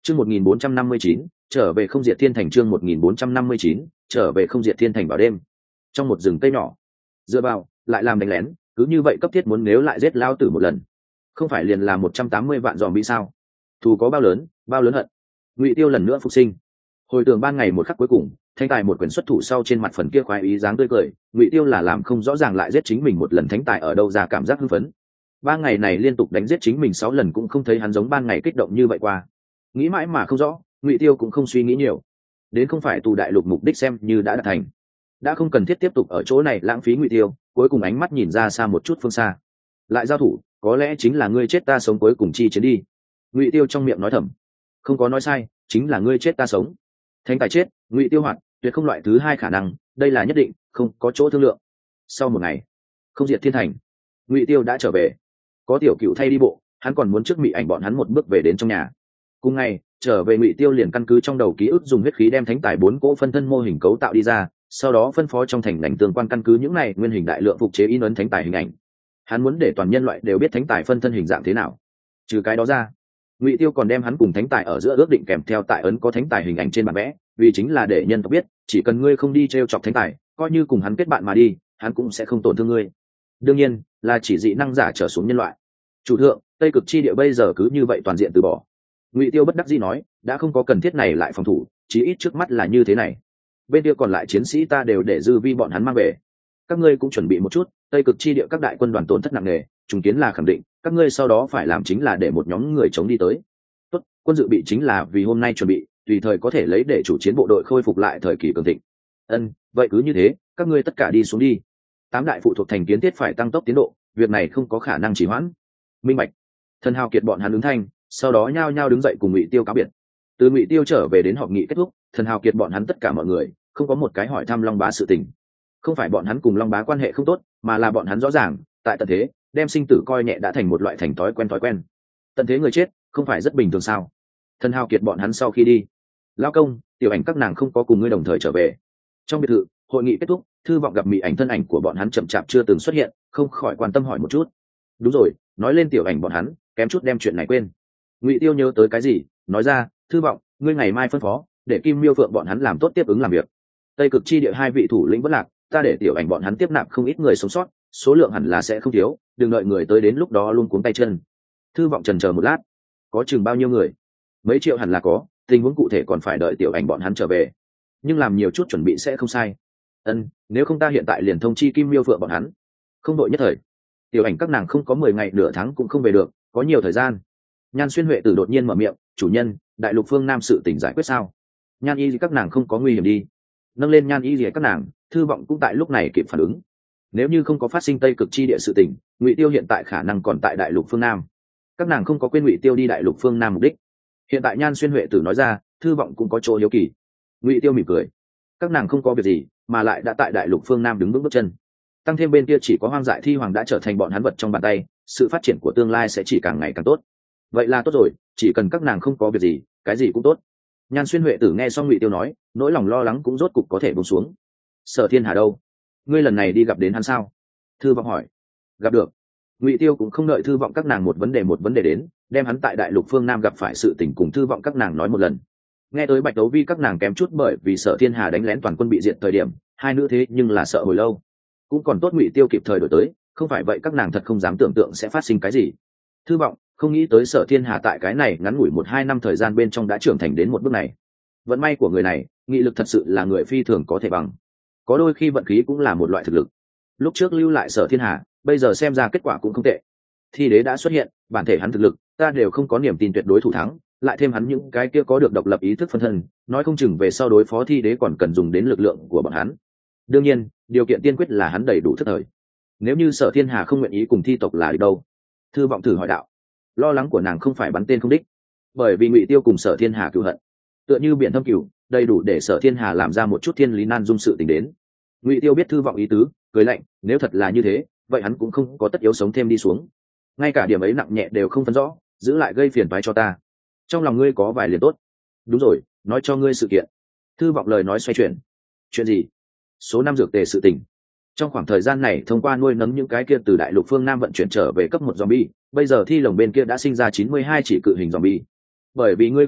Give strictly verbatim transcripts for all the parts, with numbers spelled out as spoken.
chương một nghìn bốn trăm năm mươi chín trở về không diệt thiên thành. chương một nghìn bốn trăm năm mươi chín trở về không diệt thiên thành. Vào đêm, trong một rừng cây nhỏ, dựa vào lại làm đánh lén, cứ như vậy cấp thiết muốn nếu lại giết lao tử một lần, không phải liền là một trăm tám mươi vạn dòm bị sao? Thù có bao lớn, bao lớn hận. Ngụy Tiêu lần nữa phục sinh, hồi tưởng ban ngày một khắc cuối cùng, thánh tài một quyền xuất thủ sau trên mặt phần kia khoái ý dáng tươi cười, Ngụy Tiêu là làm không rõ ràng lại giết chính mình một lần thánh tài ở đâu ra cảm giác hưng phấn. Ba ngày này liên tục đánh giết chính mình sáu lần cũng không thấy hắn giống ban ngày kích động như vậy qua. Nghĩ mãi mà không rõ, Ngụy Tiêu cũng không suy nghĩ nhiều. Đến không phải tù đại lục mục đích xem như đã đạt thành, đã không cần thiết tiếp tục ở chỗ này lãng phí. Ngụy Tiêu cuối cùng ánh mắt nhìn ra xa một chút phương xa, lại giao thủ, có lẽ chính là ngươi chết ta sống cuối cùng chi chiến đi. Ngụy Tiêu trong miệng nói thầm, không có nói sai, chính là ngươi chết ta sống. Thánh tài chết, Ngụy Tiêu hoạt, tuyệt không loại thứ hai khả năng, đây là nhất định, không có chỗ thương lượng. Sau một ngày, không diệt thiên thành, Ngụy Tiêu đã trở về. Có tiểu cựu thay đi bộ, hắn còn muốn trước Mị Ảnh bọn hắn một bước về đến trong nhà. Cùng ngày trở về, Ngụy Tiêu liền căn cứ trong đầu ký ức dùng huyết khí đem thánh tài bốn cỗ phân thân mô hình cấu tạo đi ra, sau đó phân phó trong thành ngành tương quan căn cứ những này nguyên hình đại lượng phục chế in ấn thánh tài hình ảnh. Hắn muốn để toàn nhân loại đều biết thánh tài phân thân hình dạng thế nào. Trừ cái đó ra, Ngụy Tiêu còn đem hắn cùng thánh tài ở giữa ước định kèm theo tại ấn có thánh tài hình ảnh trên bản vẽ, vì chính là để nhân tộc biết, chỉ cần ngươi không đi t r e o chọc thánh tài, coi như cùng hắn kết bạn mà đi, hắn cũng sẽ không tổn thương ngươi. Đương nhiên là chỉ dị năng giả trở xuống nhân loại. Chủ thượng, Tây Cực chi địa bây giờ cứ như vậy toàn diện từ bỏ. Ngụy Tiêu bất đắc dĩ nói, đã không có cần thiết này lại phòng thủ, chí ít trước mắt là như thế này. Bên kia còn lại chiến sĩ ta đều để dư vi bọn hắn mang về. Các ngươi cũng chuẩn bị một chút, Tây Cực chi địa các đại quân đoàn tổn thất nặng nề, trùng kiến là khẳng định, các ngươi sau đó phải làm chính là để một nhóm người chống đi tới. Tốt, quân dự bị chính là vì hôm nay chuẩn bị, tùy thời có thể lấy để chủ chiến bộ đội khôi phục lại thời kỳ cường thịnh. Ân, vậy cứ như thế, các ngươi tất cả đi xuống đi. Tám đại phụ thuộc thành kiến thiết phải tăng tốc tiến độ, việc này không có khả năng trì hoãn. Minh bạch. Thần Hào Kiệt bọn hắn ứng thanh, sau đó nhao nhao đứng dậy cùng Ngụy Tiêu cáo biệt. Từ Ngụy Tiêu trở về đến họp nghị kết thúc, Thần Hào Kiệt bọn hắn tất cả mọi người không có một cái hỏi thăm Long Bá sự tình. Không phải bọn hắn cùng Long Bá quan hệ không tốt, mà là bọn hắn rõ ràng, tại tận thế, đem sinh tử coi nhẹ đã thành một loại thành thói quen thói quen. Tận thế người chết, không phải rất bình thường sao? Thần Hào Kiệt bọn hắn sau khi đi, Lao Công, Tiểu Ảnh các nàng không có cùng ngươi đồng thời trở về. Trong biệt thự, hội nghị kết thúc, Thư Vọng gặp Mị Ảnh thân ảnh của bọn hắn chậm chạp chưa từng xuất hiện, không khỏi quan tâm hỏi một chút. Đúng rồi, nói lên Tiểu Ảnh bọn hắn, kém chút đem chuyện này quên. Ngụy Tiêu nhớ tới cái gì, nói ra, Thư Vọng, ngươi ngày mai phân phó, để Kim Miêu Phượng bọn hắn làm tốt tiếp ứng làm việc. Tây Cực chi địa hai vị thủ lĩnh vẫn lạc, ta để Tiểu Ảnh bọn hắn tiếp nạp không ít người sống sót, số lượng hẳn là sẽ không thiếu, đừng đợi người tới đến lúc đó luôn cuống tay chân. Thư Vọng chần chờ một lát, có chừng bao nhiêu người? Mấy triệu hẳn là có, tình huống cụ thể còn phải đợi Tiểu Ảnh bọn hắn trở về, nhưng làm nhiều chút chuẩn bị sẽ không sai. Ân, nếu không ta hiện tại liền thông chi Kim Miêu Phượng bọn hắn. Không đội nhất thời. Tiểu Ảnh các nàng không có mười ngày nửa tháng cũng không về được, có nhiều thời gian. Nhan Xuyên Huệ Tử đột nhiên mở miệng, chủ nhân, đại lục phương Nam sự tình giải quyết sao? Nhan Y các nàng không có nguy hiểm đi. Nâng lên Nhan Y các nàng, Thư Vọng cũng tại lúc này kịp phản ứng. Nếu như không có phát sinh Tây Cực chi địa sự tình, Ngụy Tiêu hiện tại khả năng còn tại đại lục phương Nam. Các nàng không có quên Ngụy Tiêu đi đại lục phương Nam mục đích. Hiện tại Nhan Xuyên Huệ Tử nói ra, Thư Vọng cũng có chỗ hiếu kỳ. Ngụy Tiêu mỉm cười, các nàng không có việc gì, mà lại đã tại đại lục phương Nam đứng vững bước chân. Tăng thêm bên kia chỉ có Hoang Dại Thi Hoàng đã trở thành bọn hắn vật trong bàn tay, sự phát triển của tương lai sẽ chỉ càng ngày càng tốt. Vậy là tốt rồi, chỉ cần các nàng không có việc gì, cái gì cũng tốt. Nhan Xuyên Huệ Tử nghe xong Ngụy Tiêu nói, nỗi lòng lo lắng cũng rốt cục có thể buông xuống. Sở Thiên Hà đâu? Ngươi lần này đi gặp đến hắn sao? Thư Vọng hỏi. Gặp được. Ngụy Tiêu cũng không đợi Thư Vọng các nàng một vấn đề một vấn đề đến, đem hắn tại đại lục phương Nam gặp phải sự tình cùng Thư Vọng các nàng nói một lần. Nghe tới Bạch Đấu Vi các nàng kém chút bởi vì Sở Thiên Hà đánh lén toàn quân bị diệt thời điểm, hai nữ thế nhưng là sợ hồi lâu. Cũng còn tốt Ngụy Tiêu kịp thời đổi tới, không phải vậy các nàng thật không dám tưởng tượng sẽ phát sinh cái gì. Thư Vọng không nghĩ tới Sở Thiên Hà tại cái này ngắn ngủi một hai năm thời gian bên trong đã trưởng thành đến một bước này. Vận may của người này, nghị lực thật sự là người phi thường có thể bằng. Có đôi khi vận khí cũng là một loại thực lực. Lúc trước lưu lại Sở Thiên Hà, bây giờ xem ra kết quả cũng không tệ. Thi đế đã xuất hiện, bản thể hắn thực lực, ta đều không có niềm tin tuyệt đối thủ thắng, lại thêm hắn những cái kia có được độc lập ý thức phân thân, nói không chừng về sau đối phó thi đế còn cần dùng đến lực lượng của bọn hắn. Đương nhiên, điều kiện tiên quyết là hắn đầy đủ thức thời. Nếu như Sở Thiên Hà không nguyện ý cùng thi tộc là đi đâu? Thư Vọng thử hỏi đạo. Lo lắng của nàng không phải bắn tên không đích, bởi vì Ngụy Tiêu cùng Sở Thiên Hà cựu hận tựa như biển thâm cửu, đầy đủ để Sở Thiên Hà làm ra một chút thiên lý nan dung sự tình đến. Ngụy Tiêu biết Thư Vọng ý tứ, cười lạnh, nếu thật là như thế, vậy hắn cũng không có tất yếu sống thêm đi xuống. Ngay cả điểm ấy nặng nhẹ đều không phân rõ, giữ lại gây phiền toái cho ta. Trong lòng ngươi có vài liền tốt. Đúng rồi, nói cho ngươi sự kiện. Thư Vọng lời nói xoay chuyển. Chuyện gì? Số năm dược tề sự tình. Trong khoảng thời gian này thông qua nuôi nấng những cái kia từ đại lục phương Nam vận chuyển trở về cấp một zombie, bây giờ thi lồng bên kia đã sinh ra chín mươi hai chỉ cự hình zombie. Bởi vì ngươi không tại,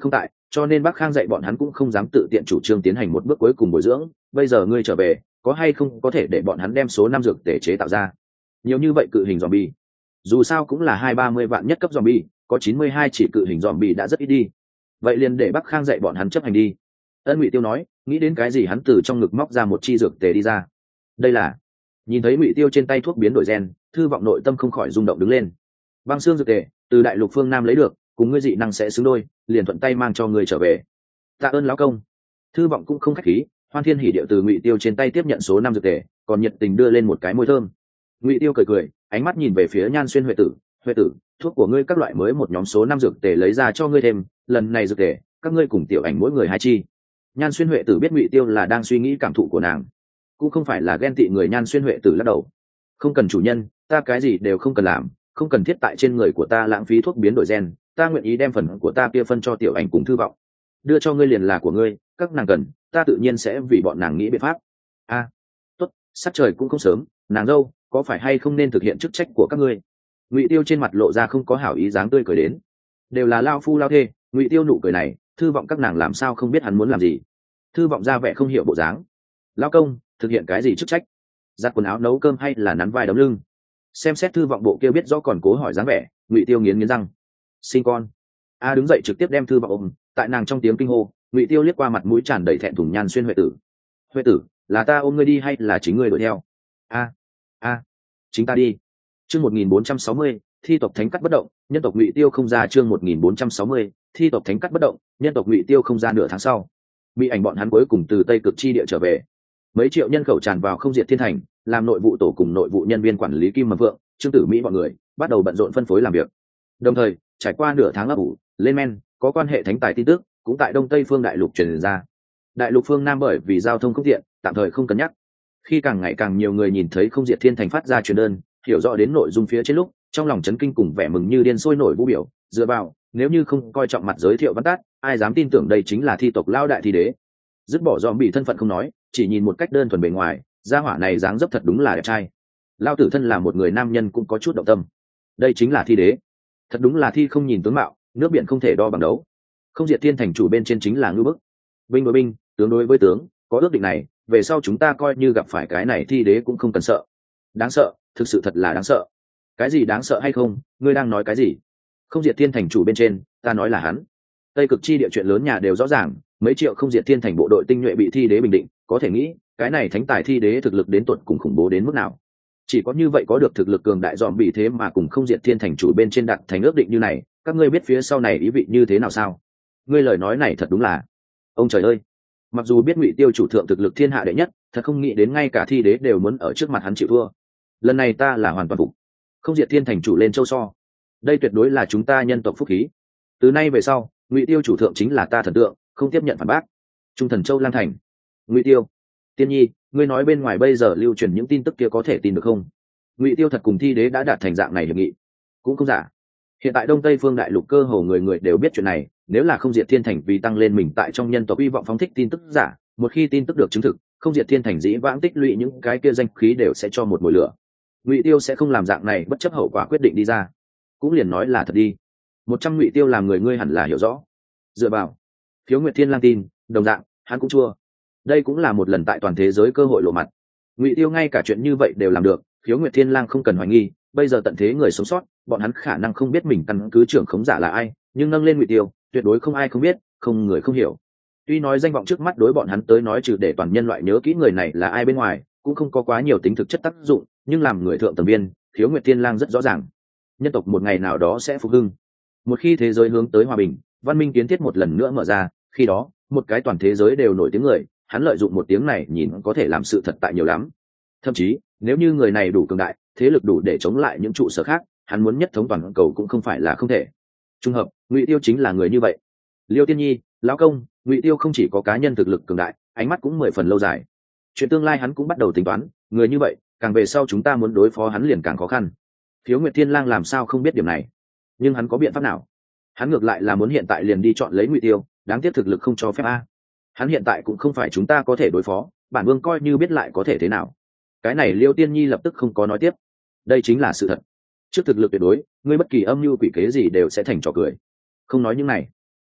cho nên Bắc Khang dạy bọn hắn cũng không dám tự tiện chủ trương tiến hành một bước cuối cùng bồi dưỡng. Bây giờ ngươi trở về, có hay không có thể để bọn hắn đem số năm dược tể chế tạo ra nhiều như vậy cự hình zombie? Dù sao cũng là hai ba mươi vạn nhất cấp zombie, có chín mươi hai chỉ cự hình zombie đã rất ít đi. Vậy liền để Bắc Khang dạy bọn hắn chấp hành đi. Ân Ngụy Tiêu nói, nghĩ đến cái gì hắn từ trong ngực móc ra một chi dược tề đi ra. Đây là... Nhìn thấy Ngụy Tiêu trên tay thuốc biến đổi gen, Thư Vọng nội tâm không khỏi rung động đứng lên. Băng xương dược tề, từ đại lục phương Nam lấy được, cùng ngươi dị năng sẽ xứng đôi, liền thuận tay mang cho ngươi trở về. Tạ ơn lão công. Thư Vọng cũng không khách khí, hoan thiên hỉ điệu từ Ngụy Tiêu trên tay tiếp nhận số năm dược tề, còn nhiệt tình đưa lên một cái môi thơm. Ngụy Tiêu cười cười, ánh mắt nhìn về phía Nhan Xuyên Huệ tử, "Huệ tử, thuốc của ngươi các loại mới một nhóm số năm dược tề lấy ra cho ngươi thêm, lần này dược tề, các ngươi cùng Tiểu Ảnh mỗi người hai chi." Nhan Xuyên Huệ tử biết Ngụy Tiêu là đang suy nghĩ cảm thụ của nàng, cũng không phải là ghen tị người. Nhan Xuyên Huệ tử lắc đầu, "Không cần chủ nhân, ta cái gì đều không cần làm, không cần thiết tại trên người của ta lãng phí thuốc biến đổi gen, ta nguyện ý đem phần của ta kia phân cho Tiểu Ảnh cùng Thư Vọng. Đưa cho ngươi liền là của ngươi, các nàng cần, ta tự nhiên sẽ vì bọn nàng nghĩ biện pháp." "A, à, tốt, sắc trời cũng không sớm, nàng dâu, có phải hay không nên thực hiện chức trách của các ngươi?" Ngụy Tiêu trên mặt lộ ra không có hảo ý dáng tươi cười đến. "Đều là lao phu lao thê." Ngụy Tiêu nụ cười này, Thư Vọng các nàng làm sao không biết hắn muốn làm gì. Thư Vọng ra vẻ không hiểu bộ dáng. "Lão công, thực hiện cái gì chức trách? Giặt quần áo nấu cơm hay là nắn vai đấm lưng?" Xem xét Thư Vọng bộ kia biết rõ còn cố hỏi dáng vẻ, Ngụy Tiêu nghiến nghiến răng. "Sinh con." A đứng dậy trực tiếp đem Thư Vọng ôm, tại nàng trong tiếng kinh hô, Ngụy Tiêu liếc qua mặt mũi tràn đầy thẹn thùng Nhan Xuyên Huệ tử. "Huệ tử, là ta ôm ngươi đi hay là chính ngươi đuổi theo?" "A, a, chính ta đi." Chương một nghìn bốn trăm sáu mươi, thi tộc thánh cắt bất động, nhân tộc Ngụy Tiêu không ra. Chương một nghìn bốn trăm sáu mươi, thi tộc thánh cắt bất động, nhân tộc Ngụy Tiêu không ra. Nửa tháng sau, Mỹ ảnh bọn hắn cuối cùng từ Tây Cực chi địa trở về. Mấy triệu nhân khẩu tràn vào Không Diệt Thiên Thành, làm nội vụ tổ cùng nội vụ nhân viên quản lý Kim Mầm Vượng, Trương Tử Mỹ bọn người bắt đầu bận rộn phân phối làm việc. Đồng thời, trải qua nửa tháng ấp ủ, lên men, có quan hệ thánh tài tin tức cũng tại Đông Tây phương đại lục truyền ra. Đại lục phương Nam bởi vì giao thông không tiện, tạm thời không cân nhắc. Khi càng ngày càng nhiều người nhìn thấy Không Diệt Thiên Thành phát ra truyền đơn, hiểu rõ đến nội dung phía trên lúc, trong lòng chấn kinh cùng vẻ mừng như điên sôi nổi vũ biểu, dựa vào, nếu như không coi trọng mặt giới thiệu văn tát, ai dám tin tưởng đây chính là thi tộc lao đại thi đế. Dứt bỏ dòm bị thân phận không nói, chỉ nhìn một cách đơn thuần bề ngoài, gia hỏa này dáng dấp thật đúng là đẹp trai. Lao tử thân là một người nam nhân cũng có chút động tâm. Đây chính là thi đế, thật đúng là thi không nhìn tướng mạo, nước biển không thể đo bằng đấu. Không Diệt Thiên Thành chủ bên trên chính là ngư bức, binh đối binh, tướng đối với tướng, có ước định này, về sau chúng ta coi như gặp phải cái này thi đế cũng không cần sợ. Đáng sợ, thực sự thật là đáng sợ. Cái gì đáng sợ hay không, ngươi đang nói cái gì? Không Diệt Thiên Thành chủ bên trên, ta nói là hắn. Tây Cực chi địa chuyện lớn nhà đều rõ ràng, mấy triệu Không Diệt Thiên Thành bộ đội tinh nhuệ bị thi đế bình định, có thể nghĩ cái này thánh tài thi đế thực lực đến tuột cùng khủng bố đến mức nào. Chỉ có như vậy có được thực lực cường đại dòm bị thế mà cùng Không Diệt Thiên Thành chủ bên trên đặt thành ước định như này, các ngươi biết phía sau này ý vị như thế nào sao? Ngươi lời nói này thật đúng là, ông trời ơi. Mặc dù biết Ngụy Tiêu chủ thượng thực lực thiên hạ đệ nhất, thật không nghĩ đến ngay cả thi đế đều muốn ở trước mặt hắn chịu thua. Lần này ta là hoàn toàn phục. Không Diệt Thiên Thành chủ lên châu so, đây tuyệt đối là chúng ta nhân tộc phúc khí. Từ nay về sau, Ngụy Tiêu chủ thượng chính là ta thần tượng, không tiếp nhận phản bác. Trung Thần Châu Lang Thành. Ngụy Tiêu, Tiên Nhi, ngươi nói bên ngoài bây giờ lưu truyền những tin tức kia có thể tin được không? Ngụy Tiêu thật cùng thi đế đã đạt thành dạng này hiệp nghị? Cũng không giả. Hiện tại Đông Tây phương đại lục cơ hồ người người đều biết chuyện này, nếu là Không Diệt Thiên Thành vì tăng lên mình tại trong nhân tộc hy vọng phóng thích tin tức giả, một khi tin tức được chứng thực, Không Diệt Thiên Thành dĩ vãng tích lũy những cái kia danh khí đều sẽ cho một mùi lửa. Ngụy Tiêu sẽ không làm dạng này bất chấp hậu quả quyết định đi ra, cũng liền nói là thật đi. Một trăm Ngụy Tiêu làm người ngươi hẳn là hiểu rõ. Dựa vào Phiếu Nguyệt Thiên Lang tin, đồng dạng, hắn cũng chua. Đây cũng là một lần tại toàn thế giới cơ hội lộ mặt. Ngụy Tiêu ngay cả chuyện như vậy đều làm được, Phiếu Nguyệt Thiên Lang không cần hoài nghi, bây giờ tận thế người sống sót, bọn hắn khả năng không biết mình căn cứ trưởng khống giả là ai, nhưng nâng lên Ngụy Tiêu, tuyệt đối không ai không biết, không người không hiểu. Tuy nói danh vọng trước mắt đối bọn hắn tới nói trừ để toàn nhân loại nhớ kỹ người này là ai bên ngoài, cũng không có quá nhiều tính thực chất tác dụng, nhưng làm người thượng tầng viên, Phiếu Nguyệt Thiên Lang rất rõ ràng, nhân tộc một ngày nào đó sẽ phục hưng. Một khi thế giới hướng tới hòa bình, văn minh kiến thiết một lần nữa mở ra, khi đó, một cái toàn thế giới đều nổi tiếng người, hắn lợi dụng một tiếng này nhìn có thể làm sự thật tại nhiều lắm. Thậm chí, nếu như người này đủ cường đại, thế lực đủ để chống lại những trụ sở khác, hắn muốn nhất thống toàn cầu cũng không phải là không thể. Trùng hợp, Ngụy Tiêu chính là người như vậy. Liêu Tiên Nhi, lão công, Ngụy Tiêu không chỉ có cá nhân thực lực cường đại, ánh mắt cũng mười phần lâu dài. Chuyện tương lai hắn cũng bắt đầu tính toán, người như vậy, càng về sau chúng ta muốn đối phó hắn liền càng khó khăn. Phiếu Nguyệt Thiên Lang làm sao không biết điểm này? Nhưng hắn có biện pháp nào? Hắn ngược lại là muốn hiện tại liền đi chọn lấy Ngụy Tiêu, đáng tiếc thực lực không cho phép a. Hắn hiện tại cũng không phải chúng ta có thể đối phó, bản vương coi như biết lại có thể thế nào. Cái này Liêu Tiên Nhi lập tức không có nói tiếp. Đây chính là sự thật. Trước thực lực tuyệt đối, ngươi bất kỳ âm mưu quỷ kế gì đều sẽ thành trò cười. Không nói những này,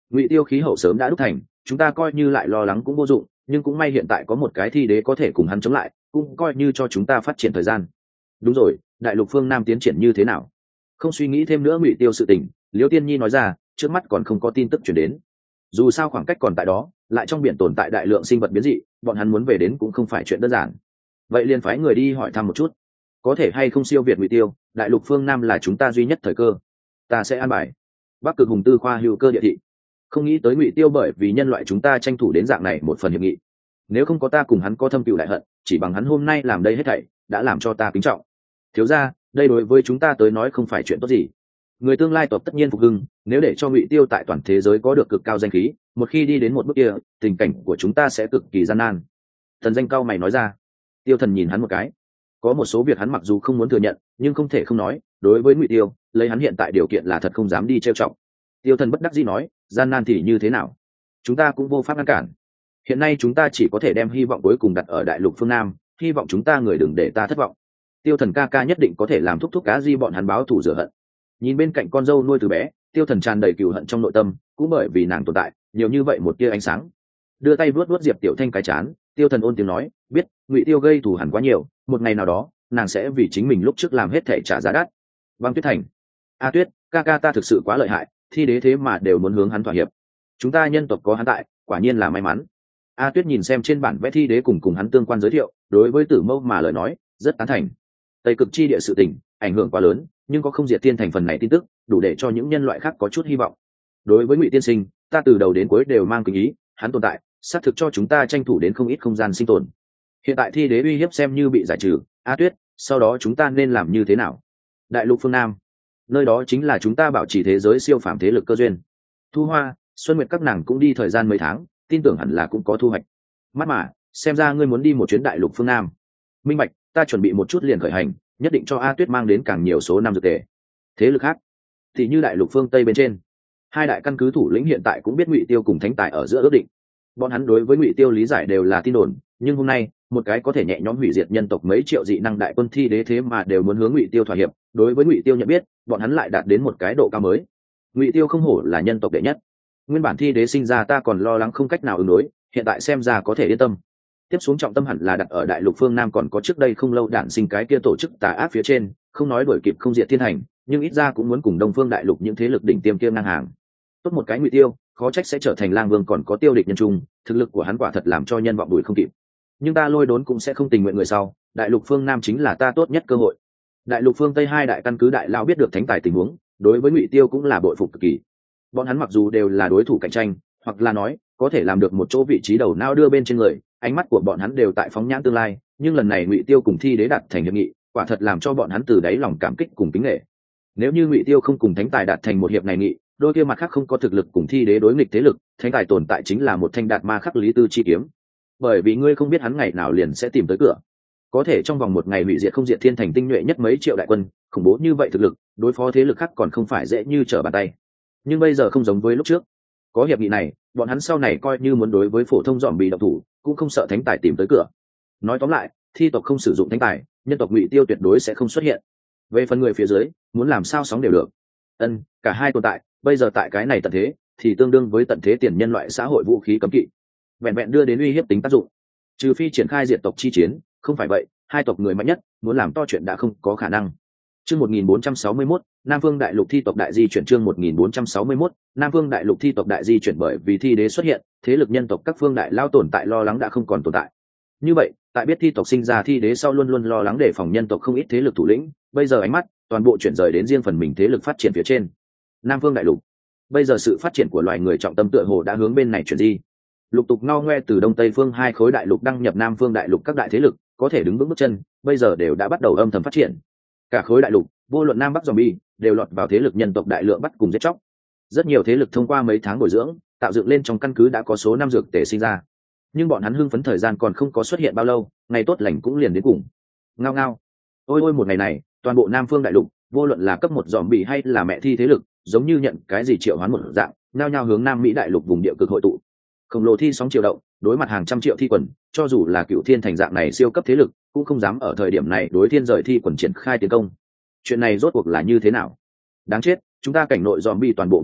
Ngụy Tiêu khí hậu sớm đã đúc thành, chúng ta coi như lại lo lắng cũng vô dụng, nhưng cũng may hiện tại có một cái thi đế có thể cùng hắn chống lại, cũng coi như cho chúng ta phát triển thời gian. Đúng rồi, đại lục phương Nam tiến triển như thế nào? Không suy nghĩ thêm nữa Ngụy Tiêu sự tình, Liễu Tiên Nhi nói ra, trước mắt còn không có tin tức truyền đến. Dù sao khoảng cách còn tại đó, lại trong biển tồn tại đại lượng sinh vật biến dị, bọn hắn muốn về đến cũng không phải chuyện đơn giản. Vậy liền phái người đi hỏi thăm một chút, có thể hay không siêu việt Ngụy Tiêu, đại lục phương Nam là chúng ta duy nhất thời cơ. Ta sẽ an bài. Bắc Cực Hùng Tư khoa hữu cơ địa thị. Không nghĩ tới Ngụy Tiêu bởi vì nhân loại chúng ta tranh thủ đến dạng này một phần hiệp nghị. Nếu không có ta cùng hắn có thâm cừu đại hận, chỉ bằng hắn hôm nay làm đây hết thảy, đã làm cho ta kính trọng. Thiếu gia, đây đối với chúng ta tới nói không phải chuyện tốt gì. Người tương lai tộc tất nhiên phục hưng, nếu để cho Ngụy Tiêu tại toàn thế giới có được cực cao danh khí, một khi đi đến một bước kia, tình cảnh của chúng ta sẽ cực kỳ gian nan. Thần Danh cao mày nói ra. Tiêu Thần nhìn hắn một cái. Có một số việc hắn mặc dù không muốn thừa nhận, nhưng không thể không nói, đối với Ngụy Tiêu, lấy hắn hiện tại điều kiện là thật không dám đi trêu chọc. Tiêu Thần bất đắc dĩ nói, gian nan thì như thế nào? Chúng ta cũng vô pháp ngăn cản. Hiện nay chúng ta chỉ có thể đem hy vọng cuối cùng đặt ở đại lục phương Nam, hy vọng chúng ta người đừng để ta thất vọng. Tiêu Thần ca ca nhất định có thể làm thúc thúc cá di bọn hắn báo thù rửa hận. Nhìn bên cạnh con dâu nuôi từ bé, Tiêu Thần tràn đầy cừu hận trong nội tâm, cũng bởi vì nàng tồn tại, nhiều như vậy một tia ánh sáng. Đưa tay vuốt vuốt Diệp Tiểu Thanh cái chán, Tiêu Thần ôn tiếng nói, biết, Ngụy Tiêu gây thù hằn quá nhiều, một ngày nào đó, nàng sẽ vì chính mình lúc trước làm hết thể trả giá đắt. Băng Tuyết Thành. A Tuyết, ca ca ta thực sự quá lợi hại, thi đế thế mà đều muốn hướng hắn thỏa hiệp. Chúng ta nhân tộc có hắn tại, quả nhiên là may mắn. A Tuyết nhìn xem trên bản vẽ thi đế cùng cùng hắn tương quan giới thiệu, đối với Tử Mâu mà lời nói, rất tán thành. Tây Cực chi địa sự tình, ảnh hưởng quá lớn, nhưng có không diệt thiên thành phần này tin tức, đủ để cho những nhân loại khác có chút hy vọng. Đối với Ngụy tiên sinh, ta từ đầu đến cuối đều mang kính ý, hắn tồn tại, xác thực cho chúng ta tranh thủ đến không ít không gian sinh tồn. Hiện tại thi đế uy hiếp xem như bị giải trừ, A Tuyết, sau đó chúng ta nên làm như thế nào? Đại lục phương Nam, nơi đó chính là chúng ta bảo trì thế giới siêu phàm thế lực cơ duyên. Thu Hoa, Xuân Nguyệt các nàng cũng đi thời gian mấy tháng, tin tưởng hẳn là cũng có thu hoạch. Mắt mà, xem ra ngươi muốn đi một chuyến đại lục phương Nam. Minh Bạch, ta chuẩn bị một chút liền khởi hành, nhất định cho A Tuyết mang đến càng nhiều số năm dược tề. Thế lực khác, thì như đại lục phương Tây bên trên, hai đại căn cứ thủ lĩnh hiện tại cũng biết Ngụy Tiêu cùng Thánh Tài ở giữa ước định. Bọn hắn đối với Ngụy Tiêu lý giải đều là tin đồn, nhưng hôm nay, một cái có thể nhẹ nhõm hủy diệt nhân tộc mấy triệu dị năng đại quân thi đế thế mà đều muốn hướng Ngụy Tiêu thỏa hiệp, đối với Ngụy Tiêu nhận biết, bọn hắn lại đạt đến một cái độ cao mới. Ngụy Tiêu không hổ là nhân tộc đệ nhất. Nguyên bản thi đế sinh ra ta còn lo lắng không cách nào ứng đối, hiện tại xem ra có thể yên tâm. Tiếp xuống trọng tâm hẳn là đặt ở đại lục phương Nam, còn có trước đây không lâu đản sinh cái kia tổ chức tà ác phía trên, không nói đuổi kịp không diệt thiên hành, nhưng ít ra cũng muốn cùng Đông Phương đại lục những thế lực đỉnh tiêm kia ngang hàng. Tốt một cái Ngụy Tiêu, khó trách sẽ trở thành lang vương, còn có tiêu địch nhân trung, thực lực của hắn quả thật làm cho nhân vọng đuổi không kịp. Nhưng ta Lôi Đốn cũng sẽ không tình nguyện người sau, đại lục phương Nam chính là ta tốt nhất cơ hội. Đại lục phương Tây hai đại căn cứ đại lão biết được Thánh Tài tình huống, đối với Ngụy Tiêu cũng là bội phục cực kỳ. Bọn hắn mặc dù đều là đối thủ cạnh tranh, hoặc là nói có thể làm được một chỗ vị trí đầu não đưa bên trên người, ánh mắt của bọn hắn đều tại phóng nhãn tương lai, nhưng lần này Ngụy Tiêu cùng thi đế đạt thành hiệp nghị, quả thật làm cho bọn hắn từ đáy lòng cảm kích cùng kính nể. Nếu như Ngụy Tiêu không cùng Thánh Tài đạt thành một hiệp này nghị, đôi kia mặt khác không có thực lực cùng thi đế đối nghịch thế lực, Thánh Tài tồn tại chính là một thanh đạt ma khắc lý tư chi kiếm. Bởi vì ngươi không biết hắn ngày nào liền sẽ tìm tới cửa, có thể trong vòng một ngày hủy diệt không diệt thiên thành tinh nhuệ nhất mấy triệu đại quân, khủng bố như vậy thực lực, đối phó thế lực khác còn không phải dễ như trở bàn tay. Nhưng bây giờ không giống với lúc trước, có hiệp nghị này, bọn hắn sau này coi như muốn đối với phổ thông dòm bị động thủ, cũng không sợ Thánh Tài tìm tới cửa. Nói tóm lại, thi tộc không sử dụng Thánh Tài, nhân tộc Ngụy Tiêu tuyệt đối sẽ không xuất hiện. Về phần người phía dưới, muốn làm sao sóng đều được. Ân, cả hai tồn tại, bây giờ tại cái này tận thế, thì tương đương với tận thế tiền nhân loại xã hội vũ khí cấm kỵ, vẹn vẹn đưa đến uy hiếp tính tác dụng. Trừ phi triển khai diệt tộc chi chiến, không phải vậy, hai tộc người mạnh nhất muốn làm to chuyện đã không có khả năng. Chương một nghìn bốn trăm sáu mươi mốt, Nam Phương Đại Lục thi tộc đại di chuyển. Chương một nghìn bốn trăm sáu mươi mốt, Nam Phương Đại Lục thi tộc đại di chuyển. Bởi vì thi đế xuất hiện, thế lực nhân tộc các phương đại lao tồn tại lo lắng đã không còn tồn tại. Như vậy, tại biết thi tộc sinh ra thi đế sau luôn luôn lo lắng đề phòng nhân tộc không ít thế lực thủ lĩnh, bây giờ ánh mắt toàn bộ chuyển rời đến riêng phần mình thế lực phát triển phía trên. Nam Phương Đại Lục, bây giờ sự phát triển của loài người trọng tâm tựa hồ đã hướng bên này chuyển di. Lục tục ngao ngoe từ đông tây phương hai khối đại lục đăng nhập Nam Phương Đại Lục, các đại thế lực có thể đứng vững bước chân, bây giờ đều đã bắt đầu âm thầm phát triển. Cả khối đại lục, vô luận nam bắc zombie, đều lọt vào thế lực nhân tộc đại lượng bắt cùng giết chóc. Rất nhiều thế lực thông qua mấy tháng bồi dưỡng, tạo dựng lên trong căn cứ đã có số năm dược tề sinh ra. Nhưng bọn hắn hưng phấn thời gian còn không có xuất hiện bao lâu, ngày tốt lành cũng liền đến cùng. Ngao ngao. Ôi ôi một ngày này, toàn bộ Nam Phương Đại Lục, vô luận là cấp một zombie hay là mẹ thi thế lực, giống như nhận cái gì triệu hoán một dạng, nhao nhao hướng Nam Mỹ Đại Lục vùng địa cực hội tụ. Khổng lồ thi sóng triều động, đối mặt hàng trăm triệu thi quần, cho dù là Cựu Thiên thành dạng này siêu cấp thế lực, cũng không dám ở thời điểm này đối thiên rời thi quần triển khai tiến công. Chuyện này rốt cuộc là như thế nào? Đáng chết, chúng ta cảnh nội zombie toàn bộ biến mất,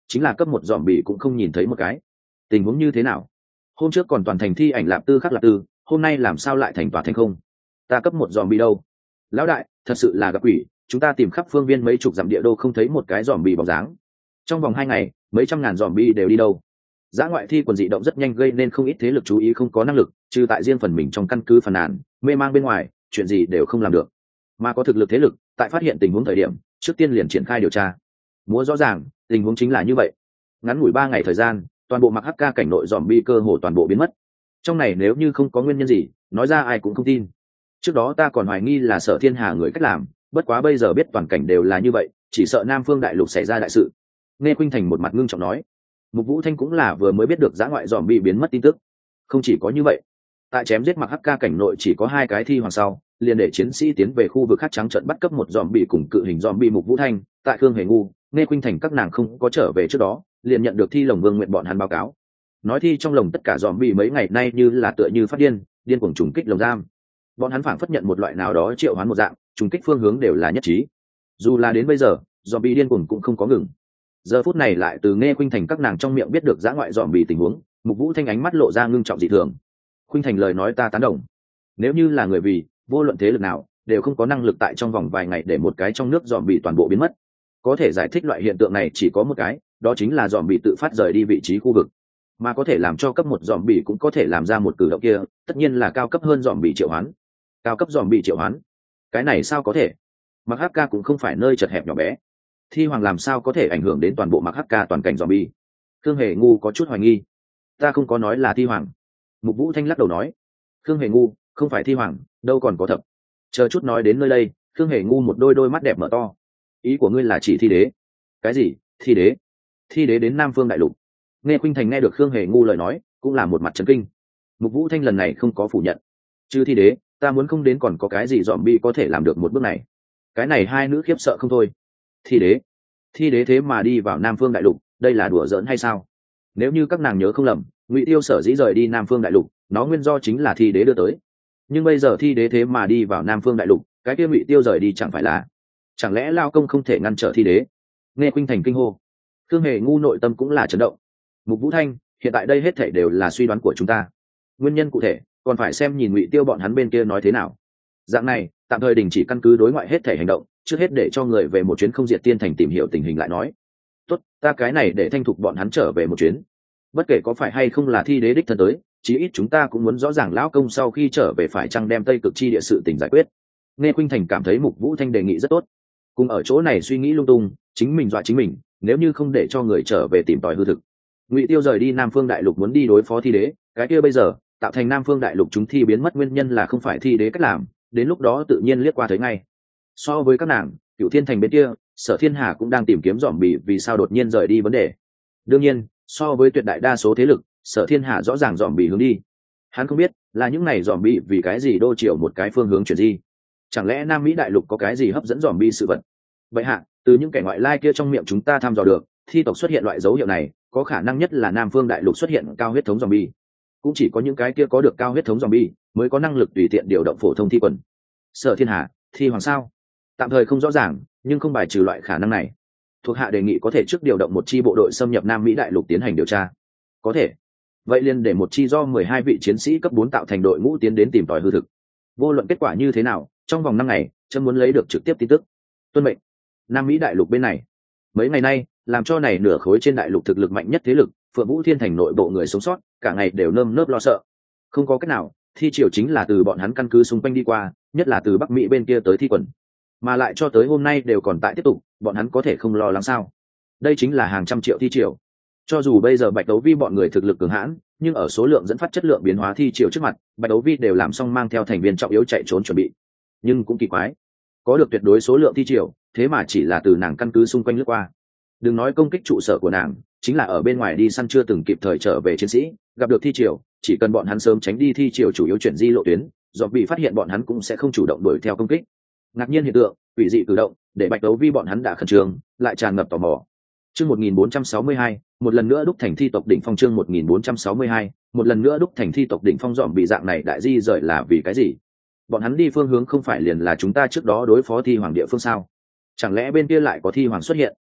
chính là cấp một dòm bì cũng không nhìn thấy một cái. Tình huống như thế nào? Hôm trước còn toàn thành thi ảnh lạp tư khắc lạp tư, hôm nay làm sao lại thành tòa thành không? Ta cấp một dòm bì đâu? Lão đại, thật sự là gặp quỷ, chúng ta tìm khắp phương viên mấy chục dặm địa đô không thấy một cái dòm bì bóng dáng. Trong vòng hai ngày, mấy trăm ngàn dòm bì đều đi đâu? Dã ngoại thi quần dị động rất nhanh gây nên không ít thế lực chú ý không có năng lực, trừ tại riêng phần mình trong căn cứ phàn nàn, mê mang bên ngoài, chuyện gì đều không làm được. Mà có thực lực thế lực, tại phát hiện tình huống thời điểm, trước tiên liền triển khai điều tra. Múa rõ ràng, tình huống chính là như vậy. Ngắn ngủi ba ngày thời gian, toàn bộ mặc hắc ca cảnh nội dòm bi cơ hồ toàn bộ biến mất. Trong này nếu như không có nguyên nhân gì, nói ra ai cũng không tin. Trước đó ta còn hoài nghi là Sở Thiên Hà người cách làm, bất quá bây giờ biết toàn cảnh đều là như vậy, chỉ sợ Nam Phương đại lục xảy ra đại sự. Nghe Khuynh Thành một mặt ngưng trọng nói. Mục Vũ Thanh cũng là vừa mới biết được dã ngoại dòm bi biến mất tin tức. Không chỉ có như vậy, tại chém giết mặc hắc ca cảnh nội chỉ có hai cái thi hoàng sau, liền để chiến sĩ tiến về khu vực khác trắng trận bắt cấp một dòm bị cùng cự hình dòm bị. Mục Vũ Thanh tại Khương Hề Ngu, Nghe Khuynh Thành các nàng không có trở về trước đó, liền nhận được Thi Lồng Vương nguyện bọn hắn báo cáo, nói thi trong lồng tất cả dòm bị mấy ngày nay như là tựa như phát điên, điên cuồng trùng kích lồng giam. Bọn hắn phảng phất nhận một loại nào đó triệu hoán một dạng, trùng kích phương hướng đều là nhất trí. Dù là đến bây giờ, dòm bị điên cuồng cũng không có ngừng. Giờ phút này lại từ Nghe Khuynh Thành các nàng trong miệng biết được dã ngoại dòm bị tình huống, Mục Vũ Thanh ánh mắt lộ ra ngưng trọng dị thường. Khuynh Thành lời nói ta tán đồng. Nếu như là người vì, vô luận thế lực nào, đều không có năng lực tại trong vòng vài ngày để một cái trong nước dòm bị toàn bộ biến mất. Có thể giải thích loại hiện tượng này chỉ có một cái, đó chính là dòm bị tự phát rời đi vị trí khu vực. Mà có thể làm cho cấp một dòm bị cũng có thể làm ra một cử động kia, tất nhiên là cao cấp hơn dòm bị triệu hoán. Cao cấp dòm bị triệu hoán? Cái này sao có thể? Mặc hắc ca cũng không phải nơi chật hẹp nhỏ bé. Thi hoàng làm sao có thể ảnh hưởng đến toàn bộ Mặc hắc ca toàn cảnh dòm bị? Khương Hề Ngu có chút hoài nghi. Ta không có nói là thi hoàng. Mục Vũ Thanh lắc đầu nói. Khương Hề Ngu, không phải thi hoàng, đâu còn có thập. Chờ chút nói đến nơi đây, Khương Hề Ngu một đôi đôi mắt đẹp mở to. Ý của ngươi là chỉ thi đế? Cái gì? Thi đế? Thi đế đến Nam Phương đại lục? Nghe Khuynh Thành nghe được Khương Hề Ngu lời nói, cũng là một mặt chấn kinh. Mục Vũ Thanh lần này không có phủ nhận. Chứ thi đế, ta muốn không đến còn có cái gì dòm bi có thể làm được một bước này. Cái này hai nữ khiếp sợ không thôi. Thi đế? Thi đế thế mà đi vào Nam Phương đại lục, đây là đùa giỡn hay sao? Nếu như các nàng nhớ không lầm, Ngụy Tiêu sở dĩ rời đi Nam Phương đại lục, nó nguyên do chính là thi đế đưa tới. Nhưng bây giờ thi đế thế mà đi vào Nam Phương đại lục, cái kia Ngụy Tiêu rời đi chẳng phải là? Chẳng lẽ Lao Công không thể ngăn trở thi đế? Nghe Khuynh Thành kinh hô. Khương Hề Ngu nội tâm cũng là chấn động. Mục Vũ Thanh, hiện tại đây hết thảy đều là suy đoán của chúng ta. Nguyên nhân cụ thể, còn phải xem nhìn Ngụy Tiêu bọn hắn bên kia nói thế nào. Dạng này, tạm thời đình chỉ căn cứ đối ngoại hết thảy hành động, trước hết để cho người về một chuyến không diệt tiên thành tìm hiểu tình hình lại nói. Tốt, ta cái này để thanh thục bọn hắn trở về một chuyến. Bất kể có phải hay không là thi đế đích thân tới, chí ít chúng ta cũng muốn rõ ràng lão công sau khi trở về phải chăng đem Tây Cực chi địa sự tình giải quyết. Nghe Khuynh Thành cảm thấy Mục Vũ Thanh đề nghị rất tốt. Cùng ở chỗ này suy nghĩ lung tung, chính mình dọa chính mình, nếu như không để cho người trở về tìm tòi hư thực. Ngụy Tiêu rời đi Nam Phương đại lục muốn đi đối phó thi đế, cái kia bây giờ tạo thành Nam Phương đại lục chúng thi biến mất nguyên nhân là không phải thi đế cách làm, đến lúc đó tự nhiên liếc qua thấy ngay. So với các nàng, Cựu Thiên Thành bên kia, Sở Thiên Hà cũng đang tìm kiếm dòm bì vì sao đột nhiên rời đi vấn đề. Đương nhiên, so với tuyệt đại đa số thế lực, Sở Thiên Hà rõ ràng dòm bì hướng đi. Hắn không biết là những này dòm bì vì cái gì đô chiều một cái phương hướng chuyển di. Chẳng lẽ Nam Mỹ đại lục có cái gì hấp dẫn dòm bì sự vật? Vậy hạ, từ những kẻ ngoại lai kia trong miệng chúng ta thăm dò được, thi tộc xuất hiện loại dấu hiệu này, có khả năng nhất là Nam Phương đại lục xuất hiện cao huyết thống zombie. Cũng chỉ có những cái kia có được cao huyết thống zombie mới có năng lực tùy tiện điều động phổ thông thi quần. Sở Thiên Hà, thi hoàng sao? Tạm thời không rõ ràng, nhưng không bài trừ loại khả năng này. Thuộc hạ đề nghị có thể trước điều động một chi bộ đội xâm nhập Nam Mỹ đại lục tiến hành điều tra. Có thể. Vậy liền để một chi do mười hai vị chiến sĩ cấp bốn tạo thành đội ngũ tiến đến tìm tòi hư thực. Vô luận kết quả như thế nào, trong vòng năm ngày, chấm muốn lấy được trực tiếp tin tức. Tuân mệnh. Nam Mỹ đại lục bên này, mấy ngày nay làm cho này nửa khối trên đại lục thực lực mạnh nhất thế lực Phượng Vũ Thiên Thành nội bộ người sống sót cả ngày đều nơm nớp lo sợ. Không có cách nào, thi triều chính là từ bọn hắn căn cứ xung quanh đi qua, nhất là từ Bắc Mỹ bên kia tới thi quần, mà lại cho tới hôm nay đều còn tại tiếp tục, bọn hắn có thể không lo lắng sao? Đây chính là hàng trăm triệu thi triều. Cho dù bây giờ Bạch Đấu Vi bọn người thực lực cường hãn, nhưng ở số lượng dẫn phát chất lượng biến hóa thi triều trước mặt, Bạch Đấu Vi đều làm xong mang theo thành viên trọng yếu chạy trốn chuẩn bị. Nhưng cũng kỳ quái, có được tuyệt đối số lượng thi triều, thế mà chỉ là từ nàng căn cứ xung quanh lướt qua. Đừng nói công kích trụ sở của nàng, chính là ở bên ngoài đi săn chưa từng kịp thời trở về chiến sĩ, gặp được thi triều, chỉ cần bọn hắn sớm tránh đi thi triều chủ yếu chuyển di lộ tuyến, do bị phát hiện bọn hắn cũng sẽ không chủ động đuổi theo công kích. Ngạc nhiên hiện tượng, quỷ dị cử động, để Bạch Đấu Vi bọn hắn đã khẩn trương, lại tràn ngập tò mò. Chương một nghìn bốn trăm sáu mươi hai, một lần nữa đúc thành thi tộc đỉnh phong. Chương một nghìn bốn trăm sáu mươi hai, một lần nữa đúc thành thi tộc đỉnh phong. Dòm bị dạng này đại di rời là vì cái gì? Bọn hắn đi phương hướng không phải liền là chúng ta trước đó đối phó thi hoàng địa phương sao? Chẳng lẽ bên kia lại có thi hoàng xuất hiện?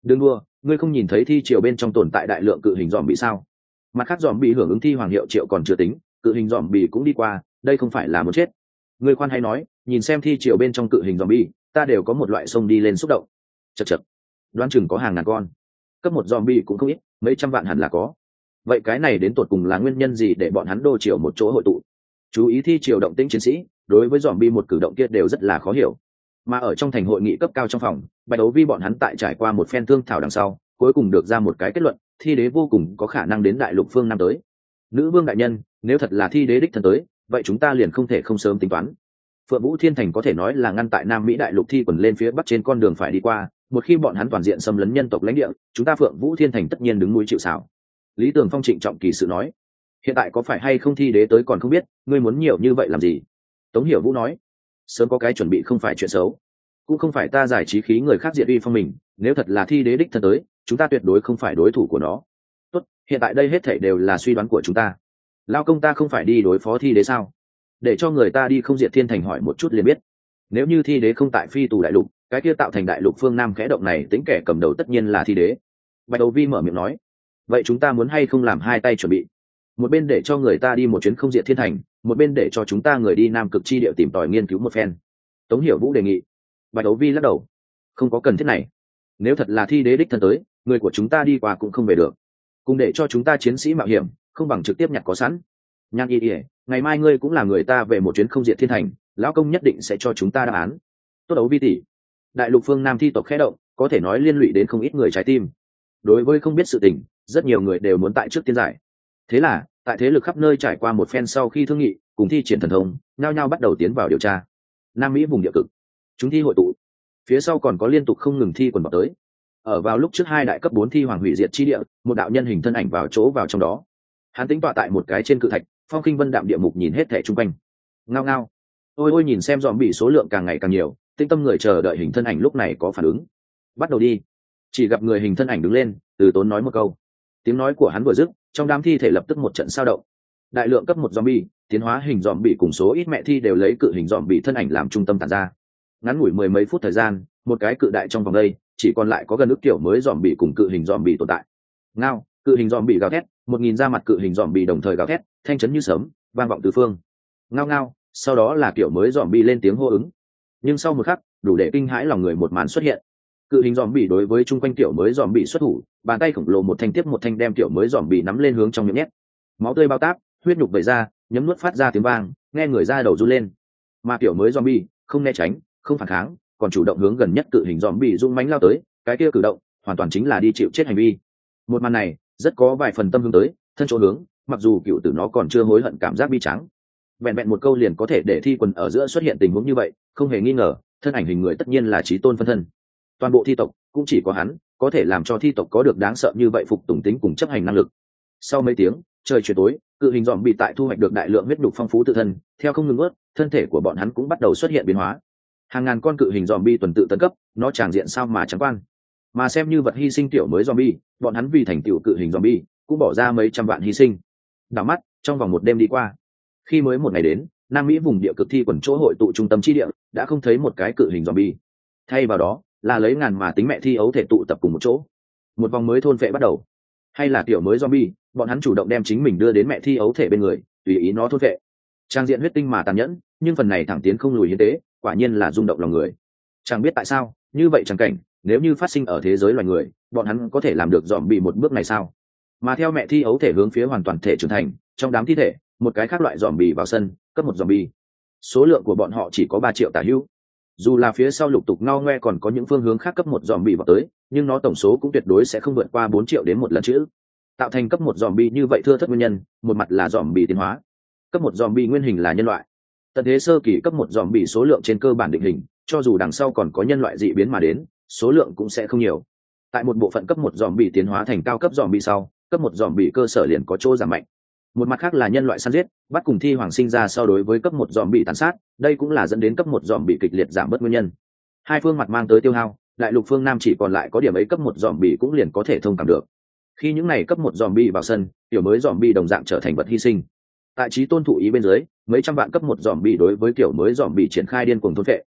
đừng đua, ngươi không nhìn thấy thi triều bên trong tồn tại đại lượng cự hình dòm bị sao? Mặt khác dòm bị hưởng ứng thi hoàng hiệu triệu còn chưa tính, cự hình dòm bị cũng đi qua, đây không phải là một chết. Ngươi khoan hay nói, nhìn xem thi triều bên trong cự hình dòm bị, ta đều có một loại sông đi lên xúc động. Chậc chậc, đoán chừng có hàng ngàn con, cấp một dòm bị cũng không ít, mấy trăm vạn hẳn là có. Vậy cái này đến tột cùng là nguyên nhân gì để bọn hắn đô triều một chỗ hội tụ? Chú ý thi triều động tĩnh chiến sĩ, đối với dòm bi một cử động kia đều rất là khó hiểu. Mà ở trong thành hội nghị cấp cao trong phòng, Bạch Đấu Vi bọn hắn tại trải qua một phen thương thảo đằng sau, cuối cùng được ra một cái kết luận, thi đế vô cùng có khả năng đến đại lục phương Nam tới. Nữ vương đại nhân, nếu thật là thi đế đích thân tới, vậy chúng ta liền không thể không sớm tính toán. Phượng Vũ Thiên Thành có thể nói là ngăn tại Nam Mỹ đại lục thi quần lên phía bắc trên con đường phải đi qua, một khi bọn hắn toàn diện xâm lấn nhân tộc lãnh địa, chúng ta Phượng Vũ Thiên Thành tất nhiên đứng núi chịu sào. Lý Tường Phong trịnh trọng kỳ sự nói, hiện tại có phải hay không thi đế tới còn không biết, ngươi muốn nhiều như vậy làm gì? Tống Hiểu Vũ nói, sớm có cái chuẩn bị không phải chuyện xấu, cũng không phải ta giải trí khí người khác diệt uy phong mình, nếu thật là thi đế đích thân tới, chúng ta tuyệt đối không phải đối thủ của nó. Tốt, hiện tại đây hết thảy đều là suy đoán của chúng ta. Lao công ta không phải đi đối phó thi đế sao? Để cho người ta đi không diệt thiên thành hỏi một chút liền biết. Nếu như thi đế không tại phi tù đại lục, cái kia tạo thành đại lục phương Nam khẽ động này tính kẻ cầm đầu tất nhiên là thi đế. Bạch Đầu Vi mở miệng nói, vậy chúng ta muốn hay không làm hai tay chuẩn bị, một bên để cho người ta đi một chuyến không diệt thiên thành, một bên để cho chúng ta người đi Nam Cực chi địa tìm tòi nghiên cứu một phen. Tống Hiểu Vũ đề nghị. Bạch Đấu Vi lắc đầu, không có cần thiết này. Nếu thật là thi đế đích thân tới, người của chúng ta đi qua cũng không về được, cùng để cho chúng ta chiến sĩ mạo hiểm, không bằng trực tiếp nhặt có sẵn. Nhan Y Y, ngày mai ngươi cũng là người ta về một chuyến không diệt thiên thành, lão công nhất định sẽ cho chúng ta đáp án. Tốt Đấu Vi tỷ, đại lục phương Nam thi tộc khẽ động, có thể nói liên lụy đến không ít người trái tim. Đối với không biết sự tình, rất nhiều người đều muốn tại trước tiên giải. Thế là, tại thế lực khắp nơi trải qua một phen sau khi thương nghị, cùng thi triển thần thông, nhao nhao bắt đầu tiến vào điều tra. Nam Mỹ vùng địa cực, chúng thi hội tụ, phía sau còn có liên tục không ngừng thi quần vào tới. Ở vào lúc trước hai đại cấp bốn thi hoàng hủy diệt chi địa, một đạo nhân hình thân ảnh vào chỗ vào trong đó. Hắn tính tọa tại một cái trên cự thạch, phong khinh vân đạm địa mục nhìn hết thảy chung quanh. Ngao ngao, ôi ôi nhìn xem dòm bị số lượng càng ngày càng nhiều, tinh tâm người chờ đợi hình thân ảnh lúc này có phản ứng. Bắt đầu đi. Chỉ gặp người hình thân ảnh đứng lên, từ tốn nói một câu. Tiếng nói của hắn vừa dứt, trong đám thi thể lập tức một trận sao động. Đại lượng cấp một zombie, tiến hóa hình zombie cùng số ít mẹ thi đều lấy cự hình zombie thân ảnh làm trung tâm tản ra. Ngắn ngủi mười mấy phút thời gian, một cái cự đại trong vòng đây, chỉ còn lại có gần ức kiểu mới zombie cùng cự hình zombie tồn tại. Ngao, cự hình zombie gào thét, một nghìn da mặt cự hình zombie đồng thời gào thét, thanh chấn như sớm, vang vọng tứ phương. Ngao ngao, sau đó là kiểu mới zombie lên tiếng hô ứng. Nhưng sau một khắc, đủ để kinh hãi lòng người một màn xuất hiện. Cự hình zombie đối với chung quanh tiểu mới zombie xuất thủ, bàn tay khổng lồ một thanh tiếp một thanh đem tiểu mới zombie nắm lên hướng trong miệng nhét. Máu tươi bao táp, huyết nhục vẩy ra, nhấm nuốt phát ra tiếng vang, nghe người ra đầu run lên. Mà tiểu mới zombie không né tránh, không phản kháng, còn chủ động hướng gần nhất cự hình zombie rung mãnh lao tới, cái kia cử động, hoàn toàn chính là đi chịu chết hành vi. Một màn này, rất có vài phần tâm hướng tới, thân chỗ hướng, mặc dù cựu tử nó còn chưa hối hận cảm giác bi tráng. Vẹn vẹn một câu liền có thể để thi quần ở giữa xuất hiện tình huống như vậy, không hề nghi ngờ, thân ảnh hình người tất nhiên là chí tôn phân thân. Toàn bộ thi tộc cũng chỉ có hắn có thể làm cho thi tộc có được đáng sợ như vậy phục tùng tính cùng chấp hành năng lực. Sau mấy tiếng trời chuyển tối, cự hình dòm bị tại thu hoạch được đại lượng huyết nhục phong phú tự thân, theo không ngừng ướt, thân thể của bọn hắn cũng bắt đầu xuất hiện biến hóa. Hàng ngàn con cự hình dòm bi tuần tự tấn cấp, nó tràn diện sao mà trắng quan. Mà xem như vật hy sinh tiểu mới dòm bi, bọn hắn vì thành tựu cự hình dòm bi cũng bỏ ra mấy trăm vạn hy sinh. Đảo mắt trong vòng một đêm đi qua, khi mới một ngày đến, Nam Mỹ vùng địa cực thi quần chỗ hội tụ trung tâm chi địa đã không thấy một cái cự hình dòm bi, thay vào đó là lấy ngàn mà tính mẹ thi ấu thể tụ tập cùng một chỗ. Một vòng mới thôn phệ bắt đầu, hay là kiểu mới zombie, bọn hắn chủ động đem chính mình đưa đến mẹ thi ấu thể bên người, tùy ý nó thôn phệ. Trang diện huyết tinh mà tàn nhẫn, nhưng phần này thẳng tiến không lùi hiến tế, quả nhiên là rung động lòng người. Chẳng biết tại sao, như vậy chẳng cảnh, nếu như phát sinh ở thế giới loài người, bọn hắn có thể làm được zombie một bước này sao? Mà theo mẹ thi ấu thể hướng phía hoàn toàn thể trưởng thành, trong đám thi thể, một cái khác loại zombie vào sân, cấp một zombie. Số lượng của bọn họ chỉ có ba triệu tả hữu. Dù là phía sau lục tục ngao ngoe còn có những phương hướng khác cấp một zombie vào tới, nhưng nó tổng số cũng tuyệt đối sẽ không vượt qua bốn triệu đến một lần chữ. Tạo thành cấp một zombie như vậy thưa thất nguyên nhân, một mặt là zombie tiến hóa. Cấp một zombie nguyên hình là nhân loại. Tận thế sơ kỳ cấp một zombie số lượng trên cơ bản định hình, cho dù đằng sau còn có nhân loại dị biến mà đến, số lượng cũng sẽ không nhiều. Tại một bộ phận cấp một zombie tiến hóa thành cao cấp zombie sau, cấp một zombie cơ sở liền có chỗ giảm mạnh. Một mặt khác là nhân loại săn giết, bắt cùng thi hoàng sinh ra so đối với cấp một zombie tàn sát, đây cũng là dẫn đến cấp một zombie kịch liệt giảm bớt nguyên nhân. Hai phương mặt mang tới tiêu hao, đại lục phương Nam chỉ còn lại có điểm ấy cấp một zombie cũng liền có thể thông cảm được. Khi những này cấp một zombie vào sân, tiểu mới zombie đồng dạng trở thành vật hy sinh. Tại trí tôn thụ ý bên dưới, mấy trăm vạn cấp một zombie đối với tiểu mới zombie triển khai điên cuồng thôn phệ.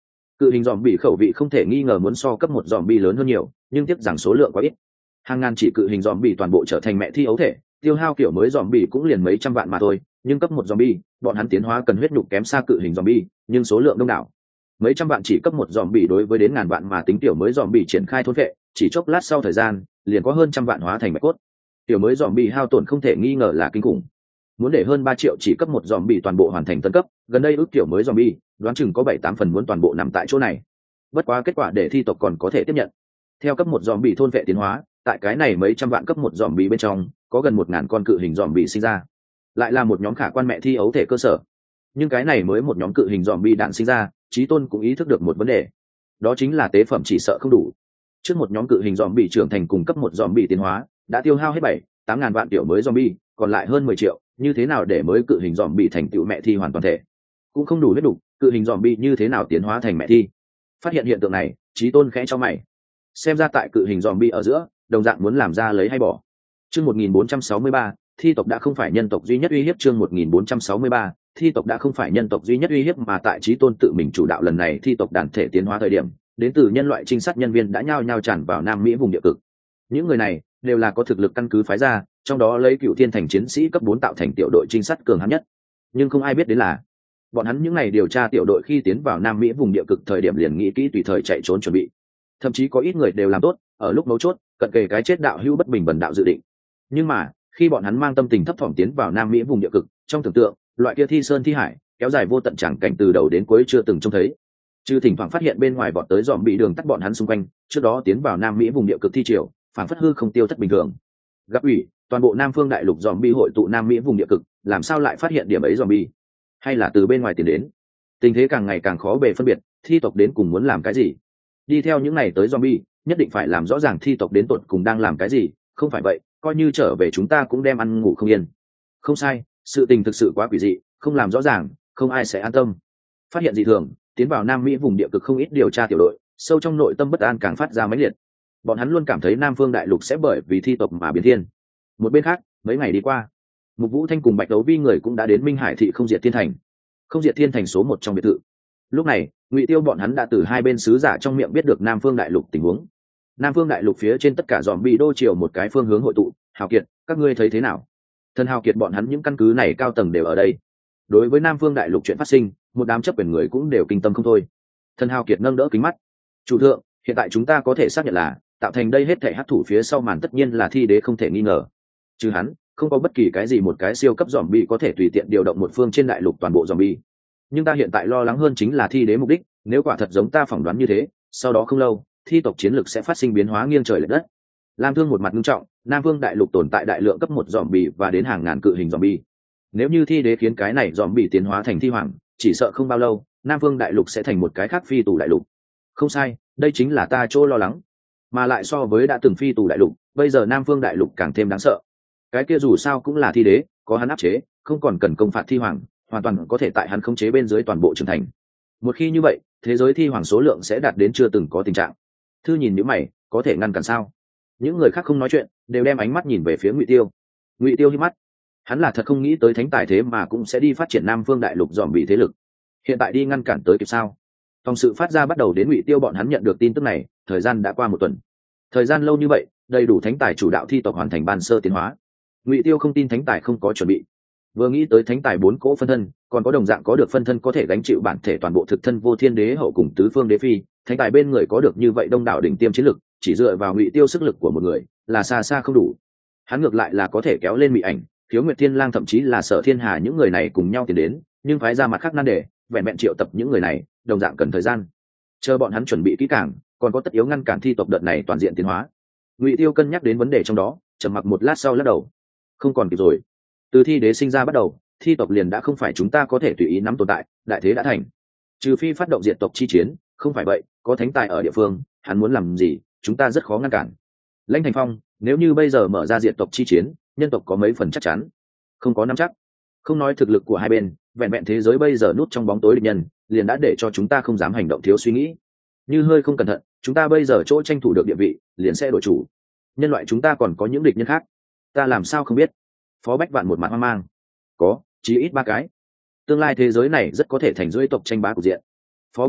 Cự hình dòm bị khẩu vị không thể nghi ngờ muốn so cấp một dòm bị lớn hơn nhiều, nhưng tiếc rằng số lượng quá ít. Hàng ngàn chỉ cự hình dòm bị toàn bộ trở thành mẹ thi ấu thể, tiêu hao kiểu mới dòm bị cũng liền mấy trăm vạn mà thôi, nhưng cấp một dòm bị, bọn hắn tiến hóa cần huyết nhục kém xa cự hình dòm bị, nhưng số lượng đông đảo. Mấy trăm vạn chỉ cấp một dòm bị đối với đến ngàn vạn mà tính tiểu mới dòm bị triển khai thôn vệ, chỉ chốc lát sau thời gian, liền có hơn trăm vạn hóa thành bạch cốt. Tiểu mới dòm bị hao tổn không thể nghi ngờ là kinh khủng. Muốn để hơn ba triệu chỉ cấp một dòm bị toàn bộ hoàn thành tân cấp, gần đây ước tiểu mới dòm bị, đoán chừng có bảy tám phần muốn toàn bộ nằm tại chỗ này. Bất quá kết quả để thi tộc còn có thể tiếp nhận. Theo cấp một dòm bị thôn vệ tiến hóa, tại cái này mấy trăm vạn cấp một dòm bị bên trong, có gần một ngàn con cự hình dòm bị sinh ra. Lại là một nhóm khả quan mẹ thi ấu thể cơ sở. Nhưng cái này mới một nhóm cự hình dòm bị đạn sinh ra, Chí Tôn cũng ý thức được một vấn đề. Đó chính là tế phẩm chỉ sợ không đủ. Trước một nhóm cự hình dòm bị trưởng thành cùng cấp một dòm bị tiến hóa, đã tiêu hao hết bảy, tám ngàn vạn tiểu mới dòm bị, còn lại hơn mười triệu, như thế nào để mới cự hình dòm bị thành tựu mẹ thi hoàn toàn thể? Cũng không đủ huyết đủ, cự hình dòm bị như thế nào tiến hóa thành mẹ thi? Phát hiện hiện tượng này, Chí Tôn khẽ cho mày. Xem ra tại cự hình dòm bị ở giữa, đồng dạng muốn làm ra lấy hay bỏ. Chương một nghìn bốn trăm sáu mươi ba, thi tộc đã không phải nhân tộc duy nhất uy hiếp. Chương một nghìn bốn trăm sáu mươi ba, thi tộc đã không phải nhân tộc duy nhất uy hiếp, mà tại Chí Tôn tự mình chủ đạo lần này thi tộc đàn thể tiến hóa thời điểm, đến từ nhân loại trinh sát nhân viên đã nhao nhao tràn vào Nam Mỹ vùng địa cực. Những người này đều là có thực lực căn cứ phái ra, trong đó lấy Cựu Thiên Thành chiến sĩ cấp bốn tạo thành tiểu đội trinh sát cường hãn nhất. Nhưng không ai biết đến là, bọn hắn những ngày điều tra tiểu đội khi tiến vào Nam Mỹ vùng địa cực thời điểm liền nghĩ kỹ tùy thời chạy trốn chuẩn bị. Thậm chí có ít người đều làm tốt, ở lúc mấu chốt, cận kề cái chết đạo hữu bất bình bần đạo dự định. Nhưng mà, khi bọn hắn mang tâm tình thấp thỏm tiến vào Nam Mỹ vùng địa cực, trong tưởng tượng, loại kia thi sơn thi hải, kéo dài vô tận chẳng cảnh từ đầu đến cuối chưa từng trông thấy. Chứ thỉnh thoảng phát hiện bên ngoài bọn tới dòm bị đường tắt bọn hắn xung quanh, trước đó tiến vào Nam Mỹ vùng địa cực thi triều, phản phất hư không tiêu thất bình thường. Gặp ủy, toàn bộ Nam Phương đại lục dòm bị hội tụ Nam Mỹ vùng địa cực, làm sao lại phát hiện điểm ấy dòm bị? Hay là từ bên ngoài tiến đến? Tình thế càng ngày càng khó bề phân biệt, thi tộc đến cùng muốn làm cái gì? Đi theo những này tới zombie, nhất định phải làm rõ ràng thi tộc đến tột cùng đang làm cái gì, không phải vậy, coi như trở về chúng ta cũng đem ăn ngủ không yên. Không sai, sự tình thực sự quá quỷ dị, không làm rõ ràng, không ai sẽ an tâm. Phát hiện dị thường, tiến vào Nam Mỹ vùng địa cực không ít điều tra tiểu đội, sâu trong nội tâm bất an càng phát ra mãnh liệt. Bọn hắn luôn cảm thấy Nam Phương đại lục sẽ bởi vì thi tộc mà biến thiên. Một bên khác, mấy ngày đi qua, Mục Vũ Thanh cùng Bạch Đấu Vi người cũng đã đến Minh Hải thị Không Diệt Thiên Thành. Không Diệt Thiên Thành số một trong biệt thự. Lúc này, Ngụy Tiêu bọn hắn đã từ hai bên sứ giả trong miệng biết được Nam Phương đại lục tình huống. Nam Phương đại lục phía trên tất cả dòm bị đô triều một cái phương hướng hội tụ. Hào Kiệt, các ngươi thấy thế nào? Thần Hào Kiệt bọn hắn những căn cứ này cao tầng đều ở đây. Đối với Nam Phương đại lục chuyện phát sinh, một đám chấp quyền người cũng đều kinh tâm không thôi. Thần Hào Kiệt nâng đỡ kính mắt. Chủ thượng, hiện tại chúng ta có thể xác nhận là tạo thành đây hết thể hắc thủ phía sau màn tất nhiên là thi đế không thể nghi ngờ. Chứ hắn, không có bất kỳ cái gì một cái siêu cấp dòm bị có thể tùy tiện điều động một phương trên đại lục toàn bộ dòm bị. Nhưng ta hiện tại lo lắng hơn chính là thi đế mục đích, nếu quả thật giống ta phỏng đoán như thế, sau đó không lâu, thi tộc chiến lực sẽ phát sinh biến hóa nghiêng trời lệch đất. Lam Thương một mặt nghiêm trọng, Nam Vương đại lục tồn tại đại lượng cấp một dòm bì và đến hàng ngàn cự hình dòm bì. Nếu như thi đế khiến cái này dòm bì tiến hóa thành thi hoàng, chỉ sợ không bao lâu, Nam Vương đại lục sẽ thành một cái khác phi tù đại lục. Không sai, đây chính là ta chỗ lo lắng. Mà lại so với đã từng phi tù đại lục, bây giờ Nam Vương đại lục càng thêm đáng sợ. Cái kia dù sao cũng là thi đế, có hắn áp chế, không còn cần công phạt thi hoàng, hoàn toàn có thể tại hắn khống chế bên dưới toàn bộ trưởng thành. Một khi như vậy, thế giới thi hoàng số lượng sẽ đạt đến chưa từng có tình trạng. Thư nhìn những mày, có thể ngăn cản sao? Những người khác không nói chuyện, đều đem ánh mắt nhìn về phía Ngụy Tiêu. Ngụy Tiêu hí mắt, hắn là thật không nghĩ tới thánh tài thế mà cũng sẽ đi phát triển Nam Phương đại lục dòm bị thế lực. Hiện tại đi ngăn cản tới kịp sao? Phòng sự phát ra bắt đầu đến Ngụy Tiêu bọn hắn nhận được tin tức này, thời gian đã qua một tuần. Thời gian lâu như vậy, đầy đủ thánh tài chủ đạo thi tộc hoàn thành ban sơ tiến hóa. Ngụy Tiêu không tin thánh tài không có chuẩn bị. Vừa nghĩ tới thánh tài bốn cỗ phân thân, còn có đồng dạng có được phân thân có thể gánh chịu bản thể toàn bộ thực thân vô thiên đế hậu cùng tứ phương đế phi, thánh tài bên người có được như vậy đông đảo đỉnh tiêm chiến lực, chỉ dựa vào Ngụy Tiêu sức lực của một người là xa xa không đủ. Hắn ngược lại là có thể kéo lên Mị Ảnh, Thiếu Nguyệt Thiên Lang thậm chí là Sở Thiên Hà những người này cùng nhau tiến đến, nhưng phái ra mặt khác nan đề, vẹn vẹn triệu tập những người này, đồng dạng cần thời gian. Chờ bọn hắn chuẩn bị kỹ càng, còn có tất yếu ngăn cản thi tộc đợt này toàn diện tiến hóa. Ngụy Tiêu cân nhắc đến vấn đề trong đó, trầm mặc một lát sau lắc đầu. Không còn kịp rồi. Từ thi đế sinh ra bắt đầu, thi tộc liền đã không phải chúng ta có thể tùy ý nắm tồn tại, đại thế đã thành. Trừ phi phát động diệt tộc chi chiến, không phải vậy, có thánh tài ở địa phương, hắn muốn làm gì, chúng ta rất khó ngăn cản. Lãnh Thành Phong, nếu như bây giờ mở ra diệt tộc chi chiến, nhân tộc có mấy phần chắc chắn? Không có nắm chắc. Không nói thực lực của hai bên, vẹn vẹn thế giới bây giờ nút trong bóng tối địch nhân, liền đã để cho chúng ta không dám hành động thiếu suy nghĩ. Như hơi không cẩn thận, chúng ta bây giờ chỗ tranh thủ được địa vị, liền sẽ đổi chủ. Nhân loại chúng ta còn có những địch nhân khác, ta làm sao không biết? Phó Bách Vạn một mặt hoang mang. Có, chí ít ba cái. Tương lai thế giới này rất có thể thành rưỡi tộc tranh bá cục diện. Phó Bách Vạn,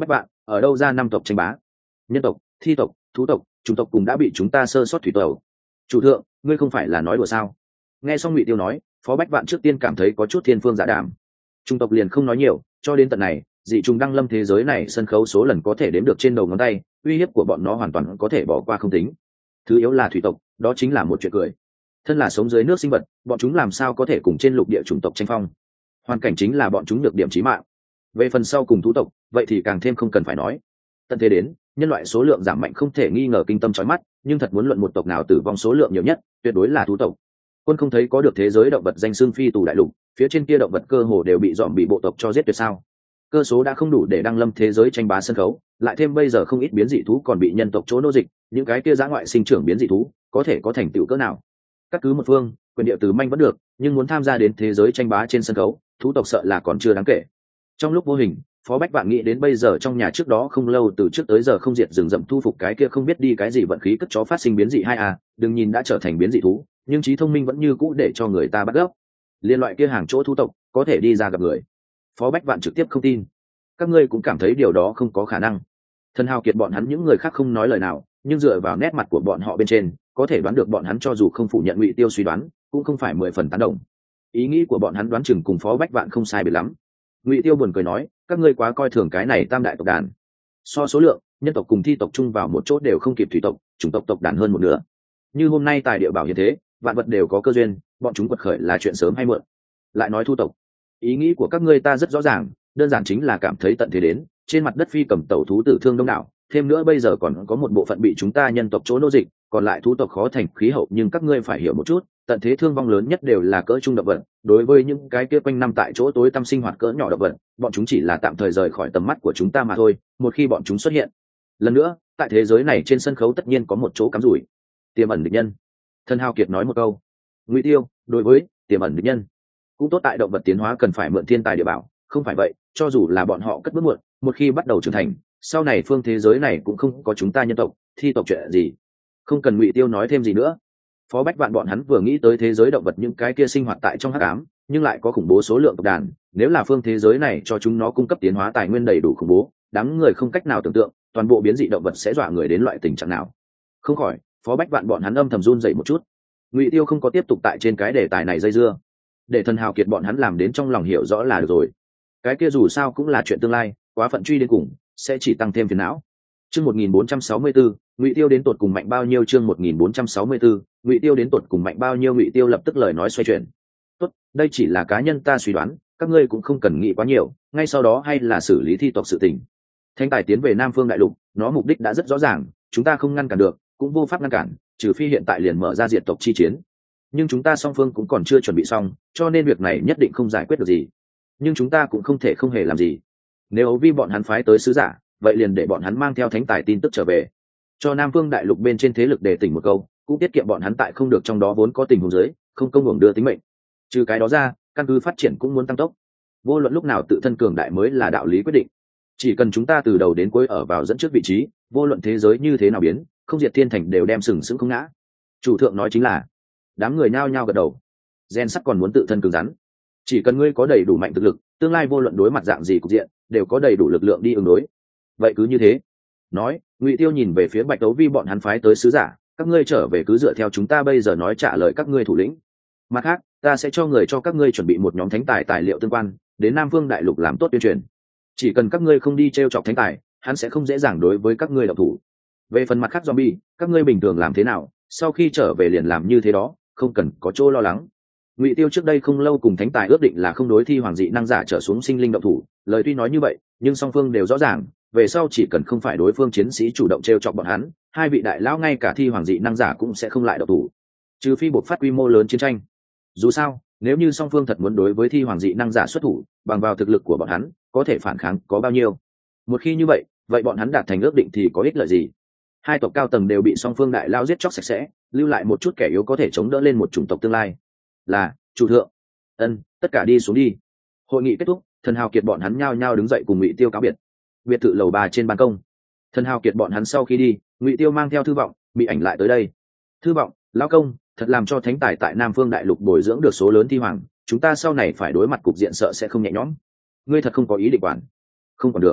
ở đâu ra năm tộc tranh bá? Nhân tộc, thi tộc, thú tộc, chủng tộc cùng đã bị chúng ta sơ sót thủy tẩu. Chủ thượng, ngươi không phải là nói đùa sao? Nghe xong Ngụy Tiêu nói, Phó Bách Vạn trước tiên cảm thấy có chút thiên phương dạ đàm. Chủng tộc liền không nói nhiều, cho đến tận này, dị trùng đăng lâm thế giới này sân khấu số lần có thể đếm được trên đầu ngón tay, uy hiếp của bọn nó hoàn toàn có thể bỏ qua không tính. Thứ yếu là thủy tộc, đó chính là một chuyện cười. Thân là sống dưới nước sinh vật, bọn chúng làm sao có thể cùng trên lục địa chủng tộc tranh phong? Hoàn cảnh chính là bọn chúng được điểm chí mạng. Về phần sau cùng thú tộc, vậy thì càng thêm không cần phải nói. Tận thế đến, nhân loại số lượng giảm mạnh không thể nghi ngờ kinh tâm chói mắt, nhưng thật muốn luận một tộc nào tử vong số lượng nhiều nhất, tuyệt đối là thú tộc. Quân không thấy có được thế giới động vật danh xưng phi tù đại lục, phía trên kia động vật cơ hồ đều bị dọn bị bộ tộc cho giết tuyệt sao? Cơ số đã không đủ để đăng lâm thế giới tranh bá sân khấu, lại thêm bây giờ không ít biến dị thú còn bị nhân tộc chỗ nô dịch, những cái kia dã ngoại sinh trưởng biến dị thú, có thể có thành tựu cỡ nào? Các cứ một phương, quyền địa từ manh vẫn được, nhưng muốn tham gia đến thế giới tranh bá trên sân khấu, thú tộc sợ là còn chưa đáng kể. Trong lúc vô hình, Phó Bách Vạn nghĩ đến bây giờ trong nhà trước đó không lâu từ trước tới giờ không diệt rừng rậm thu phục cái kia không biết đi cái gì vận khí cất chó phát sinh biến dị hai a, đừng nhìn đã trở thành biến dị thú, nhưng trí thông minh vẫn như cũ để cho người ta bắt gốc. Liên loại kia hàng chỗ thú tộc có thể đi ra gặp người. Phó Bách Vạn trực tiếp không tin. Các ngươi cũng cảm thấy điều đó không có khả năng. Thần Hào Kiệt bọn hắn những người khác không nói lời nào, nhưng dựa vào nét mặt của bọn họ bên trên, có thể đoán được bọn hắn cho dù không phủ nhận Ngụy Tiêu suy đoán, cũng không phải mười phần tán đồng. Ý nghĩ của bọn hắn đoán chừng cùng Phó Bách Vạn không sai biệt lắm. Ngụy Tiêu buồn cười nói, các ngươi quá coi thường cái này tam đại tộc đàn. So số lượng, nhân tộc cùng thi tộc chung vào một chỗ đều không kịp thủy tộc, chủng tộc tộc đàn hơn một nửa. Như hôm nay tài địa bảo hiện thế, vạn vật đều có cơ duyên, bọn chúng quật khởi là chuyện sớm hay muộn. Lại nói thu tộc, ý nghĩ của các ngươi ta rất rõ ràng, đơn giản chính là cảm thấy tận thế đến, trên mặt đất phi cầm tẩu thú tử thương đông đảo, thêm nữa bây giờ còn có một bộ phận bị chúng ta nhân tộc chỗ nô dịch, còn lại thú tộc khó thành khí hậu, nhưng các ngươi phải hiểu một chút, tận thế thương vong lớn nhất đều là cỡ trung động vật, đối với những cái kia quanh năm tại chỗ tối tăm sinh hoạt cỡ nhỏ động vật, bọn chúng chỉ là tạm thời rời khỏi tầm mắt của chúng ta mà thôi, một khi bọn chúng xuất hiện lần nữa, tại thế giới này trên sân khấu tất nhiên có một chỗ cắm rủi, tiềm ẩn địch nhân. Thần Hào Kiệt nói một câu. Ngụy Tiêu, đối với tiềm ẩn địch nhân, cũng tốt tại động vật tiến hóa cần phải mượn thiên tài địa bảo, không phải vậy, cho dù là bọn họ cất bước muộn, một khi bắt đầu trưởng thành, sau này phương thế giới này cũng không có chúng ta nhân tộc, thi tộc chuyện gì. Không cần Ngụy Tiêu nói thêm gì nữa. Phó Bách Vạn bọn hắn vừa nghĩ tới thế giới động vật những cái kia sinh hoạt tại trong hắc ám, nhưng lại có khủng bố số lượng tộc đàn, nếu là phương thế giới này cho chúng nó cung cấp tiến hóa tài nguyên đầy đủ khủng bố, đám người không cách nào tưởng tượng, toàn bộ biến dị động vật sẽ dọa người đến loại tình trạng nào. Không khỏi, Phó Bách Vạn bọn hắn âm thầm run dậy một chút. Ngụy Tiêu không có tiếp tục tại trên cái đề tài này dây dưa, để Thần Hào Kiệt bọn hắn làm đến trong lòng hiểu rõ là được rồi. Cái kia dù sao cũng là chuyện tương lai, quá phận truy đến cùng sẽ chỉ tăng thêm phiền não. Chương một nghìn bốn trăm sáu mươi tư, Ngụy Tiêu đến tột cùng mạnh bao nhiêu? Chương một nghìn bốn trăm sáu mươi tư, Ngụy Tiêu đến tột cùng mạnh bao nhiêu? Ngụy Tiêu lập tức lời nói xoay chuyển. Tốt, đây chỉ là cá nhân ta suy đoán, các ngươi cũng không cần nghĩ quá nhiều, ngay sau đó hay là xử lý thi tộc sự tình. Thanh tài tiến về Nam Phương Đại Lục, nó mục đích đã rất rõ ràng, chúng ta không ngăn cản được, cũng vô pháp ngăn cản, trừ phi hiện tại liền mở ra diệt tộc chi chiến. Nhưng chúng ta song phương cũng còn chưa chuẩn bị xong, cho nên việc này nhất định không giải quyết được gì. Nhưng chúng ta cũng không thể không hề làm gì. Nếu Âu Vi bọn hắn phái tới sứ giả, vậy liền để bọn hắn mang theo thánh tài tin tức trở về, cho Nam Phương Đại Lục bên trên thế lực để tỉnh một câu, cũng tiết kiệm bọn hắn tại không được trong đó vốn có tình huống dưới, không công hưởng đưa tính mệnh. Trừ cái đó ra, căn cứ phát triển cũng muốn tăng tốc. Vô luận lúc nào tự thân cường đại mới là đạo lý quyết định. Chỉ cần chúng ta từ đầu đến cuối ở vào dẫn trước vị trí, vô luận thế giới như thế nào biến, không diệt thiên thành đều đem sừng sững không ngã. Chủ thượng nói chính là. Đám người nhao nhao gật đầu. Gen sắt còn muốn tự thân cứng rắn. Chỉ cần ngươi có đầy đủ mạnh thực lực, tương lai vô luận đối mặt dạng gì cục diện, đều có đầy đủ lực lượng đi ứng đối. Vậy cứ như thế. Nói, Ngụy Tiêu nhìn về phía Bạch Đấu Vi bọn hắn phái tới sứ giả, các ngươi trở về cứ dựa theo chúng ta bây giờ nói trả lời các ngươi thủ lĩnh. Mặt khác, ta sẽ cho người cho các ngươi chuẩn bị một nhóm thánh tài tài liệu tương quan, đến Nam Phương Đại Lục làm tốt tuyên truyền. Chỉ cần các ngươi không đi trêu chọc thánh tài, hắn sẽ không dễ dàng đối với các ngươi động thủ. Về phần mặt khác zombie, các ngươi bình thường làm thế nào, sau khi trở về liền làm như thế đó, không cần có chỗ lo lắng. Ngụy Tiêu trước đây không lâu cùng thánh tài ước định là không đối thi hoàng dị năng giả trở xuống sinh linh động thủ, lời tuy nói như vậy, nhưng song phương đều rõ ràng, về sau chỉ cần không phải đối phương chiến sĩ chủ động trêu chọc bọn hắn, hai vị đại lão ngay cả thi hoàng dị năng giả cũng sẽ không lại động thủ, trừ phi buộc phát quy mô lớn chiến tranh. Dù sao, nếu như song phương thật muốn đối với thi hoàng dị năng giả xuất thủ, bằng vào thực lực của bọn hắn, có thể phản kháng có bao nhiêu? Một khi như vậy, vậy bọn hắn đạt thành ước định thì có ích lợi gì? Hai tộc cao tầng đều bị song phương đại lao giết chóc sạch sẽ, lưu lại một chút kẻ yếu có thể chống đỡ lên một chủng tộc tương lai. Là, chủ thượng. Ân, tất cả đi xuống đi. Hội nghị kết thúc, Thần Hào Kiệt bọn hắn nhao nhao đứng dậy cùng Ngụy Tiêu cáo biệt. Biệt thự lầu ba trên ban công. Thần Hào Kiệt bọn hắn sau khi đi, Ngụy Tiêu mang theo Thư Vọng, bị ảnh lại tới đây. Thư Vọng, lão công, thật làm cho thánh tài tại Nam Phương Đại Lục bồi dưỡng được số lớn thi hoàng, chúng ta sau này phải đối mặt cục diện sợ sẽ không nhẹ nhõm. Ngươi thật không có ý định quản? Không còn được.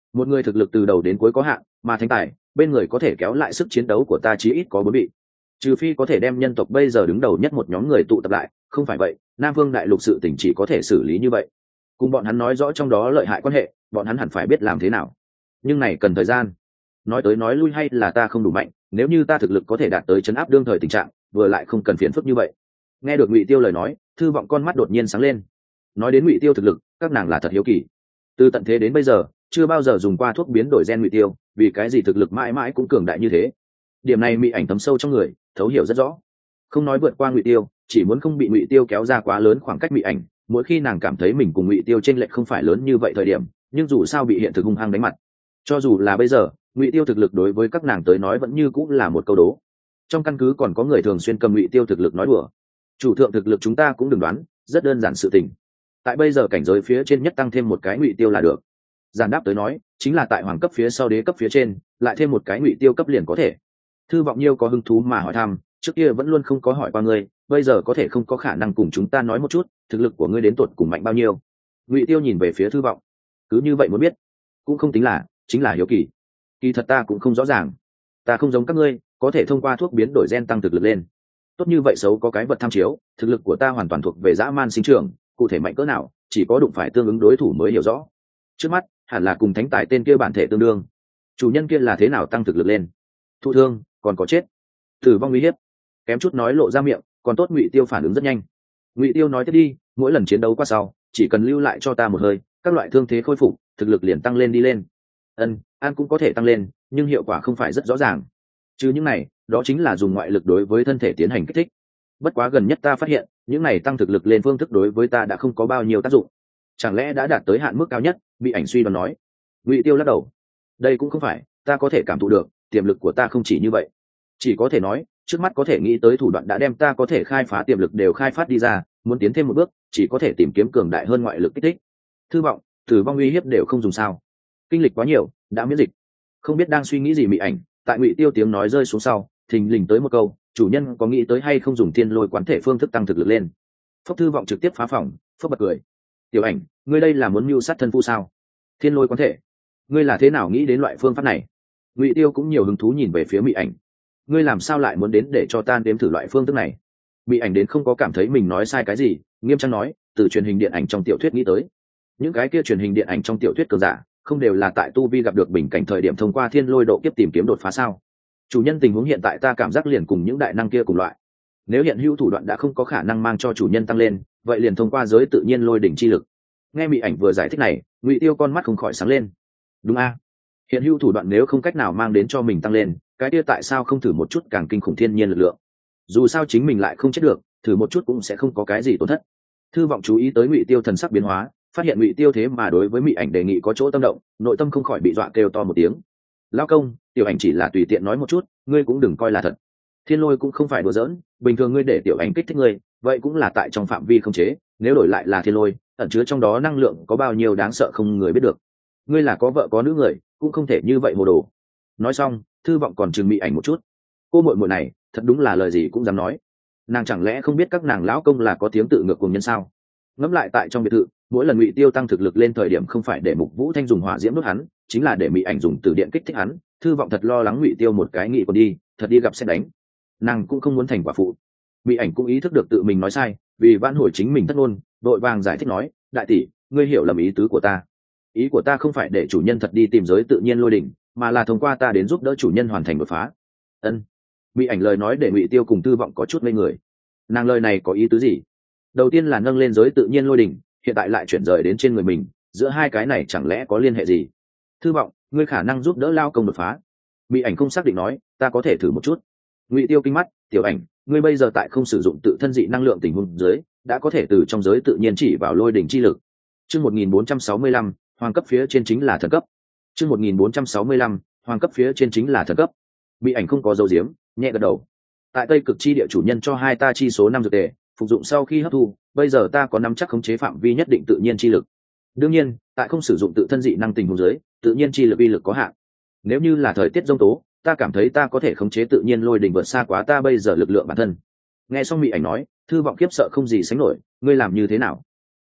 một người thực lực từ đầu đến cuối có hạn, mà thánh tài bên người có thể kéo lại sức chiến đấu của ta chí ít có bốn vị, trừ phi có thể đem nhân tộc bây giờ đứng đầu nhất một nhóm người tụ tập lại, không phải vậy Nam Vương đại lục sự tình chỉ có thể xử lý như vậy. Cùng bọn hắn nói rõ trong đó lợi hại quan hệ, bọn hắn hẳn phải biết làm thế nào, nhưng này cần thời gian. Nói tới nói lui hay là ta không đủ mạnh, nếu như ta thực lực có thể đạt tới chấn áp đương thời tình trạng, vừa lại không cần phiền phức như vậy. Nghe được Ngụy Tiêu lời nói, Thư Vọng con mắt đột nhiên sáng lên. Nói đến Ngụy Tiêu thực lực, các nàng là thật hiếu kỳ. Từ tận thế đến bây giờ, chưa bao giờ dùng qua thuốc biến đổi gen Ngụy Tiêu, vì cái gì thực lực mãi mãi cũng cường đại như thế. Điểm này Mị Ảnh thấm sâu trong người, thấu hiểu rất rõ. Không nói vượt qua Ngụy Tiêu, chỉ muốn không bị Ngụy Tiêu kéo ra quá lớn khoảng cách Mị Ảnh, mỗi khi nàng cảm thấy mình cùng Ngụy Tiêu chênh lệch không phải lớn như vậy thời điểm, nhưng dù sao bị hiện thực hung hăng đánh mặt. Cho dù là bây giờ, Ngụy Tiêu thực lực đối với các nàng tới nói vẫn như cũng là một câu đố. Trong căn cứ còn có người thường xuyên cầm Ngụy Tiêu thực lực nói đùa. Chủ thượng thực lực chúng ta cũng đừng đoán, rất đơn giản sự tình. Tại bây giờ cảnh giới phía trên nhất tăng thêm một cái Ngụy Tiêu là được. Giản đáp tới nói, chính là tại hoàng cấp phía sau đế cấp phía trên, lại thêm một cái Ngụy Tiêu cấp liền có thể. Thư Vọng Nhiêu có hứng thú mà hỏi thăm, trước kia vẫn luôn không có hỏi qua ngươi, bây giờ có thể không có khả năng cùng chúng ta nói một chút, thực lực của ngươi đến tột cùng mạnh bao nhiêu? Ngụy Tiêu nhìn về phía Thư Vọng, cứ như vậy muốn biết, cũng không tính là, chính là hiếu kỳ. Kỳ thật ta cũng không rõ ràng, ta không giống các ngươi, có thể thông qua thuốc biến đổi gen tăng thực lực lên. Tốt như vậy xấu có cái vật tham chiếu, thực lực của ta hoàn toàn thuộc về dã man sinh trưởng, cụ thể mạnh cỡ nào, chỉ có đụng phải tương ứng đối thủ mới hiểu rõ. Trước mắt, hẳn là cùng thánh tài tên kia bản thể tương đương. Chủ nhân kia là thế nào tăng thực lực lên? Thụ thương, còn có chết, tử vong uy hiếp, kém chút nói lộ ra miệng, còn tốt Ngụy Tiêu phản ứng rất nhanh. Ngụy Tiêu nói tiếp đi, mỗi lần chiến đấu qua sau, chỉ cần lưu lại cho ta một hơi, các loại thương thế khôi phục, thực lực liền tăng lên đi lên. Ân, an cũng có thể tăng lên, nhưng hiệu quả không phải rất rõ ràng. Chứ những này, đó chính là dùng ngoại lực đối với thân thể tiến hành kích thích. Bất quá gần nhất ta phát hiện, những này tăng thực lực lên phương thức đối với ta đã không có bao nhiêu tác dụng. Chẳng lẽ đã đạt tới hạn mức cao nhất? Bị Ảnh suy đoán nói. Ngụy Tiêu lắc đầu. Đây cũng không phải, ta có thể cảm thụ được, tiềm lực của ta không chỉ như vậy. Chỉ có thể nói, trước mắt có thể nghĩ tới thủ đoạn đã đem ta có thể khai phá tiềm lực đều khai phát đi ra, muốn tiến thêm một bước, chỉ có thể tìm kiếm cường đại hơn ngoại lực kích thích. Thư Vọng, tử vong uy hiếp đều không dùng sao? Kinh lịch quá nhiều, đã miễn dịch. Không biết đang suy nghĩ gì Mị Ảnh, tại Ngụy Tiêu tiếng nói rơi xuống sau, thình lình tới một câu, chủ nhân có nghĩ tới hay không dùng thiên lôi quán thể phương thức tăng thực lực lên? Phốc Thư Vọng trực tiếp phá phòng, phốc bật cười. Tiểu Ảnh, ngươi đây là muốn mưu sát thân phu sao? Thiên lôi quán thể, ngươi là thế nào nghĩ đến loại phương pháp này? Ngụy Tiêu cũng nhiều hứng thú nhìn về phía Mị Ảnh. Ngươi làm sao lại muốn đến để cho ta đếm thử loại phương thức này? Mị Ảnh đến không có cảm thấy mình nói sai cái gì, nghiêm trang nói, từ truyền hình điện ảnh trong tiểu thuyết nghĩ tới. Những cái kia truyền hình điện ảnh trong tiểu thuyết cường giả, không đều là tại tu vi gặp được bình cảnh thời điểm thông qua thiên lôi độ kiếp tìm kiếm đột phá sao? Chủ nhân tình huống hiện tại ta cảm giác liền cùng những đại năng kia cùng loại. Nếu hiện hữu thủ đoạn đã không có khả năng mang cho chủ nhân tăng lên, vậy liền thông qua giới tự nhiên lôi đỉnh chi lực. Nghe Mị Ảnh vừa giải thích này, Ngụy Tiêu con mắt không khỏi sáng lên. Đúng a, hiện hữu thủ đoạn nếu không cách nào mang đến cho mình tăng lên, cái kia tại sao không thử một chút càng kinh khủng thiên nhiên lực lượng? Dù sao chính mình lại không chết được, thử một chút cũng sẽ không có cái gì tổn thất. Thư Vọng chú ý tới Ngụy Tiêu thần sắc biến hóa, phát hiện Ngụy Tiêu thế mà đối với Mị Ảnh đề nghị có chỗ tâm động, nội tâm không khỏi bị dọa kêu to một tiếng. Lão công, Tiểu Ảnh chỉ là tùy tiện nói một chút, ngươi cũng đừng coi là thật. Thiên lôi cũng không phải đùa giỡn, bình thường ngươi để Tiểu Ảnh kích thích ngươi, vậy cũng là tại trong phạm vi không chế, nếu đổi lại là thiên lôi, ẩn chứa trong đó năng lượng có bao nhiêu đáng sợ không người biết được. Ngươi là có vợ có nữ người, cũng không thể như vậy hồ đồ. Nói xong, Thư Vọng còn trừng Mị Ảnh một chút. Cô muội muội này, thật đúng là lời gì cũng dám nói. Nàng chẳng lẽ không biết các nàng lão công là có tiếng tự ngược cùng nhân sao? Ngẫm lại tại trong biệt thự, mỗi lần Ngụy Tiêu tăng thực lực lên thời điểm không phải để Mục Vũ Thanh dùng hỏa diễm đốt hắn, chính là để Mị Ảnh dùng từ điện kích thích hắn. Thư Vọng thật lo lắng Ngụy Tiêu một cái nghị còn đi, thật đi gặp sẽ đánh. Nàng cũng không muốn thành quả phụ. Mị Ảnh cũng ý thức được tự mình nói sai, vì vãn hồi chính mình thất ngôn, vội vàng giải thích nói, đại tỷ, ngươi hiểu lầm ý tứ của ta. Ý của ta không phải để chủ nhân thật đi tìm giới tự nhiên lôi đỉnh, mà là thông qua ta đến giúp đỡ chủ nhân hoàn thành đột phá. Ân. Mị Ảnh lời nói để Ngụy Tiêu cùng Thư Vọng có chút ngây người. Nàng lời này có ý tứ gì? Đầu tiên là nâng lên giới tự nhiên lôi đỉnh, hiện tại lại chuyển rời đến trên người mình, giữa hai cái này chẳng lẽ có liên hệ gì? Thư Vọng, ngươi khả năng giúp đỡ lao công đột phá. Mị Ảnh không xác định nói, ta có thể thử một chút. Ngụy Tiêu kinh mắt, Tiểu Ảnh, ngươi bây giờ tại không sử dụng tự thân dị năng lượng tình huống dưới, đã có thể từ trong giới tự nhiên chỉ vào lôi đỉnh chi lực. Chương một nghìn bốn trăm sáu mươi lăm, hoàng cấp phía trên chính là thần cấp. Chương một nghìn bốn trăm sáu mươi lăm, hoàng cấp phía trên chính là thần cấp. Mị Ảnh không có dấu diếm, nhẹ gật đầu. Tại Tây Cực chi địa chủ nhân cho hai ta chi số năm dược tệ, phục dụng sau khi hấp thu, bây giờ ta có nắm chắc khống chế phạm vi nhất định tự nhiên chi lực. Đương nhiên, tại không sử dụng tự thân dị năng tình huống dưới, tự nhiên chi lực uy lực có hạn. Nếu như là thời tiết giông tố, ta cảm thấy ta có thể khống chế tự nhiên lôi đỉnh vượt xa quá ta bây giờ lực lượng bản thân. Nghe xong Mị Ảnh nói, Thư Vọng khiếp sợ không gì sánh nổi, ngươi làm như thế nào?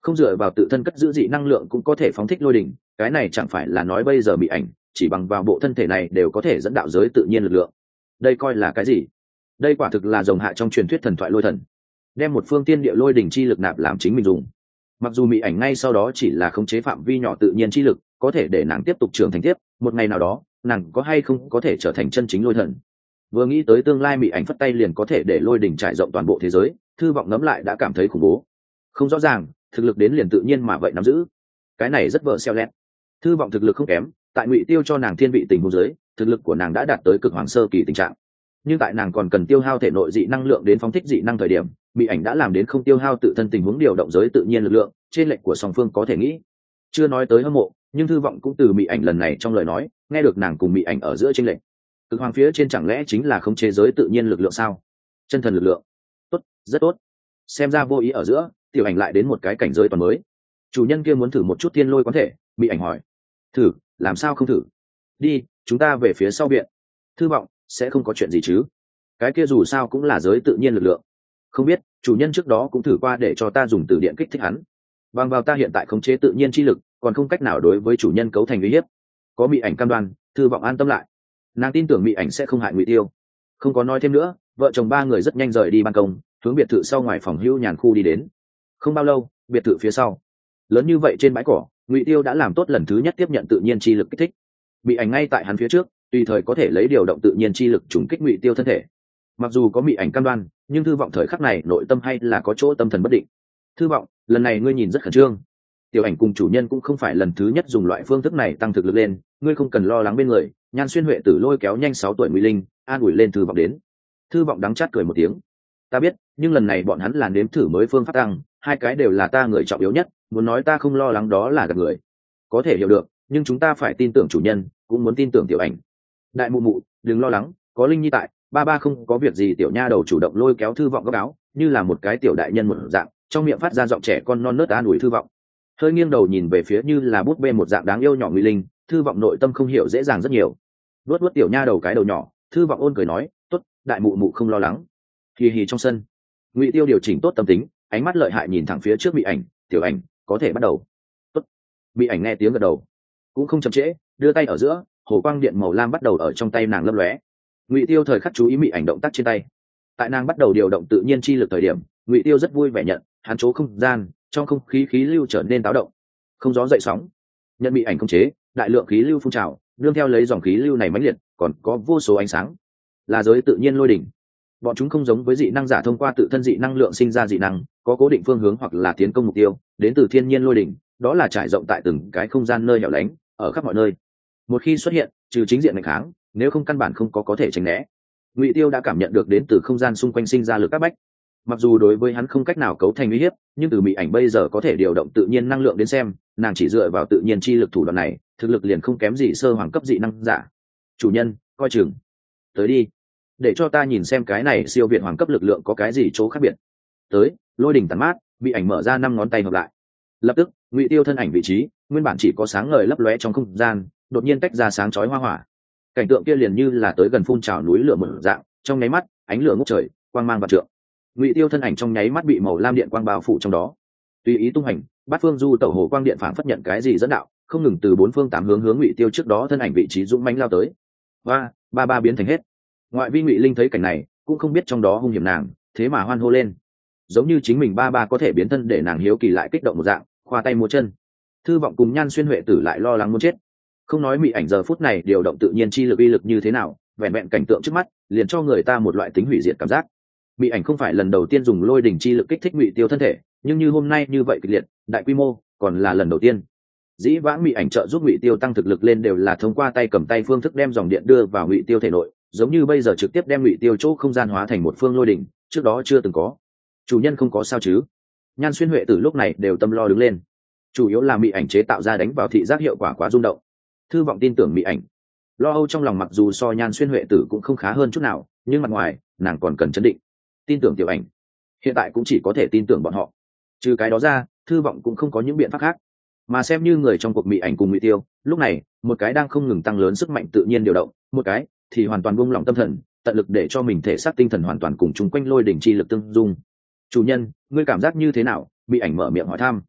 không dựa vào tự thân cất giữ dị năng lượng cũng có thể phóng thích lôi đỉnh, cái này chẳng phải là nói bây giờ bị ảnh chỉ bằng vào bộ thân thể này đều có thể dẫn đạo giới tự nhiên lực lượng. Đây coi là cái gì? Đây quả thực là rồng hạ trong truyền thuyết thần thoại lôi thần, đem một phương tiên địa lôi đỉnh chi lực nạp làm chính mình dùng. Mặc dù mỹ ảnh ngay sau đó chỉ là khống chế phạm vi nhỏ tự nhiên chi lực, có thể để nàng tiếp tục trưởng thành tiếp, một ngày nào đó nàng có hay không có thể trở thành chân chính lôi thần. Vừa nghĩ tới tương lai mỹ ảnh phất tay liền có thể để lôi đỉnh trải rộng toàn bộ thế giới, Thư Vọng ngẫm lại đã cảm thấy khủng bố. Không rõ ràng, thực lực đến liền tự nhiên mà vậy nắm giữ, cái này rất vợ xeo lét. Thư Vọng thực lực không kém, tại Ngụy Tiêu cho nàng thiên vị tình huống dưới, thực lực của nàng đã đạt tới cực hoàng sơ kỳ tình trạng. Nhưng tại nàng còn cần tiêu hao thể nội dị năng lượng đến phóng thích dị năng thời điểm, mỹ ảnh đã làm đến không tiêu hao tự thân tình huống điều động giới tự nhiên lực lượng, trên lệnh của song phương có thể nghĩ. Chưa nói tới hâm mộ, nhưng Thư Vọng cũng từ mỹ ảnh lần này trong lời nói, nghe được nàng cùng mỹ ảnh ở giữa chênh lệnh. Cực hoàng phía trên chẳng lẽ chính là khống chế giới tự nhiên lực lượng sao? Chân thần lực lượng. Tốt, rất tốt. Xem ra vô ý ở giữa, tiểu ảnh lại đến một cái cảnh giới toàn mới. Chủ nhân kia muốn thử một chút thiên lôi quán thể, mỹ ảnh hỏi. Thử, làm sao không thử? Đi, chúng ta về phía sau viện. Thư Vọng, sẽ không có chuyện gì chứ? Cái kia dù sao cũng là giới tự nhiên lực lượng. Không biết, chủ nhân trước đó cũng thử qua để cho ta dùng từ điện kích thích hắn. Bằng vào ta hiện tại khống chế tự nhiên chi lực, còn không cách nào đối với chủ nhân cấu thành uy hiếp. Có mỹ ảnh cam đoan, Thư Vọng an tâm lại. Nàng tin tưởng mỹ ảnh sẽ không hại Ngụy Tiêu. Không có nói thêm nữa, vợ chồng ba người rất nhanh rời đi ban công, hướng biệt thự sau ngoài phòng hữu nhàn khu đi đến. Không bao lâu, biệt thự phía sau lớn như vậy trên bãi cỏ, Ngụy Tiêu đã làm tốt lần thứ nhất tiếp nhận tự nhiên chi lực kích thích. Mỹ ảnh ngay tại hắn phía trước, tùy thời có thể lấy điều động tự nhiên chi lực trùng kích Ngụy Tiêu thân thể. Mặc dù có mỹ ảnh cam đoan, nhưng Thư Vọng thời khắc này nội tâm hay là có chỗ tâm thần bất định. Thư Vọng, lần này ngươi nhìn rất khẩn trương. Tiểu ảnh cùng chủ nhân cũng không phải lần thứ nhất dùng loại phương thức này tăng thực lực lên, ngươi không cần lo lắng bên người. Nhan Xuyên Huệ Tử lôi kéo nhanh sáu tuổi Ngụy Linh, an ủi lên Thư Vọng đến. Thư Vọng đắng chát cười một tiếng. Ta biết, nhưng lần này bọn hắn là nếm thử mới phương pháp tăng, hai cái đều là ta người trọng yếu nhất, muốn nói ta không lo lắng đó là gạt người. Có thể hiểu được, nhưng chúng ta phải tin tưởng chủ nhân, cũng muốn tin tưởng tiểu ảnh. Đại mụ mụ, đừng lo lắng, có Linh Nhi tại, ba ba không có việc gì. Tiểu nha đầu chủ động lôi kéo Thư Vọng góc áo, như là một cái tiểu đại nhân một dạng, trong miệng phát ra giọng trẻ con non nớt an ủi Thư Vọng. Hơi nghiêng đầu nhìn về phía như là bút bê một dạng đáng yêu nhỏ Ngụy Linh, Thư Vọng nội tâm không hiểu dễ dàng rất nhiều. Luốt luốt tiểu nha đầu cái đầu nhỏ, Thư Vọng ôn cười nói, tốt, đại mụ mụ không lo lắng. Hì hì trong sân, Ngụy Tiêu điều chỉnh tốt tâm tính, ánh mắt lợi hại nhìn thẳng phía trước Mỹ ảnh, tiểu ảnh, có thể bắt đầu. Tốt. Mỹ ảnh nghe tiếng gật đầu, cũng không chậm trễ, đưa tay ở giữa, hồ quang điện màu lam bắt đầu ở trong tay nàng lấp lóe. Ngụy Tiêu thời khắc chú ý Mỹ ảnh động tác trên tay. Tại nàng bắt đầu điều động tự nhiên chi lực thời điểm, Ngụy Tiêu rất vui vẻ nhận, hắn chỗ không gian, trong không khí khí lưu trở nên táo động, không gió dậy sóng. Nhận Mỹ ảnh khống chế, đại lượng khí lưu phun trào, nương theo lấy dòng khí lưu này mãnh liệt, còn có vô số ánh sáng, là giới tự nhiên lôi đỉnh. Bọn chúng không giống với dị năng giả thông qua tự thân dị năng lượng sinh ra dị năng, có cố định phương hướng hoặc là tiến công mục tiêu, đến từ thiên nhiên lôi đỉnh, đó là trải rộng tại từng cái không gian nơi hẻo lánh, ở khắp mọi nơi. Một khi xuất hiện, trừ chính diện nghịch kháng, nếu không căn bản không có có thể tránh né. Ngụy Tiêu đã cảm nhận được đến từ không gian xung quanh sinh ra lực các bách. Mặc dù đối với hắn không cách nào cấu thành uy hiếp, nhưng từ mỹ ảnh bây giờ có thể điều động tự nhiên năng lượng đến xem, nàng chỉ dựa vào tự nhiên chi lực thủ đoạn này, thực lực liền không kém gì sơ hoàng cấp dị năng giả. Chủ nhân, coi chừng. Tới đi, để cho ta nhìn xem cái này siêu việt hoàng cấp lực lượng có cái gì chỗ khác biệt. Tới, lôi đỉnh tàn mát, bị ảnh mở ra năm ngón tay hợp lại. Lập tức, Ngụy Tiêu thân ảnh vị trí, nguyên bản chỉ có sáng ngời lấp lóe trong không gian, đột nhiên tách ra sáng chói hoa hỏa. Cảnh tượng kia liền như là tới gần phun trào núi lửa mở dạng, trong nháy mắt, ánh lửa ngút trời, quang mang vạn trượng. Ngụy Tiêu thân ảnh trong nháy mắt bị màu lam điện quang bao phủ trong đó. Tùy ý tung hành, bát phương du tẩu hồ quang điện phảng phất nhận cái gì dẫn đạo, không ngừng từ bốn phương tám hướng hướng Ngụy Tiêu trước đó thân ảnh vị trí dũng mãnh lao tới. Và, ba ba biến thành hết. Ngoại vi Ngụy Linh thấy cảnh này, cũng không biết trong đó hung hiểm nàng, thế mà hoan hô lên. Giống như chính mình ba ba có thể biến thân để nàng hiếu kỳ lại kích động một dạng, khoa tay múa chân. Thư Vọng cùng Nhan Xuyên Huệ Tử lại lo lắng muốn chết. Không nói mỹ ảnh giờ phút này điều động tự nhiên chi lực uy lực như thế nào, vẹn vẹn cảnh tượng trước mắt liền cho người ta một loại tính hủy diệt cảm giác. Mỹ ảnh không phải lần đầu tiên dùng lôi đỉnh chi lực kích thích Ngụy Tiêu thân thể, nhưng như hôm nay như vậy kịch liệt, đại quy mô, còn là lần đầu tiên. Dĩ vãng Mỹ ảnh trợ giúp Ngụy Tiêu tăng thực lực lên đều là thông qua tay cầm tay phương thức đem dòng điện đưa vào Ngụy Tiêu thể nội, giống như bây giờ trực tiếp đem Ngụy Tiêu chỗ không gian hóa thành một phương lôi đỉnh, trước đó chưa từng có. Chủ nhân không có sao chứ? Nhan Xuyên Huệ Tử lúc này đều tâm lo đứng lên. Chủ yếu là Mỹ ảnh chế tạo ra đánh vào thị giác hiệu quả quá rung động. Thư Vọng tin tưởng Mỹ ảnh. Lo âu trong lòng mặc dù so Nhan Xuyên Huệ Tử cũng không khá hơn chút nào, nhưng mặt ngoài, nàng còn cần chấn định. Tin tưởng tiểu ảnh. Hiện tại cũng chỉ có thể tin tưởng bọn họ. Trừ cái đó ra, Thư Vọng cũng không có những biện pháp khác. Mà xem như người trong cuộc Mỹ ảnh cùng Ngụy Tiêu, lúc này, một cái đang không ngừng tăng lớn sức mạnh tự nhiên điều động, một cái thì hoàn toàn buông lỏng tâm thần, tận lực để cho mình thể xác tinh thần hoàn toàn cùng chung quanh lôi đỉnh chi lực tương dung. Chủ nhân, ngươi cảm giác như thế nào? Mỹ ảnh mở miệng hỏi thăm.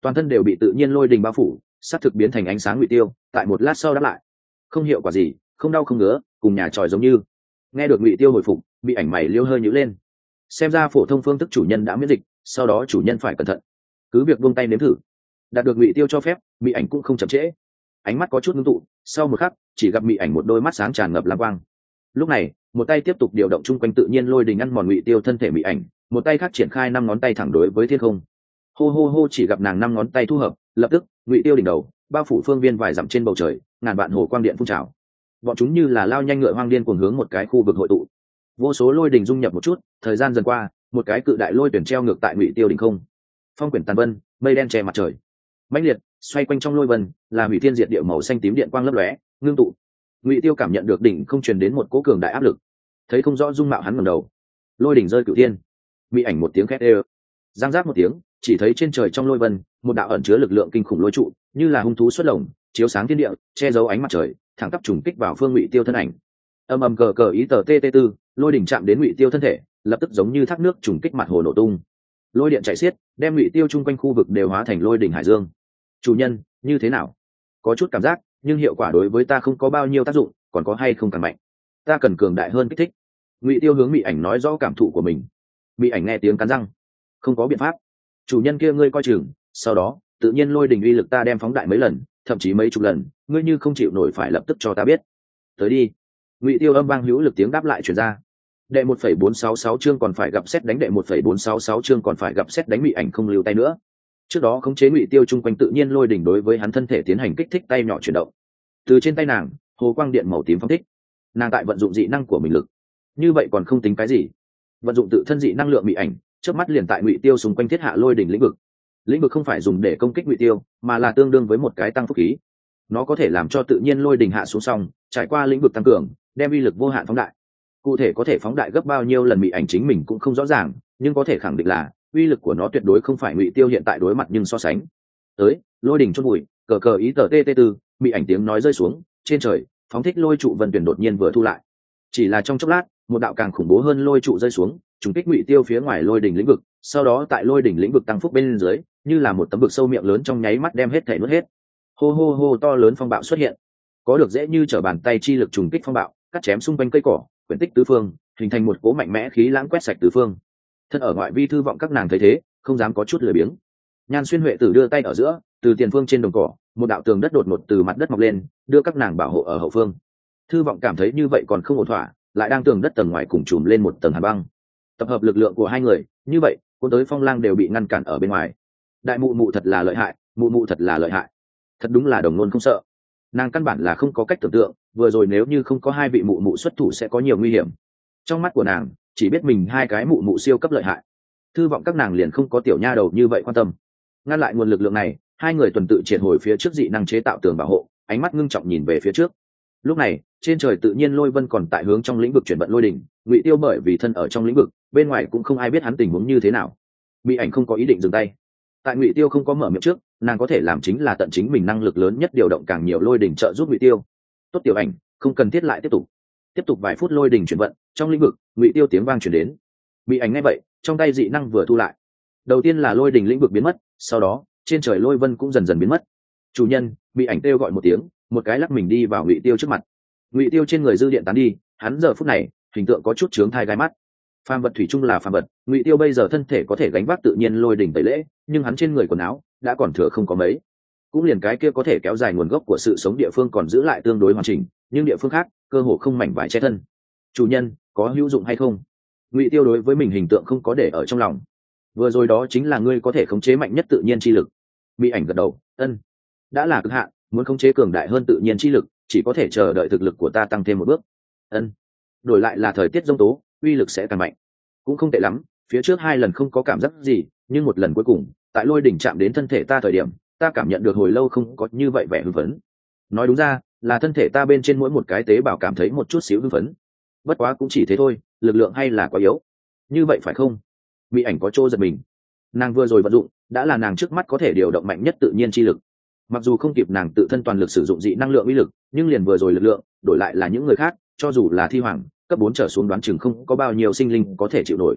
toàn thân đều bị tự nhiên lôi đình bao phủ, sát thực biến thành ánh sáng ngụy tiêu, tại một lát sau đáp lại. Không hiệu quả gì, không đau không ngứa, cùng nhà tròi giống như. Nghe được ngụy tiêu hồi phục, bị ảnh mày liêu hơi nhíu lên. Xem ra phổ thông phương thức chủ nhân đã miễn dịch, sau đó chủ nhân phải cẩn thận. Cứ việc buông tay nếm thử. Đạt được ngụy tiêu cho phép, bị ảnh cũng không chậm trễ. Ánh mắt có chút ngưng tụ, sau một khắc, chỉ gặp bị ảnh một đôi mắt sáng tràn ngập lam quang. Lúc này, một tay tiếp tục điều động chung quanh tự nhiên lôi đình ăn mòn ngụy tiêu thân thể bị ảnh, một tay khác triển khai năm ngón tay thẳng đối với thiên không. Hô hô hô, chỉ gặp nàng năm ngón tay thu hợp, lập tức, ngụy tiêu đỉnh đầu, bao phủ phương viên vài dặm trên bầu trời, ngàn vạn hồ quang điện phun trào. Bọn chúng như là lao nhanh ngựa hoang điên cuồng hướng một cái khu vực hội tụ. Vô số lôi đình dung nhập một chút, thời gian dần qua, một cái cự đại lôi tuyển treo ngược tại ngụy tiêu đỉnh không. Phong quyển tàn vân, mây đen che mặt trời. Mãnh liệt, xoay quanh trong lôi vân, là hủy thiên diệt địa màu xanh tím điện quang lấp lóe, ngưng tụ. Ngụy tiêu cảm nhận được đỉnh không truyền đến một cỗ cường đại áp lực. Thấy không rõ dung mạo hắn ngẩng đầu. Lôi đỉnh rơi cửu thiên. Bị ảnh một tiếng khét ê. Giang giác một tiếng, chỉ thấy trên trời trong lôi vân, một đạo ẩn chứa lực lượng kinh khủng lôi trụ, như là hung thú xuất lồng, chiếu sáng thiên địa, che giấu ánh mặt trời, thẳng tắp trùng kích vào phương ngụy tiêu thân ảnh. Âm ầm cờ cờ ý tờ tê tê tư, lôi đỉnh chạm đến ngụy tiêu thân thể, lập tức giống như thác nước trùng kích mặt hồ nổ tung. Lôi điện chạy xiết, đem ngụy tiêu chung quanh khu vực đều hóa thành lôi đỉnh hải dương. Chủ nhân, như thế nào? Có chút cảm giác, nhưng hiệu quả đối với ta không có bao nhiêu tác dụng, còn có hay không càng mạnh. Ta cần cường đại hơn kích thích. Ngụy tiêu hướng mị ảnh nói rõ cảm thụ của mình. Mị ảnh nghe tiếng cắn răng, không có biện pháp. Chủ nhân kia ngươi coi chừng, sau đó tự nhiên lôi đình uy lực ta đem phóng đại mấy lần, thậm chí mấy chục lần, ngươi như không chịu nổi phải lập tức cho ta biết. Tới đi. Ngụy tiêu âm vang hữu lực tiếng đáp lại truyền ra. Đệ một phẩy bốn sáu sáu chương còn phải gặp xét đánh, đệ một phẩy bốn sáu sáu chương còn phải gặp xét đánh. Mị ảnh không lưu tay nữa. Trước đó khống chế ngụy tiêu chung quanh tự nhiên lôi đỉnh đối với hắn thân thể tiến hành kích thích, tay nhỏ chuyển động. Từ trên tay nàng, hồ quang điện màu tím phóng thích. Nàng tại vận dụng dị năng của mình lực. Như vậy còn không tính cái gì. Vận dụng tự thân dị năng lượng mị ảnh, trước mắt liền tại ngụy tiêu xung quanh thiết hạ lôi đỉnh lĩnh vực. Lĩnh vực không phải dùng để công kích ngụy tiêu, mà là tương đương với một cái tăng phúc khí. Nó có thể làm cho tự nhiên lôi đỉnh hạ xuống xong, trải qua lĩnh vực tăng cường, đem uy lực vô hạn phóng đại. Cụ thể có thể phóng đại gấp bao nhiêu lần mị ảnh chính mình cũng không rõ ràng, nhưng có thể khẳng định là uy lực của nó tuyệt đối không phải ngụy tiêu hiện tại đối mặt nhưng so sánh. Tới, lôi đỉnh chôn bụi, cờ cờ ý tờ tê tê tư, mị ảnh tiếng nói rơi xuống, trên trời, phóng thích lôi trụ vân tuyển đột nhiên vừa thu lại. Chỉ là trong chốc lát, một đạo càng khủng bố hơn lôi trụ rơi xuống, trùng kích ngụy tiêu phía ngoài lôi đỉnh lĩnh vực, sau đó tại lôi đỉnh lĩnh vực tăng phúc bên dưới, như là một tấm vực sâu miệng lớn trong nháy mắt đem hết thể nuốt hết. Hô hô hô, to lớn phong bạo xuất hiện. Có được dễ như trở bàn tay chi lực trùng kích phong bạo, cắt chém xung quanh cây cỏ, quyển tích tứ phương, hình thành một cỗ mạnh mẽ khí lãng quét sạch tứ phương. Thân ở ngoại vi thư vọng các nàng thấy thế, không dám có chút lười biếng. Nhan Xuyên Huệ Tử đưa tay ở giữa, từ tiền phương trên đồng cỏ, một đạo tường đất đột ngột từ mặt đất mọc lên, đưa các nàng bảo hộ ở hậu phương. Thư vọng cảm thấy như vậy còn không ổn thỏa, lại đang tường đất tầng ngoài cùng trùm lên một tầng hàn băng. Tập hợp lực lượng của hai người, như vậy, cuốn tới phong lang đều bị ngăn cản ở bên ngoài. Đại mụ mụ thật là lợi hại, mụ mụ thật là lợi hại. Thật đúng là đồng ngôn không sợ. Nàng căn bản là không có cách tưởng tượng, vừa rồi nếu như không có hai vị mụ mụ xuất thủ sẽ có nhiều nguy hiểm. Trong mắt của nàng, chỉ biết mình hai cái mụ mụ siêu cấp lợi hại. Thư vọng các nàng liền không có tiểu nha đầu như vậy quan tâm. Ngăn lại nguồn lực lượng này, hai người tuần tự triệt hồi phía trước dị năng chế tạo tường bảo hộ, ánh mắt ngưng trọng nhìn về phía trước. Lúc này, trên trời tự nhiên lôi vân còn tại hướng trong lĩnh vực chuyển vận lôi đỉnh, Ngụy Tiêu bởi vì thân ở trong lĩnh vực, bên ngoài cũng không ai biết hắn tình huống như thế nào. Mỹ ảnh không có ý định dừng tay. Tại Ngụy Tiêu không có mở miệng trước, nàng có thể làm chính là tận chính mình năng lực lớn nhất điều động càng nhiều lôi đỉnh trợ giúp Ngụy Tiêu. Tốt tiểu ảnh, không cần thiết lại tiếp tục. Tiếp tục vài phút lôi đỉnh chuyển vận, trong lĩnh vực, Ngụy Tiêu tiếng vang truyền đến. Mỹ ảnh nghe vậy, trong tay dị năng vừa thu lại. Đầu tiên là lôi đỉnh lĩnh vực biến mất, sau đó, trên trời lôi vân cũng dần dần biến mất. Chủ nhân, Mỹ ảnh kêu gọi một tiếng, một cái lắc mình đi vào Ngụy Tiêu trước mặt. Ngụy Tiêu trên người dư điện tán đi, hắn giờ phút này, hình tượng có chút chướng thai gai mắt. Phàm vật thủy chung là phàm vật, Ngụy Tiêu bây giờ thân thể có thể gánh vác tự nhiên lôi đỉnh tẩy lễ, nhưng hắn trên người quần áo đã còn thừa không có mấy. Cũng liền cái kia có thể kéo dài nguồn gốc của sự sống địa phương còn giữ lại tương đối hoàn chỉnh, nhưng địa phương khác, cơ hồ không mảnh vải che thân. Chủ nhân, có hữu dụng hay không? Ngụy Tiêu đối với mình hình tượng không có để ở trong lòng. Vừa rồi đó chính là ngươi có thể khống chế mạnh nhất tự nhiên chi lực. Mỹ ảnh gật đầu, ân, đã là cực hạn, muốn khống chế cường đại hơn tự nhiên chi lực, chỉ có thể chờ đợi thực lực của ta tăng thêm một bước. Ân, đổi lại là thời tiết giông tố, uy lực sẽ càng mạnh. Cũng không tệ lắm, phía trước hai lần không có cảm giác gì, nhưng một lần cuối cùng, tại lôi đỉnh chạm đến thân thể ta thời điểm, ta cảm nhận được hồi lâu không có như vậy vẻ hưng phấn. Nói đúng ra, là thân thể ta bên trên mỗi một cái tế bào cảm thấy một chút xíu hưng phấn. Bất quá cũng chỉ thế thôi, lực lượng hay là quá yếu. Như vậy phải không? Mỹ ảnh có chỗ giật mình. Nàng vừa rồi vận dụng, đã là nàng trước mắt có thể điều động mạnh nhất tự nhiên chi lực. Mặc dù không kịp nàng tự thân toàn lực sử dụng dị năng lượng uy lực, nhưng liền vừa rồi lực lượng, đổi lại là những người khác, cho dù là thi hoàng, cấp bốn trở xuống đoán chừng không có bao nhiêu sinh linh có thể chịu nổi.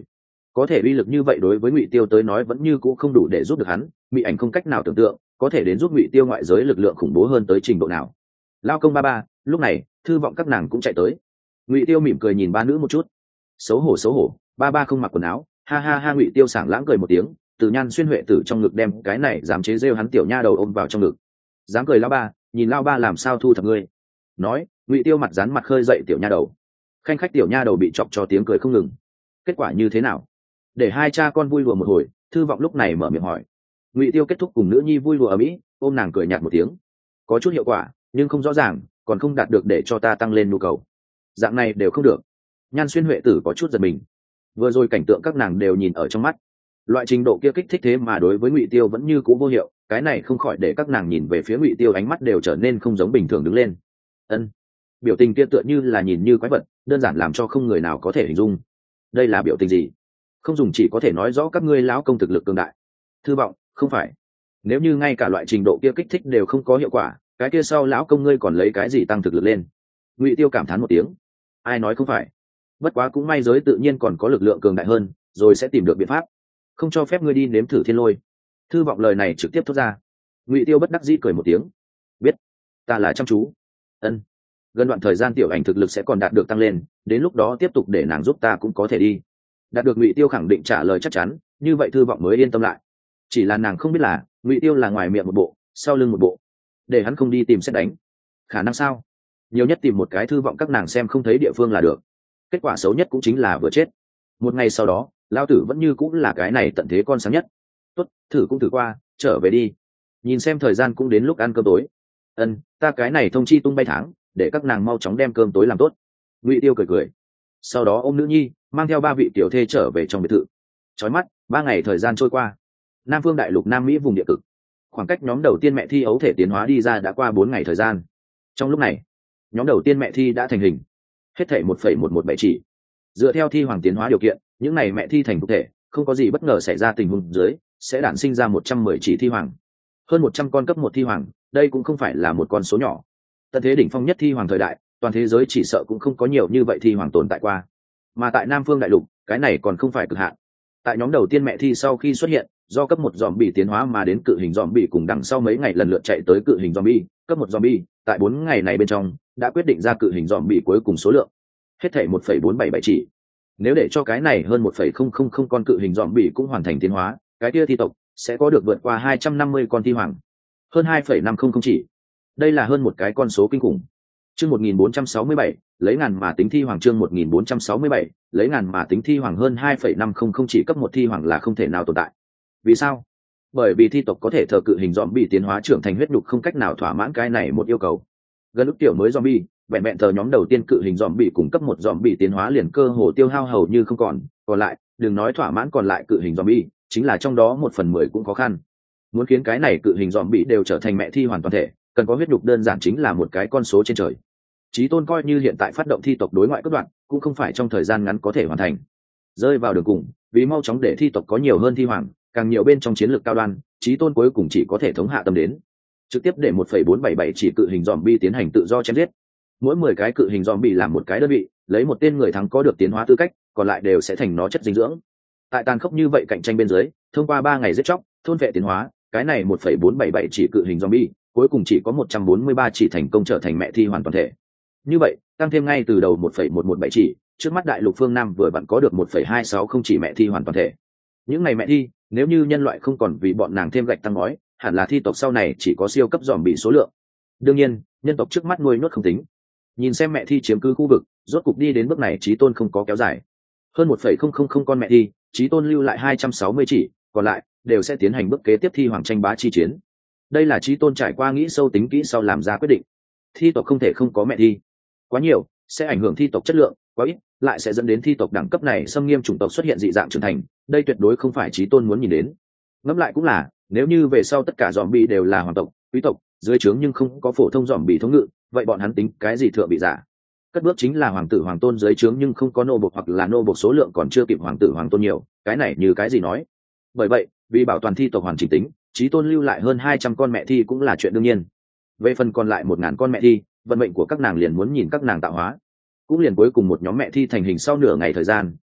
có thể uy lực như vậy đối với ngụy tiêu tới nói vẫn như cũ không đủ để giúp được hắn. Mị ảnh không cách nào tưởng tượng có thể đến giúp ngụy tiêu ngoại giới lực lượng khủng bố hơn tới trình độ nào. Lao công ba ba, lúc này thư vọng các nàng cũng chạy tới. Ngụy tiêu mỉm cười nhìn ba nữ một chút. Xấu hổ xấu hổ, ba ba không mặc quần áo. Ha ha ha. Ngụy tiêu sảng lãng cười một tiếng, từ Nhan Xuyên Huệ tử trong ngực đem cái này dám chế rêu hắn tiểu nha đầu ôm vào trong ngực. Dám cười lao ba, nhìn lao ba làm sao thu thập ngươi. Nói, Ngụy tiêu mặt dán mặt khơi dậy tiểu nha đầu. Khanh khách tiểu nha đầu bị chọc cho tiếng cười không ngừng. Kết quả như thế nào? Để hai cha con vui đùa một hồi, thư vọng lúc này mở miệng hỏi. Ngụy tiêu kết thúc cùng nữ nhi vui đùa ở mỹ, ôm nàng cười nhạt một tiếng. Có chút hiệu quả, nhưng không rõ ràng, còn không đạt được để cho ta tăng lên nhu cầu. Dạng này đều không được. Nhan Xuyên Huệ tử có chút giật mình. Vừa rồi cảnh tượng các nàng đều nhìn ở trong mắt, loại trình độ kia kích thích thế mà đối với Ngụy tiêu vẫn như cũ vô hiệu, cái này không khỏi để các nàng nhìn về phía Ngụy tiêu ánh mắt đều trở nên không giống bình thường đứng lên. Ân, biểu tình kia tựa như là nhìn như quái vật, đơn giản làm cho không người nào có thể hình dung. Đây là biểu tình gì? Không dùng chỉ có thể nói rõ các ngươi lão công thực lực cường đại. Thư vọng, không phải. Nếu như ngay cả loại trình độ kia kích thích đều không có hiệu quả, cái kia sau lão công ngươi còn lấy cái gì tăng thực lực lên? Ngụy tiêu cảm thán một tiếng. Ai nói không phải? Bất quá cũng may giới tự nhiên còn có lực lượng cường đại hơn, rồi sẽ tìm được biện pháp. Không cho phép ngươi đi nếm thử thiên lôi. Thư vọng lời này trực tiếp thốt ra. Ngụy tiêu bất đắc dĩ cười một tiếng. Biết, ta là chăm chú. Ân, gần đoạn thời gian tiểu ảnh thực lực sẽ còn đạt được tăng lên, đến lúc đó tiếp tục để nàng giúp ta cũng có thể đi. Đạt được Ngụy tiêu khẳng định trả lời chắc chắn, như vậy thư vọng mới yên tâm lại. Chỉ là nàng không biết là Ngụy tiêu là ngoài miệng một bộ, sau lưng một bộ, để hắn không đi tìm xét đánh. Khả năng sao? Nhiều nhất tìm một cái thư vọng các nàng xem không thấy địa phương là được. Kết quả xấu nhất cũng chính là vừa chết. Một ngày sau đó, lao tử vẫn như cũng là cái này tận thế con sáng nhất. Tốt, thử cũng thử qua, trở về đi. Nhìn xem thời gian cũng đến lúc ăn cơm tối. Ân, ta cái này thông chi tung bay tháng, để các nàng mau chóng đem cơm tối làm tốt. Ngụy tiêu cười cười. Sau đó ôm nữ nhi, mang theo ba vị tiểu thê trở về trong biệt thự. Chói mắt, ba ngày thời gian trôi qua. Nam phương đại lục Nam Mỹ vùng địa cực. Khoảng cách nhóm đầu tiên mẹ thi ấu thể tiến hóa đi ra đã qua bốn ngày thời gian. Trong lúc này, nhóm đầu tiên mẹ thi đã thành hình. Hết thể một phẩy một một bảy chỉ. Dựa theo thi hoàng tiến hóa điều kiện, những này mẹ thi thành cụ thể, không có gì bất ngờ xảy ra tình huống dưới, sẽ đản sinh ra một trăm mười chỉ thi hoàng. Hơn một trăm con cấp một thi hoàng, đây cũng không phải là một con số nhỏ. Tận thế đỉnh phong nhất thi hoàng thời đại, toàn thế giới chỉ sợ cũng không có nhiều như vậy thi hoàng tồn tại qua. Mà tại Nam phương đại lục, cái này còn không phải cực hạn. Tại nhóm đầu tiên mẹ thi sau khi xuất hiện, do cấp một zombie tiến hóa mà đến cự hình zombie cùng đằng sau mấy ngày lần lượt chạy tới cự hình zombie, cấp một zombie, tại bốn ngày này bên trong, đã quyết định ra cự hình zombie cuối cùng số lượng. Hết thảy một phẩy bốn bảy bảy chỉ. Nếu để cho cái này hơn một phẩy không không không con cự hình zombie cũng hoàn thành tiến hóa, cái kia thi tộc sẽ có được vượt qua hai trăm năm mươi con thi hoàng. Hơn hai phẩy năm không không chỉ. Đây là hơn một cái con số kinh khủng. Chương một nghìn bốn trăm sáu mươi bảy, lấy ngàn mà tính thi hoàng. Chương một nghìn bốn trăm sáu mươi bảy, lấy ngàn mà tính thi hoàng. Hơn hai phẩy năm không không chỉ cấp một thi hoàng là không thể nào tồn tại. Vì sao? Bởi vì thi tộc có thể thờ cự hình zombie tiến hóa trưởng thành huyết nhục không cách nào thỏa mãn cái này một yêu cầu. Gần lúc tiểu mới zombie, vẹn vẹn thờ nhóm đầu tiên cự hình zombie cùng cấp một zombie tiến hóa liền cơ hồ tiêu hao hầu như không còn, còn lại, đừng nói thỏa mãn còn lại cự hình zombie, chính là trong đó một phần mười cũng khó khăn. Muốn khiến cái này cự hình zombie đều trở thành mẹ thi hoàn toàn thể, cần có huyết nhục đơn giản chính là một cái con số trên trời. Chí tôn coi như hiện tại phát động thi tộc đối ngoại cấp đoạn, cũng không phải trong thời gian ngắn có thể hoàn thành. Rơi vào đường cùng, vì mau chóng để thi tộc có nhiều hơn thi hoàng, càng nhiều bên trong chiến lược cao đoan, chí tôn cuối cùng chỉ có thể thống hạ tâm đến, trực tiếp để một phẩy bốn bảy bảy chỉ cự hình zombie tiến hành tự do chém giết. Mỗi mười cái cự hình zombie làm một cái đơn vị, lấy một tên người thắng có được tiến hóa tư cách, còn lại đều sẽ thành nó chất dinh dưỡng. Tại tàn khốc như vậy cạnh tranh bên dưới, thông qua ba ngày giết chóc, thôn vệ tiến hóa, cái này một phẩy bốn bảy bảy chỉ cự hình zombie, cuối cùng chỉ có một trăm bốn mươi ba chỉ thành công trở thành mẹ thi hoàn toàn thể. Như vậy, tăng thêm ngay từ đầu một phẩy một một bảy chỉ, trước mắt đại lục phương Nam vừa vặn có được một phẩy hai sáu không chỉ mẹ thi hoàn toàn thể. Những ngày mẹ thi, nếu như nhân loại không còn vì bọn nàng thêm gạch tăng ngói, hẳn là thi tộc sau này chỉ có siêu cấp zombie số lượng. Đương nhiên, nhân tộc trước mắt nuôi nhốt không tính. Nhìn xem mẹ thi chiếm cứ khu vực, rốt cục đi đến bước này chí tôn không có kéo dài. Hơn một phẩy không không không con mẹ thi, chí tôn lưu lại hai trăm sáu mươi chỉ, còn lại đều sẽ tiến hành bước kế tiếp thi hoàng tranh bá chi chiến. Đây là chí tôn trải qua nghĩ sâu tính kỹ sau làm ra quyết định. Thi tộc không thể không có mẹ thi. Quá nhiều sẽ ảnh hưởng thi tộc chất lượng, quá ít lại sẽ dẫn đến thi tộc đẳng cấp này xâm nghiêm chủng tộc xuất hiện dị dạng trưởng thành, đây tuyệt đối không phải chí tôn muốn nhìn đến. Ngẫm lại cũng là, nếu như về sau tất cả zombie đều là hoàng tộc, quý tộc, dưới trướng nhưng không có phổ thông zombie thống ngự, vậy bọn hắn tính cái gì thượng bị giả? Cất bước chính là hoàng tử hoàng tôn dưới trướng nhưng không có nô bộc hoặc là nô bộc số lượng còn chưa kịp hoàng tử hoàng tôn nhiều, cái này như cái gì nói? Bởi vậy, vì bảo toàn thi tộc hoàn chỉnh tính, chí tôn lưu lại hơn hai trăm con mẹ thi cũng là chuyện đương nhiên. Về phần còn lại một ngàn con mẹ thi, vận mệnh của các nàng liền muốn nhìn các nàng tạo hóa. Cũng liền cuối cùng một nhóm mẹ thi thành hình sau nửa ngày thời gian,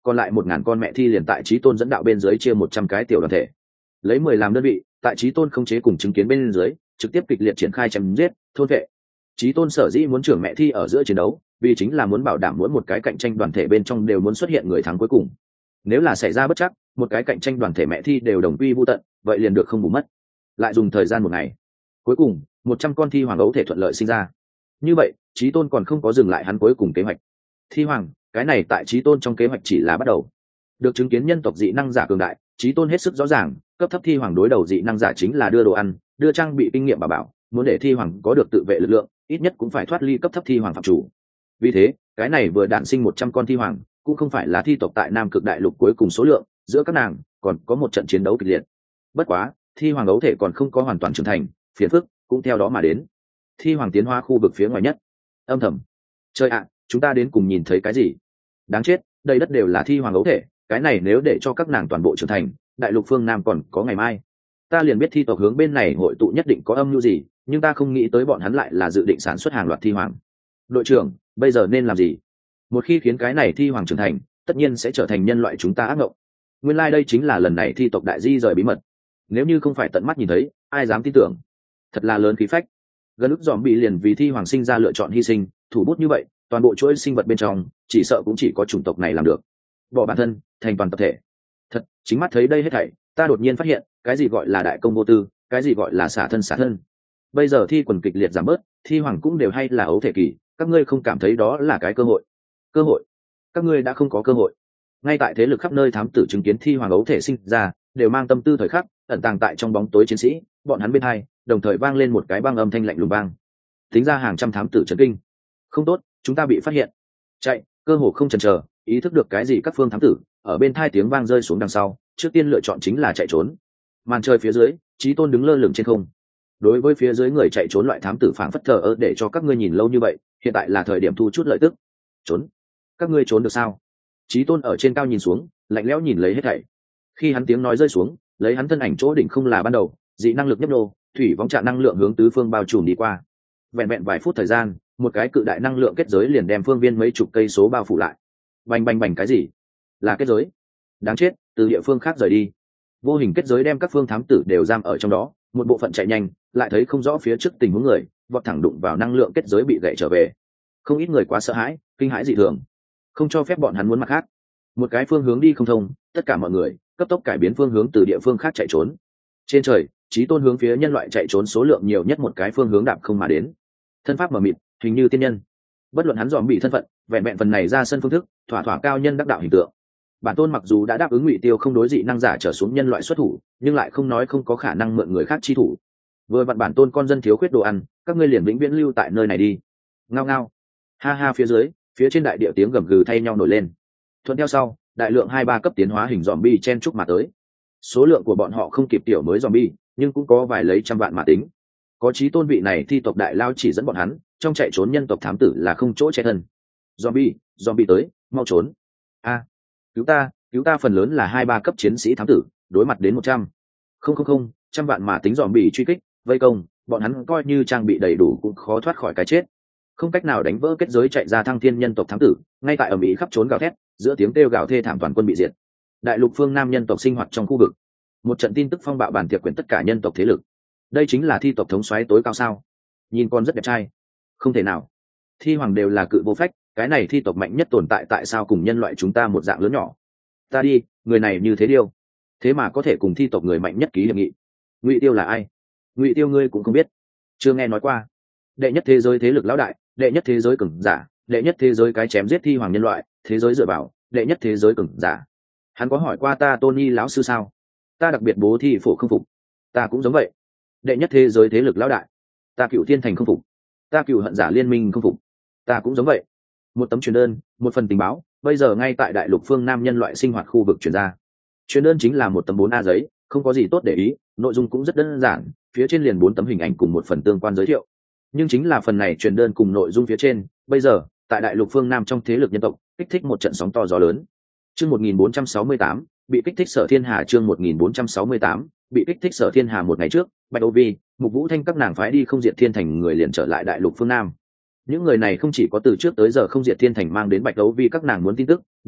còn lại một ngàn con mẹ thi liền tại Chí Tôn dẫn đạo bên dưới chia một trăm cái tiểu đoàn thể, lấy mười làm đơn vị, tại Chí Tôn không chế cùng chứng kiến bên dưới, trực tiếp kịch liệt triển khai chém giết, thôn vệ. Chí Tôn sở dĩ muốn trưởng mẹ thi ở giữa chiến đấu, vì chính là muốn bảo đảm mỗi một cái cạnh tranh đoàn thể bên trong đều muốn xuất hiện người thắng cuối cùng. Nếu là xảy ra bất trắc, một cái cạnh tranh đoàn thể mẹ thi đều đồng quy vu tận, vậy liền được không bù mất. Lại dùng thời gian một ngày, cuối cùng một trăm con thi hoàng ấu thể thuận lợi sinh ra. Như vậy, Chí Tôn còn không có dừng lại hắn cuối cùng kế hoạch. Thi hoàng, cái này tại Chí Tôn trong kế hoạch chỉ là bắt đầu. Được chứng kiến nhân tộc dị năng giả cường đại, Chí Tôn hết sức rõ ràng, cấp thấp thi hoàng đối đầu dị năng giả chính là đưa đồ ăn, đưa trang bị kinh nghiệm bảo bảo, muốn để thi hoàng có được tự vệ lực lượng, ít nhất cũng phải thoát ly cấp thấp thi hoàng phạm chủ. Vì thế, cái này vừa đản sinh một trăm con thi hoàng, cũng không phải là thi tộc tại Nam Cực Đại Lục cuối cùng số lượng, giữa các nàng còn có một trận chiến đấu kịch liệt. Bất quá, thi hoàng ấu thể còn không có hoàn toàn trưởng thành, phiền phức cũng theo đó mà đến. Thi hoàng tiến hóa khu vực phía ngoài nhất. Âm thầm. Trời ạ, chúng ta đến cùng nhìn thấy cái gì? Đáng chết, đây đất đều là thi hoàng ấu thể, cái này nếu để cho các nàng toàn bộ trưởng thành, đại lục phương Nam còn có ngày mai. Ta liền biết thi tộc hướng bên này hội tụ nhất định có âm mưu gì, nhưng ta không nghĩ tới bọn hắn lại là dự định sản xuất hàng loạt thi hoàng. Đội trưởng, bây giờ nên làm gì? Một khi khiến cái này thi hoàng trưởng thành, tất nhiên sẽ trở thành nhân loại chúng ta ác mộng. Nguyên lai like đây chính là lần này thi tộc đại di rời bí mật. Nếu như không phải tận mắt nhìn thấy, ai dám tin tưởng? Thật là lớn khí phách. Gần ức dòm bị liền vì thi hoàng sinh ra lựa chọn hy sinh, thủ bút như vậy, toàn bộ chuỗi sinh vật bên trong, chỉ sợ cũng chỉ có chủng tộc này làm được. Bỏ bản thân, thành toàn tập thể. Thật, chính mắt thấy đây hết thảy, ta đột nhiên phát hiện, cái gì gọi là đại công vô tư, cái gì gọi là xả thân xả thân. Bây giờ thi quần kịch liệt giảm bớt, thi hoàng cũng đều hay là ấu thể kỳ, các ngươi không cảm thấy đó là cái cơ hội? Cơ hội? Các ngươi đã không có cơ hội. Ngay tại thế lực khắp nơi thám tử chứng kiến thi hoàng ấu thể sinh ra, đều mang tâm tư thời khắc, ẩn tàng tại trong bóng tối chiến sĩ, bọn hắn bên hai, đồng thời vang lên một cái băng âm thanh lạnh lùng vang. Tính ra hàng trăm thám tử chấn kinh. Không tốt, chúng ta bị phát hiện. Chạy, cơ hồ không chần chờ, ý thức được cái gì các phương thám tử, ở bên thai tiếng vang rơi xuống đằng sau, trước tiên lựa chọn chính là chạy trốn. Màn trời phía dưới, Chí Tôn đứng lơ lửng trên không. Đối với phía dưới người chạy trốn loại thám tử phảng phất thờ ơ để cho các ngươi nhìn lâu như vậy, hiện tại là thời điểm thu chút lợi tức. Trốn? Các ngươi trốn được sao? Chí Tôn ở trên cao nhìn xuống, lạnh lẽo nhìn lấy hết thảy. Khi hắn tiếng nói rơi xuống, lấy hắn thân ảnh chỗ đỉnh không là ban đầu, dị năng lực nhấp nô, thủy vong trạng năng lượng hướng tứ phương bao trùm đi qua. Vẹn vẹn vài phút thời gian, một cái cự đại năng lượng kết giới liền đem phương viên mấy chục cây số bao phủ lại. Bành bành bành cái gì? Là kết giới? Đáng chết, từ địa phương khác rời đi. Vô hình kết giới đem các phương thám tử đều giam ở trong đó, một bộ phận chạy nhanh, lại thấy không rõ phía trước tình huống người, vọt thẳng đụng vào năng lượng kết giới bị gãy trở về. Không ít người quá sợ hãi, kinh hãi dị thường, không cho phép bọn hắn muốn mặt khác. Một cái phương hướng đi không thông, tất cả mọi người cấp tốc cải biến phương hướng từ địa phương khác chạy trốn. Trên trời, Chí Tôn hướng phía nhân loại chạy trốn số lượng nhiều nhất một cái phương hướng đạp không mà đến. Thân pháp mờ mịt, hình như tiên nhân. Bất luận hắn dòm bị thân phận, vẹn vẹn phần này ra sân phương thức, thỏa thỏa cao nhân đắc đạo hình tượng. Bản tôn mặc dù đã đáp ứng Ngụy Tiêu không đối dị năng giả trở xuống nhân loại xuất thủ, nhưng lại không nói không có khả năng mượn người khác chi thủ. Vừa vặn bản tôn con dân thiếu khuyết đồ ăn, các ngươi liền vĩnh viễn lưu tại nơi này đi. Ngao ngao. Ha ha phía dưới, phía trên đại địa tiếng gầm gừ thay nhau nổi lên. Thuận theo sau, đại lượng hai ba cấp tiến hóa hình zombie chen chúc mà tới. Số lượng của bọn họ không kịp tiểu mới zombie, nhưng cũng có vài lấy trăm vạn mà tính. Có Chí Tôn vị này thi tộc đại lao chỉ dẫn bọn hắn, trong chạy trốn nhân tộc thám tử là không chỗ che thân. Zombie, zombie tới, mau trốn. A, cứu ta, cứu ta phần lớn là hai ba cấp chiến sĩ thám tử, đối mặt đến một trăm. Không không không, trăm vạn mà tính zombie truy kích, vây công, bọn hắn coi như trang bị đầy đủ cũng khó thoát khỏi cái chết. Không cách nào đánh vỡ kết giới chạy ra thăng thiên nhân tộc thám tử, ngay tại ở Mỹ khắp trốn gào thét, giữa tiếng kêu gào thê thảm toàn quân bị diệt. Đại lục phương Nam nhân tộc sinh hoạt trong khu vực. Một trận tin tức phong bạo bản tiệc quyển tất cả nhân tộc thế lực. Đây chính là thi tộc thống soái tối cao sao? Nhìn con rất đẹp trai. Không thể nào. Thi hoàng đều là cự vô phách, cái này thi tộc mạnh nhất tồn tại tại sao cùng nhân loại chúng ta một dạng lớn nhỏ? Ta đi, người này như thế điêu. Thế mà có thể cùng thi tộc người mạnh nhất ký hiệp nghị. Ngụy Tiêu là ai? Ngụy Tiêu ngươi cũng không biết. Chưa nghe nói qua. Đệ nhất thế giới thế lực lão đại, đệ nhất thế giới cường giả, đệ nhất thế giới cái chém giết thi hoàng nhân loại, thế giới dựa vào, đệ nhất thế giới cường giả. Hắn có hỏi qua ta Tony lão sư sao? Ta đặc biệt bố thi phổ không phục. Ta cũng giống vậy. Đệ nhất thế giới thế lực lão đại. Ta cựu thiên thành không phục. Ta cựu hận giả liên minh không phục. Ta cũng giống vậy. Một tấm truyền đơn, một phần tình báo, bây giờ ngay tại đại lục phương Nam nhân loại sinh hoạt khu vực truyền ra. Truyền đơn chính là một tấm bốn a giấy, không có gì tốt để ý, nội dung cũng rất đơn giản, phía trên liền bốn tấm hình ảnh cùng một phần tương quan giới thiệu. Nhưng chính là phần này truyền đơn cùng nội dung phía trên, bây giờ tại đại lục phương Nam trong thế lực nhân tộc kích thích một trận sóng to gió lớn. Chương một nghìn bốn trăm sáu mươi tám, bị kích thích Sở Thiên Hà. Chương một nghìn bốn trăm sáu mươi tám, bị kích thích Sở Thiên Hà. Một ngày trước, Bạch Âu Vi, Mục Vũ Thanh các nàng phái đi không diệt thiên thành người liền trở lại đại lục phương Nam. Những người này không chỉ có từ trước tới giờ không diệt thiên thành mang đến Bạch Âu Vi các nàng muốn tin tức, đồng dạng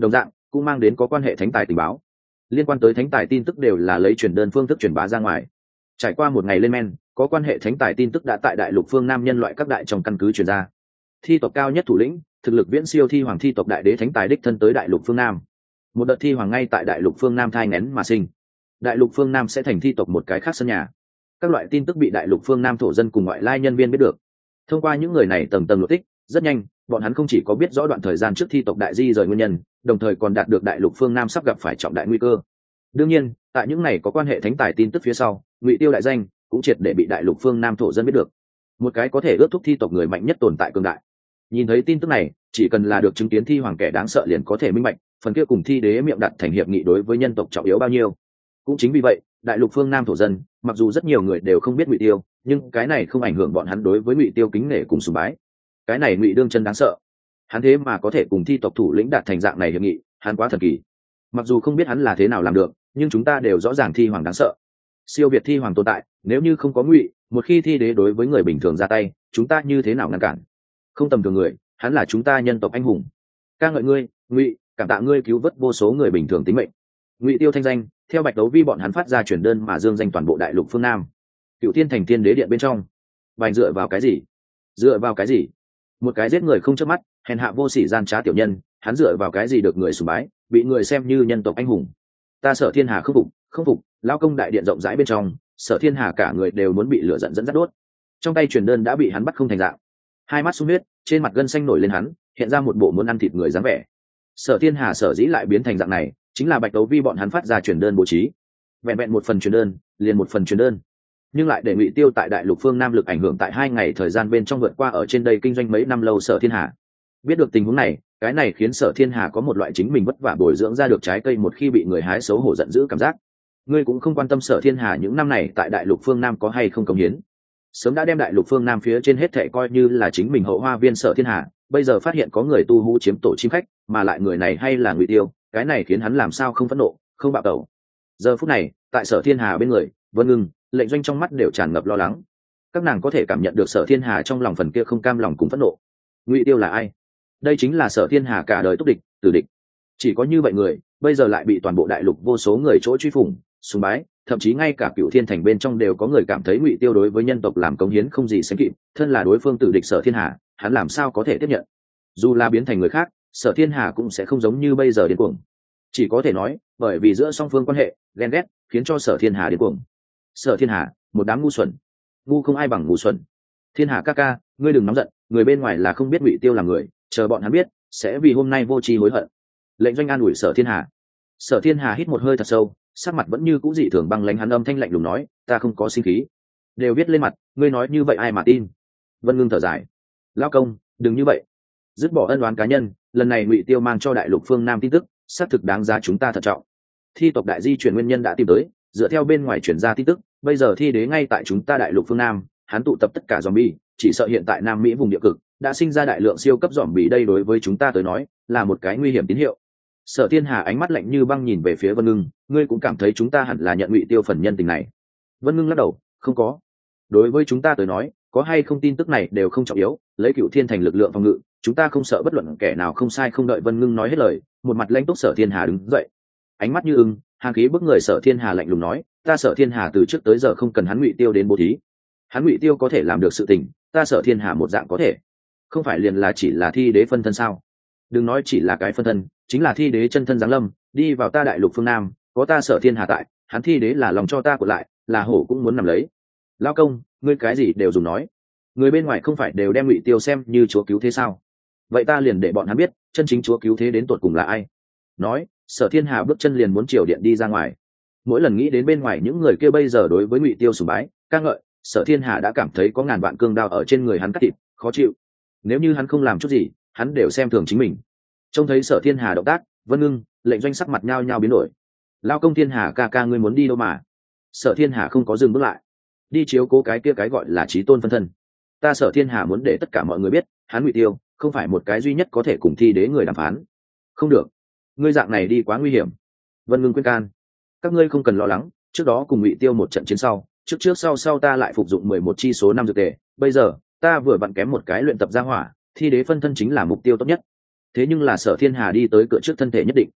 cũng mang đến có quan hệ thánh tài tình báo. Liên quan tới thánh tài tin tức đều là lấy truyền đơn phương thức truyền bá ra ngoài. Trải qua một ngày lên men, có quan hệ thánh tài tin tức đã tại đại lục phương Nam nhân loại các đại trong căn cứ truyền ra. Thi tộc cao nhất thủ lĩnh, thực lực viễn siêu thi hoàng thi tộc đại đế thánh tài đích thân tới đại lục phương Nam. Một đợt thi hoàng ngay tại đại lục phương Nam thai nghén mà sinh. Đại lục phương Nam sẽ thành thi tộc một cái khác sân nhà. Các loại tin tức bị đại lục phương Nam thổ dân cùng ngoại lai nhân viên biết được. Thông qua những người này tầng tầng lộ tích, rất nhanh, bọn hắn không chỉ có biết rõ đoạn thời gian trước thi tộc đại di rời nguyên nhân, đồng thời còn đạt được đại lục phương Nam sắp gặp phải trọng đại nguy cơ. Đương nhiên, tại những này có quan hệ thánh tài tin tức phía sau, Ngụy Tiêu đại danh cũng triệt để bị đại lục phương Nam thổ dân biết được. Một cái có thể ước thúc thi tộc người mạnh nhất tồn tại cường đại. Nhìn thấy tin tức này, chỉ cần là được chứng kiến thi hoàng kẻ đáng sợ liền có thể minh bạch, phần kia cùng thi đế miệng đặt thành hiệp nghị đối với nhân tộc trọng yếu bao nhiêu. Cũng chính vì vậy, đại lục phương Nam thổ dân, mặc dù rất nhiều người đều không biết Ngụy Tiêu, nhưng cái này không ảnh hưởng bọn hắn đối với Ngụy Tiêu kính nể cùng sùng bái. Cái này Ngụy Đương chân đáng sợ. Hắn thế mà có thể cùng thi tộc thủ lĩnh đạt thành dạng này hiệp nghị, hắn quá thần kỳ. Mặc dù không biết hắn là thế nào làm được, nhưng chúng ta đều rõ ràng thi hoàng đáng sợ. Siêu việt thi hoàng tồn tại, nếu như không có Ngụy, một khi thi đế đối với người bình thường ra tay, chúng ta như thế nào ngăn cản? Không tầm thường người, hắn là chúng ta nhân tộc anh hùng. Ca ngợi ngươi, Ngụy, cảm tạ ngươi cứu vớt vô số người bình thường tính mệnh. Ngụy Tiêu thanh danh, theo Bạch Đấu Vi bọn hắn phát ra truyền đơn mà dương danh toàn bộ đại lục phương Nam. Cựu Thiên thành Tiên đế điện bên trong, bành dựa vào cái gì? Dựa vào cái gì? Một cái giết người không chớp mắt, hèn hạ vô sỉ gian trá tiểu nhân, hắn dựa vào cái gì được người sùng bái, bị người xem như nhân tộc anh hùng? Ta Sở Thiên Hà không phục, không phục, lao công đại điện rộng rãi bên trong, Sở Thiên Hà cả người đều muốn bị lửa giận dẫn dắt đốt. Trong tay truyền đơn đã bị hắn bắt không thành dạng, hai mắt sung huyết, trên mặt gân xanh nổi lên hắn, hiện ra một bộ muốn ăn thịt người dáng vẻ. Sở Thiên Hà sở dĩ lại biến thành dạng này, chính là Bạch Đấu Vi bọn hắn phát ra truyền đơn bố trí. Vẹn vẹn một phần truyền đơn, liền một phần truyền đơn, nhưng lại để Ngụy Tiêu tại đại lục phương Nam lực ảnh hưởng tại hai ngày thời gian bên trong vượt qua ở trên đây kinh doanh mấy năm lâu Sở Thiên Hà. Biết được tình huống này, cái này khiến Sở Thiên Hà có một loại chính mình vất vả bồi dưỡng ra được trái cây một khi bị người hái xấu hổ giận dữ cảm giác. Ngươi cũng không quan tâm Sở Thiên Hà những năm này tại đại lục phương Nam có hay không cống hiến, sớm đã đem đại lục phương Nam phía trên hết thảy coi như là chính mình hậu hoa viên Sở Thiên Hà, bây giờ phát hiện có người tu hú chiếm tổ chim khách, mà lại người này hay là Ngụy Tiêu, cái này khiến hắn làm sao không phẫn nộ, không bạo tẩu. Giờ phút này, tại Sở Thiên Hà bên người, Vân Ngưng, Lệnh Doanh trong mắt đều tràn ngập lo lắng. Các nàng có thể cảm nhận được Sở Thiên Hà trong lòng phần kia không cam lòng cùng phẫn nộ. Ngụy Tiêu là ai? Đây chính là Sở Thiên Hà cả đời túc địch, tử địch. Chỉ có như vậy người, bây giờ lại bị toàn bộ đại lục vô số người chỗ truy phủng, sùng bái, thậm chí ngay cả Cựu Thiên thành bên trong đều có người cảm thấy Ngụy Tiêu đối với nhân tộc làm cống hiến không gì sánh kịp, thân là đối phương tử địch Sở Thiên Hà, hắn làm sao có thể tiếp nhận? Dù là biến thành người khác, Sở Thiên Hà cũng sẽ không giống như bây giờ điên cuồng. Chỉ có thể nói, bởi vì giữa song phương quan hệ, ghen ghét, khiến cho Sở Thiên Hà điên cuồng. Sở Thiên Hà, một đám ngu xuẩn, ngu không ai bằng ngu xuẩn. Thiên Hà ca ca, ngươi đừng nóng giận, người bên ngoài là không biết Ngụy Tiêu là người, chờ bọn hắn biết, sẽ vì hôm nay vô tri hối hận. Lệnh Doanh an ủi Sở Thiên Hà. Sở Thiên Hà hít một hơi thật sâu, sắc mặt vẫn như cũ dị thường băng lãnh, hắn âm thanh lạnh lùng nói, ta không có sinh khí, đều viết lên mặt, ngươi nói như vậy ai mà tin? Vân Ngưng thở dài, lão công, đừng như vậy, dứt bỏ ân oán cá nhân, lần này Ngụy Tiêu mang cho đại lục phương Nam tin tức, xác thực đáng giá chúng ta thận trọng. Thi tộc đại di chuyển nguyên nhân đã tìm tới, dựa theo bên ngoài chuyển ra tin tức, bây giờ thi đế ngay tại chúng ta đại lục phương Nam, hắn tụ tập tất cả zombie, chỉ sợ hiện tại Nam Mỹ vùng địa cực đã sinh ra đại lượng siêu cấp zombie, đây đối với chúng ta tới nói là một cái nguy hiểm tín hiệu. Sở Thiên Hà ánh mắt lạnh như băng nhìn về phía Vân Ngưng, ngươi cũng cảm thấy chúng ta hẳn là nhận Ngụy Tiêu phần nhân tình này? Vân Ngưng lắc đầu, không có. Đối với chúng ta tới nói, có hay không tin tức này đều không trọng yếu, lấy Cựu Thiên thành lực lượng phòng ngự, chúng ta không sợ bất luận kẻ nào. Không sai. Không đợi Vân Ngưng nói hết lời, một mặt lãnh túc Sở Thiên Hà đứng dậy, ánh mắt như ưng, hàng khí bức người. Sở Thiên Hà lạnh lùng nói, ta Sở Thiên Hà từ trước tới giờ không cần hắn Ngụy Tiêu đến bố thí, hắn Ngụy Tiêu có thể làm được sự tình, ta Sở Thiên Hà một dạng có thể. Không phải liền là chỉ là thi đế phân thân sao? Đừng nói chỉ là cái phân thân, chính là thi đế chân thân giáng lâm, đi vào ta đại lục phương Nam, có ta Sở Thiên Hà tại, hắn thi đế là lòng cho ta của lại, là hổ cũng muốn nằm lấy. Lao công, ngươi cái gì đều dùng nói, người bên ngoài không phải đều đem Ngụy Tiêu xem như chúa cứu thế sao? Vậy ta liền để bọn hắn biết, chân chính chúa cứu thế đến tột cùng là ai. Nói, Sở Thiên Hà bước chân liền muốn chiều điện đi ra ngoài. Mỗi lần nghĩ đến bên ngoài những người kia bây giờ đối với Ngụy Tiêu sùng bái, ca ngợi, Sở Thiên Hà đã cảm thấy có ngàn vạn cương đao ở trên người hắn cắt thịt, khó chịu. Nếu như hắn không làm chút gì, hắn đều xem thường chính mình. Trông thấy Sở Thiên Hà động tác, Vân Ngưng, Lệnh Doanh sắc mặt nhao nhao biến đổi. Lao công Thiên Hà ca ca, ngươi muốn đi đâu mà? Sở Thiên Hà không có dừng bước lại, đi chiếu cố cái kia cái gọi là chí tôn phân thân. Ta Sở Thiên Hà muốn để tất cả mọi người biết, hắn Ngụy Tiêu không phải một cái duy nhất có thể cùng thi đế người đàm phán. Không được, ngươi dạng này đi quá nguy hiểm. Vân Ngưng khuyên can, các ngươi không cần lo lắng, trước đó cùng Ngụy Tiêu một trận chiến sau, trước trước sau sau ta lại phục dụng mười một chi số năm dược tề, bây giờ ta vừa vặn kém một cái luyện tập ra hỏa, thi đế phân thân chính là mục tiêu tốt nhất. Thế nhưng là Sở Thiên Hà đi tới cửa trước thân thể nhất định,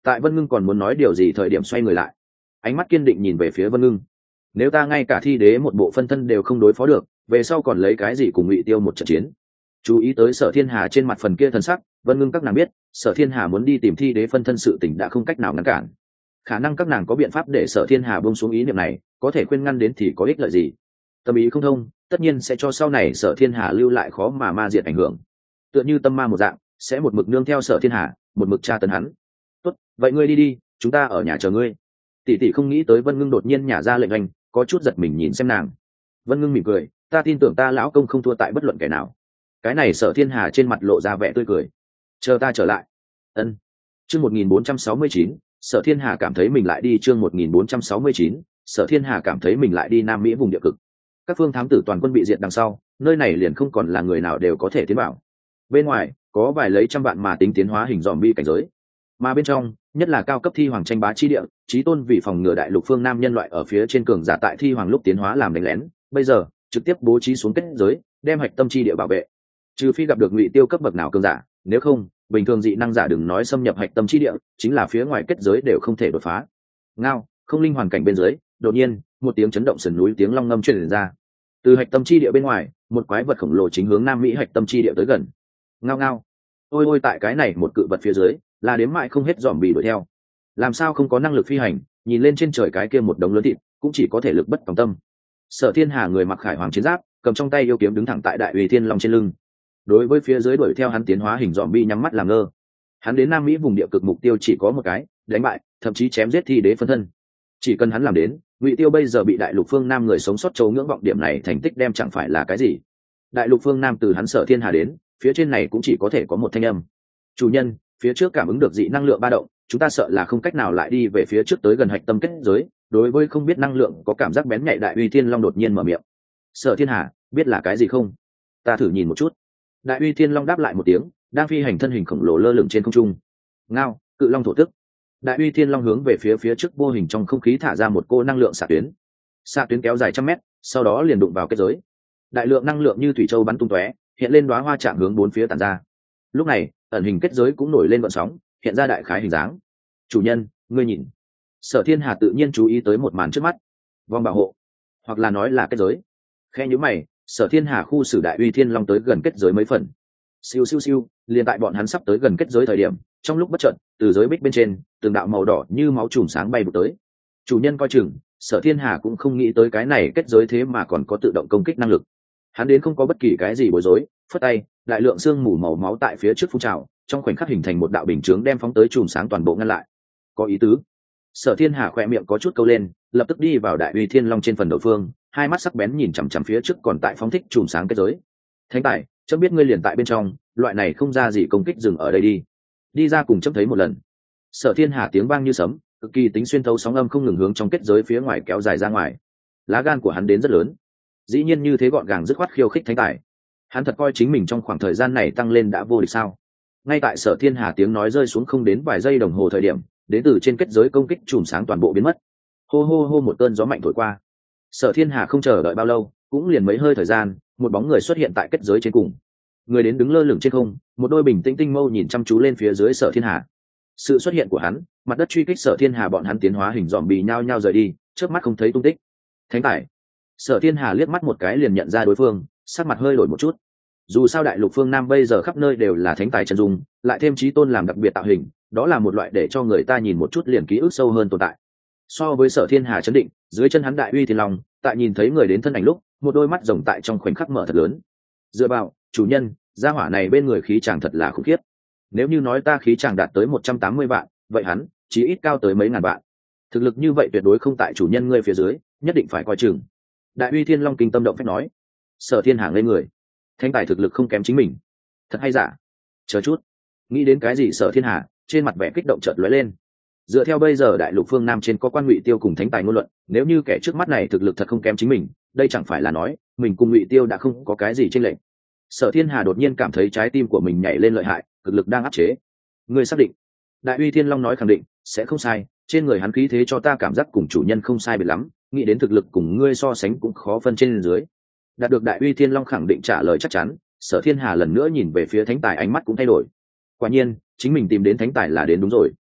Tại Vân Ngưng còn muốn nói điều gì thời điểm xoay người lại, ánh mắt kiên định nhìn về phía Vân Ngưng. Nếu ta ngay cả thi đế một bộ phân thân đều không đối phó được, về sau còn lấy cái gì cùng Ngụy Tiêu một trận chiến? Chú ý tới Sở Thiên Hà trên mặt phần kia thần sắc, Vân Ngưng các nàng biết Sở Thiên Hà muốn đi tìm thi đế phân thân sự tình đã không cách nào ngăn cản. Khả năng các nàng có biện pháp để Sở Thiên Hà buông xuống ý niệm này, có thể khuyên ngăn đến thì có ích lợi gì? Tâm ý không thông, tất nhiên sẽ cho sau này Sở Thiên Hà lưu lại khó mà ma diệt ảnh hưởng. Tựa như tâm ma một dạng, sẽ một mực nương theo Sở Thiên Hà, một mực tra tấn hắn. Tốt, vậy ngươi đi đi, chúng ta ở nhà chờ ngươi. Tỷ tỷ không nghĩ tới Vân Ngưng đột nhiên nhả ra lệnh hành, có chút giật mình nhìn xem nàng. Vân Ngưng mỉm cười, ta tin tưởng ta lão công không thua tại bất luận kẻ nào. Cái này Sở Thiên Hà trên mặt lộ ra vẻ tươi cười. Chờ ta trở lại. Ân. Chương một nghìn bốn trăm sáu mươi chín, Sở Thiên Hà cảm thấy mình lại đi chương một nghìn bốn trăm sáu mươi chín, Sở Thiên Hà cảm thấy mình lại đi Nam Mỹ vùng địa cực. Các phương thám tử toàn quân bị diệt đằng sau, nơi này liền không còn là người nào đều có thể tiến vào. Bên ngoài, có vài lấy trăm vạn mà tính tiến hóa hình zombie cảnh giới. Mà bên trong, nhất là cao cấp thi hoàng tranh bá chi địa, chí tôn vì phòng ngừa đại lục phương Nam nhân loại ở phía trên cường giả tại thi hoàng lúc tiến hóa làm đánh lén, bây giờ trực tiếp bố trí xuống kết giới, đem hạch tâm chi địa bảo vệ. Trừ phi gặp được Ngụy Tiêu cấp bậc nào cường giả, nếu không, bình thường dị năng giả đừng nói xâm nhập hạch tâm chi địa, chính là phía ngoài kết giới đều không thể đột phá. Ngao, không linh hoàn cảnh bên dưới, đột nhiên, một tiếng chấn động sườn núi tiếng long ngâm truyền ra. Từ hạch tâm chi địa bên ngoài, một quái vật khổng lồ chính hướng Nam Mỹ hạch tâm chi địa tới gần. Ngao ngao. Ôi ôi tại cái này một cự vật phía dưới, là đếm mãi không hết zombie đuổi theo. Làm sao không có năng lực phi hành, nhìn lên trên trời cái kia một đống lớn thịt, cũng chỉ có thể lực bất tòng tâm. Sở Thiên Hà người mặc khải hoàng chiến giáp, cầm trong tay yêu kiếm đứng thẳng tại đại uy thiên long trên lưng. Đối với phía dưới đuổi theo hắn tiến hóa hình zombie nhắm mắt làm ngơ. Hắn đến Nam Mỹ vùng địa cực mục tiêu chỉ có một cái, đánh bại, thậm chí chém giết thi đế phân thân. Chỉ cần hắn làm đến, Ngụy Tiêu bây giờ bị đại lục phương Nam người sống sót châu ngưỡng vọng điểm này thành tích đem chẳng phải là cái gì. Đại lục phương Nam từ hắn Sở Thiên Hà đến, phía trên này cũng chỉ có thể có một thanh âm. Chủ nhân, phía trước cảm ứng được dị năng lượng ba động, chúng ta sợ là không cách nào lại đi về phía trước tới gần hạch tâm kết giới. Đối với không biết năng lượng có cảm giác bén nhạy đại uy thiên long đột nhiên mở miệng. Sở Thiên Hà, biết là cái gì không? Ta thử nhìn một chút. Đại uy thiên long đáp lại một tiếng, đang phi hành thân hình khổng lồ lơ lửng trên không trung. Ngao, cự long thổ tức. Đại uy thiên long hướng về phía phía trước vô hình trong không khí thả ra một cô năng lượng xạ tuyến. Xạ tuyến kéo dài trăm mét, sau đó liền đụng vào kết giới. Đại lượng năng lượng như thủy châu bắn tung tóe, hiện lên đóa hoa chạm hướng bốn phía tản ra. Lúc này, ẩn hình kết giới cũng nổi lên vận sóng, hiện ra đại khái hình dáng. Chủ nhân, ngươi nhìn. Sở Thiên Hà tự nhiên chú ý tới một màn trước mắt. Vòng bảo hộ, hoặc là nói là kết giới. Khe nhíu mày, Sở Thiên Hà khu xử đại uy thiên long tới gần kết giới mấy phần. Siêu siêu siêu, liền tại bọn hắn sắp tới gần kết giới thời điểm, trong lúc bất chợt, từ giới bích bên trên, từng đạo màu đỏ như máu chùm sáng bay vụt tới. Chủ nhân coi chừng, Sở Thiên Hà cũng không nghĩ tới cái này kết giới thế mà còn có tự động công kích năng lực. Hắn đến không có bất kỳ cái gì bối rối, phất tay, đại lượng xương mù màu máu tại phía trước phun trào, trong khoảnh khắc hình thành một đạo bình chướng đem phóng tới chùm sáng toàn bộ ngăn lại. Có ý tứ. Sở Thiên Hà khỏe miệng có chút câu lên, lập tức đi vào đại uy thiên long trên phần đầu phương, hai mắt sắc bén nhìn chằm chằm phía trước còn tại phóng thích chùm sáng kết giới. Thánh tài, chấm biết ngươi liền tại bên trong, loại này không ra gì công kích dừng ở đây đi. Đi ra cùng chấm thấy một lần. Sở Thiên Hà tiếng vang như sấm, cực kỳ tính xuyên thấu sóng âm không ngừng hướng trong kết giới phía ngoài kéo dài ra ngoài. Lá gan của hắn đến rất lớn. Dĩ nhiên như thế gọn gàng dứt khoát khiêu khích thánh tài. Hắn thật coi chính mình trong khoảng thời gian này tăng lên đã vô địch sao? Ngay tại Sở Thiên Hà tiếng nói rơi xuống không đến vài giây đồng hồ thời điểm, đến từ trên kết giới công kích chùm sáng toàn bộ biến mất. Hô hô hô một cơn gió mạnh thổi qua. Sở Thiên Hà không chờ đợi bao lâu, cũng liền mấy hơi thời gian, một bóng người xuất hiện tại kết giới trên cùng. Người đến đứng lơ lửng trên không, một đôi bình tĩnh tinh mâu nhìn chăm chú lên phía dưới Sở Thiên Hà. Sự xuất hiện của hắn, mặt đất truy kích Sở Thiên Hà bọn hắn tiến hóa hình dòm bì nhao nhao rời đi, chớp mắt không thấy tung tích. Thánh tài. Sở Thiên Hà liếc mắt một cái liền nhận ra đối phương, sắc mặt hơi đổi một chút. Dù sao đại lục phương Nam bây giờ khắp nơi đều là thánh tài chân dung, lại thêm chí tôn làm đặc biệt tạo hình, đó là một loại để cho người ta nhìn một chút liền ký ức sâu hơn tồn tại. So với Sở Thiên Hà chấn định, dưới chân hắn đại uy thiên long, tại nhìn thấy người đến thân ảnh lúc, một đôi mắt rồng tại trong khoảnh khắc mở thật lớn. Dựa vào, chủ nhân, gia hỏa này bên người khí chàng thật là khủng khiếp. Nếu như nói ta khí chàng đạt tới một trăm tám mươi vạn, vậy hắn chỉ ít cao tới mấy ngàn vạn. Thực lực như vậy tuyệt đối không tại chủ nhân ngươi phía dưới, nhất định phải coi chừng. Đại uy thiên long kinh tâm động phách nói. Sở Thiên Hà lên người, thánh tài thực lực không kém chính mình, thật hay giả? Chờ chút, nghĩ đến cái gì Sở Thiên Hà trên mặt vẻ kích động chợt lóe lên. Dựa theo bây giờ đại lục phương Nam trên có quan Ngụy Tiêu cùng thánh tài ngôn luận, nếu như kẻ trước mắt này thực lực thật không kém chính mình, đây chẳng phải là nói mình cùng Ngụy Tiêu đã không có cái gì chênh lệch. Sở Thiên Hà đột nhiên cảm thấy trái tim của mình nhảy lên lợi hại, thực lực đang áp chế. Ngươi xác định? Đại uy thiên long nói khẳng định, sẽ không sai, trên người hắn khí thế cho ta cảm giác cùng chủ nhân không sai biệt lắm, nghĩ đến thực lực cùng ngươi so sánh cũng khó phân trên dưới. Đạt được đại uy thiên long khẳng định trả lời chắc chắn, Sở Thiên Hà lần nữa nhìn về phía thánh tài, ánh mắt cũng thay đổi. Quả nhiên, chính mình tìm đến thánh tài là đến đúng rồi.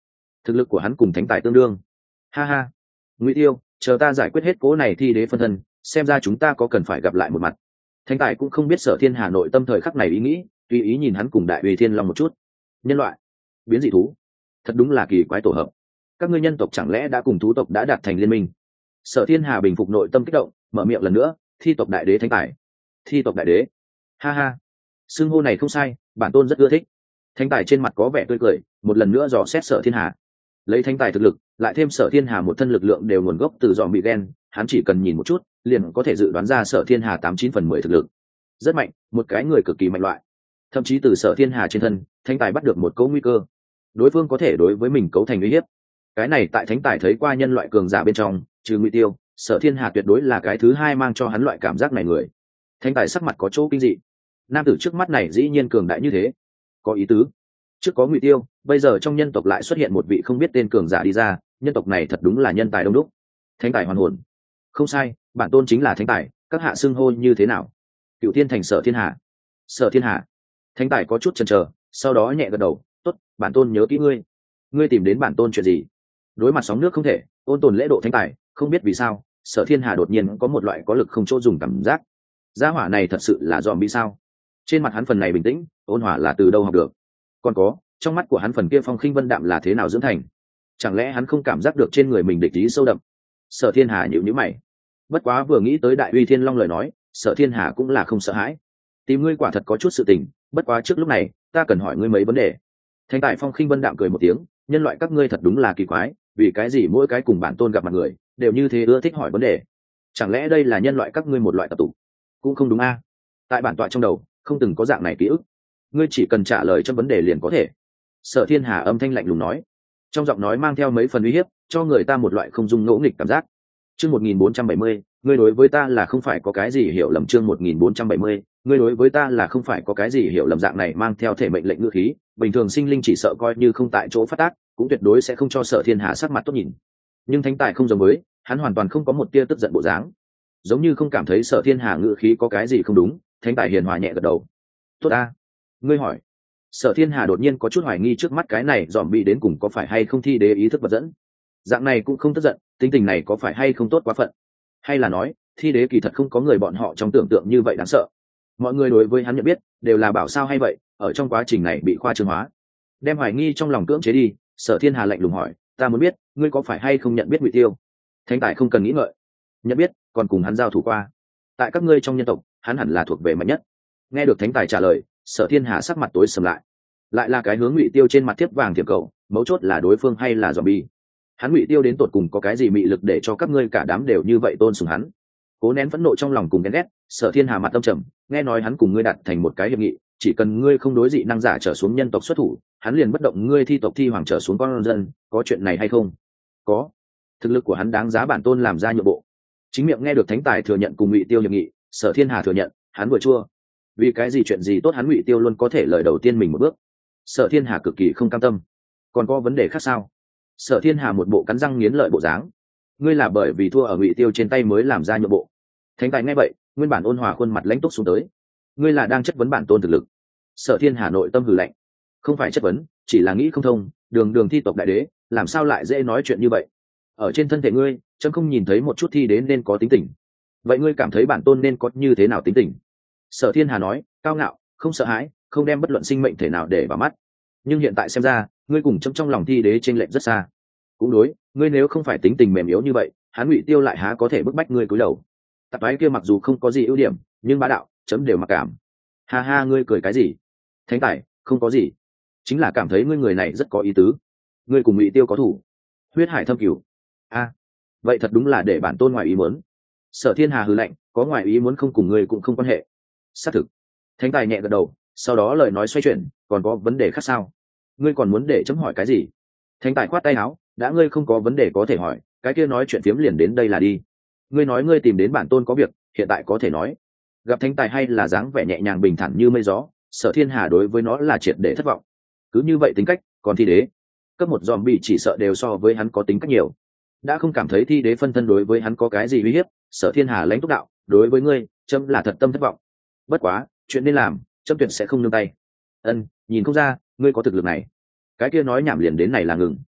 thực lực của hắn cùng thánh tài tương đương. Ha ha, Ngụy Tiêu, chờ ta giải quyết hết cố này thi đế phân thân, xem ra chúng ta có cần phải gặp lại một mặt. Thánh tài cũng không biết Sở Thiên Hà nội tâm thời khắc này ý nghĩ, tùy ý nhìn hắn cùng Đại Uy Thiên Long một chút. Nhân loại, biến dị thú, thật đúng là kỳ quái tổ hợp. Các ngươi nhân tộc chẳng lẽ đã cùng thú tộc đã đạt thành liên minh? Sở Thiên Hà bình phục nội tâm kích động, mở miệng lần nữa, thi tộc đại đế thánh tài. Thi tộc đại đế? Ha ha, xưng hô này không sai, bản tôn rất ưa thích. Thánh tài trên mặt có vẻ tươi cười, một lần nữa dò xét Sở Thiên Hà. Lấy thánh tài thực lực, lại thêm Sở Thiên Hà một thân lực lượng đều nguồn gốc từ dòm bị đen, hắn chỉ cần nhìn một chút, liền có thể dự đoán ra Sở Thiên Hà tám chín phần mười thực lực. Rất mạnh, một cái người cực kỳ mạnh loại. Thậm chí từ Sở Thiên Hà trên thân, thánh tài bắt được một cấu nguy cơ. Đối phương có thể đối với mình cấu thành uy hiếp. Cái này tại thánh tài thấy qua nhân loại cường giả bên trong, trừ Ngụy Tiêu, Sở Thiên Hà tuyệt đối là cái thứ hai mang cho hắn loại cảm giác này người. Thánh tài sắc mặt có chỗ kinh dị. Nam tử trước mắt này dĩ nhiên cường đại như thế, có ý tứ. Trước có Ngụy Tiêu, bây giờ trong nhân tộc lại xuất hiện một vị không biết tên cường giả đi ra, nhân tộc này thật đúng là nhân tài đông đúc. Thánh tài hoàn hồn. Không sai, bản tôn chính là thánh tài, các hạ xưng hô như thế nào? Cựu Thiên Thành Sở Thiên Hà. Sở Thiên Hà. Thánh tài có chút chần chờ, sau đó nhẹ gật đầu, tốt, bản tôn nhớ kỹ ngươi. Ngươi tìm đến bản tôn chuyện gì? Đối mặt sóng nước không thể, ôn tồn lễ độ thánh tài, không biết vì sao, Sở Thiên Hà đột nhiên có một loại có lực không chỗ dùng cảm giác. Gia hỏa này thật sự là dòm bị sao? Trên mặt hắn phần này bình tĩnh, ôn hòa là từ đâu học được? Còn có, trong mắt của hắn phần kia phong khinh vân đạm là thế nào dưỡng thành? Chẳng lẽ hắn không cảm giác được trên người mình địch ý sâu đậm? Sở Thiên Hà nhíu nhíu mày. Bất quá vừa nghĩ tới Đại Uy Thiên Long lời nói, Sở Thiên Hà cũng là không sợ hãi. Tìm ngươi quả thật có chút sự tình, bất quá trước lúc này, ta cần hỏi ngươi mấy vấn đề. Thánh tài phong khinh vân đạm cười một tiếng, nhân loại các ngươi thật đúng là kỳ quái, vì cái gì mỗi cái cùng bản tôn gặp mặt người đều như thế ưa thích hỏi vấn đề? Chẳng lẽ đây là nhân loại các ngươi một loại tập tục? Cũng không đúng a. Tại bản tọa trong đầu không từng có dạng này ký ức, ngươi chỉ cần trả lời cho vấn đề liền có thể. Sở Thiên Hà âm thanh lạnh lùng nói, trong giọng nói mang theo mấy phần uy hiếp, cho người ta một loại không dung ngỗ nghịch cảm giác. Chương một nghìn bốn trăm bảy mươi, ngươi đối với ta là không phải có cái gì hiểu lầm. Chương một nghìn bốn trăm bảy mươi, ngươi đối với ta là không phải có cái gì hiểu lầm. Dạng này mang theo thể mệnh lệnh ngữ khí, bình thường sinh linh chỉ sợ coi như không tại chỗ phát tác, cũng tuyệt đối sẽ không cho Sở Thiên Hà sắc mặt tốt nhìn. Nhưng thánh tài không giống với, hắn hoàn toàn không có một tia tức giận bộ dáng, giống như không cảm thấy Sở Thiên Hà ngữ khí có cái gì không đúng. Thánh tài hiền hòa nhẹ gật đầu, tốt a, ngươi hỏi. Sở Thiên Hà đột nhiên có chút hoài nghi trước mắt cái này dòm bị đến cùng có phải hay không thi đế ý thức vật dẫn. Dạng này cũng không tức giận, tính tình này có phải hay không tốt quá phận, hay là nói thi đế kỳ thật không có người bọn họ trong tưởng tượng như vậy đáng sợ. Mọi người đối với hắn nhận biết đều là bảo sao hay vậy, ở trong quá trình này bị khoa trương hóa, đem hoài nghi trong lòng cưỡng chế đi. Sở Thiên Hà lạnh lùng hỏi, ta muốn biết ngươi có phải hay không nhận biết Ngụy Tiêu? Thánh tài không cần nghĩ ngợi, nhận biết, còn cùng hắn giao thủ qua. Tại các ngươi trong nhân tộc, hắn hẳn là thuộc về mạnh nhất. Nghe được thánh tài trả lời, Sở Thiên Hà sắc mặt tối sầm lại. Lại là cái hướng Ngụy Tiêu trên mặt thiếp vàng thiệp cầu, mấu chốt là đối phương hay là zombie? Hắn Ngụy Tiêu đến tột cùng có cái gì mị lực để cho các ngươi cả đám đều như vậy tôn sùng hắn? Cố nén phẫn nộ trong lòng cùng ghen ghét, Sở Thiên Hà mặt tâm trầm, nghe nói hắn cùng ngươi đặt thành một cái hiệp nghị, chỉ cần ngươi không đối dị năng giả trở xuống nhân tộc xuất thủ, hắn liền bất động ngươi thi tộc thi hoàng trở xuống con dân, có chuyện này hay không? Có. Thực lực của hắn đáng giá bản tôn làm ra nhượng bộ. Chính miệng nghe được thánh tài thừa nhận cùng Ngụy Tiêu hiệp nghị, Sở Thiên Hà thừa nhận, hắn vừa chua. Vì cái gì chuyện gì tốt hắn Ngụy Tiêu luôn có thể lời đầu tiên mình một bước. Sở Thiên Hà cực kỳ không cam tâm. Còn có vấn đề khác sao? Sở Thiên Hà một bộ cắn răng nghiến lợi bộ dáng. Ngươi là bởi vì thua ở Ngụy Tiêu trên tay mới làm ra nhượng bộ? Thánh tài nghe vậy, nguyên bản ôn hòa khuôn mặt lãnh túc xuống tới. Ngươi là đang chất vấn bản tôn thực lực? Sở Thiên Hà nội tâm hừ lạnh. Không phải chất vấn, chỉ là nghĩ không thông, đường đường thi tộc đại đế, làm sao lại dễ nói chuyện như vậy? Ở trên thân thể ngươi, chấm không nhìn thấy một chút thi đến nên có tính tình. Vậy ngươi cảm thấy bản tôn nên có như thế nào tính tình? Sở Thiên Hà nói, cao ngạo, không sợ hãi, không đem bất luận sinh mệnh thể nào để vào mắt. Nhưng hiện tại xem ra, ngươi cùng chấm trong lòng thi đế chênh lệch rất xa. Cũng đối, ngươi nếu không phải tính tình mềm yếu như vậy, hắn Ngụy Tiêu lại há có thể bức bách ngươi cúi đầu. Tạp ái kia mặc dù không có gì ưu điểm, nhưng bá đạo, chấm đều mặc cảm. Ha ha, ngươi cười cái gì? Thánh tài, không có gì, chính là cảm thấy ngươi người này rất có ý tứ. Ngươi cùng Ngụy Tiêu có thủ, huyết hải thâm cửu. A, vậy thật đúng là để bản tôn ngoài ý muốn. Sở Thiên Hà hừ lạnh, có ngoài ý muốn không cùng ngươi cũng không quan hệ. Xác thực. Thánh tài nhẹ gật đầu, sau đó lời nói xoay chuyển, còn có vấn đề khác sao? Ngươi còn muốn để chấm hỏi cái gì? Thánh tài khoát tay áo, đã ngươi không có vấn đề có thể hỏi, cái kia nói chuyện phiếm liền đến đây là đi. Ngươi nói ngươi tìm đến bản tôn có việc, hiện tại có thể nói. Gặp thánh tài hay là dáng vẻ nhẹ nhàng bình thản như mây gió, Sở Thiên Hà đối với nó là triệt để thất vọng. Cứ như vậy tính cách, còn thi đế, cấp một zombie chỉ sợ đều so với hắn có tính cách nhiều. Đã không cảm thấy thi đế phân thân đối với hắn có cái gì uy hiếp, Sở Thiên Hà lãnh túc đạo, đối với ngươi, chấm là thật tâm thất vọng. Bất quá, chuyện nên làm, chấm tuyệt sẽ không nương tay. Ân, nhìn không ra, ngươi có thực lực này. Cái kia nói nhảm liền đến này là ngừng.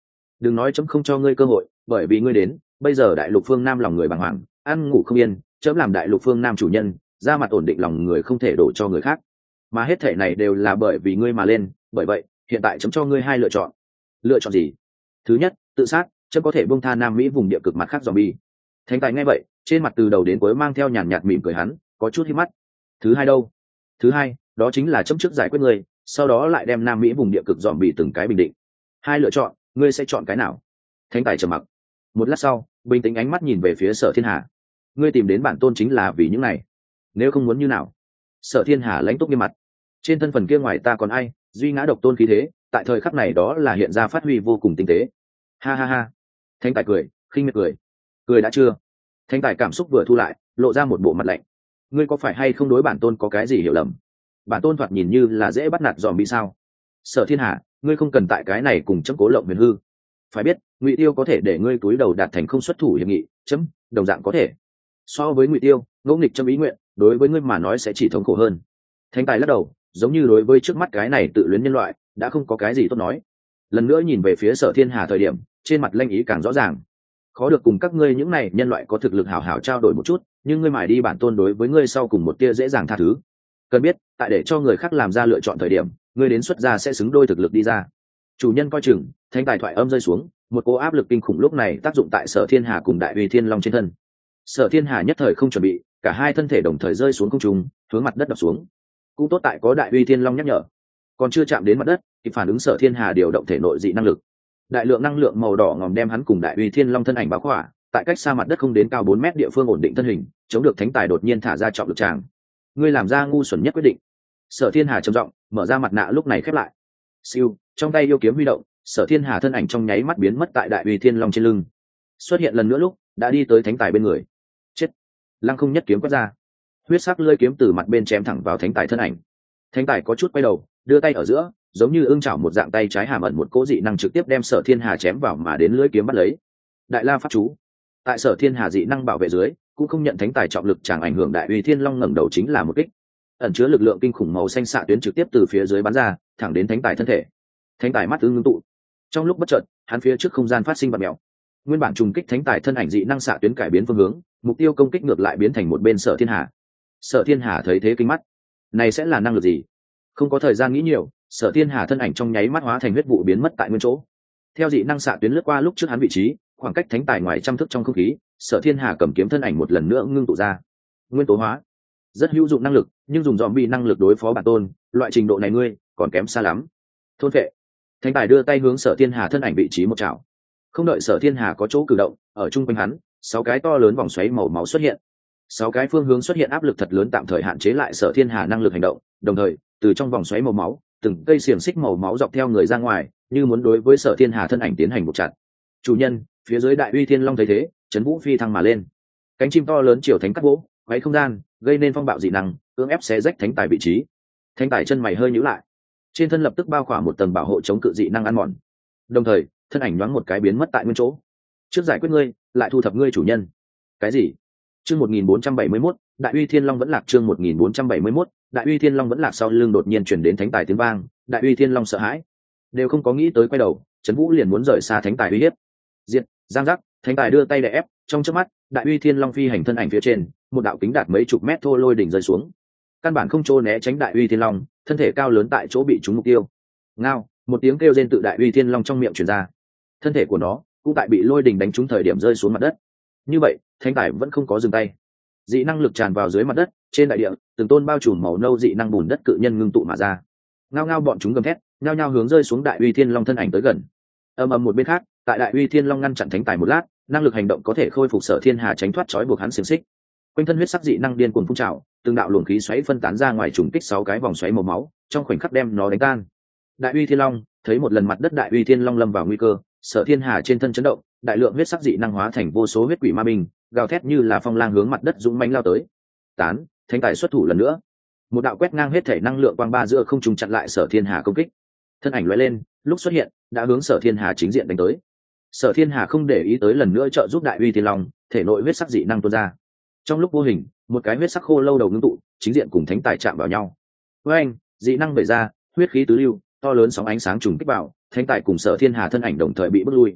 đừng nói chấm không cho ngươi cơ hội, bởi vì ngươi đến bây giờ đại lục phương nam lòng người bàng hoàng, ăn ngủ không yên, chấm làm đại lục phương nam chủ nhân, ra mặt ổn định lòng người không thể đổ cho người khác, mà hết thể này đều là bởi vì ngươi mà lên. Bởi vậy hiện tại chấm cho ngươi hai lựa chọn. Lựa chọn gì? Thứ nhất, tự sát, chấm có thể buông tha Nam Mỹ vùng địa cực mặt khác zombie. Thánh tài nghe vậy, trên mặt từ đầu đến cuối mang theo nhàn nhạt mỉm cười, hắn có chút hí mắt. Thứ hai đâu? Thứ hai, đó chính là chấm trước giải quyết ngươi, sau đó lại đem Nam Mỹ vùng địa cực zombie từng cái bình định. Hai lựa chọn, ngươi sẽ chọn cái nào? Thánh tài trầm mặc. Một lát sau, bình tĩnh ánh mắt nhìn về phía Sở Thiên Hà. Ngươi tìm đến bản tôn chính là vì những này, nếu không muốn như nào? Sở Thiên Hà lãnh túc nghiêm mặt. Trên thân phần kia ngoài ta còn ai, duy ngã độc tôn khí thế, tại thời khắc này đó là hiện ra phát huy vô cùng tinh tế. Ha ha ha. Thánh tài cười, khinh miệt cười. Cười đã chưa? Thánh tài cảm xúc vừa thu lại, lộ ra một bộ mặt lạnh. Ngươi có phải hay không đối bản tôn có cái gì hiểu lầm? Bản tôn thoạt nhìn như là dễ bắt nạt dòm bị sao? Sở Thiên Hà, ngươi không cần tại cái này cùng chấm cố lộng huyền hư. Phải biết, Ngụy Tiêu có thể để ngươi túi đầu đạt thành không xuất thủ hiệp nghị, chấm đồng dạng có thể. So với Ngụy Tiêu, ngẫu nghịch chấm ý nguyện, đối với ngươi mà nói sẽ chỉ thống khổ hơn. Thánh tài lắc đầu, giống như đối với trước mắt cái này tự luyến nhân loại đã không có cái gì tốt nói. Lần nữa nhìn về phía Sở Thiên Hà thời điểm, trên mặt lanh ý càng rõ ràng. Khó được cùng các ngươi những này nhân loại có thực lực hảo hảo trao đổi một chút, nhưng ngươi mải đi bản tôn đối với ngươi sau cùng một tia dễ dàng tha thứ. Cần biết, tại để cho người khác làm ra lựa chọn thời điểm, ngươi đến xuất ra sẽ xứng đôi thực lực đi ra. Chủ nhân coi chừng. Thánh tài thoại âm rơi xuống, một cỗ áp lực kinh khủng lúc này tác dụng tại Sở Thiên Hà cùng Đại Uy Thiên Long trên thân. Sở Thiên Hà nhất thời không chuẩn bị, cả hai thân thể đồng thời rơi xuống không trung, hướng mặt đất đập xuống. Cũng tốt tại có Đại Uy Thiên Long nhắc nhở, còn chưa chạm đến mặt đất, kịp phản ứng Sở Thiên Hà điều động thể nội dị năng lực. Đại lượng năng lượng màu đỏ ngòm đem hắn cùng Đại Uy Thiên Long thân ảnh bao khỏa, tại cách xa mặt đất không đến cao bốn mét địa phương ổn định thân hình, chống được thánh tài đột nhiên thả ra trọng lực tràng. Ngươi làm ra ngu xuẩn nhất quyết định. Sở Thiên Hà trầm giọng, mở ra mặt nạ lúc này khép lại. Siêu, trong tay yêu kiếm huy động, Sở Thiên Hà thân ảnh trong nháy mắt biến mất tại Đại Uy Thiên Long trên lưng. Xuất hiện lần nữa lúc, đã đi tới thánh tài bên người. Chết. Lăng không nhất kiếm quét ra. Huyết sắc lưỡi kiếm từ mặt bên chém thẳng vào thánh tài thân ảnh. Thánh tài có chút quay đầu, đưa tay ở giữa, giống như ưng chảo một dạng tay trái hàm ẩn một cỗ dị năng trực tiếp đem Sở Thiên Hà chém vào mà đến lưỡi kiếm bắt lấy. Đại La pháp chú. Tại Sở Thiên Hà dị năng bảo vệ dưới, cũng không nhận thánh tài trọng lực chẳng ảnh hưởng. Đại Uy Thiên Long ngẩng đầu chính là một kích. Ẩn chứa lực lượng kinh khủng màu xanh xạ tuyến trực tiếp từ phía dưới bắn ra, thẳng đến thánh tài thân thể. Thánh tài mắt ưng ngưng tụ. Trong lúc bất chợt, hắn phía trước không gian phát sinh bạt mèo. Nguyên bản trùng kích thánh tài thân ảnh dị năng xạ tuyến cải biến phương hướng, mục tiêu công kích ngược lại biến thành một bên Sở Thiên Hà. Sở Thiên Hà thấy thế kinh mắt. Này sẽ là năng lực gì? Không có thời gian nghĩ nhiều, Sở Thiên Hà thân ảnh trong nháy mắt hóa thành huyết vụ biến mất tại nguyên chỗ. Theo dị năng xạ tuyến lướt qua lúc trước hắn vị trí, khoảng cách thánh tài ngoài trăm thước trong không khí, Sở Thiên Hà cầm kiếm thân ảnh một lần nữa ngưng tụ ra. Nguyên tố hóa, rất hữu dụng năng lực, nhưng dùng zombie năng lực đối phó bản tôn, loại trình độ này ngươi còn kém xa lắm. Thôn vệ. Thánh tài đưa tay hướng Sở Thiên Hà thân ảnh vị trí một chảo. Không đợi Sở Thiên Hà có chỗ cử động, ở trung quanh hắn, sáu cái to lớn vòng xoáy màu máu xuất hiện. Sáu cái phương hướng xuất hiện áp lực thật lớn tạm thời hạn chế lại Sở Thiên Hà năng lực hành động, đồng thời, từ trong vòng xoáy màu máu, từng cây xiềng xích màu máu dọc theo người ra ngoài, như muốn đối với Sở Thiên Hà thân ảnh tiến hành một chặt. Chủ nhân, phía dưới Đại Uy Thiên Long thấy thế, chấn vũ phi thăng mà lên. Cánh chim to lớn chiều thánh cắt gỗ, quấy không gian, gây nên phong bạo dị năng, cưỡng ép xé rách thánh tài vị trí. Thánh tài chân mày hơi nhíu lại, trên thân lập tức bao khỏa một tầng bảo hộ chống cự dị năng ăn mòn. Đồng thời, thân ảnh nhoáng một cái biến mất tại nguyên chỗ. Trước giải quyết ngươi, lại thu thập ngươi chủ nhân. Cái gì? Chương một nghìn bốn trăm bảy mươi mốt, Đại Uy Thiên Long vẫn lạc. Chương một nghìn bốn trăm bảy mươi mốt, Đại Uy Thiên Long vẫn lạc. Sau lưng đột nhiên truyền đến thánh tài tiếng vang, Đại Uy Thiên Long sợ hãi, đều không có nghĩ tới quay đầu, Trấn Vũ liền muốn rời xa thánh tài uy hiếp. Diệt, giang giác, thánh tài đưa tay đè ép, trong chớp mắt, Đại Uy Thiên Long phi hành thân ảnh phía trên, một đạo kính đạt mấy chục mét thô lôi đỉnh rơi xuống. Căn bản không trô né tránh Đại Uy Thiên Long, thân thể cao lớn tại chỗ bị trúng mục tiêu. Ngao, một tiếng kêu rên tự Đại Uy Thiên Long trong miệng truyền ra. Thân thể của nó cũng tại bị lôi đỉnh đánh trúng thời điểm rơi xuống mặt đất. Như vậy, thánh tài vẫn không có dừng tay. Dị năng lực tràn vào dưới mặt đất, trên đại địa, từng tôn bao trùm màu nâu dị năng bùn đất cự nhân ngưng tụ mà ra. Ngao ngao bọn chúng gầm thét, nhao nhao hướng rơi xuống Đại Uy Thiên Long thân ảnh tới gần. Ầm ầm một bên khác, tại Đại Uy Thiên Long ngăn chặn thánh tài một lát, năng lực hành động có thể khôi phục Sở Thiên Hà tránh thoát trói buộc hắn xiềng xích. Quanh thân huyết sắc dị năng điên cuồng phun trào, từng đạo luồng khí xoáy phân tán ra ngoài trùng kích sáu cái vòng xoáy màu máu, trong khoảnh khắc đem nó đánh tan. Đại Uy Thiên Long thấy một lần mặt đất Đại Uy Thiên Long lâm vào nguy cơ, Sở Thiên Hà trên thân chấn động, đại lượng huyết sắc dị năng hóa thành vô số huyết quỷ ma binh, gào thét như là phong lang hướng mặt đất dũng mãnh lao tới. Tán, thánh tài xuất thủ lần nữa. Một đạo quét ngang hết thể năng lượng quang ba giữa không trung chặn lại Sở Thiên Hà công kích. Thân ảnh lóe lên, lúc xuất hiện, đã hướng Sở Thiên Hà chính diện đánh tới. Sở Thiên Hà không để ý tới lần nữa trợ giúp Đại Uy Thiên Long, thể nội huyết sắc dị năng tuôn ra. Trong lúc vô hình, một cái huyết sắc khô lâu đầu ngưng tụ, chính diện cùng thánh tài chạm vào nhau. Với anh, dị năng bày ra, huyết khí tứ lưu, to lớn sóng ánh sáng trùng kích vào, thánh tài cùng Sở Thiên Hà thân ảnh đồng thời bị bước lui.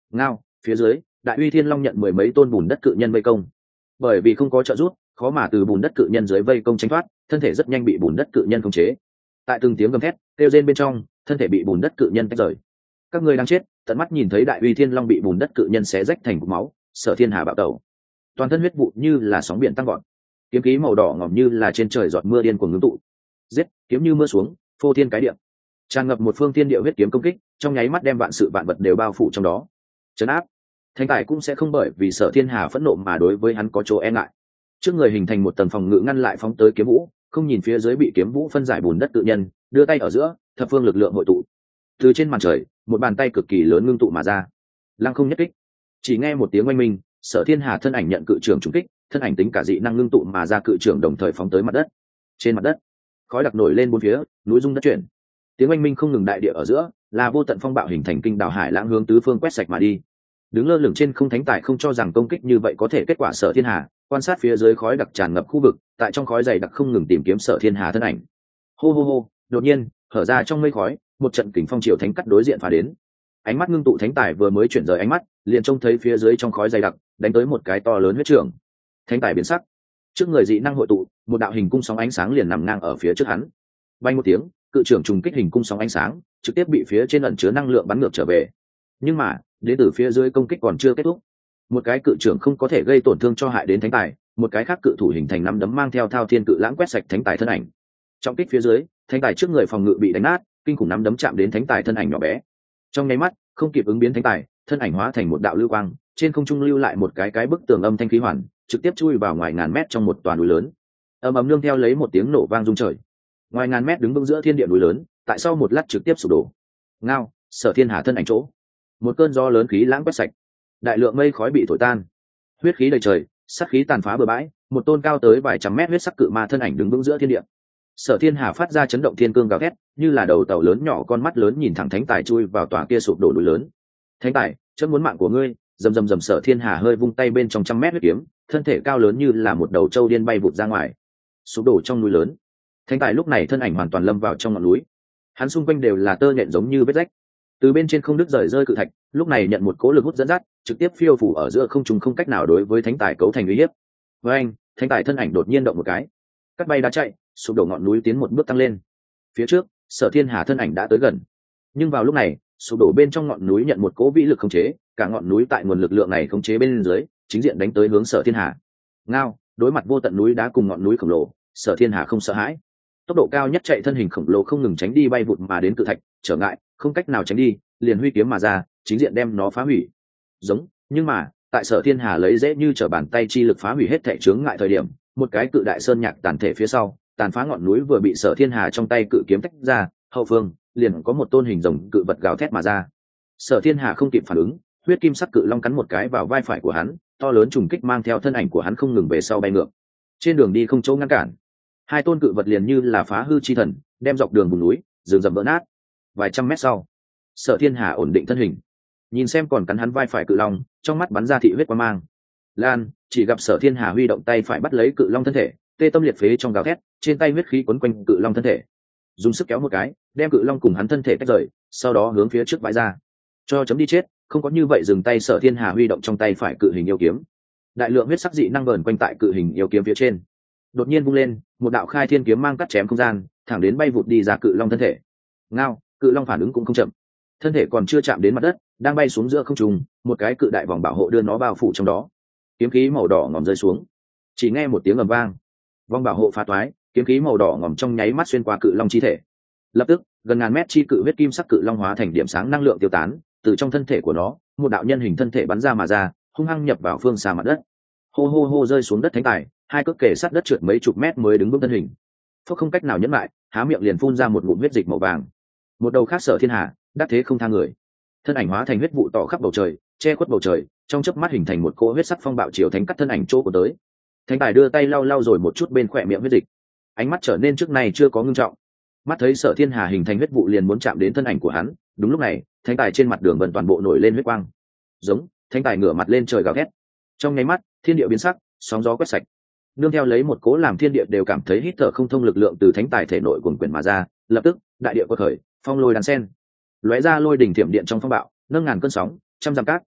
Ngao, phía dưới đại uy thiên long nhận mười mấy tôn bùn đất cự nhân vây công, bởi vì không có trợ giúp, khó mà từ bùn đất cự nhân dưới vây công tránh thoát, thân thể rất nhanh bị bùn đất cự nhân khống chế. Tại từng tiếng gầm thét kêu rên bên trong, thân thể bị bùn đất cự nhân tách rời. Các ngươi đang chết, tận mắt nhìn thấy đại uy thiên long bị bùn đất cự nhân xé rách thành cục máu. Sở Thiên Hà bạo tẩu, toàn thân huyết vụ như là sóng biển tăng gọn, kiếm khí màu đỏ ngỏm như là trên trời giọt mưa điên cuồng ngưng tụ, giết kiếm như mưa xuống, phô thiên cái địa, tràn ngập một phương thiên địa huyết kiếm công kích, trong nháy mắt đem vạn sự vạn vật đều bao phủ trong đó. Trấn áp, Thánh Tài cũng sẽ không bởi vì Sở Thiên Hà phẫn nộ mà đối với hắn có chỗ e ngại. Trước người hình thành một tầng phòng ngự ngăn lại phóng tới kiếm vũ, không nhìn phía dưới bị kiếm vũ phân giải bùn đất tự nhân, đưa tay ở giữa, thập phương lực lượng hội tụ. Từ trên màn trời, một bàn tay cực kỳ lớn ngưng tụ mà ra. Lăng không nhất kích. Chỉ nghe một tiếng oanh minh, Sở Thiên Hà thân ảnh nhận cự trường trúng kích, thân ảnh tính cả dị năng ngưng tụ mà ra cự trường đồng thời phóng tới mặt đất. Trên mặt đất, khói đặc nổi lên bốn phía, núi rung đất chuyển. Tiếng oanh minh không ngừng, đại địa ở giữa, là vô tận phong bạo hình thành kinh đảo hải lãng hướng tứ phương quét sạch mà đi. Đứng lơ lửng trên không Thánh Tài không cho rằng công kích như vậy có thể kết quả. Sở Thiên Hà quan sát phía dưới khói đặc tràn ngập khu vực, tại trong khói dày đặc không ngừng tìm kiếm Sở Thiên Hà thân ảnh. Hô hô hô, đột nhiên, hở ra trong mây khói, một trận kình phong triều thánh cắt đối diện phá đến. Ánh mắt ngưng tụ Thánh Tài vừa mới chuyển rời ánh mắt, liền trông thấy phía dưới trong khói dày đặc, đánh tới một cái to lớn huyết trưởng. Thánh Tài biến sắc, trước người dị năng hội tụ, một đạo hình cung sóng ánh sáng liền nằm ngang ở phía trước hắn. Vang một tiếng, cự trưởng trùng kích hình cung sóng ánh sáng, trực tiếp bị phía trên ẩn chứa năng lượng bắn ngược trở về. Nhưng mà, đến từ phía dưới công kích còn chưa kết thúc. Một cái cự trưởng không có thể gây tổn thương cho hại đến Thánh Tài, một cái khác cự thủ hình thành nắm đấm mang theo thao thiên cự lãng quét sạch Thánh Tài thân ảnh. Trọng kích phía dưới, Thánh Tài trước người phòng ngự bị đánh nát, kinh khủng nắm đấm chạm đến Thánh Tài thân ảnh nhỏ bé. Trong nháy mắt, không kịp ứng biến Thánh Tài, thân ảnh hóa thành một đạo lưu quang, trên không trung lưu lại một cái cái bức tường âm thanh khí hoàn, trực tiếp chui vào ngoài ngàn mét trong một toàn núi lớn. Ầm ầm nương theo lấy một tiếng nổ vang rung trời. Ngoài ngàn mét đứng vững giữa thiên địa núi lớn, tại sau một lát trực tiếp sụp đổ. Ngao, Sở Thiên Hà thân ảnh chỗ, một cơn gió lớn khí lãng quét sạch, đại lượng mây khói bị thổi tan, huyết khí đầy trời, sát khí tàn phá bừa bãi, một tôn cao tới vài trăm mét huyết sắc cự ma thân ảnh đứng vững giữa thiên địa. Sở Thiên Hà phát ra chấn động thiên cương gào thét, như là đầu tàu lớn nhỏ con mắt lớn nhìn thẳng Thánh Tài chui vào tòa kia sụp đổ núi lớn. Thánh Tài, chớ muốn mạng của ngươi! Rầm rầm rầm, Sở Thiên Hà hơi vung tay bên trong trăm mét huyết kiếm, thân thể cao lớn như là một đầu trâu điên bay vụt ra ngoài, sụp đổ trong núi lớn. Thánh Tài lúc này thân ảnh hoàn toàn lâm vào trong ngọn núi, hắn xung quanh đều là tơ nhện giống như vết rách, từ bên trên không đứt rời rơi cự thạch, lúc này nhận một cỗ lực hút dẫn dắt, trực tiếp phiêu phủ ở giữa không trung, không cách nào đối với Thánh Tài cấu thành uy hiếp. Với anh, Thánh Tài thân ảnh đột nhiên động một cái, cắt bay đá chạy, sụp đổ ngọn núi tiến một bước tăng lên. Phía trước, Sở Thiên Hà thân ảnh đã tới gần, nhưng vào lúc này, sụp đổ bên trong ngọn núi nhận một cỗ vĩ lực khống chế, cả ngọn núi tại nguồn lực lượng này khống chế bên dưới, chính diện đánh tới hướng Sở Thiên Hà. Ngao, đối mặt vô tận núi đá cùng ngọn núi khổng lồ, Sở Thiên Hà không sợ hãi, tốc độ cao nhất chạy, thân hình khổng lồ không ngừng tránh đi bay vụt mà đến cự thạch, trở ngại không cách nào tránh đi, liền huy kiếm mà ra, chính diện đem nó phá hủy. Giống, nhưng mà tại Sở Thiên Hà lấy dễ như trở bàn tay chi lực phá hủy hết thảy chướng ngại thời điểm, một cái cự đại sơn nhạc tàn thể phía sau, tàn phá ngọn núi vừa bị Sở Thiên Hà trong tay cự kiếm tách ra, hậu phương liền có một tôn hình rồng cự vật gào thét mà ra. Sở Thiên Hà không kịp phản ứng, huyết kim sắc cự long cắn một cái vào vai phải của hắn, to lớn trùng kích mang theo thân ảnh của hắn không ngừng về sau bay ngược. Trên đường đi không chỗ ngăn cản, hai tôn cự vật liền như là phá hư chi thần, đem dọc đường vùng núi rừng rậm vỡ nát. Vài trăm mét sau, Sở Thiên Hà ổn định thân hình, nhìn xem còn cắn hắn vai phải cự long, trong mắt bắn ra thị huyết quang mang. Lan chỉ gặp Sở Thiên Hà huy động tay phải bắt lấy cự long thân thể, tê tâm liệt phế trong gào thét, trên tay huyết khí quấn quanh cự long thân thể, dùng sức kéo một cái, đem cự long cùng hắn thân thể tách rời, sau đó hướng phía trước vãi ra. Cho chấm đi chết, không có như vậy dừng tay. Sở Thiên Hà huy động trong tay phải cự hình yêu kiếm, đại lượng huyết sắc dị năng vờn quanh tại cự hình yêu kiếm phía trên, đột nhiên vung lên, một đạo khai thiên kiếm mang cắt chém không gian, thẳng đến bay vụt đi ra cự long thân thể. Ngao, cự long phản ứng cũng không chậm, thân thể còn chưa chạm đến mặt đất, đang bay xuống giữa không trung, một cái cự đại vòng bảo hộ đưa nó bao phủ trong đó. Kiếm khí màu đỏ ngòm rơi xuống, chỉ nghe một tiếng ầm vang, vòng bảo hộ phá toái, kiếm khí màu đỏ ngòm trong nháy mắt xuyên qua cự long chi thể. Lập tức, gần ngàn mét chi cự huyết kim sắc cự long hóa thành điểm sáng năng lượng tiêu tán, từ trong thân thể của nó, một đạo nhân hình thân thể bắn ra mà ra, hung hăng nhập vào phương xa mặt đất. Hô hô hô, rơi xuống đất Thánh Tài, hai cước kề sát đất trượt mấy chục mét mới đứng vững thân hình. Phốc, không cách nào nhẫn lại, há miệng liền phun ra một ngụm huyết dịch màu vàng. Một đầu khác Sở Thiên Hà, đắc thế không tha người, thân ảnh hóa thành huyết vụ tỏ khắp bầu trời, che khuất bầu trời, trong chớp mắt hình thành một cỗ huyết sắc phong bạo chiều thánh cắt thân ảnh chỗ của tới. Thánh Tài đưa tay lau lau rồi một chút bên khỏe miệng huyết dịch, ánh mắt trở nên trước nay chưa có ngưng trọng. Mắt thấy Sở Thiên Hà hình thành huyết vụ liền muốn chạm đến thân ảnh của hắn, đúng lúc này, Thánh Tài trên mặt đường vần toàn bộ nổi lên huyết quang. Giống, Thánh Tài ngửa mặt lên trời gào thét. Trong nháy mắt, thiên địa biến sắc, sóng gió quét sạch, nương theo lấy một cố làm thiên địa đều cảm thấy hít thở không thông lực lượng từ Thánh Tài thể nội cuồn quyển mà ra. Lập tức, đại địa quật khởi, phong lôi đan sen, lóe ra lôi đỉnh thiểm điện trong phong bạo, nâng ngàn cơn sóng, trăm dặm cát,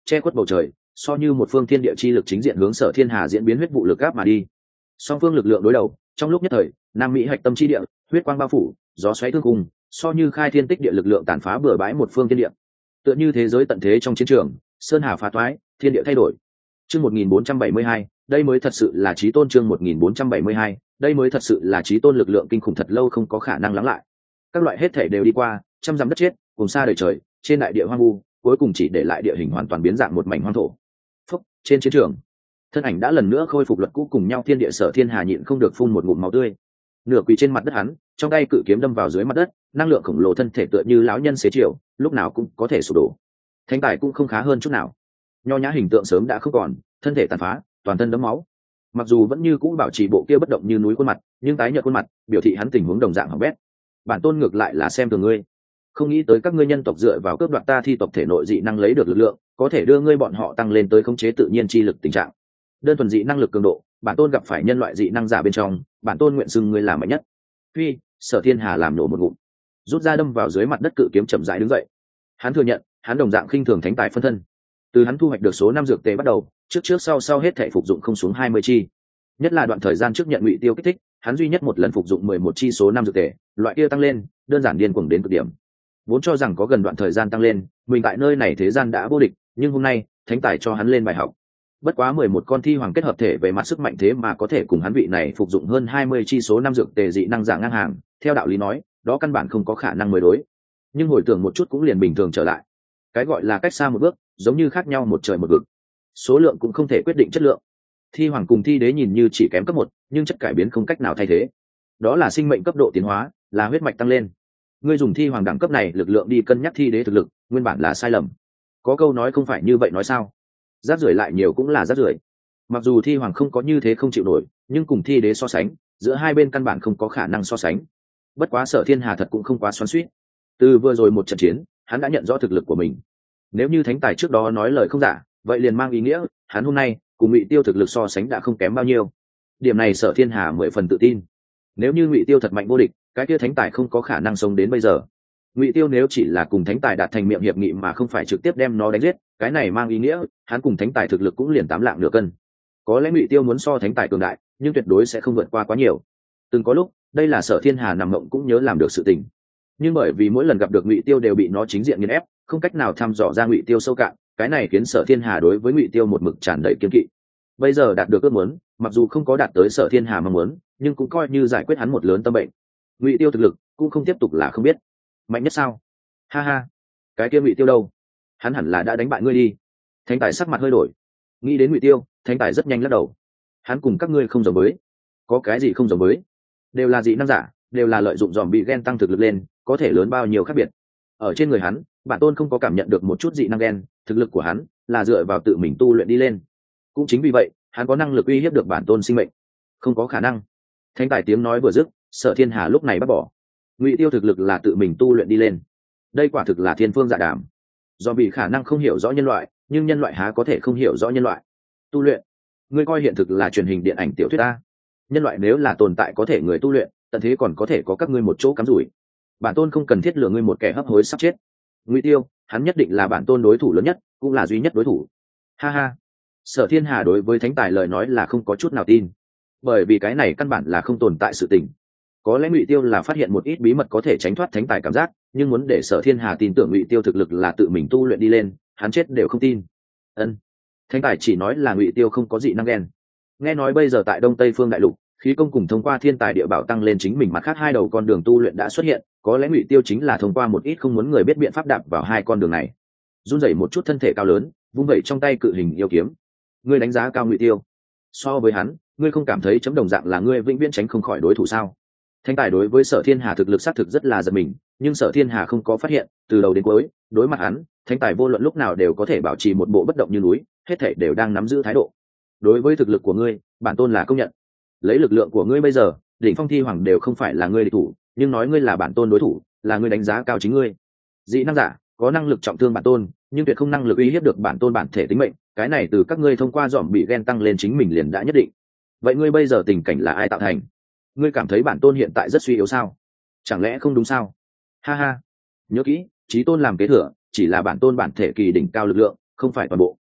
che khuất bầu trời, so như một phương thiên địa chi lực chính diện hướng Sở Thiên Hà diễn biến huyết vụ lực áp mà đi. Song phương lực lượng đối đầu, trong lúc nhất thời, Nam Mỹ hạch tâm chi địa, huyết quang bao phủ, gió xoáy thương cùng, so như khai thiên tích địa lực lượng tàn phá bừa bãi một phương thiên địa. Tựa như thế giới tận thế trong chiến trường, sơn hà phá toái, thiên địa thay đổi. Chương một nghìn bốn trăm bảy mươi hai, đây mới thật sự là chí tôn. Chương một nghìn bốn trăm bảy mươi hai, đây mới thật sự là chí tôn, lực lượng kinh khủng thật lâu không có khả năng lắng lại. Các loại hết thể đều đi qua, trăm dặm đất chết, cùng xa đời trời, trên đại địa hoang vu, cuối cùng chỉ để lại địa hình hoàn toàn biến dạng một mảnh hoang thổ. Phốc, trên chiến trường, thân ảnh đã lần nữa khôi phục luật cũ cùng nhau, thiên địa Sở Thiên Hà nhịn không được phun một ngụm máu tươi. Nửa quỳ trên mặt đất hắn, trong tay cự kiếm đâm vào dưới mặt đất, năng lượng khổng lồ thân thể tựa như lão nhân xế chiều, lúc nào cũng có thể sụp đổ. Thánh tài cũng không khá hơn chút nào, nho nhã hình tượng sớm đã không còn, thân thể tàn phá, toàn thân đẫm máu. Mặc dù vẫn như cũ bảo trì bộ kia bất động như núi khuôn mặt, nhưng tái nhợt khuôn mặt biểu thị hắn tình huống đồng dạng hỏng bét. Bản tôn ngược lại là xem thường ngươi, không nghĩ tới các ngươi nhân tộc dựa vào cướp đoạt ta thi tộc thể nội dị năng lấy được lực lượng, có thể đưa ngươi bọn họ tăng lên tới khống chế tự nhiên chi lực tình trạng. Đơn thuần dị năng lực cường độ, bản tôn gặp phải nhân loại dị năng giả bên trong, bản tôn nguyện xưng ngươi là mạnh nhất. Phi, Sở Thiên Hà làm nổ một ngụm, rút ra đâm vào dưới mặt đất cự kiếm, chậm rãi đứng dậy. Hắn thừa nhận, hắn đồng dạng khinh thường thánh tài phân thân. Từ hắn thu hoạch được số năm dược tề bắt đầu, trước trước sau sau hết thể phục dụng không xuống hai mươi chi. Nhất là đoạn thời gian trước nhận Ngụy Tiêu kích thích, hắn duy nhất một lần phục dụng mười một chi số năm dược tề, loại kia tăng lên, đơn giản điên cuồng đến cực điểm. Vốn cho rằng có gần đoạn thời gian tăng lên, mình tại nơi này thế gian đã vô địch, nhưng hôm nay, thánh tài cho hắn lên bài học. Bất quá mười một con thi hoàng kết hợp thể về mặt sức mạnh thế mà có thể cùng hắn vị này phục dụng hơn hai mươi chi số năm dược tề dị năng giả ngang hàng, theo đạo lý nói, đó căn bản không có khả năng mới đối. Nhưng hồi tưởng một chút cũng liền bình thường trở lại. Cái gọi là cách xa một bước, giống như khác nhau một trời một vực. Số lượng cũng không thể quyết định chất lượng. Thi hoàng cùng thi đế nhìn như chỉ kém cấp một, nhưng chất cải biến không cách nào thay thế. Đó là sinh mệnh cấp độ tiến hóa, là huyết mạch tăng lên. Ngươi dùng thi hoàng đẳng cấp này lực lượng đi cân nhắc thi đế thực lực, nguyên bản là sai lầm. Có câu nói không phải như vậy nói sao? Rác rưởi lại nhiều cũng là rác rưởi. Mặc dù thi hoàng không có như thế không chịu nổi, nhưng cùng thi đế so sánh, giữa hai bên căn bản không có khả năng so sánh. Bất quá Sở Thiên Hà thật cũng không quá xoắn xuýt. Từ vừa rồi một trận chiến, hắn đã nhận rõ thực lực của mình. Nếu như thánh tài trước đó nói lời không giả, vậy liền mang ý nghĩa hắn hôm nay cùng Ngụy Tiêu thực lực so sánh đã không kém bao nhiêu. Điểm này Sở Thiên Hà mười phần tự tin. Nếu như Ngụy Tiêu thật mạnh vô địch, cái kia thánh tài không có khả năng sống đến bây giờ. Ngụy Tiêu nếu chỉ là cùng thánh tài đạt thành miệng hiệp nghị mà không phải trực tiếp đem nó đánh giết, cái này mang ý nghĩa hắn cùng thánh tài thực lực cũng liền tám lạng nửa cân. Có lẽ Ngụy Tiêu muốn so thánh tài cường đại, nhưng tuyệt đối sẽ không vượt qua quá nhiều. Từng có lúc, đây là Sở Thiên Hà nằm mộng cũng nhớ làm được sự tình. Nhưng bởi vì mỗi lần gặp được Ngụy Tiêu đều bị nó chính diện nghiền ép, không cách nào thăm dò ra Ngụy Tiêu sâu cạn, cái này khiến Sở Thiên Hà đối với Ngụy Tiêu một mực tràn đầy kiêng kỵ. Bây giờ đạt được ước muốn, mặc dù không có đạt tới Sở Thiên Hà mong muốn, nhưng cũng coi như giải quyết hắn một lớn tâm bệnh. Ngụy Tiêu thực lực cũng không tiếp tục là không biết. Mạnh nhất sao? Ha ha, cái kia Ngụy Tiêu đâu? Hắn hẳn là đã đánh bại ngươi đi. Thánh tài sắc mặt hơi đổi. Nghĩ đến Ngụy Tiêu, Thánh tài rất nhanh lắc đầu. Hắn cùng các ngươi không giống với. Có cái gì không giống với? Đều là dị năng giả, đều là lợi dụng dòm bị gen tăng thực lực lên, có thể lớn bao nhiêu khác biệt. Ở trên người hắn, bản tôn không có cảm nhận được một chút dị năng gen, thực lực của hắn là dựa vào tự mình tu luyện đi lên. Cũng chính vì vậy, hắn có năng lực uy hiếp được bản tôn sinh mệnh. Không có khả năng. Thánh tài tiếng nói vừa dứt, Sở Thiên Hà lúc này bắt bỏ. Ngụy Tiêu thực lực là tự mình tu luyện đi lên. Đây quả thực là thiên phương dạ đàm. Do bị khả năng không hiểu rõ nhân loại, nhưng nhân loại há có thể không hiểu rõ nhân loại. Tu luyện? Ngươi coi hiện thực là truyền hình điện ảnh tiểu thuyết a? Nhân loại nếu là tồn tại có thể người tu luyện, tận thế còn có thể có các ngươi một chỗ cắm rủi. Bản tôn không cần thiết lừa ngươi một kẻ hấp hối sắp chết. Ngụy Tiêu, hắn nhất định là bản tôn đối thủ lớn nhất, cũng là duy nhất đối thủ. Ha ha. Sở Thiên Hà đối với thánh tài lời nói là không có chút nào tin, bởi vì cái này căn bản là không tồn tại sự tình. Có lẽ Ngụy Tiêu là phát hiện một ít bí mật có thể tránh thoát thánh tài cảm giác, nhưng muốn để Sở Thiên Hà tin tưởng Ngụy Tiêu thực lực là tự mình tu luyện đi lên, hắn chết đều không tin. Ân, thánh tài chỉ nói là Ngụy Tiêu không có dị năng gen. Nghe nói bây giờ tại Đông Tây Phương Đại Lục, khí công cùng thông qua thiên tài địa bảo tăng lên chính mình mặt khác hai đầu con đường tu luyện đã xuất hiện, có lẽ Ngụy Tiêu chính là thông qua một ít không muốn người biết biện pháp đạp vào hai con đường này. Run rẩy một chút thân thể cao lớn, vung vẩy trong tay cự hình yêu kiếm. Ngươi đánh giá cao Ngụy Tiêu, so với hắn, ngươi không cảm thấy chấm đồng dạng là ngươi vĩnh viễn tránh không khỏi đối thủ sao? Thánh tài đối với Sở Thiên Hà thực lực xác thực rất là giật mình, nhưng Sở Thiên Hà không có phát hiện, từ đầu đến cuối, đối mặt hắn, thánh tài vô luận lúc nào đều có thể bảo trì một bộ bất động như núi, hết thảy đều đang nắm giữ thái độ. Đối với thực lực của ngươi, bản tôn là công nhận. Lấy lực lượng của ngươi bây giờ, đỉnh phong thi hoàng đều không phải là ngươi địch thủ, nhưng nói ngươi là bản tôn đối thủ, là ngươi đánh giá cao chính ngươi. Dị năng giả có năng lực trọng thương bản tôn, nhưng tuyệt không năng lực uy hiếp được bản tôn bản thể tính mệnh, cái này từ các ngươi thông qua dòm bị gen tăng lên chính mình liền đã nhất định. Vậy ngươi bây giờ tình cảnh là ai tạo thành? Ngươi cảm thấy bản tôn hiện tại rất suy yếu sao? Chẳng lẽ không đúng sao? Ha ha, nhớ kỹ, chí tôn làm kế thừa chỉ là bản tôn bản thể kỳ đỉnh cao lực lượng, không phải toàn bộ.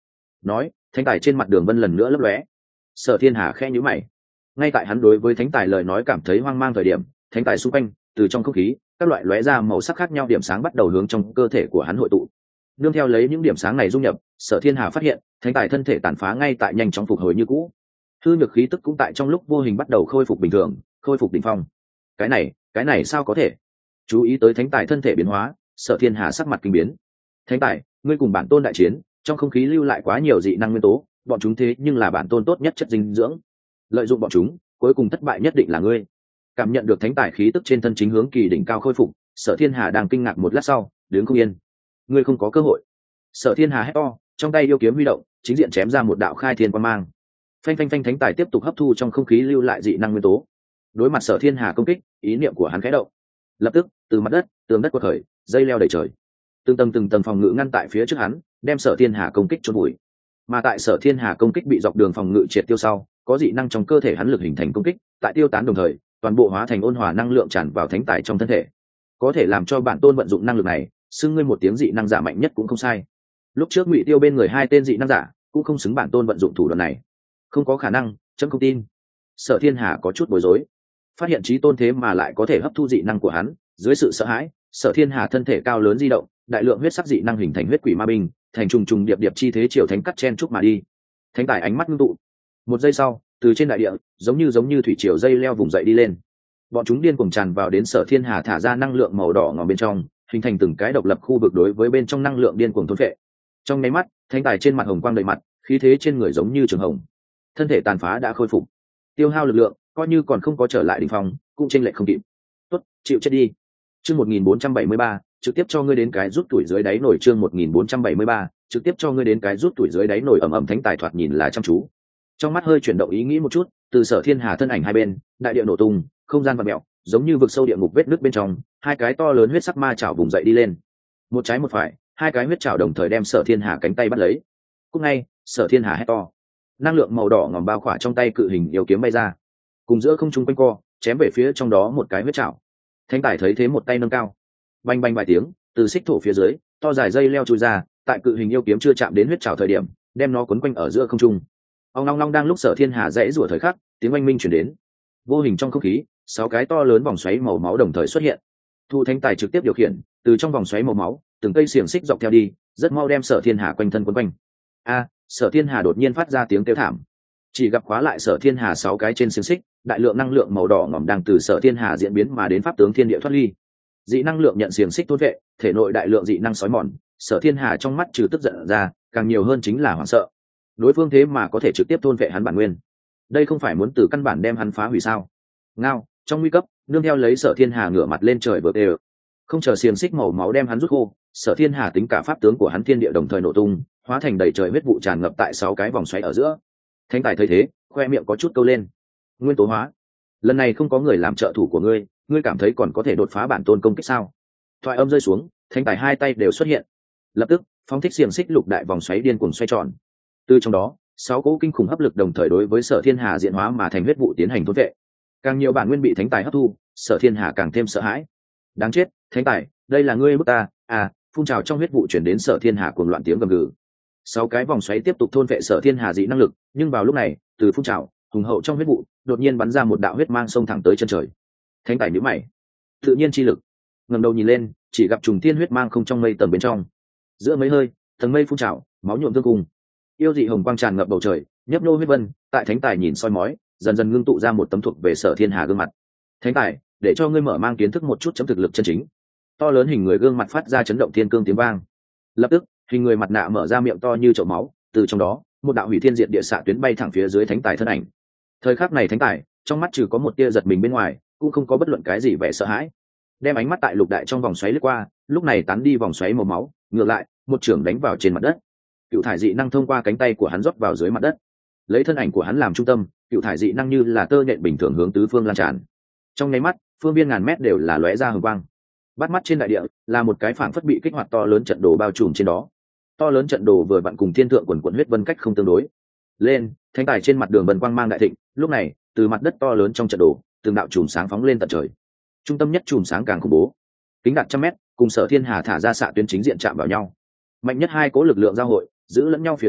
nói thánh tài trên mặt đường vân lần nữa lấp lóe. Sở Thiên Hà khẽ nhíu mày. Ngay tại hắn đối với thánh tài lời nói cảm thấy hoang mang thời điểm, thánh tài xung quanh từ trong không khí các loại lóe ra màu sắc khác nhau điểm sáng bắt đầu hướng trong cơ thể của hắn hội tụ. Nương theo lấy những điểm sáng này dung nhập, Sở Thiên Hà phát hiện thánh tài thân thể tàn phá ngay tại nhanh chóng phục hồi như cũ. Hư nhược khí tức cũng tại trong lúc vô hình bắt đầu khôi phục bình thường, khôi phục đỉnh phong. Cái này, cái này sao có thể? Chú ý tới thánh tài thân thể biến hóa, Sở Thiên Hà sắc mặt kinh biến. Thánh tài, ngươi cùng bản tôn đại chiến, trong không khí lưu lại quá nhiều dị năng nguyên tố, bọn chúng thế nhưng là bản tôn tốt nhất chất dinh dưỡng. Lợi dụng bọn chúng, cuối cùng thất bại nhất định là ngươi. Cảm nhận được thánh tài khí tức trên thân chính hướng kỳ đỉnh cao khôi phục, Sở Thiên Hà đang kinh ngạc một lát sau, đứng không yên. Ngươi không có cơ hội. Sở Thiên Hà hét to, trong tay yêu kiếm huy động, chính diện chém ra một đạo khai thiên quang mang. Phanh phanh phanh, thánh tài tiếp tục hấp thu trong không khí lưu lại dị năng nguyên tố. Đối mặt Sở Thiên Hà công kích, ý niệm của hắn khẽ động. Lập tức, từ mặt đất, tường đất quật khởi, dây leo đầy trời. Từng tầng từng tầng phòng ngự ngăn tại phía trước hắn, đem Sở Thiên Hà công kích chôn vùi. Mà tại Sở Thiên Hà công kích bị dọc đường phòng ngự triệt tiêu sau, có dị năng trong cơ thể hắn lực hình thành công kích, tại tiêu tán đồng thời, toàn bộ hóa thành ôn hòa năng lượng tràn vào thánh tài trong thân thể. Có thể làm cho bản tôn vận dụng năng lực này, xưng ngươi một tiếng dị năng giả mạnh nhất cũng không sai. Lúc trước Ngụy Tiêu bên người hai tên dị năng giả, cũng không xứng bản tôn vận dụng thủ đoạn này. Không có khả năng, chấm không tin. Sở Thiên Hà có chút bối rối. Phát hiện chí tôn thế mà lại có thể hấp thu dị năng của hắn, dưới sự sợ hãi, Sở Thiên Hà thân thể cao lớn di động, đại lượng huyết sắc dị năng hình thành huyết quỷ ma binh, thành trùng trùng điệp điệp chi thế triều thánh cắt chen chúc mà đi. Thánh tài ánh mắt ngưng tụ. Một giây sau, từ trên đại địa, giống như giống như thủy triều dây leo vùng dậy đi lên. Bọn chúng điên cuồng tràn vào đến Sở Thiên Hà thả ra năng lượng màu đỏ ngòm bên trong, hình thành từng cái độc lập khu vực đối với bên trong năng lượng điên cuồng thôn phệ. Trong nháy mắt, thánh tài trên mặt hồng quang đầy mặt, khí thế trên người giống như trường hồng. Thân thể tàn phá đã khôi phục, tiêu hao lực lượng, coi như còn không có trở lại đỉnh phong, cũng chênh lệch không kịp. Tốt, chịu chết đi. Chương một nghìn bốn trăm bảy mươi ba, trực tiếp cho ngươi đến cái rút tuổi dưới đáy nổi. Chương một nghìn bốn trăm bảy mươi ba, trực tiếp cho ngươi đến cái rút tuổi dưới đáy nổi. Ầm ầm, thánh tài thoạt nhìn là chăm chú. Trong mắt hơi chuyển động ý nghĩ một chút, từ Sở Thiên Hà thân ảnh hai bên, đại địa nổ tung, không gian vặn mèo, giống như vực sâu địa ngục vết nứt bên trong, hai cái to lớn huyết sắc ma chảo vùng dậy đi lên. Một trái một phải, hai cái huyết chảo đồng thời đem Sở Thiên Hà cánh tay bắt lấy. Cũng ngay, Sở Thiên Hà hét to. Năng lượng màu đỏ ngòm bao khỏa trong tay cự hình yêu kiếm bay ra, cùng giữa không trung quanh co, chém về phía trong đó một cái huyết chảo. Thánh tài thấy thế một tay nâng cao, bành bành vài tiếng, từ xích thổ phía dưới, to dài dây leo chui ra, tại cự hình yêu kiếm chưa chạm đến huyết chảo thời điểm, đem nó quấn quanh ở giữa không trung. Ông long long đang lúc Sở Thiên Hà dãy rủa thời khắc, tiếng oanh minh truyền đến. Vô hình trong không khí, sáu cái to lớn vòng xoáy màu máu đồng thời xuất hiện. Thu thánh tài trực tiếp điều khiển, từ trong vòng xoáy màu máu, từng cây xiềng xích dọc theo đi, rất mau đem Sở Thiên Hà quanh thân quấn quanh. A, Sở Thiên Hà đột nhiên phát ra tiếng kêu thảm. Chỉ gặp khóa lại Sở Thiên Hà sáu cái trên xiềng xích, đại lượng năng lượng màu đỏ ngòm đang từ Sở Thiên Hà diễn biến mà đến pháp tướng thiên địa thoát ly. Dị năng lượng nhận xiềng xích thôn vệ, thể nội đại lượng dị năng sói mòn, Sở Thiên Hà trong mắt trừ tức giận ra, càng nhiều hơn chính là hoảng sợ. Đối phương thế mà có thể trực tiếp thôn vệ hắn bản nguyên, đây không phải muốn từ căn bản đem hắn phá hủy sao? Ngao, trong nguy cấp, nương theo lấy Sở Thiên Hà ngửa mặt lên trời vượt đều, không chờ xiềng xích màu máu đem hắn rút khô, Sở Thiên Hà tính cả pháp tướng của hắn thiên địa đồng thời nổ tung, hóa thành đầy trời huyết vụ tràn ngập tại sáu cái vòng xoáy ở giữa. Thánh tài thấy thế, khoe miệng có chút câu lên. Nguyên tố hóa, lần này không có người làm trợ thủ của ngươi, ngươi cảm thấy còn có thể đột phá bản tôn công kích sao? Thoại âm rơi xuống, thánh tài hai tay đều xuất hiện, lập tức phóng thích xiềng xích lục đại vòng xoáy điên cuồng xoay tròn. Từ trong đó, sáu cỗ kinh khủng hấp lực đồng thời đối với Sở Thiên Hà diễn hóa mà thành huyết vụ tiến hành thôn vệ. Càng nhiều bản nguyên bị thánh tài hấp thu, Sở Thiên Hà càng thêm sợ hãi. Đáng chết, thánh tài, đây là ngươi bức ta? À, phun trào trong huyết vụ chuyển đến Sở Thiên Hà cuồng loạn tiếng gầm gừ. Sáu cái vòng xoáy tiếp tục thôn vệ Sở Thiên Hà dị năng lực, nhưng vào lúc này, từ phun trào hùng hậu trong huyết vụ, đột nhiên bắn ra một đạo huyết mang xông thẳng tới chân trời. Thánh tài nhíu mày, tự nhiên chi lực. Ngẩng đầu nhìn lên, chỉ gặp trùng thiên huyết mang không trong mây tầm bên trong. Giữa mấy hơi, tầng mây phun trào, máu nhuộm tương cùng. Yêu dị hồng quang tràn ngập bầu trời, nhấp nô huyết vân, tại thánh tài nhìn soi mói, dần dần ngưng tụ ra một tấm thuộc về Sở Thiên Hà gương mặt. Thánh tài, để cho ngươi mở mang kiến thức một chút chấm thực lực chân chính. To lớn hình người gương mặt phát ra chấn động thiên cương tiếng vang. Lập tức, hình người mặt nạ mở ra miệng to như chậu máu, từ trong đó, một đạo hủy thiên diệt địa xạ tuyến bay thẳng phía dưới thánh tài thân ảnh. Thời khắc này thánh tài, trong mắt trừ có một tia giật mình bên ngoài, cũng không có bất luận cái gì vẻ sợ hãi. Đem ánh mắt tại lục đại trong vòng xoáy lướt qua, lúc này tán đi vòng xoáy màu máu, ngược lại, một chưởng đánh vào trên mặt đất. Cựu thải dị năng thông qua cánh tay của hắn rót vào dưới mặt đất, lấy thân ảnh của hắn làm trung tâm, cựu thải dị năng như là tơ nhện bình thường hướng tứ phương lan tràn. Trong nháy mắt, phương viên ngàn mét đều là lóe ra hừng quang. Bắt mắt trên đại địa là một cái phảng phất bị kích hoạt to lớn trận đồ bao trùm trên đó. To lớn trận đồ vừa vặn cùng thiên thượng quần quần huyết vân cách không tương đối. Lên, thánh tài trên mặt đường vân quang mang đại thịnh, lúc này, từ mặt đất to lớn trong trận đồ, từng đạo chùm sáng phóng lên tận trời. Trung tâm nhất chùm sáng càng khủng bố, kính đạt trăm mét, cùng Sở Thiên Hà thả ra xạ tuyến chính diện chạm vào nhau. Mạnh nhất hai cố lực lượng giao hội, giữ lẫn nhau phía dưới,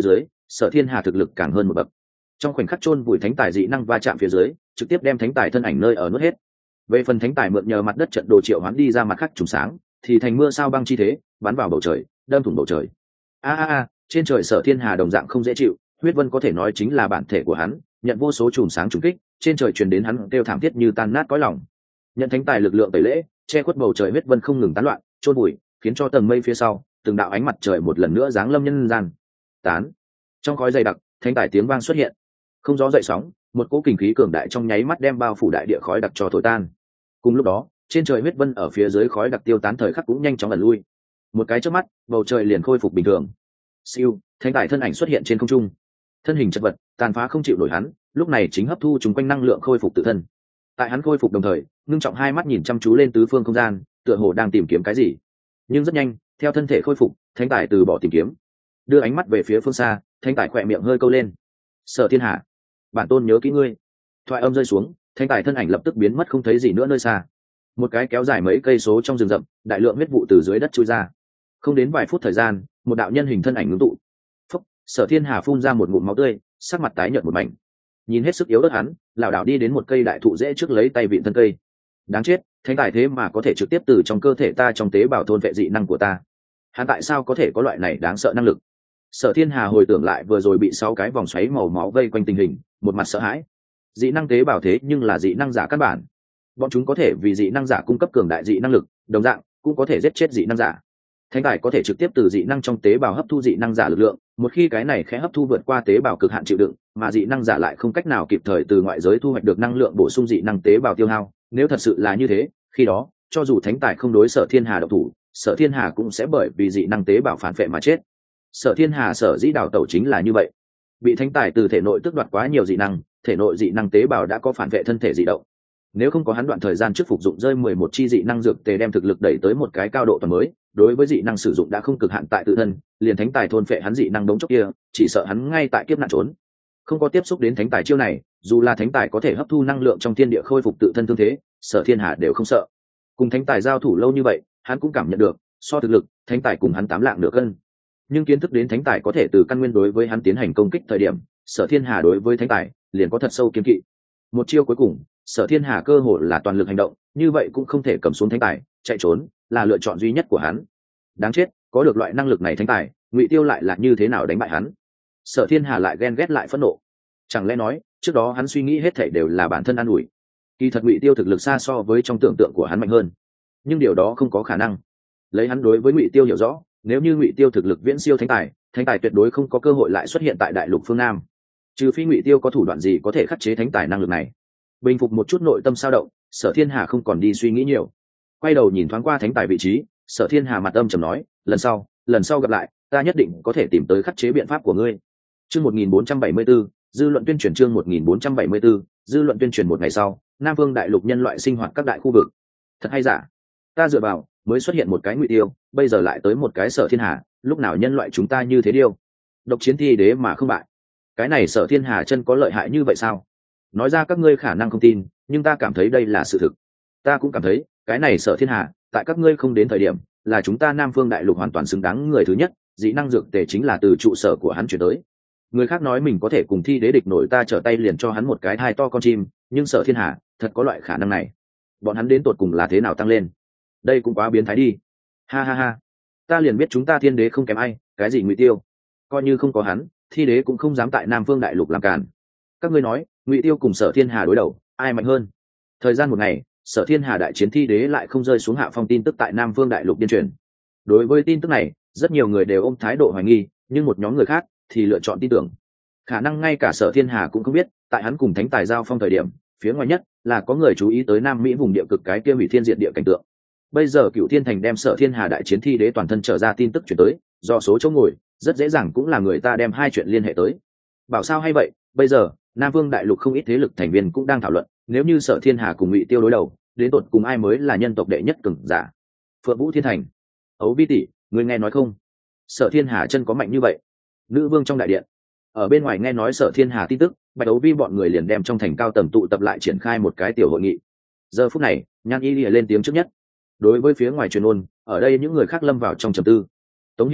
Sở Thiên Hà thực lực càng hơn một bậc, trong khoảnh khắc chôn vùi thánh tài dị năng va chạm phía dưới, trực tiếp đem thánh tài thân ảnh nơi ở nuốt hết. Về phần thánh tài mượn nhờ mặt đất trận đồ triệu hoán đi ra mặt khắc trùng sáng, thì thành mưa sao băng chi thế, bắn vào bầu trời, đâm thủng bầu trời. A a a, trên trời Sở Thiên Hà đồng dạng không dễ chịu, huyết vân có thể nói chính là bản thể của hắn, nhận vô số chùm sáng trùng kích, trên trời truyền đến hắn kêu thảm thiết như tan nát cõi lòng. Nhận thánh tài lực lượng tẩy lễ, che khuất bầu trời huyết vân không ngừng tán loạn, chôn bụi, khiến cho tầng mây phía sau, từng đạo ánh mặt trời một lần nữa giáng lâm nhân gian. Tán. Trong khói dày đặc, thánh tài tiếng vang xuất hiện. Không gió dậy sóng, một cỗ kinh khí cường đại trong nháy mắt đem bao phủ đại địa khói đặc cho thổi tan. Cùng lúc đó, trên trời huyết vân ở phía dưới khói đặc tiêu tán thời khắc cũng nhanh chóng ẩn lui. Một cái chớp mắt, bầu trời liền khôi phục bình thường. Siêu, thánh tài thân ảnh xuất hiện trên không trung. Thân hình chật vật, tàn phá không chịu nổi hắn, lúc này chính hấp thu chúng quanh năng lượng khôi phục tự thân. Tại hắn khôi phục đồng thời, ngưng trọng hai mắt nhìn chăm chú lên tứ phương không gian, tựa hồ đang tìm kiếm cái gì. Nhưng rất nhanh, theo thân thể khôi phục, thánh tài từ bỏ tìm kiếm, đưa ánh mắt về phía phương xa, thánh tài khỏe miệng hơi câu lên. Sở Thiên Hà, bản tôn nhớ kỹ ngươi. Thoại âm rơi xuống, thánh tài thân ảnh lập tức biến mất không thấy gì nữa nơi xa. Một cái kéo dài mấy cây số trong rừng rậm, đại lượng huyết vụ từ dưới đất chui ra. Không đến vài phút thời gian, một đạo nhân hình thân ảnh ngưng tụ. Phúc, Sở Thiên Hà phun ra một ngụm máu tươi, sắc mặt tái nhợt một mảnh. Nhìn hết sức yếu ớt hắn, lảo đảo đi đến một cây đại thụ rễ trước lấy tay vịn thân cây. Đáng chết, thánh tài thế mà có thể trực tiếp từ trong cơ thể ta trong tế bào thôn vệ dị năng của ta. Hắn tại sao có thể có loại này đáng sợ năng lực? Sở Thiên Hà hồi tưởng lại vừa rồi bị sáu cái vòng xoáy màu máu vây quanh tình hình, một mặt sợ hãi. Dị năng tế bào thế nhưng là dị năng giả căn bản, bọn chúng có thể vì dị năng giả cung cấp cường đại dị năng lực, đồng dạng cũng có thể giết chết dị năng giả. Thánh tài có thể trực tiếp từ dị năng trong tế bào hấp thu dị năng giả lực lượng, một khi cái này khẽ hấp thu vượt qua tế bào cực hạn chịu đựng, mà dị năng giả lại không cách nào kịp thời từ ngoại giới thu hoạch được năng lượng bổ sung dị năng tế bào tiêu hao. Nếu thật sự là như thế, khi đó cho dù thánh tài không đối Sở Thiên Hà độc thủ, Sở Thiên Hà cũng sẽ bởi vì dị năng tế bào phản vệ mà chết. Sở Thiên Hà sở dĩ đào tẩu chính là như vậy, bị thánh tài từ thể nội tước đoạt quá nhiều dị năng, thể nội dị năng tế bào đã có phản vệ thân thể dị động. Nếu không có hắn đoạn thời gian trước phục dụng rơi mười một chi dị năng dược tề đem thực lực đẩy tới một cái cao độ toàn mới, đối với dị năng sử dụng đã không cực hạn tại tự thân, liền thánh tài thôn phệ hắn dị năng đống chốc kia, chỉ sợ hắn ngay tại kiếp nạn trốn. Không có tiếp xúc đến thánh tài chiêu này, dù là thánh tài có thể hấp thu năng lượng trong thiên địa khôi phục tự thân thương thế, Sở Thiên Hà đều không sợ. Cùng thánh tài giao thủ lâu như vậy, hắn cũng cảm nhận được, so thực lực, thánh tài cùng hắn tám lạng nửa cân. Nhưng kiến thức đến thánh tài có thể từ căn nguyên đối với hắn tiến hành công kích thời điểm, Sở Thiên Hà đối với thánh tài liền có thật sâu kiên kỵ. Một chiêu cuối cùng, Sở Thiên Hà cơ hội là toàn lực hành động, như vậy cũng không thể cầm xuống thánh tài, chạy trốn là lựa chọn duy nhất của hắn. Đáng chết, có được loại năng lực này thánh tài, Ngụy Tiêu lại là như thế nào đánh bại hắn? Sở Thiên Hà lại ghen ghét lại phẫn nộ. Chẳng lẽ nói, trước đó hắn suy nghĩ hết thảy đều là bản thân an ủi? Kỳ thật Ngụy Tiêu thực lực xa so với trong tưởng tượng của hắn mạnh hơn, nhưng điều đó không có khả năng. Lấy hắn đối với Ngụy Tiêu hiểu rõ, nếu như Ngụy Tiêu thực lực viễn siêu thánh tài, thánh tài tuyệt đối không có cơ hội lại xuất hiện tại đại lục phương Nam. Trừ phi Ngụy Tiêu có thủ đoạn gì có thể khắc chế thánh tài năng lực này. Bình phục một chút nội tâm sao động, Sở Thiên Hà không còn đi suy nghĩ nhiều, quay đầu nhìn thoáng qua thánh tài vị trí. Sở Thiên Hà mặt âm trầm nói, lần sau lần sau gặp lại, ta nhất định có thể tìm tới khắc chế biện pháp của ngươi. Chương một nghìn bốn trăm bảy mươi 474, dư luận tuyên truyền chương một nghìn bốn trăm bảy mươi 474, dư luận tuyên truyền. Một ngày sau, Nam Vương đại lục nhân loại sinh hoạt các đại khu vực. Thật hay giả? Ta dựa vào, mới xuất hiện một cái Ngụy Tiêu, bây giờ lại tới một cái Sở Thiên Hà, lúc nào nhân loại chúng ta như thế điêu? Độc chiến thi đế mà không bại. Cái này Sở Thiên Hà chân có lợi hại như vậy sao? Nói ra các ngươi khả năng không tin, nhưng ta cảm thấy đây là sự thực. Ta cũng cảm thấy, cái này Sở Thiên Hà, tại các ngươi không đến thời điểm, là chúng ta Nam Phương đại lục hoàn toàn xứng đáng người thứ nhất, dị năng dược tề chính là từ trụ sở của hắn chuyển tới. Người khác nói mình có thể cùng thi đế địch nổi, ta trở tay liền cho hắn một cái thai to con chim, nhưng Sở Thiên Hà thật có loại khả năng này. Bọn hắn đến tột cùng là thế nào tăng lên? Đây cũng quá biến thái đi. Ha ha ha, ta liền biết chúng ta Thiên đế không kém ai, cái gì Ngụy Tiêu, coi như không có hắn, thi đế cũng không dám tại Nam Phương đại lục làm cản. Các ngươi nói, Ngụy Tiêu cùng Sở Thiên Hà đối đầu, ai mạnh hơn? Thời gian một ngày, Sở Thiên Hà đại chiến thi đế lại không rơi xuống hạ phong tin tức tại Nam Phương đại lục điên truyền. Đối với tin tức này, rất nhiều người đều ôm thái độ hoài nghi, nhưng một nhóm người khác thì lựa chọn tin tưởng. Khả năng ngay cả Sở Thiên Hà cũng không biết, tại hắn cùng thánh tài giao phong thời điểm, phía ngoài nhất là có người chú ý tới Nam Mỹ vùng địa cực cái kia hủy thiên diệt địa cảnh tượng. Bây giờ Cựu Thiên Thành đem Sở Thiên Hà đại chiến thi đế toàn thân trở ra tin tức chuyển tới, do số chỗ ngồi, rất dễ dàng cũng là người ta đem hai chuyện liên hệ tới. Bảo sao hay vậy, bây giờ Nam Vương đại lục không ít thế lực thành viên cũng đang thảo luận, nếu như Sở Thiên Hà cùng Ngụy Tiêu đối đầu, đến tột cùng ai mới là nhân tộc đệ nhất cường giả? Phượng Vũ Thiên Thành, Ấu Vi tỷ, ngươi nghe nói không? Sở Thiên Hà chân có mạnh như vậy? Nữ vương trong đại điện, ở bên ngoài nghe nói Sở Thiên Hà tin tức, Bạch Ấu Vi bọn người liền đem trong thành cao tầng tụ tập lại triển khai một cái tiểu hội nghị. Giờ phút này, Nhan Y Lìa lên tiếng trước nhất. Đối với phía ngoài truyền ôn, ở đây những người khác lâm vào trong trầm tư. Tống Hiểu Vũ,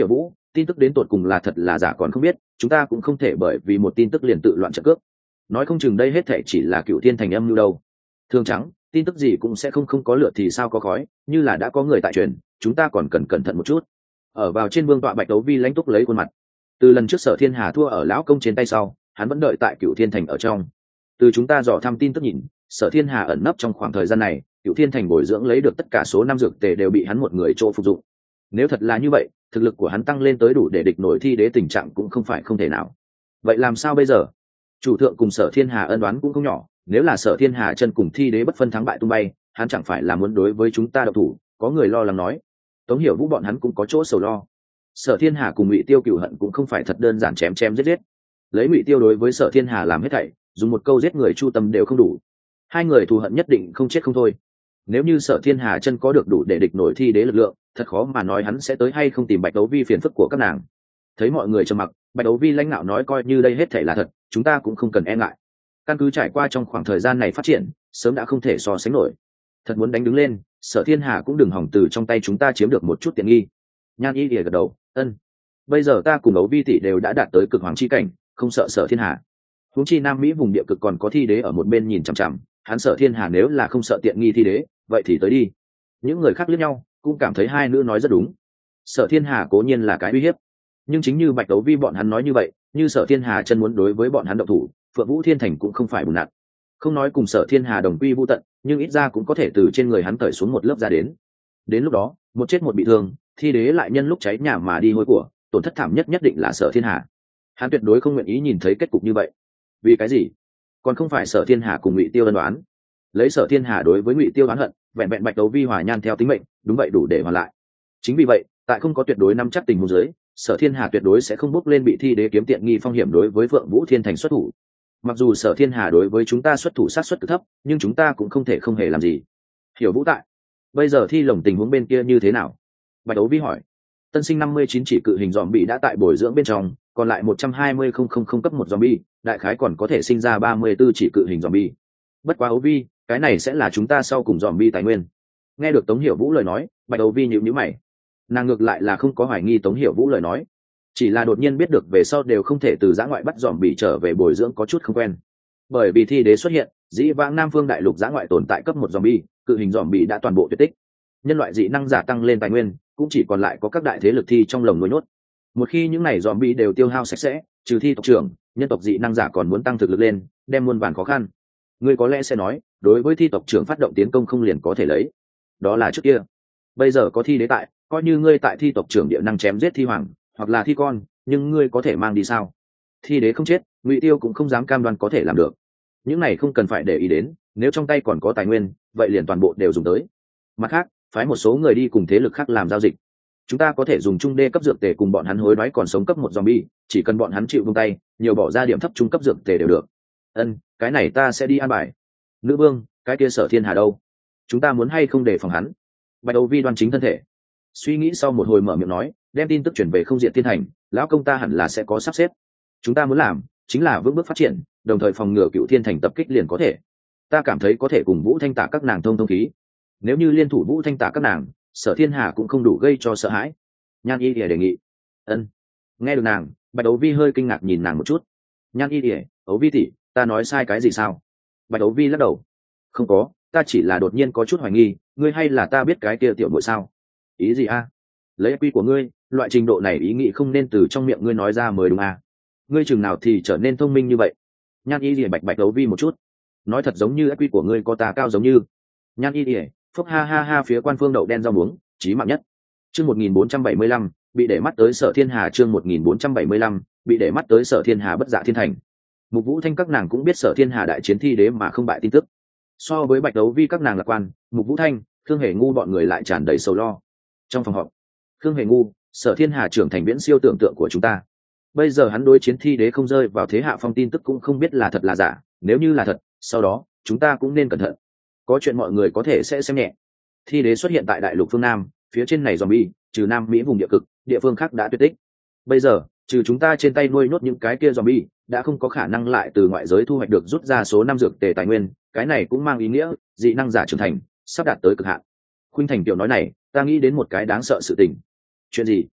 tin tức đến tột cùng là thật là giả còn không biết, chúng ta cũng không thể bởi vì một tin tức liền tự loạn trận cước. Nói không chừng đây hết thể chỉ là Cựu Thiên Thành âm mưu đâu. Thương trắng, tin tức gì cũng sẽ không không có lửa thì sao có khói, như là đã có người tại truyền, chúng ta còn cần cẩn thận một chút. Ở vào trên vương tọa Bạch Đấu Vi lãnh túc lấy khuôn mặt. Từ lần trước Sở Thiên Hà thua ở lão công trên tay sau, hắn vẫn đợi tại Cựu Thiên Thành ở trong. Từ chúng ta dò thăm tin tức nhìn, Sở Thiên Hà ẩn nấp trong khoảng thời gian này, Cựu Thiên Thành bồi dưỡng lấy được tất cả số năm dược tề đều bị hắn một người chỗ phục dụng. Nếu thật là như vậy, thực lực của hắn tăng lên tới đủ để địch nổi thi đế tình trạng cũng không phải không thể nào. Vậy làm sao bây giờ? Chủ thượng cùng Sở Thiên Hà ân đoán cũng không nhỏ, nếu là Sở Thiên Hà chân cùng thi đế bất phân thắng bại tung bay, hắn chẳng phải là muốn đối với chúng ta độc thủ? Có người lo lắng nói. Tống Hiểu Vũ bọn hắn cũng có chỗ sầu lo. Sở Thiên Hà cùng Ngụy Tiêu cửu hận cũng không phải thật đơn giản chém chém giết giết. Lấy Ngụy Tiêu đối với Sở Thiên Hà làm hết thảy, dùng một câu giết người chu tâm đều không đủ. Hai người thù hận nhất định không chết không thôi. Nếu như Sở Thiên Hà chân có được đủ để địch nổi thi đế lực lượng, thật khó mà nói hắn sẽ tới hay không tìm Bạch Đấu Vi phiền phức của các nàng. Thấy mọi người trầm mặc, Bạch Đấu Vi lãnh đạo nói coi như đây hết thảy là thật, chúng ta cũng không cần e ngại. Căn cứ trải qua trong khoảng thời gian này phát triển, sớm đã không thể so sánh nổi. Thật muốn đánh đứng lên, Sở Thiên Hà cũng đừng hỏng từ trong tay chúng ta chiếm được một chút tiện nghi. Nhan Y Lìa gật đầu, ân. Bây giờ ta cùng Đấu Vi tỷ đều đã đạt tới cực hoàng chi cảnh, không sợ Sở Thiên Hà. Huống chi Nam Mỹ vùng địa cực còn có thi đế ở một bên nhìn chằm chằm, hắn Sở Thiên Hà nếu là không sợ tiện nghi thi đế, vậy thì tới đi. Những người khác liếc nhau, cũng cảm thấy hai nữ nói rất đúng. Sở Thiên Hà cố nhiên là cái uy hiếp, nhưng chính như Bạch Đấu Vi bọn hắn nói như vậy, như Sở Thiên Hà chân muốn đối với bọn hắn động thủ, Phượng Vũ Thiên Thành cũng không phải bùn nặn. Không nói cùng Sở Thiên Hà đồng quy vu tận, nhưng ít ra cũng có thể từ trên người hắn cởi xuống một lớp ra đến. Đến lúc đó, một chết một bị thương, thi đế lại nhân lúc cháy nhà mà đi hôi của, tổn thất thảm nhất nhất định là Sở Thiên Hà. Hắn tuyệt đối không nguyện ý nhìn thấy kết cục như vậy. Vì cái gì? Còn không phải Sở Thiên Hà cùng Ngụy Tiêu ân đoán. Lấy Sở Thiên Hà đối với Ngụy Tiêu oán hận, vẹn vẹn Bạch Đấu Vi hòa nhan theo tính mệnh, đúng vậy đủ để hoàn lại. Chính vì vậy, tại không có tuyệt đối nắm chắc tình huống dưới, Sở Thiên Hà tuyệt đối sẽ không bước lên bị thi đế kiếm tiện nghi phong hiểm đối với Phượng Vũ Thiên Thành xuất thủ. Mặc dù Sở Thiên Hà đối với chúng ta xuất thủ sát suất cực thấp, nhưng chúng ta cũng không thể không hề làm gì. Hiểu Vũ tại. Bây giờ thi lồng tình huống bên kia như thế nào? Bạch Đấu Vi hỏi. Tân sinh năm mươi chín chỉ cự hình zombie đã tại bồi dưỡng bên trong, còn lại một trăm hai mươi không không không cấp một zombie, đại khái còn có thể sinh ra ba mươi tư chỉ cự hình zombie. Bất quá Âu Vi, cái này sẽ là chúng ta sau cùng zombie tài nguyên. Nghe được Tống Hiểu Vũ lời nói, Bạch Âu Vi nhíu nhíu mày. Nàng ngược lại là không có hoài nghi Tống Hiểu Vũ lời nói, chỉ là đột nhiên biết được về sau đều không thể từ giã ngoại bắt zombie trở về bồi dưỡng có chút không quen. Bởi vì thi đế xuất hiện, dĩ vãng Nam Phương đại lục giã ngoại tồn tại cấp một zombie, cự hình zombie đã toàn bộ tuyệt tích. Nhân loại dị năng giả tăng lên tài nguyên, cũng chỉ còn lại có các đại thế lực thi trong lồng nuôi nhốt. Một khi những này zombie đều tiêu hao sạch sẽ, trừ thi tộc trưởng, nhân tộc dị năng giả còn muốn tăng thực lực lên, đem muôn vàn khó khăn. Ngươi có lẽ sẽ nói, đối với thi tộc trưởng phát động tiến công không liền có thể lấy. Đó là trước kia. Bây giờ có thi đế tại, coi như ngươi tại thi tộc trưởng địa năng chém giết thi hoàng, hoặc là thi con, nhưng ngươi có thể mang đi sao? Thi đế không chết, Ngụy Tiêu cũng không dám cam đoan có thể làm được. Những này không cần phải để ý đến, nếu trong tay còn có tài nguyên, vậy liền toàn bộ đều dùng tới. Mặt khác, phái một số người đi cùng thế lực khác làm giao dịch. Chúng ta có thể dùng trung đê cấp dược tề cùng bọn hắn hối đoái còn sống cấp một zombie, chỉ cần bọn hắn chịu buông tay, nhiều bỏ ra điểm thấp trung cấp dược tề đều được. Ân, cái này ta sẽ đi an bài. Nữ vương, cái kia Sở Thiên Hà đâu? Chúng ta muốn hay không đề phòng hắn? Bạch Đấu Vi đoan chính thân thể, suy nghĩ sau một hồi mở miệng nói, đem tin tức chuyển về không diện thiên thành, lão công ta hẳn là sẽ có sắp xếp. Chúng ta muốn làm chính là vững bước phát triển, đồng thời phòng ngừa Cựu Thiên Thành tập kích liền có thể. Ta cảm thấy có thể cùng Vũ Thanh Tả các nàng thông thông khí. Nếu như liên thủ Vũ Thanh Tả các nàng, Sở Thiên Hà cũng không đủ gây cho sợ hãi. Nhan Y Lìa đề nghị. Ân. Nghe được nàng, Bạch Đấu Vi hơi kinh ngạc nhìn nàng một chút. Nhan Y Lìa, Ấu Vi tỷ, ta nói sai cái gì sao? Bạch Đấu Vi lắc đầu. Không có, ta chỉ là đột nhiên có chút hoài nghi, ngươi hay là ta biết cái kia tiểu muội sao? Ý gì a? Lấy quy của ngươi, loại trình độ này ý nghĩ không nên từ trong miệng ngươi nói ra mới đúng a. Ngươi chừng nào thì trở nên thông minh như vậy? Nhan Y Lìa bạch Bạch Đấu Vi một chút. Nói thật giống như quy của ngươi có ta cao giống như. Nhan Y Lìa, phúc ha ha ha phía quan phương đậu đen rau muống, chí mạng nhất. Chương một nghìn bốn trăm bảy mươi lăm, bị để mắt tới Sở Thiên Hà chương một nghìn bốn trăm bảy mươi lăm, bị để mắt tới Sở Thiên Hà bất dạ thiên thành. Mục Vũ Thanh các nàng cũng biết Sở Thiên Hà đại chiến thi đế mà không bại tin tức. So với Bạch Đấu Vi các nàng lạc quan, Mục Vũ Thanh, Khương Hề Ngu bọn người lại tràn đầy sầu lo. Trong phòng họp, Khương Hề Ngu, Sở Thiên Hà trưởng thành viễn siêu tưởng tượng của chúng ta. Bây giờ hắn đối chiến thi đế không rơi vào thế hạ phong tin tức cũng không biết là thật là giả, nếu như là thật, sau đó, chúng ta cũng nên cẩn thận. Có chuyện mọi người có thể sẽ xem nhẹ. Thi đế xuất hiện tại đại lục phương Nam, phía trên này zombie, trừ Nam Mỹ vùng địa cực, địa phương khác đã tuyệt tích. Bây giờ, trừ chúng ta trên tay nuôi nốt những cái kia zombie, đã không có khả năng lại từ ngoại giới thu hoạch được rút ra số năm dược tề tài nguyên, cái này cũng mang ý nghĩa dị năng giả trưởng thành sắp đạt tới cực hạn. Khuynh Thành tiểu nói này, ta nghĩ đến một cái đáng sợ sự tình. Chuyện gì?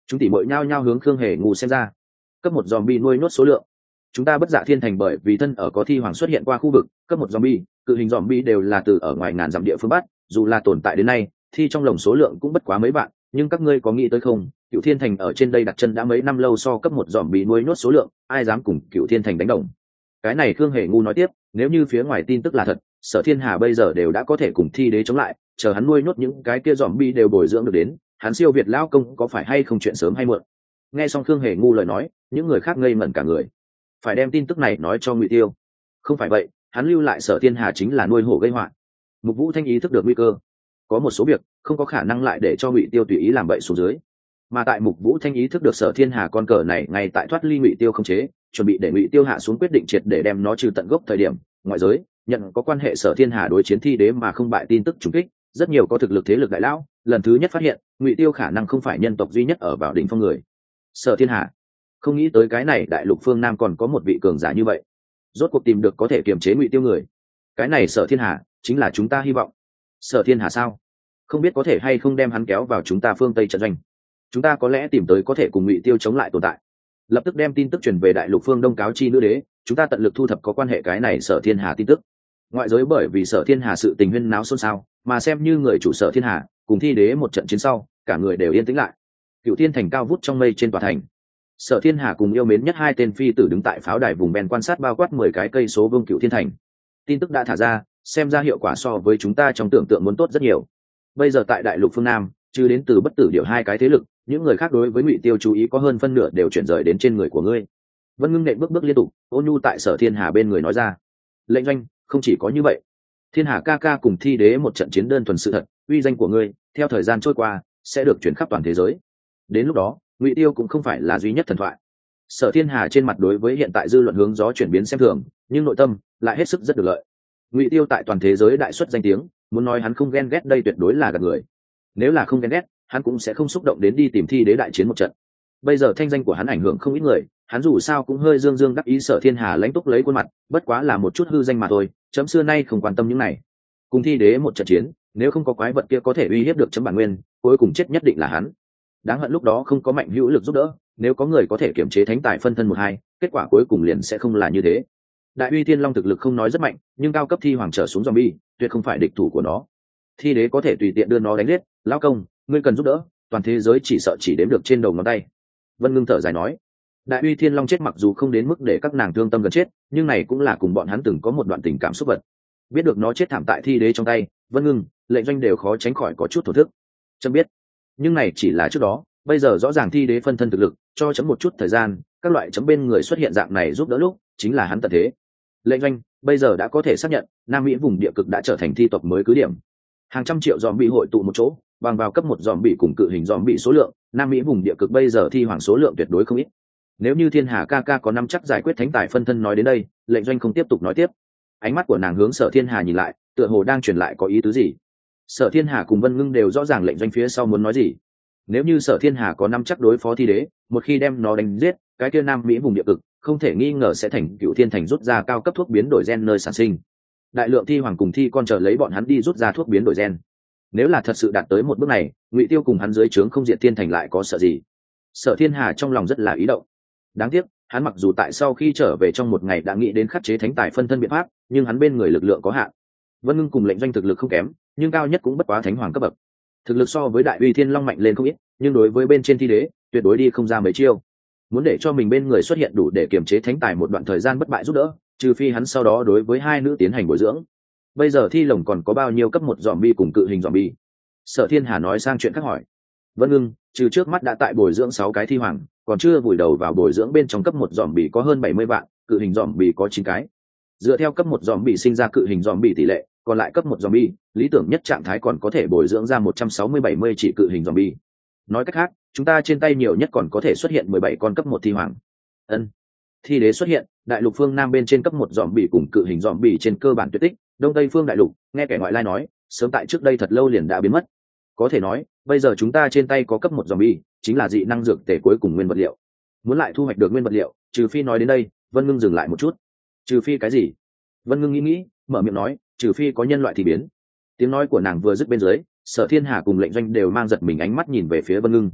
Chúng tỷ muội nhao nhao hướng Khương Hề Ngu xem ra. Cấp một zombie nuôi nuốt số lượng. Chúng ta bất dạ thiên thành bởi vì thân ở có thi hoàng xuất hiện qua khu vực, cấp một zombie, cự hình zombie đều là từ ở ngoài ngàn dặm địa phương bắt, dù là tồn tại đến nay, thi trong lồng số lượng cũng bất quá mấy bạn, nhưng các ngươi có nghĩ tới không, Cựu Thiên Thành ở trên đây đặt chân đã mấy năm lâu so cấp một zombie nuôi nuốt số lượng, ai dám cùng Cựu Thiên Thành đánh đồng. Cái này Khương Hề Ngu nói tiếp, nếu như phía ngoài tin tức là thật, Sở Thiên Hà bây giờ đều đã có thể cùng thi đế chống lại, chờ hắn nuôi nhốt những cái kia zombie đều bồi dưỡng được đến, hắn siêu việt lão công có phải hay không chuyện sớm hay muộn. Nghe xong Khương Hề Ngu lời nói, những người khác ngây ngẩn cả người. Phải đem tin tức này nói cho Ngụy Tiêu. Không phải vậy, hắn lưu lại Sở Thiên Hà chính là nuôi hổ gây họa. Mục Vũ Thanh ý thức được nguy cơ, có một số việc không có khả năng lại để cho Ngụy Tiêu tùy ý làm bậy xuống dưới. Mà tại Mục Vũ Thanh ý thức được Sở Thiên Hà con cờ này ngay tại thoát ly Ngụy Tiêu không chế, chuẩn bị để Ngụy Tiêu hạ xuống quyết định triệt để đem nó trừ tận gốc thời điểm, ngoại giới nhận có quan hệ Sở Thiên Hà đối chiến thi đế mà không bại tin tức trùng kích, rất nhiều có thực lực thế lực đại lão lần thứ nhất phát hiện Ngụy Tiêu khả năng không phải nhân tộc duy nhất ở vào đỉnh phong người. Sở Thiên Hà không nghĩ tới cái này đại lục phương Nam còn có một vị cường giả như vậy, rốt cuộc tìm được có thể kiềm chế Ngụy Tiêu người. Cái này Sở Thiên Hà chính là chúng ta hy vọng. Sở Thiên Hà sao? Không biết có thể hay không đem hắn kéo vào chúng ta phương Tây trận doanh. Chúng ta có lẽ tìm tới có thể cùng Ngụy Tiêu chống lại tồn tại. Lập tức đem tin tức truyền về đại lục phương Đông cáo chi nữ đế, chúng ta tận lực thu thập có quan hệ cái này Sở Thiên Hà tin tức. Ngoại giới bởi vì Sở Thiên Hà sự tình huyên náo xôn xao, mà xem như người chủ Sở Thiên Hà cùng thi đế một trận chiến sau, cả người đều yên tĩnh lại. Cựu Thiên Thành cao vút trong mây trên tòa thành, Sở Thiên Hà cùng yêu mến nhất hai tên phi tử đứng tại pháo đài vùng ven quan sát bao quát mười cái cây số vương Cựu Thiên Thành. Tin tức đã thả ra, xem ra hiệu quả so với chúng ta trong tưởng tượng muốn tốt rất nhiều. Bây giờ tại đại lục phương Nam, trừ đến từ bất tử điệu hai cái thế lực, những người khác đối với Ngụy Tiêu chú ý có hơn phân nửa đều chuyển rời đến trên người của ngươi. Vân Ngưng nện bước bước liên tục, ôn nhu tại Sở Thiên Hà bên người nói ra. Lệnh doanh, không chỉ có như vậy, Thiên Hà ca ca cùng thi đế một trận chiến đơn thuần sự thật, uy danh của ngươi theo thời gian trôi qua sẽ được truyền khắp toàn thế giới. Đến lúc đó, Ngụy Tiêu cũng không phải là duy nhất thần thoại. Sở Thiên Hà trên mặt đối với hiện tại dư luận hướng gió chuyển biến xem thường, nhưng nội tâm lại hết sức rất được lợi. Ngụy Tiêu tại toàn thế giới đại xuất danh tiếng, muốn nói hắn không ghen ghét đây tuyệt đối là gạt người. Nếu là không ghen ghét, hắn cũng sẽ không xúc động đến đi tìm thi đế đại chiến một trận. Bây giờ thanh danh của hắn ảnh hưởng không ít người, hắn dù sao cũng hơi dương dương đắc ý. Sở Thiên Hà lãnh túc lấy khuôn mặt, bất quá là một chút hư danh mà thôi, chấm xưa nay không quan tâm những này. Cùng thi đế một trận chiến, nếu không có quái vật kia có thể uy hiếp được chấm bản nguyên, cuối cùng chết nhất định là hắn. Đáng hận lúc đó không có mạnh hữu lực giúp đỡ, nếu có người có thể kiểm chế thánh tài phân thân một hai, kết quả cuối cùng liền sẽ không là như thế. Đại uy thiên long thực lực không nói rất mạnh, nhưng cao cấp thi hoàng trở xuống zombie tuyệt không phải địch thủ của nó. Thi đế có thể tùy tiện đưa nó đánh giết, lão công ngươi cần giúp đỡ, toàn thế giới chỉ sợ chỉ đếm được trên đầu ngón tay. Vân Ngưng thở dài nói. Đại uy thiên long chết mặc dù không đến mức để các nàng thương tâm gần chết, nhưng này cũng là cùng bọn hắn từng có một đoạn tình cảm xúc vật. Biết được nó chết thảm tại thi đế trong tay, Vân Ngưng, lệnh doanh đều khó tránh khỏi có chút thổ thức. Chấm biết, nhưng này chỉ là trước đó, bây giờ rõ ràng thi đế phân thân thực lực, cho chấm một chút thời gian, các loại chấm bên người xuất hiện dạng này giúp đỡ lúc, chính là hắn tận thế. Lệnh doanh bây giờ đã có thể xác nhận, Nam Mỹ vùng địa cực đã trở thành thi tộc mới cứ điểm. Hàng trăm triệu dòm bị hội tụ một chỗ, bằng vào cấp một dòm bị cùng cự hình dòm bị số lượng, Nam Mỹ vùng địa cực bây giờ thi hoàng số lượng tuyệt đối không ít. Nếu như Thiên Hà ca ca có năm chắc giải quyết thánh tài phân thân nói đến đây, lệnh doanh không tiếp tục nói tiếp. Ánh mắt của nàng hướng Sở Thiên Hà nhìn lại, tựa hồ đang truyền lại có ý tứ gì. Sở Thiên Hà cùng Vân Ngưng đều rõ ràng lệnh doanh phía sau muốn nói gì. Nếu như Sở Thiên Hà có năm chắc đối phó thi đế, một khi đem nó đánh giết, cái kia Nam Mỹ vùng địa cực không thể nghi ngờ sẽ thành Cựu Thiên Thành rút ra cao cấp thuốc biến đổi gen nơi sản sinh. Đại lượng thi hoàng cùng thi con chờ lấy bọn hắn đi rút ra thuốc biến đổi gen. Nếu là thật sự đạt tới một bước này, Ngụy Tiêu cùng hắn dưới trướng không diệt Thiên Thành lại có sợ gì? Sở Thiên Hà trong lòng rất là ý động. Đáng tiếc, hắn mặc dù tại sau khi trở về trong một ngày đã nghĩ đến khắc chế thánh tài phân thân biện pháp, nhưng hắn bên người lực lượng có hạn. Vân Ngưng cùng lệnh doanh thực lực không kém, nhưng cao nhất cũng bất quá thánh hoàng cấp bậc. Thực lực so với đại uy thiên long mạnh lên không ít, nhưng đối với bên trên thi đế, tuyệt đối đi không ra mấy chiêu. Muốn để cho mình bên người xuất hiện đủ để kiềm chế thánh tài một đoạn thời gian bất bại giúp đỡ, trừ phi hắn sau đó đối với hai nữ tiến hành bồi dưỡng. Bây giờ thi lồng còn có bao nhiêu cấp một zombie cùng cự hình zombie? Sở Thiên Hà nói sang chuyện khác hỏi. Vân Ngưng, trừ trước mắt đã tại bồi dưỡng sáu cái thi hoàng, còn chưa vùi đầu vào bồi dưỡng bên trong cấp một zombie có hơn bảy mươi vạn, cự hình zombie có chín cái. Dựa theo cấp một zombie sinh ra cự hình zombie tỷ lệ, còn lại cấp một zombie, lý tưởng nhất trạng thái còn có thể bồi dưỡng ra một trăm sáu mươi bảy mươi chỉ cự hình zombie. Nói cách khác, chúng ta trên tay nhiều nhất còn có thể xuất hiện mười bảy con cấp một thi hoàng. Ân. Thi đế xuất hiện, đại lục phương Nam bên trên cấp một zombie cùng cự hình zombie trên cơ bản tuyệt tích, Đông Tây phương đại lục, nghe kẻ ngoại lai nói, sớm tại trước đây thật lâu liền đã biến mất. Có thể nói, bây giờ chúng ta trên tay có cấp một zombie, chính là dị năng dược tể cuối cùng nguyên vật liệu. Muốn lại thu hoạch được nguyên vật liệu, trừ phi nói đến đây, Vân Ngưng dừng lại một chút. Trừ phi cái gì? Vân Ngưng nghĩ nghĩ, mở miệng nói, trừ phi có nhân loại thì biến. Tiếng nói của nàng vừa dứt bên dưới, Sở Thiên Hà cùng lệnh doanh đều mang giật mình ánh mắt nhìn về phía Vân Ngưng.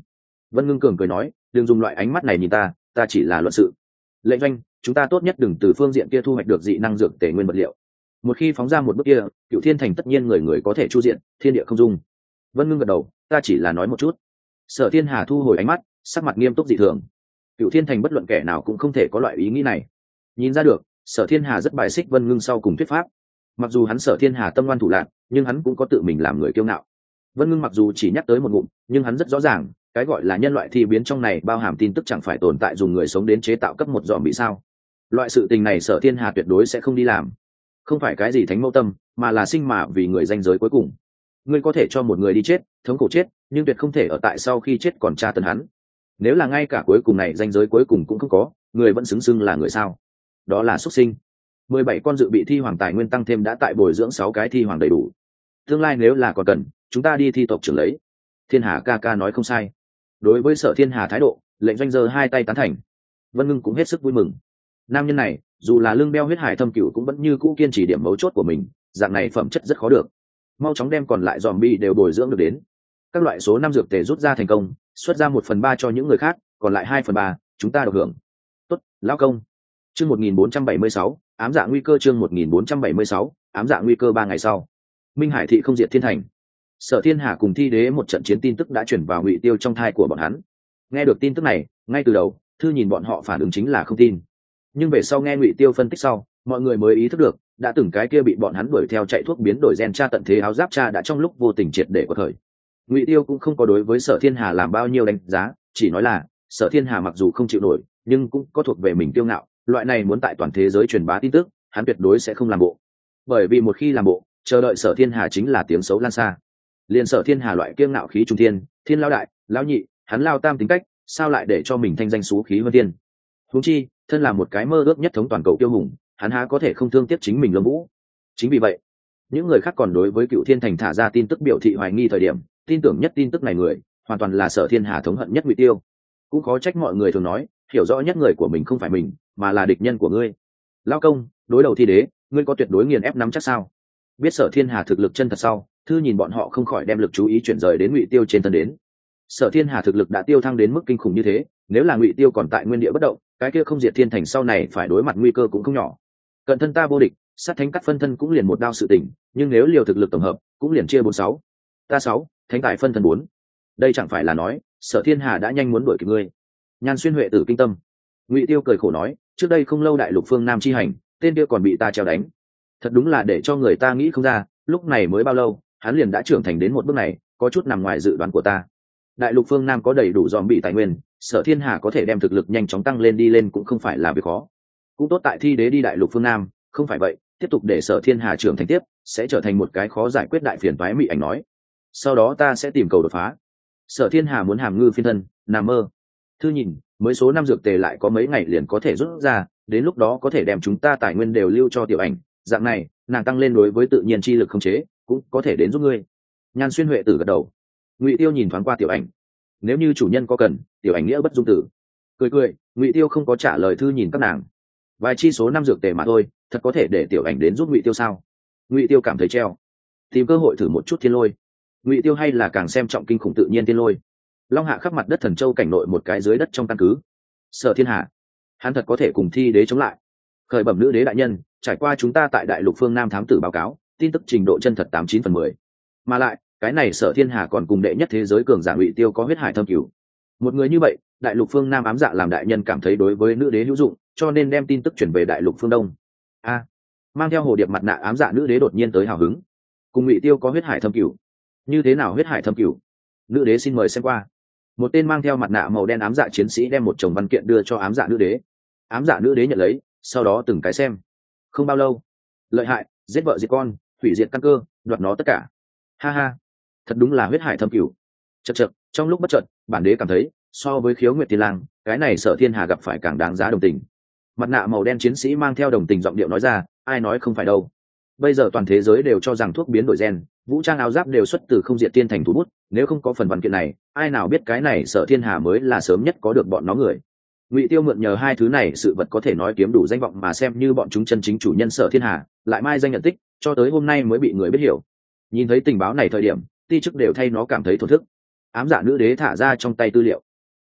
Vân Ngưng Cường cười nói, đừng dùng loại ánh mắt này nhìn ta, ta chỉ là luận sự. Lệnh doanh, chúng ta tốt nhất đừng từ phương diện kia thu hoạch được dị năng dược tể nguyên vật liệu. Một khi phóng ra một bước kia, Cựu Thiên Thành tất nhiên người người có thể chu diện, thiên địa không dung. Vân Ngưng gật đầu, ta chỉ là nói một chút. Sở Thiên Hà thu hồi ánh mắt, sắc mặt nghiêm túc dị thường. Cựu Thiên Thành bất luận kẻ nào cũng không thể có loại ý nghĩ này. Nhìn ra được, Sở Thiên Hà rất bài xích Vân Ngưng sau cùng thuyết pháp. Mặc dù hắn Sở Thiên Hà tâm ngoan thủ lạn, nhưng hắn cũng có tự mình làm người kiêu ngạo. Vân Ngưng mặc dù chỉ nhắc tới một ngụm, nhưng hắn rất rõ ràng, cái gọi là nhân loại thi biến trong này bao hàm tin tức chẳng phải tồn tại dùng người sống đến chế tạo cấp một dòm bị sao. Loại sự tình này Sở Thiên Hà tuyệt đối sẽ không đi làm. Không phải cái gì thánh mẫu tâm, mà là sinh mà vì người danh giới cuối cùng. Ngươi có thể cho một người đi chết, thống khổ chết, nhưng tuyệt không thể ở tại sau khi chết còn tra tấn hắn. Nếu là ngay cả cuối cùng này danh giới cuối cùng cũng không có, người vẫn xứng xưng là người sao? Đó là xuất sinh. Mười bảy con dự bị thi hoàng tài nguyên tăng thêm đã tại bồi dưỡng sáu cái thi hoàng đầy đủ. Tương lai nếu là còn cần, chúng ta đi thi tộc trưởng lấy. Thiên Hà ca ca nói không sai. Đối với Sở Thiên Hà thái độ, Lệnh Doanh giơ hai tay tán thành. Vân Ngưng cũng hết sức vui mừng. Nam nhân này, dù là lương đeo huyết hải thâm cửu cũng vẫn như cũ kiên trì điểm mấu chốt của mình, dạng này phẩm chất rất khó được. Mau chóng đem còn lại zombie đều bồi dưỡng được đến. Các loại số năm dược tề rút ra thành công, xuất ra một phần ba cho những người khác, còn lại hai phần ba chúng ta được hưởng. Tốt, lão công. Chương một nghìn bốn trăm bảy mươi sáu, ám dạ nguy cơ chương một nghìn bốn trăm bảy mươi sáu, ám dạ nguy cơ ba ngày sau. Minh Hải thị không diệt thiên thành. Sở Thiên Hà cùng Thi Đế một trận chiến tin tức đã chuyển vào Ngụy Tiêu trong thai của bọn hắn. Nghe được tin tức này, ngay từ đầu, Thư nhìn bọn họ phản ứng chính là không tin. Nhưng về sau nghe Ngụy Tiêu phân tích sau, mọi người mới ý thức được, đã từng cái kia bị bọn hắn đuổi theo chạy thuốc biến đổi gen tra tận thế áo giáp cha đã trong lúc vô tình triệt để quật khởi. Ngụy Tiêu cũng không có đối với Sở Thiên Hà làm bao nhiêu đánh giá, chỉ nói là Sở Thiên Hà mặc dù không chịu nổi, nhưng cũng có thuộc về mình kiêu ngạo, loại này muốn tại toàn thế giới truyền bá tin tức, hắn tuyệt đối sẽ không làm bộ. Bởi vì một khi làm bộ, chờ đợi Sở Thiên Hà chính là tiếng xấu lan xa. Liên Sở Thiên Hà loại kiêu ngạo khí trung thiên, thiên lao đại, lão nhị, hắn lao tam tính cách, sao lại để cho mình thanh danh xú khí hơn thiên. Huống chi, thân là một cái mơ ước nhất thống toàn cầu kiêu hùng, hắn há có thể không thương tiếc chính mình Lâm Vũ. Chính vì vậy, những người khác còn đối với Cựu Thiên Thành thả ra tin tức biểu thị hoài nghi thời điểm, tin tưởng nhất tin tức này người, hoàn toàn là Sở Thiên Hà thống hận nhất Ngụy Tiêu. Cũng khó trách mọi người thường nói, hiểu rõ nhất người của mình không phải mình, mà là địch nhân của ngươi. Lao công, đối đầu Thi Đế, ngươi có tuyệt đối nghiền ép nắm chắc sao? Biết Sở Thiên Hà thực lực chân thật sau, Thư nhìn bọn họ không khỏi đem lực chú ý chuyển rời đến Ngụy Tiêu trên thân đến. Sở Thiên Hà thực lực đã tiêu thăng đến mức kinh khủng như thế, nếu là Ngụy Tiêu còn tại nguyên địa bất động, cái kia không diệt thiên thành sau này phải đối mặt nguy cơ cũng không nhỏ. Cận thân ta vô địch, sát thánh cắt phân thân cũng liền một đao sự tình, nhưng nếu liều thực lực tổng hợp, cũng liền chia bốn sáu. Ta sáu, thánh tài phân thân bốn. Đây chẳng phải là nói, Sở Thiên Hà đã nhanh muốn đuổi kịp ngươi. Nhan Xuyên Huệ tử kinh tâm. Ngụy Tiêu cười khổ nói, trước đây không lâu đại lục phương Nam chi hành, tên kia còn bị ta treo đánh. Thật đúng là để cho người ta nghĩ không ra, lúc này mới bao lâu, hắn liền đã trưởng thành đến một bước này, có chút nằm ngoài dự đoán của ta. Đại lục phương Nam có đầy đủ dòm bị tài nguyên, Sở Thiên Hà có thể đem thực lực nhanh chóng tăng lên đi lên cũng không phải là việc khó. Cũng tốt tại Thi Đế đi đại lục phương Nam, không phải vậy, tiếp tục để Sở Thiên Hà trưởng thành tiếp, sẽ trở thành một cái khó giải quyết đại phiền toái. Mị Ảnh nói. Sau đó ta sẽ tìm cầu đột phá. Sở Thiên Hà muốn hàm ngư phiên thân, nằm mơ. Thư nhìn, mới số năm dược tề lại có mấy ngày liền có thể rút ra, đến lúc đó có thể đem chúng ta tài nguyên đều lưu cho Tiểu Ảnh, dạng này, nàng tăng lên đối với tự nhiên chi lực khống chế, cũng có thể đến giúp ngươi. Nhan Xuyên Huệ tử gật đầu. Ngụy Tiêu nhìn thoáng qua Tiểu Ảnh. Nếu như chủ nhân có cần, Tiểu Ảnh nghĩa bất dung tử. Cười cười, Ngụy Tiêu không có trả lời Thư nhìn các nàng. Vài chi số năm dược tề mà thôi, thật có thể để Tiểu Ảnh đến giúp Ngụy Tiêu sao? Ngụy Tiêu cảm thấy treo. Tìm cơ hội thử một chút thiên lôi. Ngụy Tiêu hay là càng xem trọng kinh khủng tự nhiên thiên lôi. Long Hạ khắp mặt đất Thần Châu cảnh nội một cái dưới đất trong căn cứ. Sở Thiên Hà, hắn thật có thể cùng Thi Đế chống lại. Khởi bẩm nữ đế đại nhân, trải qua chúng ta tại đại lục phương Nam thám tử báo cáo, tin tức trình độ chân thật tám chín phần mười. Mà lại, cái này Sở Thiên Hà còn cùng đệ nhất thế giới cường giả Ngụy Tiêu có huyết hải thâm cửu. Một người như vậy, đại lục phương Nam ám dạ làm đại nhân cảm thấy đối với nữ đế hữu dụng, cho nên đem tin tức chuyển về đại lục phương Đông. A, mang theo hồ điệp mặt nạ ám dạ nữ đế đột nhiên tới hào hứng. Cùng Ngụy Tiêu có huyết hải thâm cửu. Như thế nào huyết hải thâm cửu? Nữ đế xin mời xem qua. Một tên mang theo mặt nạ màu đen ám dạ chiến sĩ đem một chồng văn kiện đưa cho ám dạ nữ đế. Ám dạ nữ đế nhận lấy, sau đó từng cái xem. Không bao lâu, lợi hại, giết vợ giết con, hủy diệt căn cơ, đoạt nó tất cả. Ha ha, thật đúng là huyết hải thâm cửu. Chậc chậc, trong lúc bất chợt, bản đế cảm thấy, so với Khiếu Nguyệt Tiên Lang, cái này Sở Thiên Hà gặp phải càng đáng giá đồng tình. Mặt nạ màu đen chiến sĩ mang theo đồng tình giọng điệu nói ra, ai nói không phải đâu. Bây giờ toàn thế giới đều cho rằng thuốc biến đổi gen, vũ trang áo giáp đều xuất từ không diệt tiên thành thủ bút, nếu không có phần văn kiện này, ai nào biết cái này Sở Thiên Hà mới là sớm nhất có được bọn nó người. Ngụy Tiêu mượn nhờ hai thứ này sự vật có thể nói kiếm đủ danh vọng mà xem như bọn chúng chân chính chủ nhân Sở Thiên Hà, lại mai danh nhận tích, cho tới hôm nay mới bị người biết hiểu. Nhìn thấy tình báo này thời điểm, ti chức đều thay nó cảm thấy thổn thức. Ám dạ nữ đế thả ra trong tay tư liệu.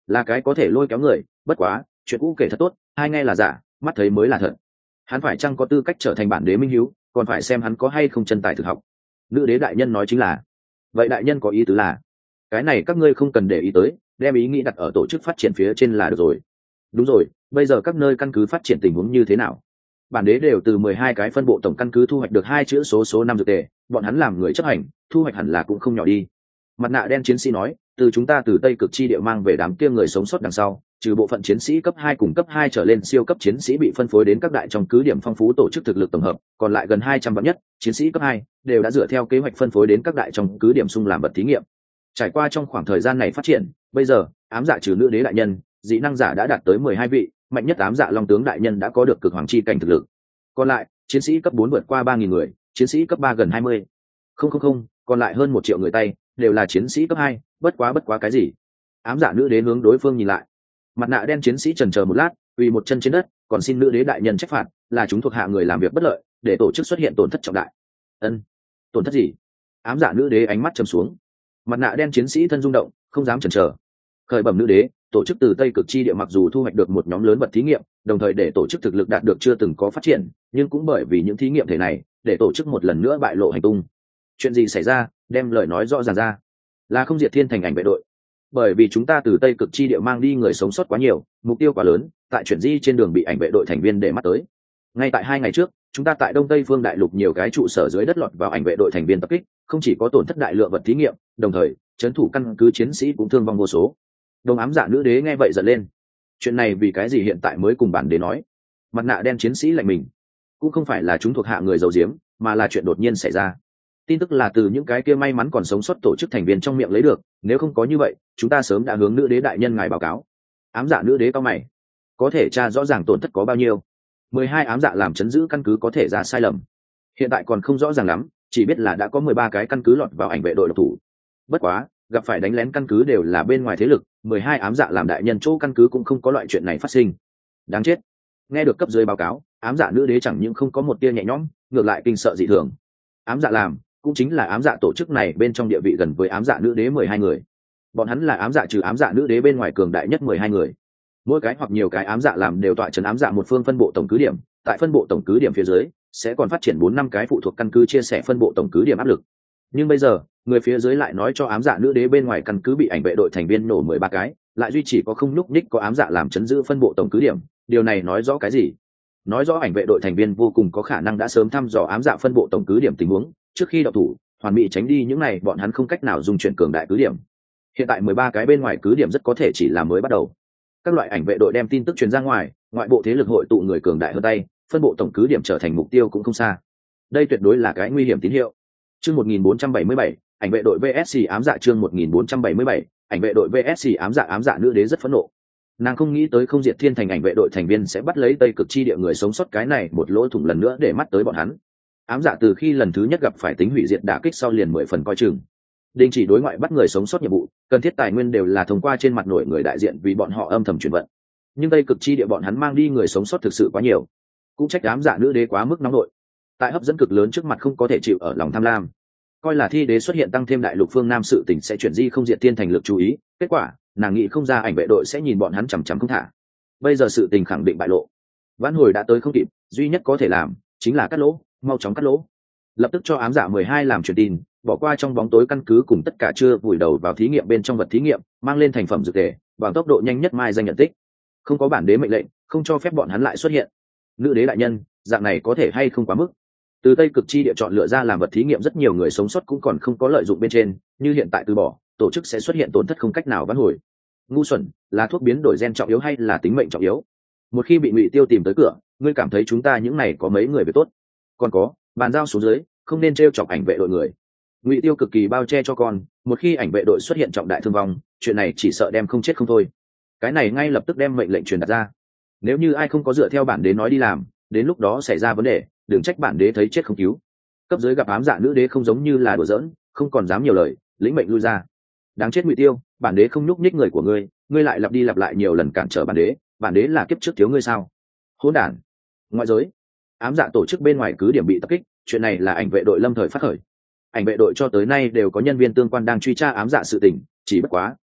là cái có thể lôi kéo người, bất quá chuyện cũ kể thật tốt, hai nghe là giả, mắt thấy mới là thật. Hắn phải chăng có tư cách trở thành bản đế minh hiếu, còn phải xem hắn có hay không chân tài thực học. Nữ đế đại nhân nói chính là, vậy đại nhân có ý tứ là, cái này các ngươi không cần để ý tới, đem ý nghĩ đặt ở tổ chức phát triển phía trên là được rồi. Đúng rồi, bây giờ các nơi căn cứ phát triển tình huống như thế nào? Bản đế đều từ mười hai cái phân bộ tổng căn cứ thu hoạch được hai chữ số số năm dược tệ, bọn hắn làm người chấp hành, thu hoạch hẳn là cũng không nhỏ đi. Mặt nạ đen chiến sĩ nói, từ chúng ta từ Tây Cực chi địa mang về đám kia người sống sót đằng sau, trừ bộ phận chiến sĩ cấp hai cùng cấp hai trở lên siêu cấp chiến sĩ bị phân phối đến các đại trong cứ điểm phong phú tổ chức thực lực tổng hợp, còn lại gần hai trăm vạn nhất, chiến sĩ cấp hai đều đã dựa theo kế hoạch phân phối đến các đại trong cứ điểm xung làm vật thí nghiệm. Trải qua trong khoảng thời gian này phát triển, bây giờ, ám dạ trừ nữ đế đại nhân, dị năng giả đã đạt tới mười hai vị, mạnh nhất ám dạ long tướng đại nhân đã có được cực hoàng chi cảnh thực lực. Còn lại, chiến sĩ cấp bốn vượt qua ba nghìn người, chiến sĩ cấp ba gần hai mươi. Không không không, còn lại hơn một triệu người tay, đều là chiến sĩ cấp hai, bất quá bất quá cái gì? Ám dạ nữ đế hướng đối phương nhìn lại. Mặt nạ đen chiến sĩ chần chờ một lát, quỳ một chân trên đất, còn xin nữ đế đại nhân trách phạt, là chúng thuộc hạ người làm việc bất lợi, để tổ chức xuất hiện tổn thất trọng đại. Ân, tổn thất gì? Ám dạ nữ đế ánh mắt trầm xuống. Mặt nạ đen chiến sĩ thân rung động, không dám chần chờ. Khởi bẩm nữ đế, tổ chức từ Tây Cực chi địa mặc dù thu hoạch được một nhóm lớn vật thí nghiệm, đồng thời để tổ chức thực lực đạt được chưa từng có phát triển, nhưng cũng bởi vì những thí nghiệm thể này, để tổ chức một lần nữa bại lộ hành tung. Chuyện gì xảy ra, đem lời nói rõ ràng ra. Là không diệt thiên thành ảnh vệ đội. Bởi vì chúng ta từ Tây Cực chi địa mang đi người sống sót quá nhiều, mục tiêu quá lớn, tại chuyển di trên đường bị ảnh vệ đội thành viên để mắt tới. Ngay tại hai ngày trước, chúng ta tại Đông Tây phương đại lục nhiều cái trụ sở dưới đất lọt vào ảnh vệ đội thành viên tập kích, không chỉ có tổn thất đại lượng vật thí nghiệm, đồng thời, trấn thủ căn cứ chiến sĩ cũng thương vong vô số. Đồng ám dạ nữ đế nghe vậy giận lên. Chuyện này vì cái gì hiện tại mới cùng bản đế nói? Mặt nạ đen chiến sĩ lạnh mình. Cũng không phải là chúng thuộc hạ người giấu giếm, mà là chuyện đột nhiên xảy ra. Tin tức là từ những cái kia may mắn còn sống sót tổ chức thành viên trong miệng lấy được, nếu không có như vậy, chúng ta sớm đã hướng nữ đế đại nhân ngài báo cáo. Ám dạ nữ đế cao mày. Có thể tra rõ ràng tổn thất có bao nhiêu? Mười hai ám dạ làm chấn giữ căn cứ có thể ra sai lầm. Hiện tại còn không rõ ràng lắm, chỉ biết là đã có mười ba cái căn cứ lọt vào ảnh vệ đội độc thủ. Bất quá, gặp phải đánh lén căn cứ đều là bên ngoài thế lực, mười hai ám dạ làm đại nhân chỗ căn cứ cũng không có loại chuyện này phát sinh. Đáng chết. Nghe được cấp dưới báo cáo, ám dạ nữ đế chẳng những không có một tia nhẹ nhõm, ngược lại kinh sợ dị thường. Ám dạ làm, cũng chính là ám dạ tổ chức này bên trong địa vị gần với ám dạ nữ đế mười hai người. Bọn hắn là ám dạ trừ ám dạ nữ đế bên ngoài cường đại nhất mười hai người. Mỗi cái hoặc nhiều cái ám dạ làm đều tọa trấn ám dạ một phương phân bộ tổng cứ điểm, tại phân bộ tổng cứ điểm phía dưới sẽ còn phát triển bốn năm cái phụ thuộc căn cứ chia sẻ phân bộ tổng cứ điểm áp lực. Nhưng bây giờ, người phía dưới lại nói cho ám dạ nữ đế bên ngoài căn cứ bị ảnh vệ đội thành viên nổ mười ba cái, lại duy chỉ có không nhúc nhích có ám dạ làm chấn giữ phân bộ tổng cứ điểm, điều này nói rõ cái gì? Nói rõ ảnh vệ đội thành viên vô cùng có khả năng đã sớm thăm dò ám dạ phân bộ tổng cứ điểm tình huống, trước khi động thủ, hoàn bị tránh đi những này bọn hắn không cách nào dùng chuyển cường đại cứ điểm. Hiện tại mười ba cái bên ngoài cứ điểm rất có thể chỉ là mới bắt đầu. Các loại ảnh vệ đội đem tin tức truyền ra ngoài, ngoại bộ thế lực hội tụ người cường đại hơn tay, phân bộ tổng cứ điểm trở thành mục tiêu cũng không xa. Đây tuyệt đối là cái nguy hiểm tín hiệu. Chương một nghìn bốn trăm bảy mươi bảy, ảnh vệ đội vê ét xê ám dạ chương một nghìn bốn trăm bảy mươi bảy, ảnh vệ đội vê ét xê ám dạ ám dạ nữ đế rất phẫn nộ. Nàng không nghĩ tới không diệt thiên thành ảnh vệ đội thành viên sẽ bắt lấy Tây Cực chi địa người sống sót cái này một lỗ thủng lần nữa để mắt tới bọn hắn. Ám dạ từ khi lần thứ nhất gặp phải tính hủy diệt đả kích sau liền mười phần coi chừng. Đình chỉ đối ngoại bắt người sống sót nhiệm vụ, cần thiết tài nguyên đều là thông qua trên mặt nổi người đại diện vì bọn họ âm thầm chuyển vận. Nhưng Tây Cực chi địa bọn hắn mang đi người sống sót thực sự quá nhiều, cũng trách ám dạ nữ đế quá mức nóng nội. Tại hấp dẫn cực lớn trước mặt không có thể chịu ở lòng tham lam, coi là thi đế xuất hiện tăng thêm đại lục phương nam sự tình sẽ chuyển di không diệt thiên thành lực chú ý, kết quả nàng nghĩ không ra ảnh vệ đội sẽ nhìn bọn hắn chằm chằm không thả. Bây giờ sự tình khẳng định bại lộ, vãn hồi đã tới không kịp, duy nhất có thể làm chính là cắt lỗ, mau chóng cắt lỗ. Lập tức cho ám dạ mười hai làm truyền tin, bỏ qua trong bóng tối căn cứ cùng tất cả chưa vùi đầu vào thí nghiệm bên trong vật thí nghiệm, mang lên thành phẩm dược thể, bằng tốc độ nhanh nhất mai danh nhận tích. Không có bản đế mệnh lệnh, không cho phép bọn hắn lại xuất hiện. Nữ đế đại nhân, dạng này có thể hay không quá mức? Từ Tây Cực chi địa chọn lựa ra làm vật thí nghiệm rất nhiều người sống sót cũng còn không có lợi dụng bên trên, như hiện tại từ bỏ, tổ chức sẽ xuất hiện tổn thất không cách nào vãn hồi. Ngu xuẩn, là thuốc biến đổi gen trọng yếu hay là tính mệnh trọng yếu? Một khi bị Ngụy Tiêu tìm tới cửa, ngươi cảm thấy chúng ta những này có mấy người về tốt? Còn có, bàn giao xuống dưới, không nên trêu chọc ảnh vệ đội người. Ngụy Tiêu cực kỳ bao che cho con, một khi ảnh vệ đội xuất hiện trọng đại thương vong, chuyện này chỉ sợ đem không chết không thôi. Cái này ngay lập tức đem mệnh lệnh truyền đặt ra. Nếu như ai không có dựa theo bản đế nói đi làm, đến lúc đó xảy ra vấn đề, đừng trách bản đế thấy chết không cứu. Cấp dưới gặp ám dạ nữ đế không giống như là đùa giỡn, không còn dám nhiều lời, lĩnh mệnh lui ra. Đáng chết Ngụy Tiêu, bản đế không nhúc nhích người của ngươi, ngươi lại lặp đi lặp lại nhiều lần cản trở bản đế, bản đế là kiếp trước thiếu ngươi sao? Hỗn đản. Ngoại giới, ám dạ tổ chức bên ngoài cứ điểm bị tập kích, chuyện này là ảnh vệ đội lâm thời phát khởi. Ảnh vệ đội cho tới nay đều có nhân viên tương quan đang truy tra ám dạ sự tình, chỉ bất quá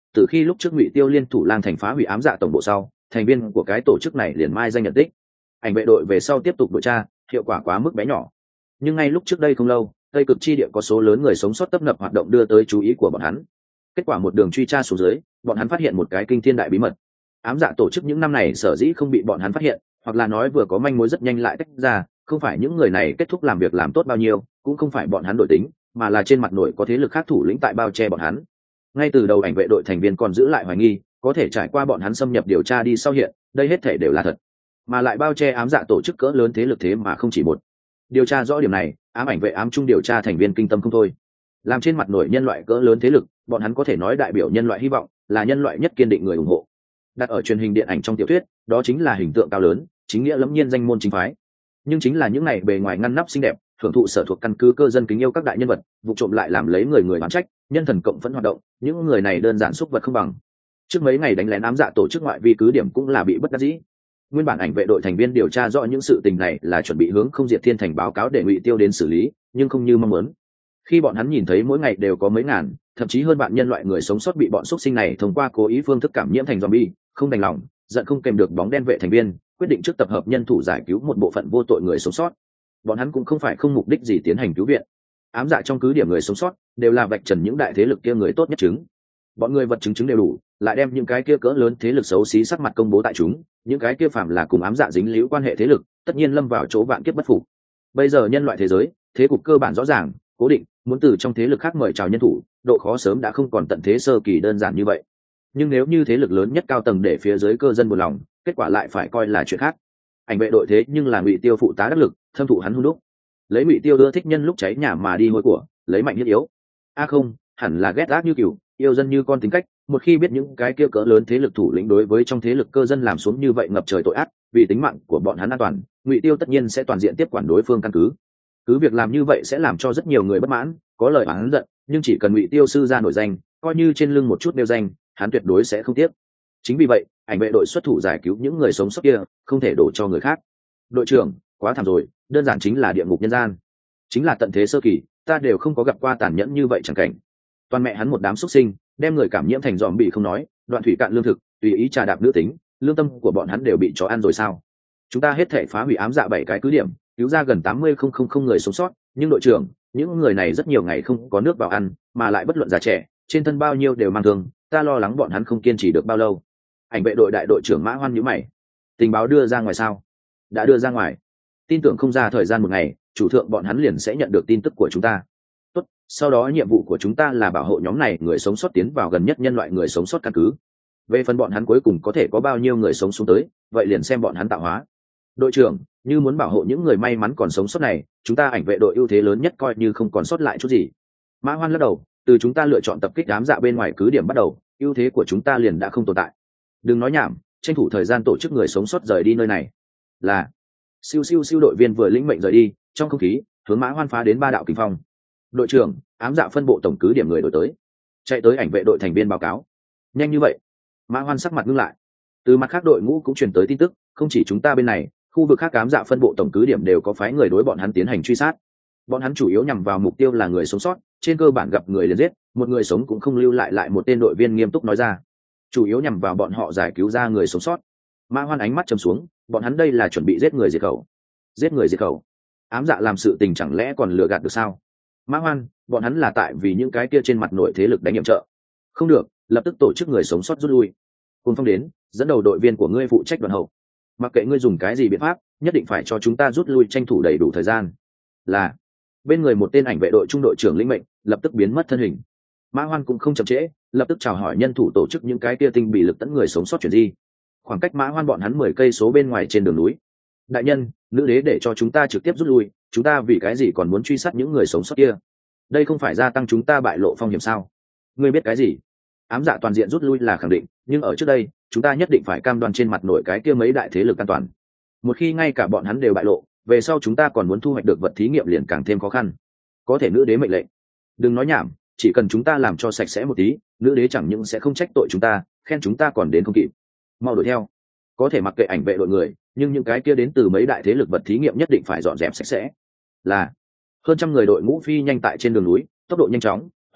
từ khi lúc trước ngụy tiêu liên thủ lang thành phá hủy ám dạ tổng bộ sau, thành viên của cái tổ chức này liền mai danh nhận tích. Ảnh vệ đội về sau tiếp tục điều tra, hiệu quả quá mức bé nhỏ. Nhưng ngay lúc trước đây không lâu, tây cực chi địa có số lớn người sống sót tấp nập hoạt động đưa tới chú ý của bọn hắn. Kết quả một đường truy tra xuống dưới, bọn hắn phát hiện một cái kinh thiên đại bí mật. Ám dạ tổ chức những năm này sở dĩ không bị bọn hắn phát hiện, hoặc là nói vừa có manh mối rất nhanh lại tách ra, không phải những người này kết thúc làm việc làm tốt bao nhiêu, cũng không phải bọn hắn đổi tính, mà là trên mặt nội có thế lực khác thủ lĩnh tại bao che bọn hắn. Ngay từ đầu ảnh vệ đội thành viên còn giữ lại hoài nghi, có thể trải qua bọn hắn xâm nhập điều tra đi sau hiện, đây hết thể đều là thật, mà lại bao che ám dạ tổ chức cỡ lớn thế lực thế mà không chỉ một. Điều tra rõ điểm này, ám ảnh vệ ám trung điều tra thành viên kinh tâm không thôi. Làm trên mặt nổi nhân loại cỡ lớn thế lực, bọn hắn có thể nói đại biểu nhân loại hy vọng, là nhân loại nhất kiên định người ủng hộ. Đặt ở truyền hình điện ảnh trong tiểu thuyết, đó chính là hình tượng cao lớn, chính nghĩa lẫm nhiên danh môn chính phái. Nhưng chính là những này bề ngoài ngăn nắp xinh đẹp, hưởng thụ sở thuộc căn cứ cơ dân kính yêu các đại nhân vật, vụ trộm lại làm lấy người người bán trách, nhân thần cộng vẫn hoạt động, những người này đơn giản xúc vật không bằng. Trước mấy ngày đánh lén ám dạ tổ chức ngoại vi cứ điểm cũng là bị bất đắc dĩ. Nguyên bản ảnh vệ đội thành viên điều tra rõ những sự tình này là chuẩn bị hướng không diệt thiên thành báo cáo để ngụy tiêu đến xử lý, nhưng không như mong muốn. Khi bọn hắn nhìn thấy mỗi ngày đều có mấy ngàn, thậm chí hơn vạn nhân loại người sống sót bị bọn xuất sinh này thông qua cố ý phương thức cảm nhiễm thành zombie, không đành lòng, giận không kèm được bóng đen vệ thành viên, quyết định trước tập hợp nhân thủ giải cứu một bộ phận vô tội người sống sót. Bọn hắn cũng không phải không mục đích gì tiến hành cứu viện. Ám dạ trong cứ điểm người sống sót đều là vạch trần những đại thế lực kia người tốt nhất chứng. Bọn người vật chứng chứng đều đủ, lại đem những cái kia cỡ lớn thế lực xấu xí sắc mặt công bố tại chúng, những cái kia phạm là cùng ám dạ dính líu quan hệ thế lực, tất nhiên lâm vào chỗ vạn kiếp bất phục. Bây giờ nhân loại thế giới, thế cục cơ bản rõ ràng, cố định, muốn từ trong thế lực khác mời chào nhân thủ, độ khó sớm đã không còn tận thế sơ kỳ đơn giản như vậy. Nhưng nếu như thế lực lớn nhất cao tầng để phía dưới cơ dân buồn lòng, kết quả lại phải coi là chuyện khác. Ảnh vệ đội thế nhưng là ngụy tiêu phụ tá đắc lực, thâm thụ hắn hung đúc. Lấy ngụy tiêu ưa thích nhân lúc cháy nhà mà đi hôi của, lấy mạnh nhất yếu. A à không, hẳn là ghét ác như cừu, yêu dân như con tính cách. Một khi biết những cái kia cỡ lớn thế lực thủ lĩnh đối với trong thế lực cơ dân làm xuống như vậy ngập trời tội ác, vì tính mạng của bọn hắn an toàn, ngụy tiêu tất nhiên sẽ toàn diện tiếp quản đối phương căn cứ. Cứ việc làm như vậy sẽ làm cho rất nhiều người bất mãn, có lời oán giận, nhưng chỉ cần ngụy tiêu sư ra nổi danh, coi như trên lưng một chút nêu danh, hắn tuyệt đối sẽ không tiếp. Chính vì vậy, ảnh vệ đội xuất thủ giải cứu những người sống sót kia, không thể đổ cho người khác. Đội trưởng, quá thảm rồi, đơn giản chính là địa ngục nhân gian. Chính là tận thế sơ kỳ, ta đều không có gặp qua tàn nhẫn như vậy chẳng cảnh. Toàn mẹ hắn một đám xuất sinh, đem người cảm nhiễm thành zombie không nói, đoạn thủy cạn lương thực, tùy ý trà đạp nữ tính, lương tâm của bọn hắn đều bị chó ăn rồi sao? Chúng ta hết thể phá hủy ám dạ bảy cái cứ điểm, cứu ra gần tám mươi không không không người sống sót, nhưng đội trưởng, những người này rất nhiều ngày không có nước vào ăn, mà lại bất luận già trẻ, trên thân bao nhiêu đều mang thương, ta lo lắng bọn hắn không kiên trì được bao lâu. Ảnh vệ đội đại đội trưởng Mã Hoan nhíu mày. Tình báo đưa ra ngoài sao? Đã đưa ra ngoài. Tin tưởng không ra thời gian một ngày, chủ thượng bọn hắn liền sẽ nhận được tin tức của chúng ta. Tốt, sau đó nhiệm vụ của chúng ta là bảo hộ nhóm này người sống sót tiến vào gần nhất nhân loại người sống sót căn cứ. Về phần bọn hắn cuối cùng có thể có bao nhiêu người sống xuống tới, vậy liền xem bọn hắn tạo hóa. Đội trưởng, như muốn bảo hộ những người may mắn còn sống sót này, chúng ta ảnh vệ đội ưu thế lớn nhất coi như không còn sót lại chút gì. Mã Hoan lắc đầu, từ chúng ta lựa chọn tập kích đám dạ bên ngoài cứ điểm bắt đầu, ưu thế của chúng ta liền đã không tồn tại. Đừng nói nhảm, tranh thủ thời gian tổ chức người sống sót rời đi nơi này. Là siêu siêu siêu đội viên vừa lĩnh mệnh rời đi, trong không khí hướng Mã Hoan phá đến ba đạo kinh phong. Đội trưởng, ám dạ phân bộ tổng cứ điểm người đổi tới, chạy tới ảnh vệ đội thành viên báo cáo. Nhanh như vậy? Mã Hoan sắc mặt ngưng lại. Từ mặt khác đội ngũ cũng truyền tới tin tức, không chỉ chúng ta bên này, khu vực khác ám dạ phân bộ tổng cứ điểm đều có phái người đối bọn hắn tiến hành truy sát. Bọn hắn chủ yếu nhằm vào mục tiêu là người sống sót, trên cơ bản gặp người liền giết, một người sống cũng không lưu lại. Lại một tên đội viên nghiêm túc nói ra, chủ yếu nhằm vào bọn họ giải cứu ra người sống sót. Mã Hoan ánh mắt trầm xuống, bọn hắn đây là chuẩn bị giết người diệt khẩu. Giết người diệt khẩu? Ám dạ làm sự tình chẳng lẽ còn lừa gạt được sao? Mã Hoan, bọn hắn là tại vì những cái kia trên mặt nội thế lực đánh nhiệm trợ. Không được, lập tức tổ chức người sống sót rút lui. Cùng Phong đến, dẫn đầu đội viên của ngươi phụ trách đoàn hậu. Mặc kệ ngươi dùng cái gì biện pháp, nhất định phải cho chúng ta rút lui, tranh thủ đầy đủ thời gian. Là. Bên người một tên ảnh vệ đội trung đội trưởng lĩnh mệnh, lập tức biến mất thân hình. Mã Hoan cũng không chậm trễ, lập tức chào hỏi nhân thủ tổ chức những cái kia tinh bị lực tấn người sống sót chuyển di. Khoảng cách Mã Hoan bọn hắn mười cây số bên ngoài trên đường núi. Đại nhân, nữ đế để cho chúng ta trực tiếp rút lui, chúng ta vì cái gì còn muốn truy sát những người sống sót kia? Đây không phải gia tăng chúng ta bại lộ phong hiểm sao? Ngươi biết cái gì? Ám dạ toàn diện rút lui là khẳng định, nhưng ở trước đây, chúng ta nhất định phải cam đoan trên mặt nổi cái kia mấy đại thế lực an toàn. Một khi ngay cả bọn hắn đều bại lộ, về sau chúng ta còn muốn thu hoạch được vật thí nghiệm liền càng thêm khó khăn. Có thể nữ đế mệnh lệnh. Đừng nói nhảm, chỉ cần chúng ta làm cho sạch sẽ một tí, nữ đế chẳng những sẽ không trách tội chúng ta, khen chúng ta còn đến không kịp. Mau đuổi theo. Có thể mặc kệ ảnh vệ đội người, nhưng những cái kia đến từ mấy đại thế lực vật thí nghiệm nhất định phải dọn dẹp sạch sẽ. Là hơn trăm người đội ngũ phi nhanh tại trên đường núi, tốc độ nhanh chóng,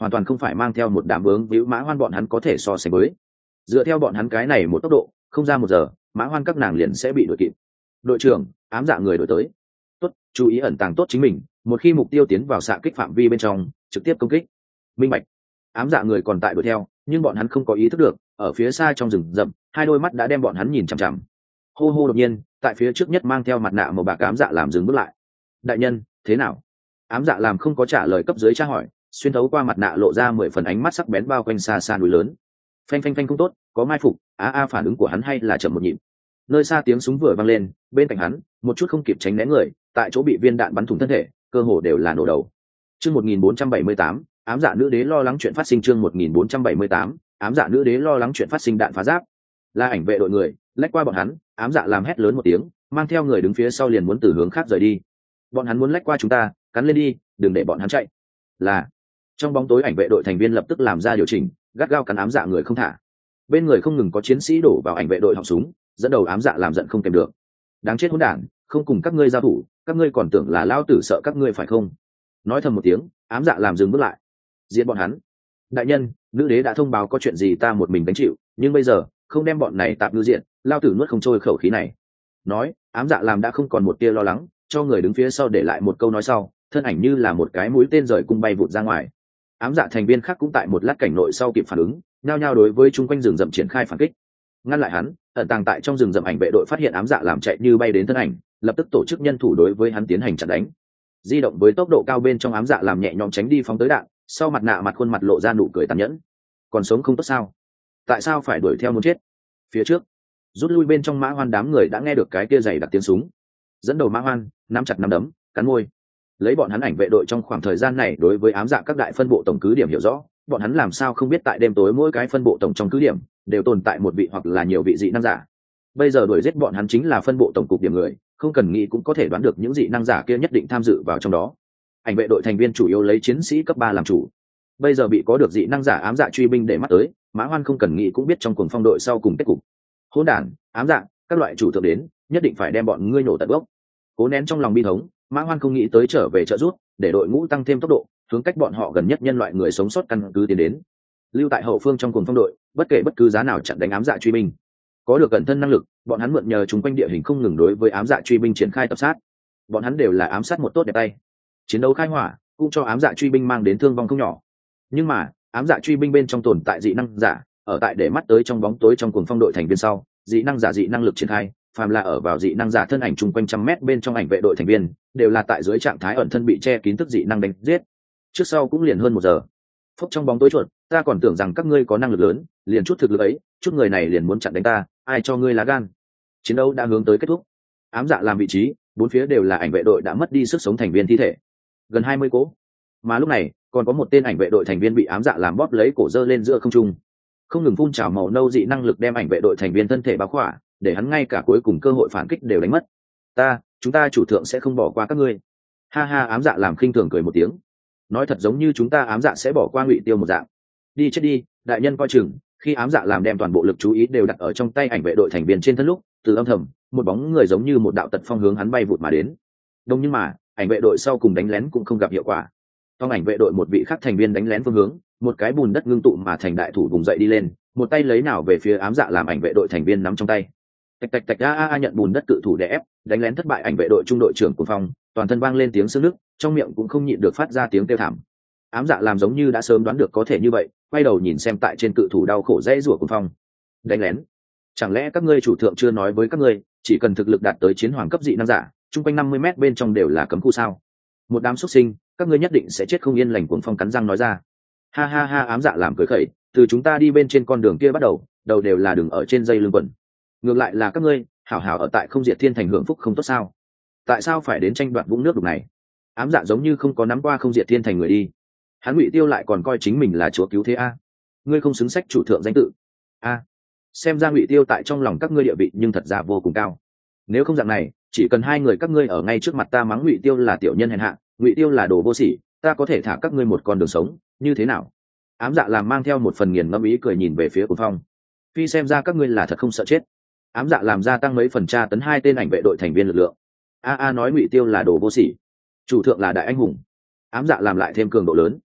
hoàn toàn không phải mang theo một đám bướng víu Mã Hoan bọn hắn có thể so sánh với. Dựa theo bọn hắn cái này một tốc độ, không ra một giờ, Mã Hoan các nàng liền sẽ bị đuổi kịp. Đội trưởng, ám dạ người đổi tới. Tốt, chú ý ẩn tàng tốt chính mình, một khi mục tiêu tiến vào xạ kích phạm vi bên trong, trực tiếp công kích. Minh bạch. Ám dạ người còn tại đuổi theo, nhưng bọn hắn không có ý thức được, ở phía xa trong rừng rậm, hai đôi mắt đã đem bọn hắn nhìn chằm chằm. Hô hô đột nhiên, tại phía trước nhất mang theo mặt nạ màu bạc ám dạ làm dừng bước lại. Đại nhân, thế nào? Ám dạ làm không có trả lời cấp dưới tra hỏi, xuyên thấu qua mặt nạ lộ ra mười phần ánh mắt sắc bén bao quanh xa xa núi lớn. Phanh phanh phanh không tốt, có mai phục. A a phản ứng của hắn hay là chậm một nhịp. Nơi xa tiếng súng vừa vang lên, bên cạnh hắn, một chút không kịp tránh né người, tại chỗ bị viên đạn bắn thủng thân thể, cơ hồ đều là nổ đầu. Chương một nghìn bốn trăm bảy mươi tám, ám dạ nữ đế lo lắng chuyện phát sinh. Chương một nghìn bốn trăm bảy mươi tám, ám dạ nữ đế lo lắng chuyện phát sinh. Đạn phá giáp. La ảnh vệ đội người lách qua bọn hắn, ám dạ làm hét lớn một tiếng, mang theo người đứng phía sau liền muốn từ hướng khác rời đi. Bọn hắn muốn lách qua chúng ta, cắn lên đi, đừng để bọn hắn chạy. Là. Trong bóng tối ảnh vệ đội thành viên lập tức làm ra điều chỉnh, gắt gao cắn ám dạ người không thả. Bên người không ngừng có chiến sĩ đổ vào ảnh vệ đội họng súng, dẫn đầu ám dạ làm giận không kèm được. Đáng chết hỗn đản, không cùng các ngươi giao thủ, các ngươi còn tưởng là lao tử sợ các ngươi phải không? Nói thầm một tiếng, ám dạ làm dừng bước lại. Giết bọn hắn. Đại nhân, nữ đế đã thông báo có chuyện gì ta một mình gánh chịu, nhưng bây giờ không đem bọn này tạm ngư diện, lao tử nuốt không trôi khẩu khí này. Nói, ám dạ làm đã không còn một tia lo lắng, cho người đứng phía sau để lại một câu nói sau, thân ảnh như là một cái mũi tên rời cung bay vụt ra ngoài. Ám dạ thành viên khác cũng tại một lát cảnh nội sau kịp phản ứng, nhao nhao đối với chung quanh rừng rậm triển khai phản kích. Ngăn lại hắn, ẩn tàng tại trong rừng rậm ảnh vệ đội phát hiện ám dạ làm chạy như bay đến thân ảnh, lập tức tổ chức nhân thủ đối với hắn tiến hành chặn đánh. Di động với tốc độ cao bên trong ám dạ làm nhẹ nhõm tránh đi phóng tới đạn, sau mặt nạ mặt khuôn mặt lộ ra nụ cười tàn nhẫn. Còn sống không tốt sao? Tại sao phải đuổi theo muốn chết? Phía trước, rút lui bên trong Mã Hoan đám người đã nghe được cái kia dày đặc tiếng súng. Dẫn đầu Mã Hoan nắm chặt nắm đấm, cắn môi. Lấy bọn hắn ảnh vệ đội trong khoảng thời gian này đối với ám dạ các đại phân bộ tổng cứ điểm hiểu rõ, bọn hắn làm sao không biết tại đêm tối mỗi cái phân bộ tổng trong cứ điểm đều tồn tại một vị hoặc là nhiều vị dị năng giả. Bây giờ đuổi giết bọn hắn chính là phân bộ tổng cục điểm người, không cần nghĩ cũng có thể đoán được những dị năng giả kia nhất định tham dự vào trong đó. Ảnh vệ đội thành viên chủ yếu lấy chiến sĩ cấp ba làm chủ. Bây giờ bị có được dị năng giả ám dạ truy binh để mắt tới, Mã Hoan không cần nghĩ cũng biết trong cuồng phong đội sau cùng kết cục. Hỗn đản, ám dạ, các loại chủ thượng đến, nhất định phải đem bọn ngươi nổ tận gốc. Cố nén trong lòng bi thống, Mã Hoan không nghĩ tới trở về trợ rút, để đội ngũ tăng thêm tốc độ, hướng cách bọn họ gần nhất nhân loại người sống sót căn cứ tiến đến. Lưu tại hậu phương trong cuồng phong đội, bất kể bất cứ giá nào chặn đánh ám dạ truy binh. Có được cận thân năng lực, bọn hắn mượn nhờ chúng quanh địa hình không ngừng đối với ám dạ truy binh triển khai tập sát. Bọn hắn đều là ám sát một tốt đẹp tay. Chiến đấu khai hỏa, cũng cho ám dạ truy binh mang đến thương vong không nhỏ. Nhưng mà, ám dạ truy binh bên trong tồn tại dị năng giả, ở tại để mắt tới trong bóng tối trong cuồng phong đội thành viên sau, dị năng giả dị năng lực triển khai, phàm là ở vào dị năng giả thân ảnh chung quanh trăm mét bên trong ảnh vệ đội thành viên, đều là tại dưới trạng thái ẩn thân bị che kín tức dị năng đánh giết. Trước sau cũng liền hơn một giờ. Phúc trong bóng tối chuột, ta còn tưởng rằng các ngươi có năng lực lớn, liền chút thực lực ấy, chút người này liền muốn chặn đánh ta, ai cho ngươi lá gan? Chiến đấu đã hướng tới kết thúc. Ám dạ làm vị trí, bốn phía đều là ảnh vệ đội đã mất đi sức sống thành viên thi thể, gần hai mươi cố. Mà lúc này, còn có một tên ảnh vệ đội thành viên bị ám dạ làm bóp lấy cổ dơ lên giữa không trung, không ngừng phun trào màu nâu dị năng lực đem ảnh vệ đội thành viên thân thể bao khỏa, để hắn ngay cả cuối cùng cơ hội phản kích đều đánh mất. Ta, chúng ta chủ thượng sẽ không bỏ qua các ngươi. Ha ha, ám dạ làm khinh thường cười một tiếng, nói thật giống như chúng ta ám dạ sẽ bỏ qua Ngụy Tiêu một dạng. Đi chết đi, đại nhân coi chừng. Khi ám dạ làm đem toàn bộ lực chú ý đều đặt ở trong tay ảnh vệ đội thành viên trên thân lúc, từ âm thầm, một bóng người giống như một đạo tật phong hướng hắn bay vụt mà đến. Đông nhưng mà, ảnh vệ đội sau cùng đánh lén cũng không gặp hiệu quả. Trong ảnh vệ đội một vị khác thành viên đánh lén phương hướng, một cái bùn đất ngưng tụ mà thành đại thủ vùng dậy đi lên, một tay lấy nào về phía ám dạ làm ảnh vệ đội thành viên nắm trong tay. Tạch tạch tạch a a a, nhận bùn đất cự thủ đè ép, đánh lén thất bại ảnh vệ đội trung đội trưởng của phòng, toàn thân vang lên tiếng xương nứt, trong miệng cũng không nhịn được phát ra tiếng kêu thảm. Ám dạ làm giống như đã sớm đoán được có thể như vậy, quay đầu nhìn xem tại trên cự thủ đau khổ dãy rủa của phong. Đánh lén? Chẳng lẽ các ngươi chủ thượng chưa nói với các ngươi, chỉ cần thực lực đạt tới chiến hoàng cấp dị năng giả, chung quanh năm mươi mét bên trong đều là cấm khu sao? Một đám xuất sinh, các ngươi nhất định sẽ chết không yên lành. Cuồng phong cắn răng nói ra. Ha ha ha, ám dạ làm cười khẩy, từ chúng ta đi bên trên con đường kia bắt đầu, đầu đều là đường ở trên dây lưng quần. Ngược lại là các ngươi, hảo hảo ở tại không diệt thiên thành hưởng phúc không tốt sao? Tại sao phải đến tranh đoạt vũng nước đục này? Ám dạ giống như không có nắm qua không diệt thiên thành người đi. Hắn Ngụy Tiêu lại còn coi chính mình là chúa cứu thế a? Ngươi không xứng sách chủ thượng danh tự a? Xem ra Ngụy Tiêu tại trong lòng các ngươi địa vị nhưng thật ra vô cùng cao. Nếu không dạng này, chỉ cần hai người các ngươi ở ngay trước mặt ta mắng Ngụy Tiêu là tiểu nhân hèn hạ, Ngụy Tiêu là đồ vô sỉ, ta có thể thả các ngươi một con đường sống, như thế nào? Ám dạ làm mang theo một phần nghiền ngẫm ý cười nhìn về phía Cuồng Phong. Phi xem ra các ngươi là thật không sợ chết. Ám dạ làm gia tăng mấy phần tra tấn hai tên ảnh vệ đội thành viên lực lượng. A a nói Ngụy Tiêu là đồ vô sỉ, chủ thượng là đại anh hùng. Ám dạ làm lại thêm cường độ lớn.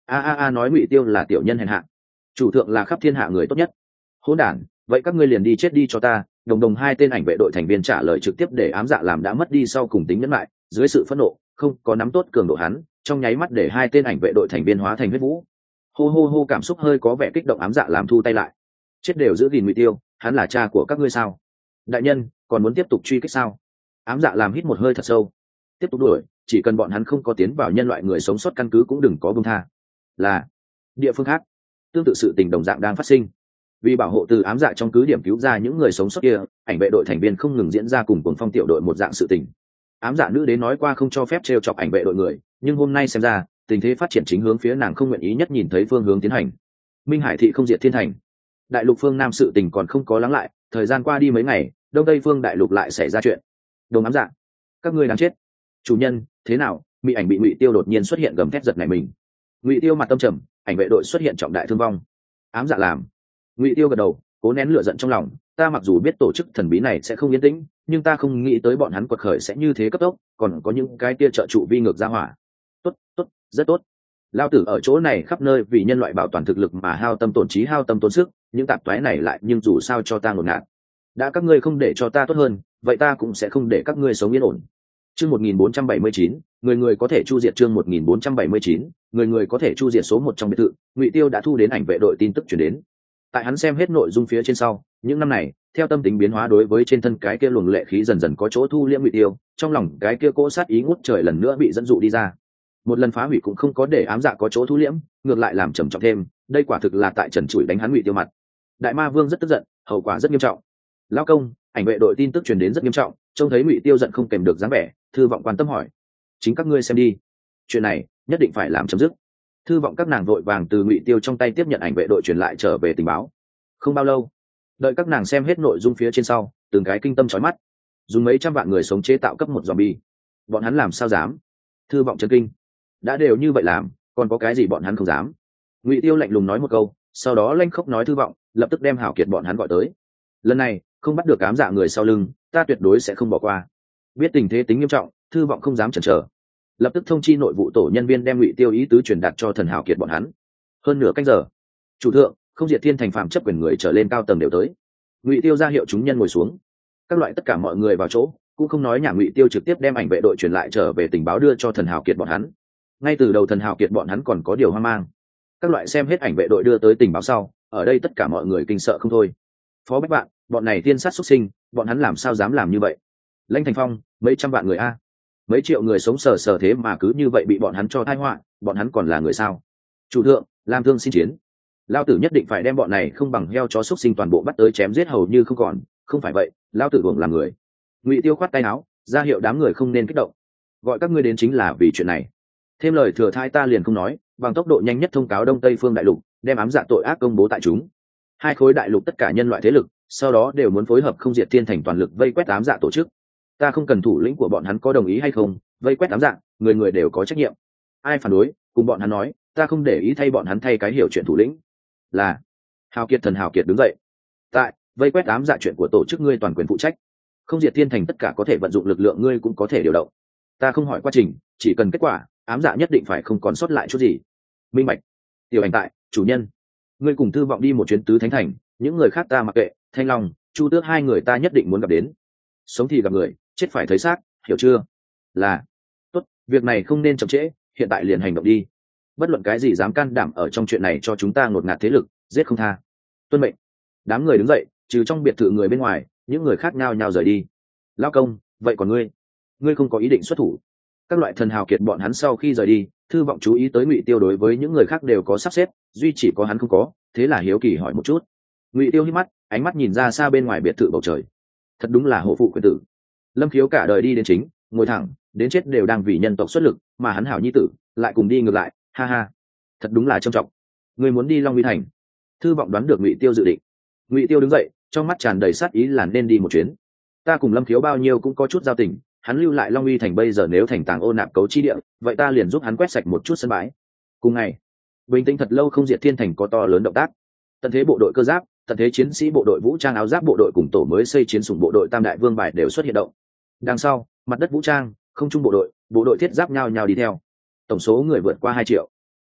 a a a nói Ngụy Tiêu là tiểu nhân hèn hạ, chủ thượng là khắp thiên hạ người tốt nhất. Hỗn đản, vậy các ngươi liền đi chết đi cho ta. Đồng đồng hai tên ảnh vệ đội thành viên trả lời trực tiếp để ám dạ làm đã mất đi sau cùng tính nhẫn lại, dưới sự phẫn nộ không có nắm tốt cường độ hắn, trong nháy mắt để hai tên ảnh vệ đội thành viên hóa thành huyết vũ. Hô hô hô, cảm xúc hơi có vẻ kích động, ám dạ làm thu tay lại. Chết đều giữ gìn Ngụy Tiêu, hắn là cha của các ngươi sao? Đại nhân, còn muốn tiếp tục truy kích sao? Ám dạ làm hít một hơi thật sâu. Tiếp tục đuổi, chỉ cần bọn hắn không có tiến vào nhân loại người sống sót căn cứ cũng đừng có buông tha. Là địa phương khác, tương tự sự tình đồng dạng đang phát sinh. Vì bảo hộ từ ám dạ trong cứ điểm cứu ra những người sống sót kia, ảnh vệ đội thành viên không ngừng diễn ra cùng cuồng phong tiểu đội một dạng sự tình. Ám dạ nữ đến nói qua không cho phép trêu chọc ảnh vệ đội người, nhưng hôm nay xem ra tình thế phát triển chính hướng phía nàng không nguyện ý nhất nhìn thấy phương hướng tiến hành. Minh Hải thị không diệt thiên thành, đại lục phương nam sự tình còn không có lắng lại, thời gian qua đi mấy ngày, đông tây phương đại lục lại xảy ra chuyện. Đồng ám dạ, các ngươi đáng chết. Chủ nhân, thế nào? Mỹ ảnh bị Ngụy Tiêu đột nhiên xuất hiện gầm thét giật nảy mình. Ngụy Tiêu mặt tâm trầm, ảnh vệ đội xuất hiện trọng đại thương vong. Ám dạ làm. Ngụy Tiêu gật đầu, cố nén lửa giận trong lòng. Ta mặc dù biết tổ chức thần bí này sẽ không yên tĩnh, nhưng ta không nghĩ tới bọn hắn quật khởi sẽ như thế cấp tốc, còn có những cái kia trợ trụ vi ngược ra hỏa. Tốt, tốt, rất tốt. Lao tử ở chỗ này khắp nơi vì nhân loại bảo toàn thực lực mà hao tâm tổn trí, hao tâm tốn sức, những tạp toái này lại nhưng dù sao cho ta ngột ngạt. Đã các ngươi không để cho ta tốt hơn, vậy ta cũng sẽ không để các ngươi sống yên ổn. Chương một nghìn bốn trăm bảy mươi chín, người người có thể chu diệt. Chương một nghìn bốn trăm bảy mươi chín, người người có thể chu diệt. Số một trong biệt thự, Ngụy Tiêu đã thu đến ảnh vệ đội tin tức truyền đến. Tại hắn xem hết nội dung phía trên sau, những năm này, theo tâm tính biến hóa đối với trên thân cái kia luồng lệ khí dần dần có chỗ thu liễm Ngụy Tiêu, trong lòng cái kia cỗ sát ý ngút trời lần nữa bị dẫn dụ đi ra. Một lần phá hủy cũng không có để ám dạ có chỗ thu liễm, ngược lại làm trầm trọng thêm, đây quả thực là tại trần trụi đánh hắn Ngụy Tiêu mặt. Đại Ma Vương rất tức giận, hậu quả rất nghiêm trọng. Lão công, ảnh vệ đội tin tức truyền đến rất nghiêm trọng, trông thấy Ngụy Tiêu giận không kèm được dáng vẻ, Thư Vọng quan tâm hỏi: chính các ngươi xem đi, chuyện này nhất định phải làm chấm dứt. Thư Vọng các nàng vội vàng từ Ngụy Tiêu trong tay tiếp nhận ảnh vệ đội truyền lại trở về tình báo. Không bao lâu, đợi các nàng xem hết nội dung phía trên sau, từng cái kinh tâm chói mắt. Dùng mấy trăm vạn người sống chế tạo cấp một zombie, bọn hắn làm sao dám? Thư Vọng chấn kinh. Đã đều như vậy làm, còn có cái gì bọn hắn không dám? Ngụy Tiêu lạnh lùng nói một câu, sau đó lanh khóc nói Thư Vọng, lập tức đem Hảo Kiệt bọn hắn gọi tới. Lần này không bắt được ám dạ người sau lưng, ta tuyệt đối sẽ không bỏ qua. Biết tình thế tính nghiêm trọng, Thư Vọng không dám chần chờ, lập tức thông chi nội vụ tổ nhân viên đem Ngụy Tiêu ý tứ truyền đạt cho thần Hảo Kiệt bọn hắn. Hơn nửa canh giờ, chủ thượng, không diệt thiên thành phạm chấp quyền người trở lên cao tầng đều tới. Ngụy Tiêu ra hiệu chúng nhân ngồi xuống, các loại tất cả mọi người vào chỗ, cũng không nói nhảm. Ngụy Tiêu trực tiếp đem ảnh vệ đội truyền lại trở về tình báo đưa cho thần Hảo Kiệt bọn hắn. Ngay từ đầu thần Hảo Kiệt bọn hắn còn có điều hoang mang, các loại xem hết ảnh vệ đội đưa tới tình báo sau, ở đây tất cả mọi người kinh sợ không thôi. Phó Bách Bạn, bọn này tiên sát xuất sinh, bọn hắn làm sao dám làm như vậy? Lãnh Thành Phong, mấy trăm vạn người a, mấy triệu người sống sờ sờ thế mà cứ như vậy bị bọn hắn cho tai họa, bọn hắn còn là người sao? Chủ thượng, làm thương xin chiến, lao tử nhất định phải đem bọn này không bằng heo chó xuất sinh toàn bộ bắt tới chém giết hầu như không còn, không phải vậy lao tử hưởng làm người. Ngụy Tiêu khoát tay áo, ra hiệu đám người không nên kích động, gọi các ngươi đến chính là vì chuyện này. Thêm lời thừa thai ta liền không nói, bằng tốc độ nhanh nhất thông cáo đông tây phương đại lục, đem ám dạ tội ác công bố tại chúng. Hai khối đại lục tất cả nhân loại thế lực, sau đó đều muốn phối hợp không diệt thiên thành toàn lực vây quét ám dạ tổ chức. Ta không cần thủ lĩnh của bọn hắn có đồng ý hay không, vây quét ám dạ, người người đều có trách nhiệm. Ai phản đối, cùng bọn hắn nói, ta không để ý thay bọn hắn thay cái hiểu chuyện thủ lĩnh. Là. Hào Kiệt thần Hào Kiệt đứng dậy. Tại vây quét ám dạ chuyện của tổ chức ngươi toàn quyền phụ trách. Không diệt thiên thành tất cả có thể vận dụng lực lượng ngươi cũng có thể điều động. Ta không hỏi quá trình, chỉ cần kết quả, ám dạ nhất định phải không còn sót lại chút gì. Minh bạch. Tiểu Hành tại, chủ nhân, ngươi cùng Thư Vọng đi một chuyến tứ thánh thành, những người khác ta mặc kệ. Thanh Long, Chu Tước hai người ta nhất định muốn gặp đến. Sống thì gặp người, chết phải thấy xác, hiểu chưa? Là. Tốt, việc này không nên chậm trễ, hiện tại liền hành động đi. Bất luận cái gì dám can đảm ở trong chuyện này cho chúng ta ngột ngạt thế lực, giết không tha. Tuân mệnh. Đám người đứng dậy, trừ trong biệt thự người bên ngoài, những người khác nhao nhao rời đi. Lão công, vậy còn ngươi? Ngươi không có ý định xuất thủ? Các loại thần Hào Kiệt bọn hắn sau khi rời đi, Thư Vọng chú ý tới Ngụy Tiêu đối với những người khác đều có sắp xếp, duy chỉ có hắn không có, thế là hiếu kỳ hỏi một chút. Ngụy Tiêu hít mắt, ánh mắt nhìn ra xa bên ngoài biệt thự bầu trời. Thật đúng là hổ phụ quyền tử. Lâm Khiếu cả đời đi đến chính, ngồi thẳng, đến chết đều đang vì nhân tộc xuất lực, mà hắn hảo nhi tử lại cùng đi ngược lại, ha ha. Thật đúng là trầm trọng. Ngươi muốn đi Long Uy thành? Thư Vọng đoán được Ngụy Tiêu dự định. Ngụy Tiêu đứng dậy, trong mắt tràn đầy sát ý là nên đi một chuyến. Ta cùng Lâm Khiếu bao nhiêu cũng có chút giao tình, hắn lưu lại Long Uy thành bây giờ nếu thành tàng ô nạp cấu chi địa, vậy ta liền giúp hắn quét sạch một chút sân bãi. Cùng ngày, bình tĩnh thật lâu không diệt thiên thành có to lớn động tác. Tận thế bộ đội cơ giáp, tận thế chiến sĩ bộ đội vũ trang áo giáp bộ đội cùng tổ mới xây chiến sủng bộ đội tam đại vương bài đều xuất hiện động. Đằng sau, mặt đất vũ trang, không trung bộ đội, bộ đội thiết giáp nhau nhau đi theo. Tổng số người vượt qua hai triệu.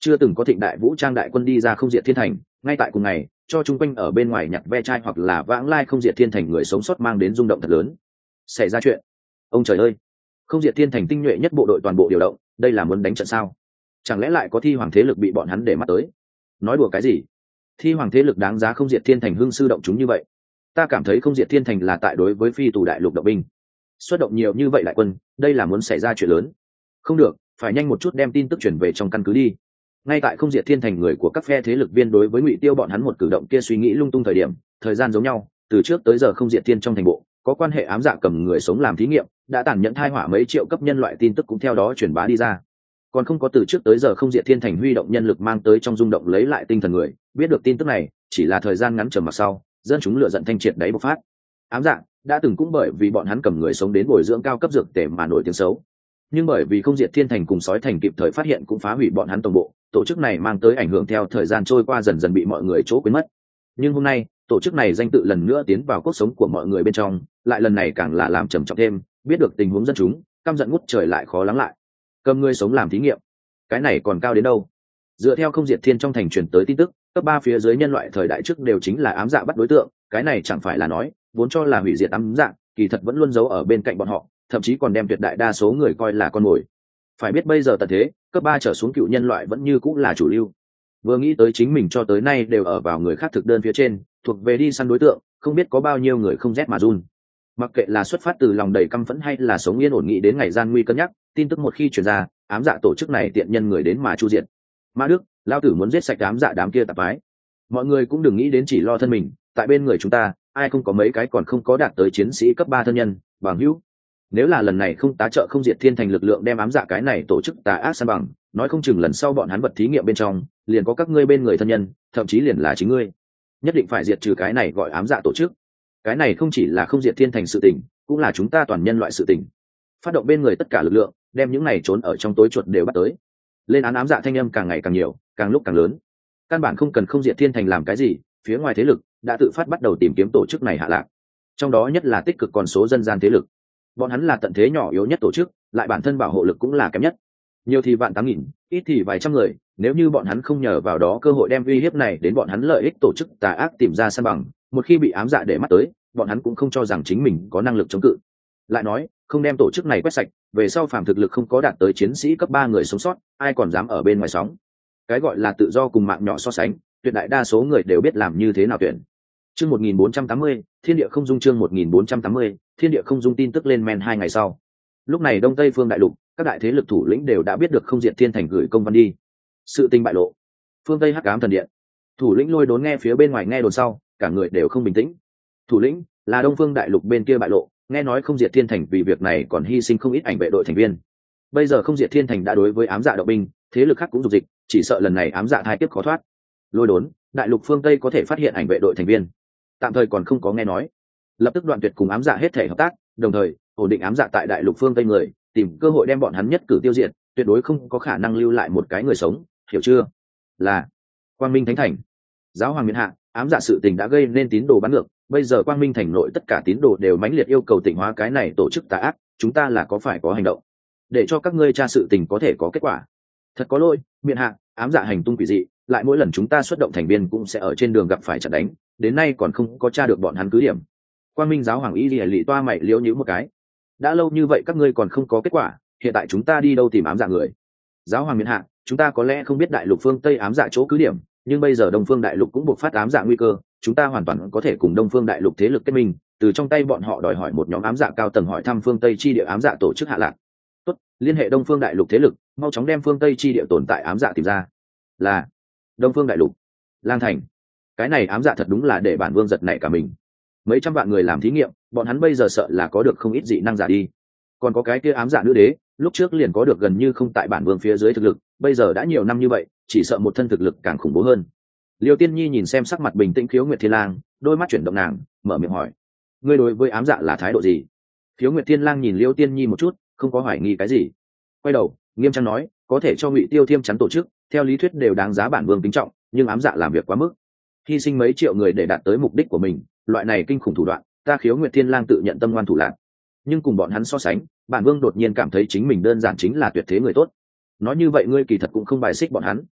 chưa từng có thịnh đại vũ trang đại quân đi ra không diệt thiên thành. Ngay tại cùng ngày, cho chung quanh ở bên ngoài nhặt ve chai hoặc là vãng lai không diệt thiên thành người sống sót mang đến rung động thật lớn. Xảy ra chuyện. Ông trời ơi, không diệt thiên thành tinh nhuệ nhất bộ đội toàn bộ điều động, đây là muốn đánh trận sao? Chẳng lẽ lại có thi hoàng thế lực bị bọn hắn để mắt tới? Nói đùa cái gì? Thi hoàng thế lực đáng giá không diệt thiên thành hưng sư động chúng như vậy? Ta cảm thấy không diệt thiên thành là tại đối với phi tù đại lục động binh xuất động nhiều như vậy đại quân, đây là muốn xảy ra chuyện lớn. Không được, phải nhanh một chút đem tin tức chuyển về trong căn cứ đi. Ngay tại không diệt thiên thành người của các phe thế lực viên đối với Ngụy Tiêu bọn hắn một cử động kia suy nghĩ lung tung thời điểm, thời gian giống nhau, từ trước tới giờ không diệt thiên trong thành bộ có quan hệ ám dạ cầm người sống làm thí nghiệm, đã tàn nhẫn thai hỏa mấy triệu cấp nhân loại tin tức cũng theo đó truyền bá đi ra. Còn không có từ trước tới giờ không diệt thiên thành huy động nhân lực mang tới trong rung động lấy lại tinh thần người, biết được tin tức này, chỉ là thời gian ngắn trầm mặc sau, dân chúng lựa giận thanh triệt đáy bộc phát. Ám dạ đã từng cũng bởi vì bọn hắn cầm người sống đến bồi dưỡng cao cấp dược tề mà nổi tiếng xấu, nhưng bởi vì không diệt thiên thành cùng sói thành kịp thời phát hiện cũng phá hủy bọn hắn tổng bộ, tổ chức này mang tới ảnh hưởng theo thời gian trôi qua dần dần bị mọi người chỗ quên mất. Nhưng hôm nay tổ chức này danh tự lần nữa tiến vào cuộc sống của mọi người bên trong, lại lần này càng là làm trầm trọng thêm. Biết được tình huống dân chúng căm giận ngút trời lại khó lắng lại, cầm người sống làm thí nghiệm, cái này còn cao đến đâu? Dựa theo không diệt thiên trong thành truyền tới tin tức, cấp ba phía dưới nhân loại thời đại trước đều chính là ám dạ bắt đối tượng. Cái này chẳng phải là nói vốn cho là hủy diệt ám dạ, kỳ thật vẫn luôn giấu ở bên cạnh bọn họ, thậm chí còn đem tuyệt đại đa số người coi là con mồi. Phải biết bây giờ tận thế, cấp ba trở xuống cựu nhân loại vẫn như cũng là chủ lưu. Vừa nghĩ tới chính mình cho tới nay đều ở vào người khác thực đơn phía trên, thuộc về đi săn đối tượng, không biết có bao nhiêu người không rét mà run. Mặc kệ là xuất phát từ lòng đầy căm phẫn hay là sống yên ổn nghĩ đến ngày gian nguy cân nhắc, tin tức một khi truyền ra, ám dạ tổ chức này tiện nhân người đến mà chu diệt. Ma Đức, lao tử muốn giết sạch ám dạ đám kia tạp ái. Mọi người cũng đừng nghĩ đến chỉ lo thân mình, tại bên người chúng ta, ai không có mấy cái còn không có đạt tới chiến sĩ cấp ba thân nhân, bằng hữu. Nếu là lần này không tá trợ không diệt thiên thành lực lượng đem ám dạ cái này tổ chức tà ác san bằng, nói không chừng lần sau bọn hắn vật thí nghiệm bên trong liền có các ngươi bên người thân nhân, thậm chí liền là chính ngươi. Nhất định phải diệt trừ cái này gọi ám dạ tổ chức. Cái này không chỉ là không diệt thiên thành sự tình, cũng là chúng ta toàn nhân loại sự tình. Phát động bên người tất cả lực lượng, đem những này trốn ở trong tối chuột đều bắt tới. Lên án ám dạ thanh âm càng ngày càng nhiều, càng lúc càng lớn. Căn bản không cần không diệt thiên thành làm cái gì, phía ngoài thế lực đã tự phát bắt đầu tìm kiếm tổ chức này hạ lạc. Trong đó nhất là tích cực còn số dân gian thế lực. Bọn hắn là tận thế nhỏ yếu nhất tổ chức, lại bản thân bảo hộ lực cũng là kém nhất. Nhiều thì vạn tám nghìn, ít thì vài trăm người, nếu như bọn hắn không nhờ vào đó cơ hội đem uy hiếp này đến bọn hắn lợi ích tổ chức tà ác tìm ra san bằng, một khi bị ám dạ để mắt tới, bọn hắn cũng không cho rằng chính mình có năng lực chống cự. Lại nói, không đem tổ chức này quét sạch, về sau phàm thực lực không có đạt tới chiến sĩ cấp ba người sống sót, ai còn dám ở bên ngoài sóng. Cái gọi là tự do cùng mạng nhỏ so sánh, tuyệt đại đa số người đều biết làm như thế nào tuyển. Chương một nghìn bốn trăm tám mươi, Thiên địa không dung chương một nghìn bốn trăm tám mươi, Thiên địa không dung tin tức lên men hai ngày sau. Lúc này Đông Tây phương đại lục, các đại thế lực thủ lĩnh đều đã biết được không diệt thiên thành gửi công văn đi. Sự tình bại lộ. Phương Tây Hắc Ám thần điện. Thủ lĩnh Lôi Đốn nghe phía bên ngoài nghe đồn sau, cả người đều không bình tĩnh. Thủ lĩnh, là Đông Phương đại lục bên kia bại lộ, nghe nói không diệt thiên thành vì việc này còn hy sinh không ít ảnh vệ đội thành viên. Bây giờ không diệt thiên thành đã đối với ám dạ động binh, thế lực khác cũng dục dịch, chỉ sợ lần này ám dạ thai tiếp khó thoát. Lôi Đốn, đại lục phương Tây có thể phát hiện ảnh vệ đội thành viên, tạm thời còn không có nghe nói. Lập tức đoạn tuyệt cùng ám dạ hết thể hợp tác, đồng thời ổn định ám dạ tại đại lục phương Tây người, tìm cơ hội đem bọn hắn nhất cử tiêu diệt, tuyệt đối không có khả năng lưu lại một cái người sống, hiểu chưa? Là Quang Minh Thánh Thành. Giáo hoàng miền hạ, ám dạ sự tình đã gây nên tín đồ bắn ngược, bây giờ Quang Minh Thành nội tất cả tín đồ đều mãnh liệt yêu cầu tịnh hóa cái này tổ chức tà ác, chúng ta là có phải có hành động để cho các ngươi tra sự tình có thể có kết quả. Thật có lỗi, miền hạ, ám dạ hành tung quỷ dị, lại mỗi lần chúng ta xuất động thành viên cũng sẽ ở trên đường gặp phải chặn đánh, đến nay còn không có tra được bọn hắn cứ điểm. Quang Minh giáo hoàng y lìa lì toa mày liễu nhíu một cái. Đã lâu như vậy các ngươi còn không có kết quả, hiện tại chúng ta đi đâu tìm ám dạ người? Giáo hoàng miền hạ, chúng ta có lẽ không biết đại lục phương Tây ám dạ chỗ cứ điểm, nhưng bây giờ Đông Phương đại lục cũng buộc phát ám dạ nguy cơ, chúng ta hoàn toàn có thể cùng Đông Phương đại lục thế lực kết minh, từ trong tay bọn họ đòi hỏi một nhóm ám dạ cao tầng hỏi thăm phương Tây chi địa ám dạ tổ chức hạ lạc. Tốt, liên hệ Đông Phương đại lục thế lực, mau chóng đem phương Tây chi địa tồn tại ám dạ tìm ra. Là Đông Phương đại lục, Lang Thành. Cái này ám dạ thật đúng là để bản vương giật nảy cả mình. Mấy trăm vạn người làm thí nghiệm, bọn hắn bây giờ sợ là có được không ít dị năng giả đi. Còn có cái kia ám dạ nữ đế, lúc trước liền có được gần như không tại bản vương phía dưới thực lực, bây giờ đã nhiều năm như vậy, chỉ sợ một thân thực lực càng khủng bố hơn. Liêu Tiên Nhi nhìn xem sắc mặt bình tĩnh Khiếu Nguyệt Thiên Lang, đôi mắt chuyển động nàng, mở miệng hỏi: ngươi đối với ám dạ là thái độ gì? Khiếu Nguyệt Thiên Lang nhìn Liêu Tiên Nhi một chút, không có hoài nghi cái gì, quay đầu nghiêm trang nói: có thể cho Ngụy Tiêu Thiêm chắn tổ chức, theo lý thuyết đều đáng giá bản vương kính trọng, nhưng ám dạ làm việc quá mức, hy sinh mấy triệu người để đạt tới mục đích của mình, loại này kinh khủng thủ đoạn, ta Khiếu Nguyệt Thiên Lang tự nhận tâm ngoan thủ lạn, nhưng cùng bọn hắn so sánh, bản vương đột nhiên cảm thấy chính mình đơn giản chính là tuyệt thế người tốt. Nói như vậy ngươi kỳ thật cũng không bài xích bọn hắn.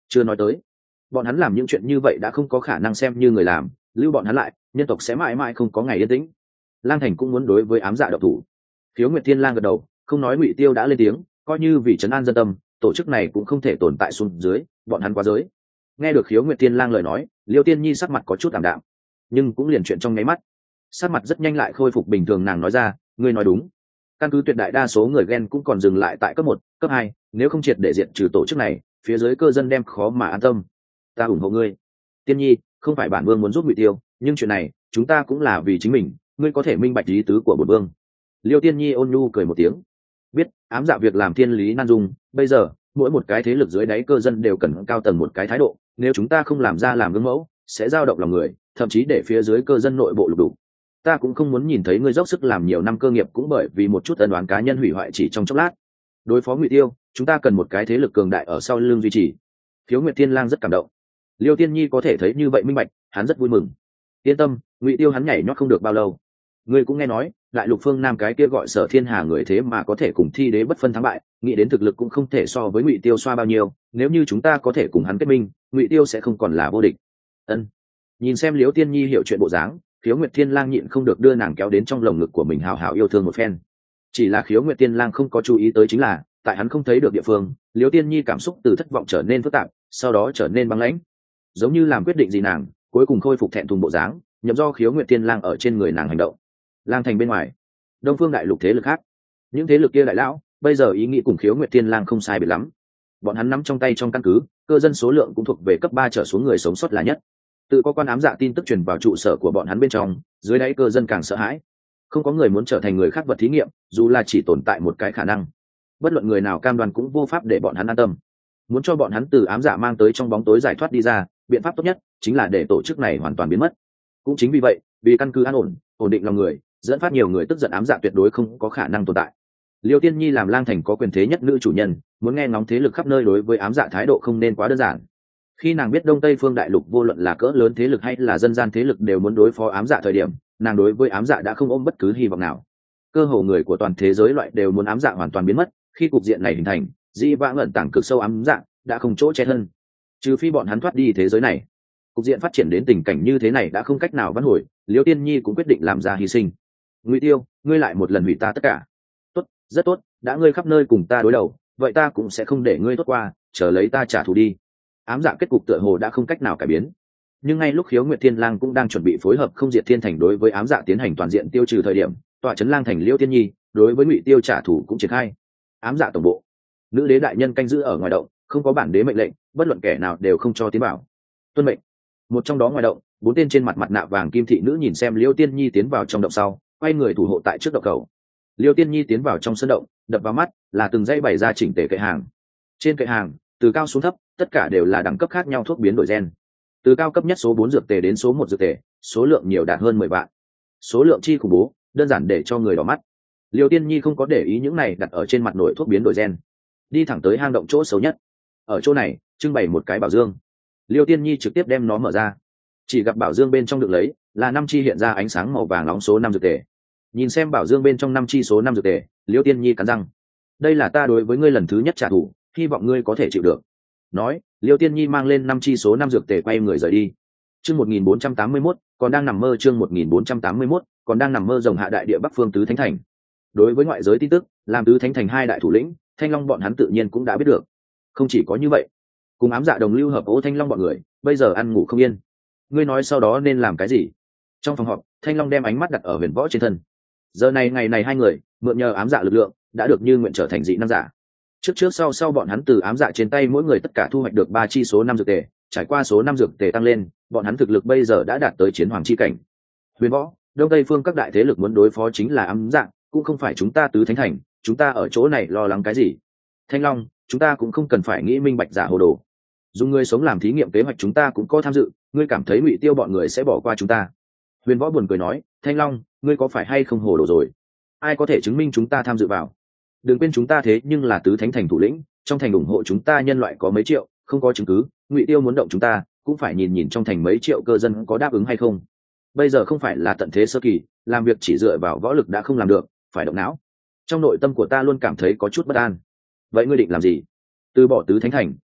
chưa nói tới bọn hắn làm những chuyện như vậy đã không có khả năng xem như người làm, lưu bọn hắn lại nhân tộc sẽ mãi mãi không có ngày yên tĩnh. Lang Thành cũng muốn đối với ám dạ độc thủ. Khiếu Nguyệt Thiên Lang gật đầu, không nói Ngụy Tiêu đã lên tiếng, coi như vì trấn an dân tâm, tổ chức này cũng không thể tồn tại xuống dưới, bọn hắn quá giới. Nghe được Khiếu Nguyệt Thiên Lang lời nói, Liêu Tiên Nhi sắc mặt có chút ảm đạm, nhưng cũng liền chuyện trong nháy mắt, sắc mặt rất nhanh lại khôi phục bình thường. Nàng nói ra, ngươi nói đúng, căn cứ tuyệt đại đa số người ghen cũng còn dừng lại tại cấp một, cấp hai, nếu không triệt để diệt trừ tổ chức này, phía dưới cơ dân đem khó mà an tâm. Ta ủng hộ ngươi. Tiên Nhi, không phải bản vương muốn giúp Ngụy Tiêu, nhưng chuyện này chúng ta cũng là vì chính mình, ngươi có thể minh bạch ý tứ của bổn vương. Liêu Tiên Nhi ôn nhu cười một tiếng, biết ám dạ việc làm thiên lý nan dung, bây giờ mỗi một cái thế lực dưới đáy cơ dân đều cần cao tầng một cái thái độ, nếu chúng ta không làm ra làm gương mẫu sẽ dao động lòng người, thậm chí để phía dưới cơ dân nội bộ lục đục. Ta cũng không muốn nhìn thấy ngươi dốc sức làm nhiều năm cơ nghiệp cũng bởi vì một chút ân oán cá nhân hủy hoại chỉ trong chốc lát. Đối phó Ngụy Tiêu, chúng ta cần một cái thế lực cường đại ở sau lưng duy trì. Khiếu Nguyệt Thiên Lang rất cảm động. Liêu Tiên Nhi có thể thấy như vậy minh bạch, hắn rất vui mừng. Yên tâm, Ngụy Tiêu hắn nhảy nhót không được bao lâu. Ngươi cũng nghe nói, đại lục phương Nam cái kia gọi Sở Thiên Hà người thế mà có thể cùng thi đế bất phân thắng bại, nghĩ đến thực lực cũng không thể so với Ngụy Tiêu xoa bao nhiêu, nếu như chúng ta có thể cùng hắn kết minh, Ngụy Tiêu sẽ không còn là vô địch. Ân. Nhìn xem Liêu Tiên Nhi hiểu chuyện bộ dáng, Khiếu Nguyệt Thiên Lang nhịn không được đưa nàng kéo đến trong lồng ngực của mình hào hào yêu thương một phen. Chỉ là Khiếu Nguyệt Thiên Lang không có chú ý tới chính là, tại hắn không thấy được địa phương, Liêu Tiên Nhi cảm xúc từ thất vọng trở nên phức tạp, sau đó trở nên băng lãnh, giống như làm quyết định gì nàng cuối cùng khôi phục thẹn thùng bộ dáng, nhậm do Khiếu Nguyệt Thiên Lang ở trên người nàng hành động. Lang Thành bên ngoài, Đông Phương đại lục thế lực khác, những thế lực kia đại lão bây giờ ý nghĩ cùng Khiếu Nguyệt Thiên Lang không sai biệt lắm. Bọn hắn nắm trong tay trong căn cứ, cơ dân số lượng cũng thuộc về cấp ba trở xuống người sống sót là nhất. Tự có quan ám dạ tin tức truyền vào trụ sở của bọn hắn bên trong, dưới đáy cơ dân càng sợ hãi. Không có người muốn trở thành người khác vật thí nghiệm, dù là chỉ tồn tại một cái khả năng. Bất luận người nào cam đoan cũng vô pháp để bọn hắn an tâm. Muốn cho bọn hắn từ ám dạ mang tới trong bóng tối giải thoát đi ra, biện pháp tốt nhất chính là để tổ chức này hoàn toàn biến mất. Cũng chính vì vậy, vì căn cứ an ổn, ổn định lòng người, dẫn phát nhiều người tức giận, ám dạ tuyệt đối không có khả năng tồn tại. Liêu Tiên Nhi làm Lang Thành có quyền thế nhất nữ chủ nhân, muốn nghe ngóng thế lực khắp nơi đối với ám dạ thái độ không nên quá đơn giản. Khi nàng biết Đông Tây phương đại lục vô luận là cỡ lớn thế lực hay là dân gian thế lực đều muốn đối phó ám dạ thời điểm, nàng đối với ám dạ đã không ôm bất cứ hy vọng nào. Cơ hồ người của toàn thế giới loại đều muốn ám dạ hoàn toàn biến mất, khi cục diện này hình thành, dĩ vãng ẩn tàng cực sâu ám dạ đã không chỗ che thân. Trừ phi bọn hắn thoát đi thế giới này, cục diện phát triển đến tình cảnh như thế này đã không cách nào vãn hồi. Liêu Tiên Nhi cũng quyết định làm ra hy sinh. Ngụy Tiêu, ngươi lại một lần hủy ta tất cả. Tốt, rất tốt, đã ngươi khắp nơi cùng ta đối đầu, vậy ta cũng sẽ không để ngươi tốt qua, chờ lấy ta trả thù đi. Ám dạ kết cục tựa hồ đã không cách nào cải biến, nhưng ngay lúc Khiếu Nguyệt Thiên Lang cũng đang chuẩn bị phối hợp Không Diệt Thiên Thành đối với ám dạ tiến hành toàn diện tiêu trừ thời điểm, tọa trấn Lang Thành Liêu Tiên Nhi đối với Ngụy Tiêu trả thù cũng triển khai. Ám dạ tổng bộ, nữ đế đại nhân canh giữ ở ngoài động, không có bản đế mệnh lệnh, bất luận kẻ nào đều không cho tiến vào. Tuân mệnh. Một trong đó ngoài động, bốn tên trên mặt mặt nạ vàng kim thị nữ nhìn xem Liêu Tiên Nhi tiến vào trong động sau, quay người thủ hộ tại trước động cầu. Liêu Tiên Nhi tiến vào trong sân động, đập vào mắt là từng dãy bày ra chỉnh tề kệ hàng. Trên kệ hàng, từ cao xuống thấp, tất cả đều là đẳng cấp khác nhau thuốc biến đổi gen. Từ cao cấp nhất số bốn dược tề đến số một dược tề, số lượng nhiều đạt hơn mười vạn. Số lượng chi khủng bố, đơn giản để cho người đỏ mắt. Liêu Tiên Nhi không có để ý những này đặt ở trên mặt nổi thuốc biến đổi gen, đi thẳng tới hang động chỗ xấu nhất. Ở chỗ này, trưng bày một cái bảo dương. Liêu Tiên Nhi trực tiếp đem nó mở ra. Chỉ gặp bảo dương bên trong được lấy là năm chi hiện ra ánh sáng màu vàng nóng số năm dược tề. Nhìn xem bảo dương bên trong năm chi số năm dược tề, Liêu Tiên Nhi cắn răng. Đây là ta đối với ngươi lần thứ nhất trả thù, hy vọng ngươi có thể chịu được. Nói, Liêu Tiên Nhi mang lên năm chi số năm dược tề quay người rời đi. Chương một nghìn bốn trăm tám mươi mốt, còn đang nằm mơ. Chương một nghìn bốn trăm tám mươi mốt, còn đang nằm mơ. Rồng hạ đại địa Bắc Phương Tứ Thánh Thành. Đối với ngoại giới tin tức, làm Tứ Thánh Thành hai đại thủ lĩnh, Thanh Long bọn hắn tự nhiên cũng đã biết được. Không chỉ có như vậy, cùng ám dạ đồng lưu hợp Ô Thanh Long bọn người, bây giờ ăn ngủ không yên. Ngươi nói sau đó nên làm cái gì? Trong phòng họp, Thanh Long đem ánh mắt đặt ở Huyền Võ trên thân. Giờ này ngày này hai người, mượn nhờ ám dạ lực lượng, đã được như nguyện trở thành dị năng giả. Trước trước sau sau bọn hắn từ ám dạ trên tay mỗi người tất cả thu hoạch được ba chi số năm dược tề, trải qua số năm dược tề tăng lên, bọn hắn thực lực bây giờ đã đạt tới chiến hoàng chi cảnh. Huyền Võ, Đông Tây phương các đại thế lực muốn đối phó chính là ám dạ, cũng không phải chúng ta Tứ Thánh Thành, chúng ta ở chỗ này lo lắng cái gì? Thanh Long, chúng ta cũng không cần phải nghĩ minh bạch giả hồ đồ. Dùng người sống làm thí nghiệm kế hoạch chúng ta cũng có tham dự, ngươi cảm thấy Ngụy Tiêu bọn người sẽ bỏ qua chúng ta? Huyền Võ buồn cười nói, Thanh Long, ngươi có phải hay không hồ đồ rồi? Ai có thể chứng minh chúng ta tham dự vào? Đừng quên chúng ta thế nhưng là Tứ Thánh Thành thủ lĩnh, trong thành ủng hộ chúng ta nhân loại có mấy triệu, không có chứng cứ, Ngụy Tiêu muốn động chúng ta, cũng phải nhìn nhìn trong thành mấy triệu cơ dân có đáp ứng hay không. Bây giờ không phải là tận thế sơ kỳ, làm việc chỉ dựa vào võ lực đã không làm được, phải động não. Trong nội tâm của ta luôn cảm thấy có chút bất an. Vậy ngươi định làm gì? Từ bỏ Tứ Thánh Thành,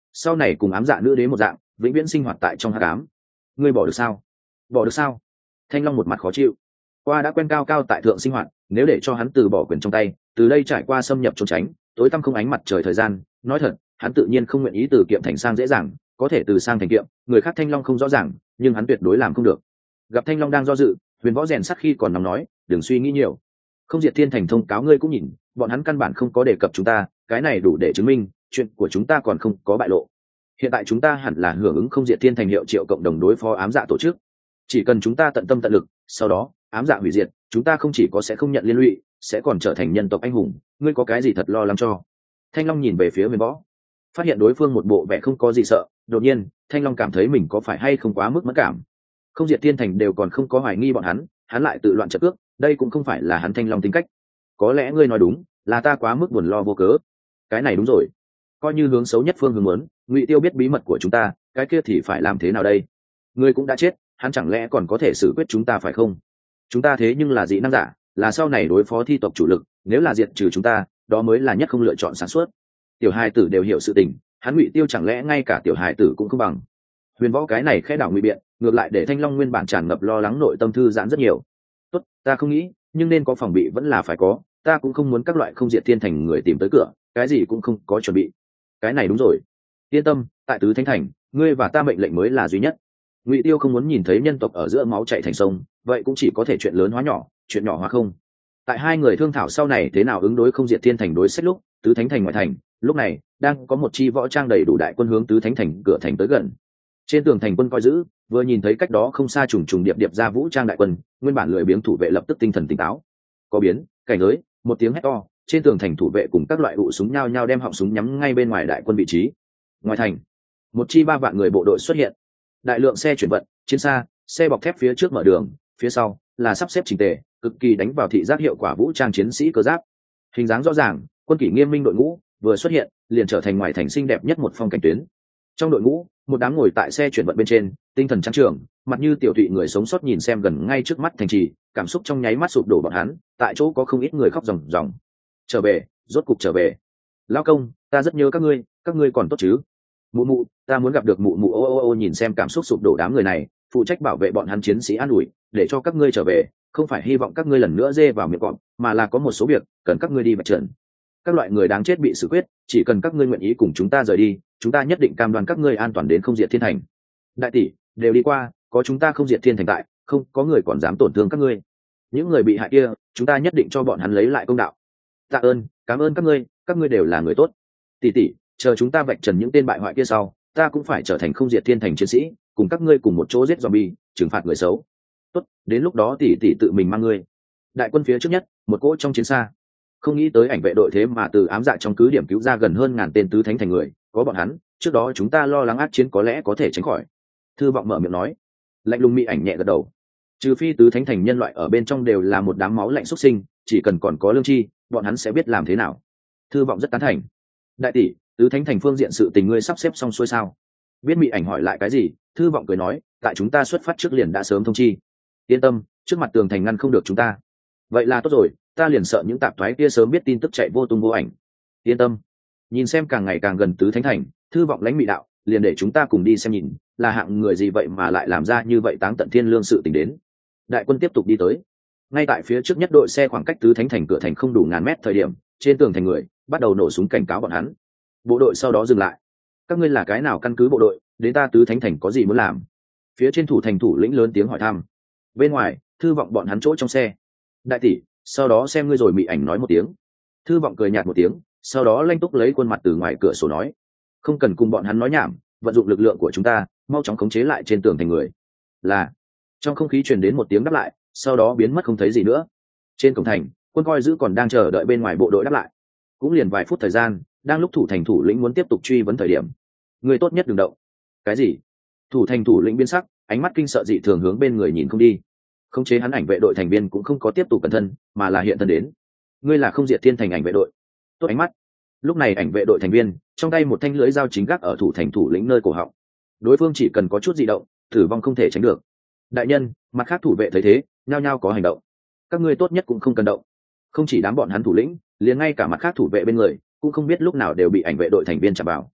sau này cùng ám dạ nữ đế một dạng vĩnh viễn sinh hoạt tại trong hắc ám. Ngươi bỏ được sao? Bỏ được sao? Thanh Long một mặt khó chịu. Qua đã quen cao cao tại thượng sinh hoạt, nếu để cho hắn từ bỏ quyền trong tay, từ đây trải qua xâm nhập trốn tránh tối tăm không ánh mặt trời thời gian, nói thật hắn tự nhiên không nguyện ý từ kiệm thành sang dễ dàng, có thể từ sang thành kiệm người khác Thanh Long không rõ ràng, nhưng hắn tuyệt đối làm không được. Gặp Thanh Long đang do dự, Huyền Võ rèn sắt khi còn nóng nói, đừng suy nghĩ nhiều. Không Diệt Thiên Thành thông cáo ngươi cũng nhìn, bọn hắn căn bản không có đề cập chúng ta, cái này đủ để chứng minh chuyện của chúng ta còn không có bại lộ. Hiện tại chúng ta hẳn là hưởng ứng Không Diệt Thiên Thành hiệu triệu cộng đồng đối phó ám dạ tổ chức. Chỉ cần chúng ta tận tâm tận lực, sau đó ám dạ hủy diệt, chúng ta không chỉ có sẽ không nhận liên lụy, sẽ còn trở thành nhân tộc anh hùng. Ngươi có cái gì thật lo lắng cho? Thanh Long nhìn về phía Huyền Võ, phát hiện đối phương một bộ vẻ không có gì sợ. Đột nhiên Thanh Long cảm thấy mình có phải hay không quá mức mất cảm. Không Diệt Thiên Thành đều còn không có hoài nghi bọn hắn, hắn lại tự loạn trận cước, đây cũng không phải là hắn Thanh Long tính cách. Có lẽ ngươi nói đúng, là ta quá mức buồn lo vô cớ. Cái này đúng rồi, coi như hướng xấu nhất phương hướng muốn, Ngụy Tiêu biết bí mật của chúng ta, cái kia thì phải làm thế nào đây? Ngươi cũng đã chết, hắn chẳng lẽ còn có thể xử quyết chúng ta phải không? Chúng ta thế nhưng là dị năng giả, là sau này đối phó thi tộc chủ lực, nếu là diệt trừ chúng ta, đó mới là nhất không lựa chọn sáng suốt. Tiểu hài tử đều hiểu sự tình, hắn Ngụy Tiêu chẳng lẽ ngay cả tiểu hài tử cũng không bằng? Huyền Võ cái này khẽ đảo ngụy biện, ngược lại để Thanh Long nguyên bản tràn ngập lo lắng nội tâm thư giãn rất nhiều. Tốt, ta không nghĩ, nhưng nên có phòng bị vẫn là phải có, ta cũng không muốn các loại Không Diệt Thiên Thành người tìm tới cửa, cái gì cũng không có chuẩn bị. Cái này đúng rồi, yên tâm, tại Tứ Thánh Thành, ngươi và ta mệnh lệnh mới là duy nhất. Ngụy Tiêu không muốn nhìn thấy nhân tộc ở giữa máu chảy thành sông, vậy cũng chỉ có thể chuyện lớn hóa nhỏ, chuyện nhỏ hóa không. Tại hai người thương thảo sau này thế nào ứng đối Không Diệt Thiên Thành đối sách lúc, Tứ Thánh Thành ngoại thành, lúc này đang có một chi võ trang đầy đủ đại quân hướng Tứ Thánh Thành cửa thành tới gần. Trên tường thành quân coi giữ vừa nhìn thấy cách đó không xa trùng trùng điệp điệp ra vũ trang đại quân, nguyên bản lười biếng thủ vệ lập tức tinh thần tỉnh táo. Có biến, cảnh giới, một tiếng hét to, trên tường thành thủ vệ cùng các loại ụ súng nhao nhao đem họng súng nhắm ngay bên ngoài đại quân vị trí. Ngoài thành, một chi ba vạn người bộ đội xuất hiện, đại lượng xe chuyển vận, chiến xa, xe bọc thép phía trước mở đường, phía sau là sắp xếp chỉnh tề, cực kỳ đánh vào thị giác hiệu quả vũ trang chiến sĩ cơ giáp. Hình dáng rõ ràng, quân kỷ nghiêm minh đội ngũ vừa xuất hiện, liền trở thành ngoài thành xinh đẹp nhất một phong cảnh tuyến. Trong đội ngũ, một đám ngồi tại xe chuyển vận bên trên, tinh thần trắng trường, mặt như tiểu thụy người sống sót nhìn xem gần ngay trước mắt thành trì, cảm xúc trong nháy mắt sụp đổ bọn hắn, tại chỗ có không ít người khóc ròng ròng. Trở về, rốt cục trở về. Lão công, ta rất nhớ các ngươi, các ngươi còn tốt chứ? Mụ mụ, ta muốn gặp được mụ mụ. Ô ô ô nhìn xem cảm xúc sụp đổ đám người này, phụ trách bảo vệ bọn hắn chiến sĩ an ủi, để cho các ngươi trở về, không phải hy vọng các ngươi lần nữa dê vào miệng cọp, mà là có một số việc cần các ngươi đi vạch trần. Các loại người đáng chết bị xử quyết, chỉ cần các ngươi nguyện ý cùng chúng ta rời đi, chúng ta nhất định cam đoan các ngươi an toàn đến Không Diệt Thiên Thành. Đại tỷ, đều đi qua, có chúng ta Không Diệt Thiên Thành tại, không có người còn dám tổn thương các ngươi. Những người bị hại kia, chúng ta nhất định cho bọn hắn lấy lại công đạo. Tạ ơn, cảm ơn các ngươi, các ngươi đều là người tốt. Tỷ tỷ, chờ chúng ta vạch trần những tên bại hoại kia sau, ta cũng phải trở thành Không Diệt Thiên Thành chiến sĩ, cùng các ngươi cùng một chỗ giết zombie, trừng phạt người xấu. Tốt, đến lúc đó tỷ tỷ tự mình mang ngươi. Đại quân phía trước nhất, một cỗ trong chiến xa. Không nghĩ tới ảnh vệ đội thế mà từ ám dạ trong cứ điểm cứu ra gần hơn ngàn tên Tứ Thánh Thành người, có bọn hắn, trước đó chúng ta lo lắng ác chiến có lẽ có thể tránh khỏi. Thư Vọng mở miệng nói. Lạnh lùng mỹ ảnh nhẹ gật đầu. Trừ phi Tứ Thánh Thành nhân loại ở bên trong đều là một đám máu lạnh xuất sinh, chỉ cần còn có lương tri, bọn hắn sẽ biết làm thế nào. Thư Vọng rất tán thành. Đại tỷ, Tứ Thánh Thành phương diện sự tình ngươi sắp xếp xong xuôi sao? Biết mỹ ảnh hỏi lại cái gì, Thư Vọng cười nói, tại chúng ta xuất phát trước liền đã sớm thông chi. Yên tâm, trước mặt tường thành ngăn không được chúng ta. Vậy là tốt rồi, ta liền sợ những tạp thoái kia sớm biết tin tức chạy vô tung vô ảnh. Yên tâm. Nhìn xem càng ngày càng gần Tứ Thánh Thành, Thư Vọng lãnh mỹ đạo, liền để chúng ta cùng đi xem nhìn, là hạng người gì vậy mà lại làm ra như vậy táng tận thiên lương sự tình đến. Đại quân tiếp tục đi tới. Ngay tại phía trước nhất đội xe khoảng cách Tứ Thánh Thành cửa thành không đủ ngàn mét thời điểm, trên tường thành người bắt đầu nổ súng cảnh cáo bọn hắn. Bộ đội sau đó dừng lại. Các ngươi là cái nào căn cứ bộ đội, đến ta Tứ Thánh Thành có gì muốn làm? Phía trên thủ thành thủ lĩnh lớn tiếng hỏi thăm. Bên ngoài, Thư Vọng bọn hắn chỗ trong xe. Đại tỷ, sau đó xem ngươi rồi. Mị ảnh nói một tiếng. Thư Vọng cười nhạt một tiếng, sau đó lanh túc lấy khuôn mặt từ ngoài cửa sổ nói, không cần cùng bọn hắn nói nhảm, vận dụng lực lượng của chúng ta, mau chóng khống chế lại trên tường thành người. Là. Trong không khí truyền đến một tiếng đáp lại, sau đó biến mất không thấy gì nữa. Trên cổng thành, quân coi giữ còn đang chờ đợi bên ngoài bộ đội đáp lại. Cũng liền vài phút thời gian, đang lúc thủ thành thủ lĩnh muốn tiếp tục truy vấn thời điểm, người tốt nhất đừng động. Cái gì? Thủ thành thủ lĩnh biến sắc, ánh mắt kinh sợ dị thường hướng bên người nhìn không đi. Khống chế hắn ảnh vệ đội thành viên cũng không có tiếp tục cẩn thân, mà là hiện thân đến. Ngươi là Không Diệt Thiên Thành ảnh vệ đội. Tốt ánh mắt. Lúc này ảnh vệ đội thành viên trong tay một thanh lưỡi dao chính gác ở thủ thành thủ lĩnh nơi cổ họng. Đối phương chỉ cần có chút dị động, tử vong không thể tránh được. Đại nhân, mặt khác thủ vệ thấy thế, nhao nhao có hành động. Các ngươi tốt nhất cũng không cần động. Không chỉ đám bọn hắn thủ lĩnh, liền ngay cả mặt khác thủ vệ bên người cũng không biết lúc nào đều bị ảnh vệ đội thành viên chạm vào.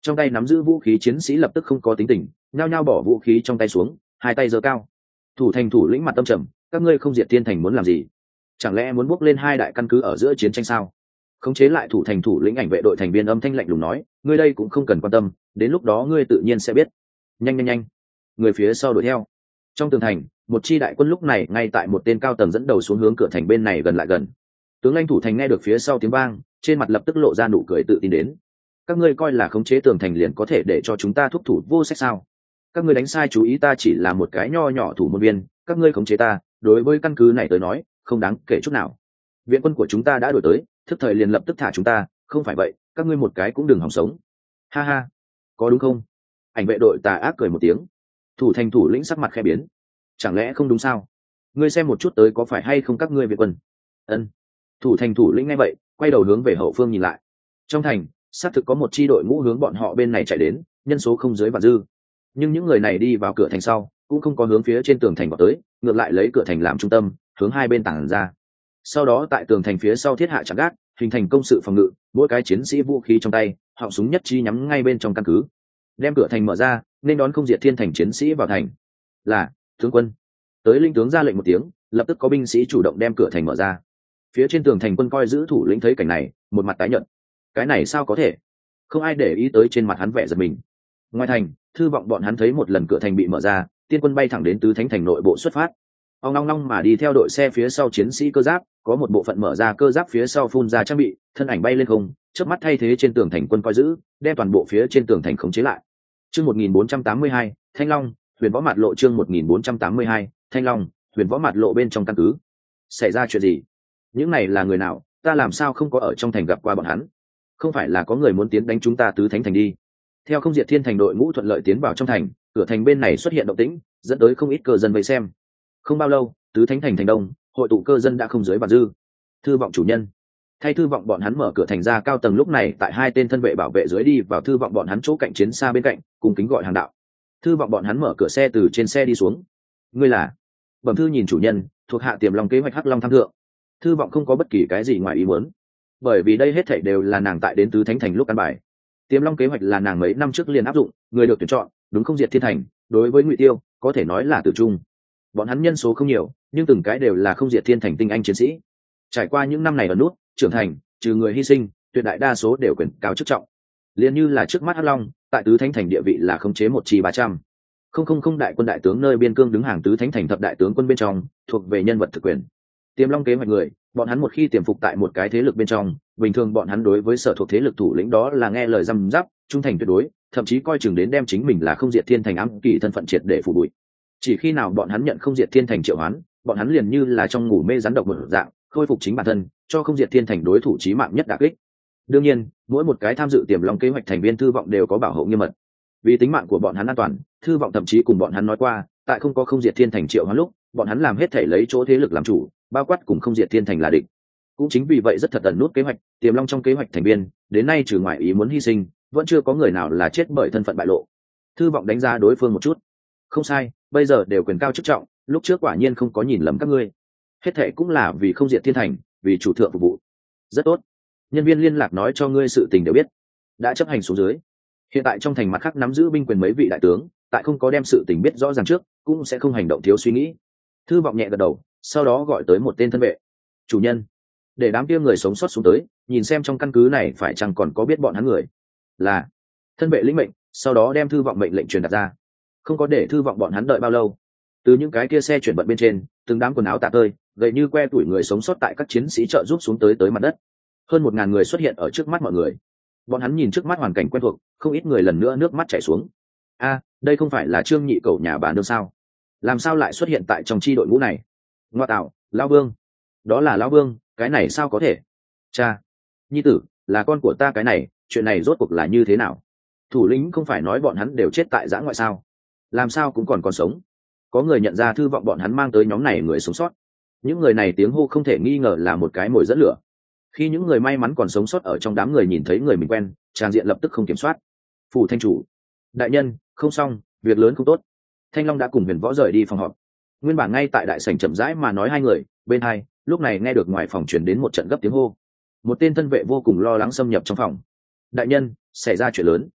Trong tay nắm giữ vũ khí chiến sĩ lập tức không có tính tình, nhao nhao bỏ vũ khí trong tay xuống, hai tay giơ cao. Thủ thành thủ lĩnh mặt tâm trầm, các ngươi không diệt thiên thành muốn làm gì? Chẳng lẽ muốn bước lên hai đại căn cứ ở giữa chiến tranh sao? Khống chế lại thủ thành thủ lĩnh ảnh vệ đội thành viên âm thanh lạnh lùng nói, ngươi đây cũng không cần quan tâm, đến lúc đó ngươi tự nhiên sẽ biết. Nhanh nhanh nhanh! Người phía sau đuổi theo. Trong tường thành, một chi đại quân lúc này ngay tại một tên cao tầng dẫn đầu xuống hướng cửa thành bên này gần lại gần. Tướng lãnh thủ thành nghe được phía sau tiếng vang, trên mặt lập tức lộ ra nụ cười tự tin đến. Các ngươi coi là khống chế tường thành liền có thể để cho chúng ta thúc thủ vô sách sao? Các ngươi đánh sai chú ý, ta chỉ là một cái nho nhỏ thủ môn viên, các ngươi khống chế ta, đối với căn cứ này tới nói, không đáng kể chút nào. Viện quân của chúng ta đã đuổi tới, thức thời liền lập tức thả chúng ta, không phải vậy, các ngươi một cái cũng đừng hòng sống. Ha ha, có đúng không? Ảnh vệ đội tà ác cười một tiếng. Thủ thành thủ lĩnh sắc mặt khẽ biến. Chẳng lẽ không đúng sao? Ngươi xem một chút tới có phải hay không các ngươi viện quân? Ân. Thủ thành thủ lĩnh nghe vậy, quay đầu hướng về hậu phương nhìn lại. Trong thành, xác thực có một chi đội ngũ hướng bọn họ bên này chạy đến, nhân số không dưới vạn dư. Nhưng những người này đi vào cửa thành sau, cũng không có hướng phía trên tường thành vào tới, ngược lại lấy cửa thành làm trung tâm, hướng hai bên tản ra. Sau đó tại tường thành phía sau thiết hạ chặn gác, hình thành công sự phòng ngự, mỗi cái chiến sĩ vũ khí trong tay, họng súng nhất chi nhắm ngay bên trong căn cứ. Đem cửa thành mở ra, nên đón không diệt thiên thành chiến sĩ vào thành. Là tướng quân. Tới linh tướng ra lệnh một tiếng, lập tức có binh sĩ chủ động đem cửa thành mở ra. Phía trên tường thành quân coi giữ thủ lĩnh thấy cảnh này, một mặt tái nhợt. Cái này sao có thể? Không ai để ý tới trên mặt hắn vẻ giật mình. Ngoài thành, thư vọng bọn hắn thấy một lần cửa thành bị mở ra, tiên quân bay thẳng đến tứ thánh thành nội bộ xuất phát. Ông long long mà đi theo đội xe phía sau chiến sĩ cơ giáp, có một bộ phận mở ra cơ giáp phía sau phun ra trang bị, thân ảnh bay lên không, chớp mắt thay thế trên tường thành quân coi giữ, đem toàn bộ phía trên tường thành khống chế lại. Chương một nghìn bốn trăm tám mươi hai, Thanh Long, Huyền Võ Mạt Lộ chương một nghìn bốn trăm tám mươi hai, Thanh Long, Huyền Võ Mạt Lộ bên trong căn cứ. Xảy ra chuyện gì? Những này là người nào? Ta làm sao không có ở trong thành gặp qua bọn hắn? Không phải là có người muốn tiến đánh chúng ta tứ thánh thành đi? Theo không diệt thiên thành đội ngũ thuận lợi tiến vào trong thành, cửa thành bên này xuất hiện động tĩnh, dẫn tới không ít cơ dân vây xem. Không bao lâu, tứ thánh thành thành đông, hội tụ cơ dân đã không dưới vạn dư. Thư vọng chủ nhân, thay thư vọng bọn hắn mở cửa thành ra cao tầng lúc này tại hai tên thân vệ bảo vệ dưới đi vào thư vọng bọn hắn chỗ cạnh chiến xa bên cạnh, cùng kính gọi hàng đạo. Thư vọng bọn hắn mở cửa xe từ trên xe đi xuống. Ngươi là? Bẩm thư nhìn chủ nhân, thuộc hạ Tiềm Long kế hoạch Hắc Long tham thượng. Thư vọng không có bất kỳ cái gì ngoài ý muốn, bởi vì đây hết thảy đều là nàng tại đến tứ thánh thành lúc căn bài. Tiềm Long kế hoạch là nàng mấy năm trước liền áp dụng, người được tuyển chọn, đúng không diệt thiên thành, đối với Ngụy Tiêu, có thể nói là tử trung. Bọn hắn nhân số không nhiều, nhưng từng cái đều là không diệt thiên thành tinh anh chiến sĩ. Trải qua những năm này ở nút trưởng thành, trừ người hy sinh, tuyệt đại đa số đều quyền cao chức trọng. Liên như là trước mắt Hắc Long, tại tứ thánh thành địa vị là khống chế một chi ba trăm. Không không không đại quân đại tướng nơi biên cương đứng hàng tứ thánh thành thập đại tướng quân bên trong, thuộc về nhân vật thực quyền. Tiềm Long kế hoạch người, bọn hắn một khi tiềm phục tại một cái thế lực bên trong, bình thường bọn hắn đối với sở thuộc thế lực thủ lĩnh đó là nghe lời răm giáp, trung thành tuyệt đối, thậm chí coi chừng đến đem chính mình là không diệt thiên thành ám kỳ thân phận triệt để phủ bụi. Chỉ khi nào bọn hắn nhận không diệt thiên thành triệu hoán, bọn hắn liền như là trong ngủ mê rắn độc một dạng, khôi phục chính bản thân, cho không diệt thiên thành đối thủ chí mạng nhất đả kích. Đương nhiên, mỗi một cái tham dự Tiềm Long kế hoạch thành viên thư vọng đều có bảo hộ nghiêm mật. Vì tính mạng của bọn hắn an toàn, thư vọng thậm chí cùng bọn hắn nói qua, tại không có không diệt thiên thành triệu hoán lúc, bọn hắn làm hết thể lấy chỗ thế lực làm chủ, bao quát cùng không diệt thiên thành là địch. Cũng chính vì vậy rất thật ẩn nút kế hoạch, Tiềm Long trong kế hoạch thành viên, đến nay trừ ngoại ý muốn hy sinh, vẫn chưa có người nào là chết bởi thân phận bại lộ. Thư vọng đánh giá đối phương một chút. Không sai, bây giờ đều quyền cao chức trọng, lúc trước quả nhiên không có nhìn lầm các ngươi. Hết thệ cũng là vì không diệt thiên thành, vì chủ thượng phục vụ. Rất tốt. Nhân viên liên lạc nói cho ngươi sự tình đều biết, đã chấp hành xuống dưới. Hiện tại trong thành mặt khác nắm giữ binh quyền mấy vị đại tướng, tại không có đem sự tình biết rõ ràng trước, cũng sẽ không hành động thiếu suy nghĩ. Thư vọng nhẹ gật đầu, sau đó gọi tới một tên thân vệ. Chủ nhân, để đám kia người sống sót xuống tới, nhìn xem trong căn cứ này phải chăng còn có biết bọn hắn người. Là. Thân vệ lĩnh mệnh, sau đó đem thư vọng mệnh lệnh truyền đạt ra. Không có để thư vọng bọn hắn đợi bao lâu, từ những cái kia xe chuyển bận bên trên, từng đám quần áo tả tơi, gầy như que tuổi người sống sót tại các chiến sĩ trợ giúp xuống tới tới mặt đất. Hơn một ngàn người xuất hiện ở trước mắt mọi người. Bọn hắn nhìn trước mắt hoàn cảnh quen thuộc, không ít người lần nữa nước mắt chảy xuống. A, đây không phải là Trương Nhị Cẩu nhà bà nương sao? Làm sao lại xuất hiện tại trong chi đội ngũ này? Ngoa tạo, lão Vương. Đó là lão Vương, cái này sao có thể? Cha, nhi tử, là con của ta cái này, chuyện này rốt cuộc là như thế nào? Thủ lĩnh không phải nói bọn hắn đều chết tại giã ngoại sao? Làm sao cũng còn còn sống? Có người nhận ra thư vọng bọn hắn mang tới nhóm này người sống sót. Những người này tiếng hô không thể nghi ngờ là một cái mồi dẫn lửa. Khi những người may mắn còn sống sót ở trong đám người nhìn thấy người mình quen, tràng diện lập tức không kiểm soát. Phủ thanh chủ, đại nhân, không xong, việc lớn không tốt. Thanh Long đã cùng Huyền Võ rời đi phòng họp. Nguyên bản ngay tại đại sảnh chậm rãi mà nói hai người, bên hai, lúc này nghe được ngoài phòng truyền đến một trận gấp tiếng hô. Một tên thân vệ vô cùng lo lắng xâm nhập trong phòng. Đại nhân, xảy ra chuyện lớn.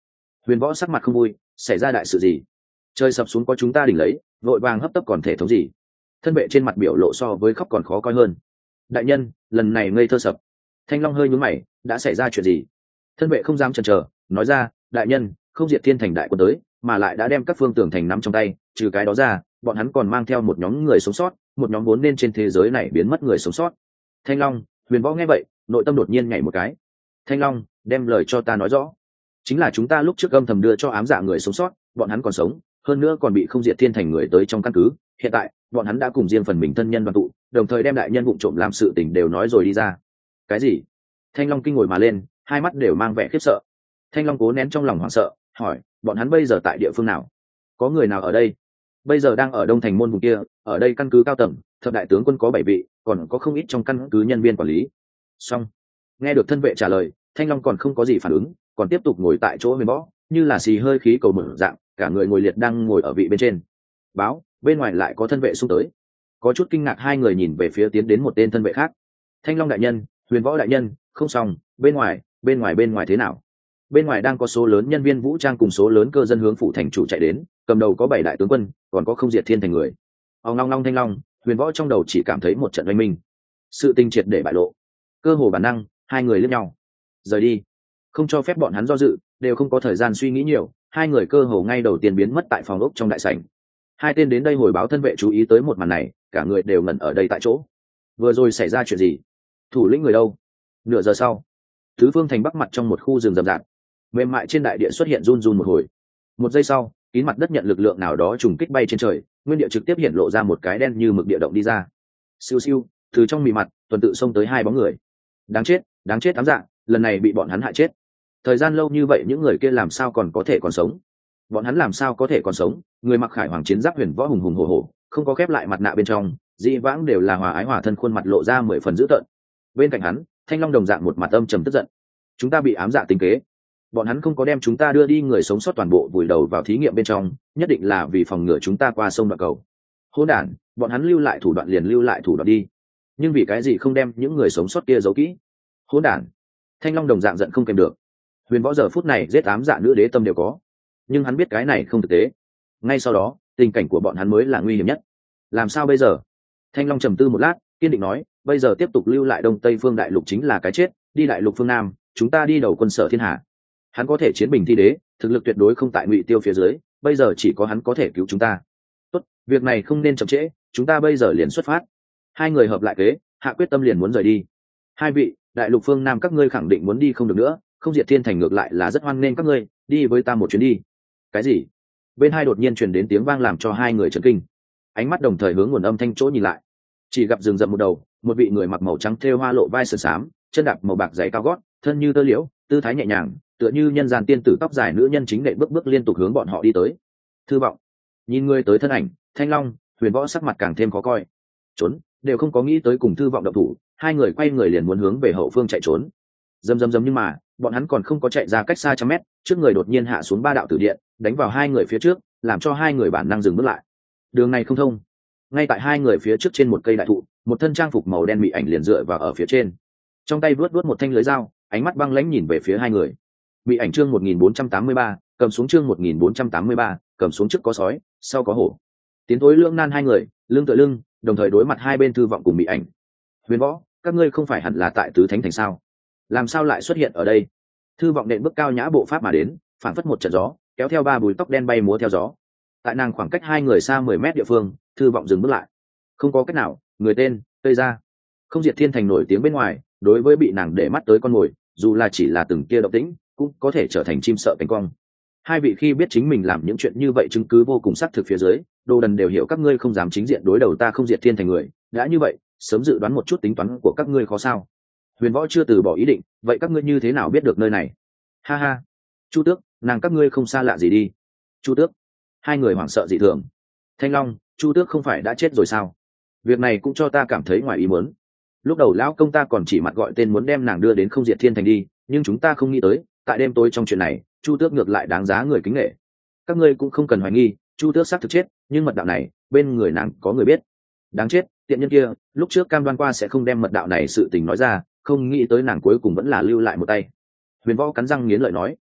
Huyền Võ sắc mặt không vui, xảy ra đại sự gì? Trời sập xuống có chúng ta đỉnh lấy, vội vàng hấp tấp còn thể thống gì? Thân vệ trên mặt biểu lộ so với khóc còn khó coi hơn. Đại nhân, lần này ngây thơ sập. Thanh Long hơi nhướng mày, đã xảy ra chuyện gì? Thân vệ không dám chần chờ, nói ra, đại nhân, không diệt thiên thành đại quân tới, mà lại đã đem các phương tường thành nắm trong tay, trừ cái đó ra, bọn hắn còn mang theo một nhóm người sống sót, một nhóm vốn nên trên thế giới này biến mất người sống sót. Thanh Long, Huyền Võ nghe vậy, nội tâm đột nhiên nhảy một cái. Thanh Long, đem lời cho ta nói rõ. Chính là chúng ta lúc trước âm thầm đưa cho ám dạ người sống sót, bọn hắn còn sống, hơn nữa còn bị không diệt thiên thành người tới trong căn cứ. Hiện tại, bọn hắn đã cùng riêng phần mình thân nhân đoàn tụ, đồng thời đem đại nhân vụng trộm làm sự tình đều nói rồi đi ra. Cái gì? Thanh Long kinh ngồi mà lên, hai mắt đều mang vẻ khiếp sợ. Thanh Long cố nén trong lòng hoảng sợ, hỏi, bọn hắn bây giờ tại địa phương nào? Có người nào ở đây? Bây giờ đang ở Đông Thành môn vùng kia, ở đây căn cứ cao tầng, thập đại tướng quân có bảy vị, còn có không ít trong căn cứ nhân viên quản lý. Xong. Nghe được thân vệ trả lời, Thanh Long còn không có gì phản ứng, còn tiếp tục ngồi tại chỗ Huyền Võ, như là xì hơi khí cầu mở dạng, cả người ngồi liệt đang ngồi ở vị bên trên. Báo, bên ngoài lại có thân vệ xung tới. Có chút kinh ngạc, hai người nhìn về phía tiến đến một tên thân vệ khác. Thanh Long đại nhân, Huyền Võ đại nhân, không xong, bên ngoài, bên ngoài bên ngoài thế nào? Bên ngoài đang có số lớn nhân viên vũ trang cùng số lớn cơ dân hướng phủ thành chủ chạy đến, cầm đầu có bảy đại tướng quân, còn có không diệt thiên thành người. Ông long long Thanh Long, Huyền Võ trong đầu chỉ cảm thấy một trận oanh minh. Sự tinh triệt để bại lộ. Cơ hồ bản năng, hai người liếc nhau. Rời đi. Không cho phép bọn hắn do dự, đều không có thời gian suy nghĩ nhiều, hai người cơ hồ ngay đầu tiên biến mất tại phòng ốc trong đại sảnh. Hai tên đến đây hồi báo thân vệ chú ý tới một màn này, cả người đều ngẩn ở đây tại chỗ. Vừa rồi xảy ra chuyện gì? Thủ lĩnh người đâu? Nửa giờ sau, tứ phương thành bắc mặt trong một khu rừng rậm rạp, mềm mại trên đại địa xuất hiện run run một hồi. Một giây sau, kín mặt đất nhận lực lượng nào đó trùng kích bay trên trời, nguyên địa trực tiếp hiện lộ ra một cái đen như mực địa động đi ra. Siêu siêu, từ trong mì mặt tuần tự xông tới hai bóng người. Đáng chết, đáng chết ám dạ, lần này bị bọn hắn hại chết. Thời gian lâu như vậy những người kia làm sao còn có thể còn sống? Bọn hắn làm sao có thể còn sống? Người mặc khải hoàng chiến giáp Huyền Võ hùng hùng hổ hổ, không có khép lại mặt nạ bên trong, dị vãng đều là hòa ái hòa thân, khuôn mặt lộ ra mười phần dữ tợn. Bên cạnh hắn, Thanh Long đồng dạng một mặt âm trầm tức giận. Chúng ta bị ám dạ tính kế. Bọn hắn không có đem chúng ta đưa đi người sống sót toàn bộ vùi đầu vào thí nghiệm bên trong, nhất định là vì phòng ngừa chúng ta qua sông đoạn cầu. Hỗn đản, bọn hắn lưu lại thủ đoạn liền lưu lại thủ đoạn đi, nhưng vì cái gì không đem những người sống sót kia giấu kỹ? Hỗn đản. Thanh Long đồng dạng giận không kèm được. Huyền Võ giờ phút này giết ám dạ nữ đế tâm đều có, nhưng hắn biết cái này không thực tế. Ngay sau đó, tình cảnh của bọn hắn mới là nguy hiểm nhất. Làm sao bây giờ? Thanh Long trầm tư một lát, kiên định nói, bây giờ tiếp tục lưu lại đông tây phương đại lục chính là cái chết, đi đại lục phương nam, chúng ta đi đầu quân sở thiên hạ. Hắn có thể chiến bình thi đế, thực lực tuyệt đối không tại Ngụy Tiêu phía dưới, bây giờ chỉ có hắn có thể cứu chúng ta. Tốt, việc này không nên chậm trễ, chúng ta bây giờ liền xuất phát. Hai người hợp lại kế, hạ quyết tâm liền muốn rời đi. Hai vị, đại lục phương nam các ngươi khẳng định muốn đi không được nữa, không diệt thiên thành ngược lại là rất hoan nghênh các ngươi, đi với ta một chuyến đi. Cái gì? Bên hai đột nhiên truyền đến tiếng vang làm cho hai người chấn kinh. Ánh mắt đồng thời hướng nguồn âm thanh chỗ nhìn lại, chỉ gặp rừng rậm một đầu, một vị người mặc màu trắng thêu hoa lộ vai sườn xám, chân đạp màu bạc giày cao gót, thân như tơ liễu, tư thái nhẹ nhàng, tựa như nhân gian tiên tử tóc dài nữ nhân chính nệ bước bước liên tục hướng bọn họ đi tới. Thư vọng. Nhìn người tới thân ảnh, Thanh Long, Huyền Võ sắc mặt càng thêm khó coi. Trốn, đều không có nghĩ tới cùng Thư vọng động thủ, hai người quay người liền muốn hướng về hậu phương chạy trốn. Dầm dầm dầm, nhưng mà, bọn hắn còn không có chạy ra cách xa trăm mét, trước người đột nhiên hạ xuống ba đạo tử điện, đánh vào hai người phía trước, làm cho hai người bản năng dừng bước lại. Đường này không thông. Ngay tại hai người phía trước trên một cây đại thụ, một thân trang phục màu đen bị ảnh liền dựa vào ở phía trên, trong tay vớt vớt một thanh lưới dao, ánh mắt băng lãnh nhìn về phía hai người. Bị ảnh chương một nghìn bốn trăm tám mươi ba, cầm xuống chương một nghìn bốn trăm tám mươi ba, cầm xuống, trước có sói, sau có hổ. Tiến thối lưỡng nan hai người, lưng tựa lưng, đồng thời đối mặt hai bên Thư vọng cùng bị ảnh. Huyền Võ, các ngươi không phải hẳn là tại Tứ Thánh thành sao? Làm sao lại xuất hiện ở đây? Thư vọng nện bước cao nhã bộ pháp mà đến, phản phất một trận gió, kéo theo ba bùi tóc đen bay múa theo gió. Tại nàng khoảng cách hai người xa mười mét địa phương, Thư vọng dừng bước lại. Không có cách nào, người tên Tây Gia, không diệt thiên thành nổi tiếng bên ngoài, đối với bị nàng để mắt tới con mồi, dù là chỉ là từng kia động tĩnh, cũng có thể trở thành chim sợ cánh cong. Hai vị khi biết chính mình làm những chuyện như vậy chứng cứ vô cùng xác thực phía dưới, đồ đần đều hiểu các ngươi không dám chính diện đối đầu ta không diệt thiên thành người, đã như vậy, sớm dự đoán một chút tính toán của các ngươi khó sao? Huyền Võ chưa từ bỏ ý định, vậy các ngươi như thế nào biết được nơi này? Ha ha, Chu Tước, nàng các ngươi không xa lạ gì đi. Chu Tước. Hai người hoảng sợ dị thường. Thanh Long, Chu Tước không phải đã chết rồi sao? Việc này cũng cho ta cảm thấy ngoài ý muốn. Lúc đầu lão công ta còn chỉ mặt gọi tên muốn đem nàng đưa đến không diệt thiên thành đi, nhưng chúng ta không nghĩ tới, tại đêm tối trong chuyện này, Chu Tước ngược lại đáng giá người kính nể. Các ngươi cũng không cần hoài nghi, Chu Tước xác thực chết, nhưng mật đạo này, bên người nàng có người biết. Đáng chết, tiện nhân kia, lúc trước cam đoan qua sẽ không đem mật đạo này sự tình nói ra, không nghĩ tới nàng cuối cùng vẫn là lưu lại một tay. Huyền Võ cắn răng nghiến lợi nói.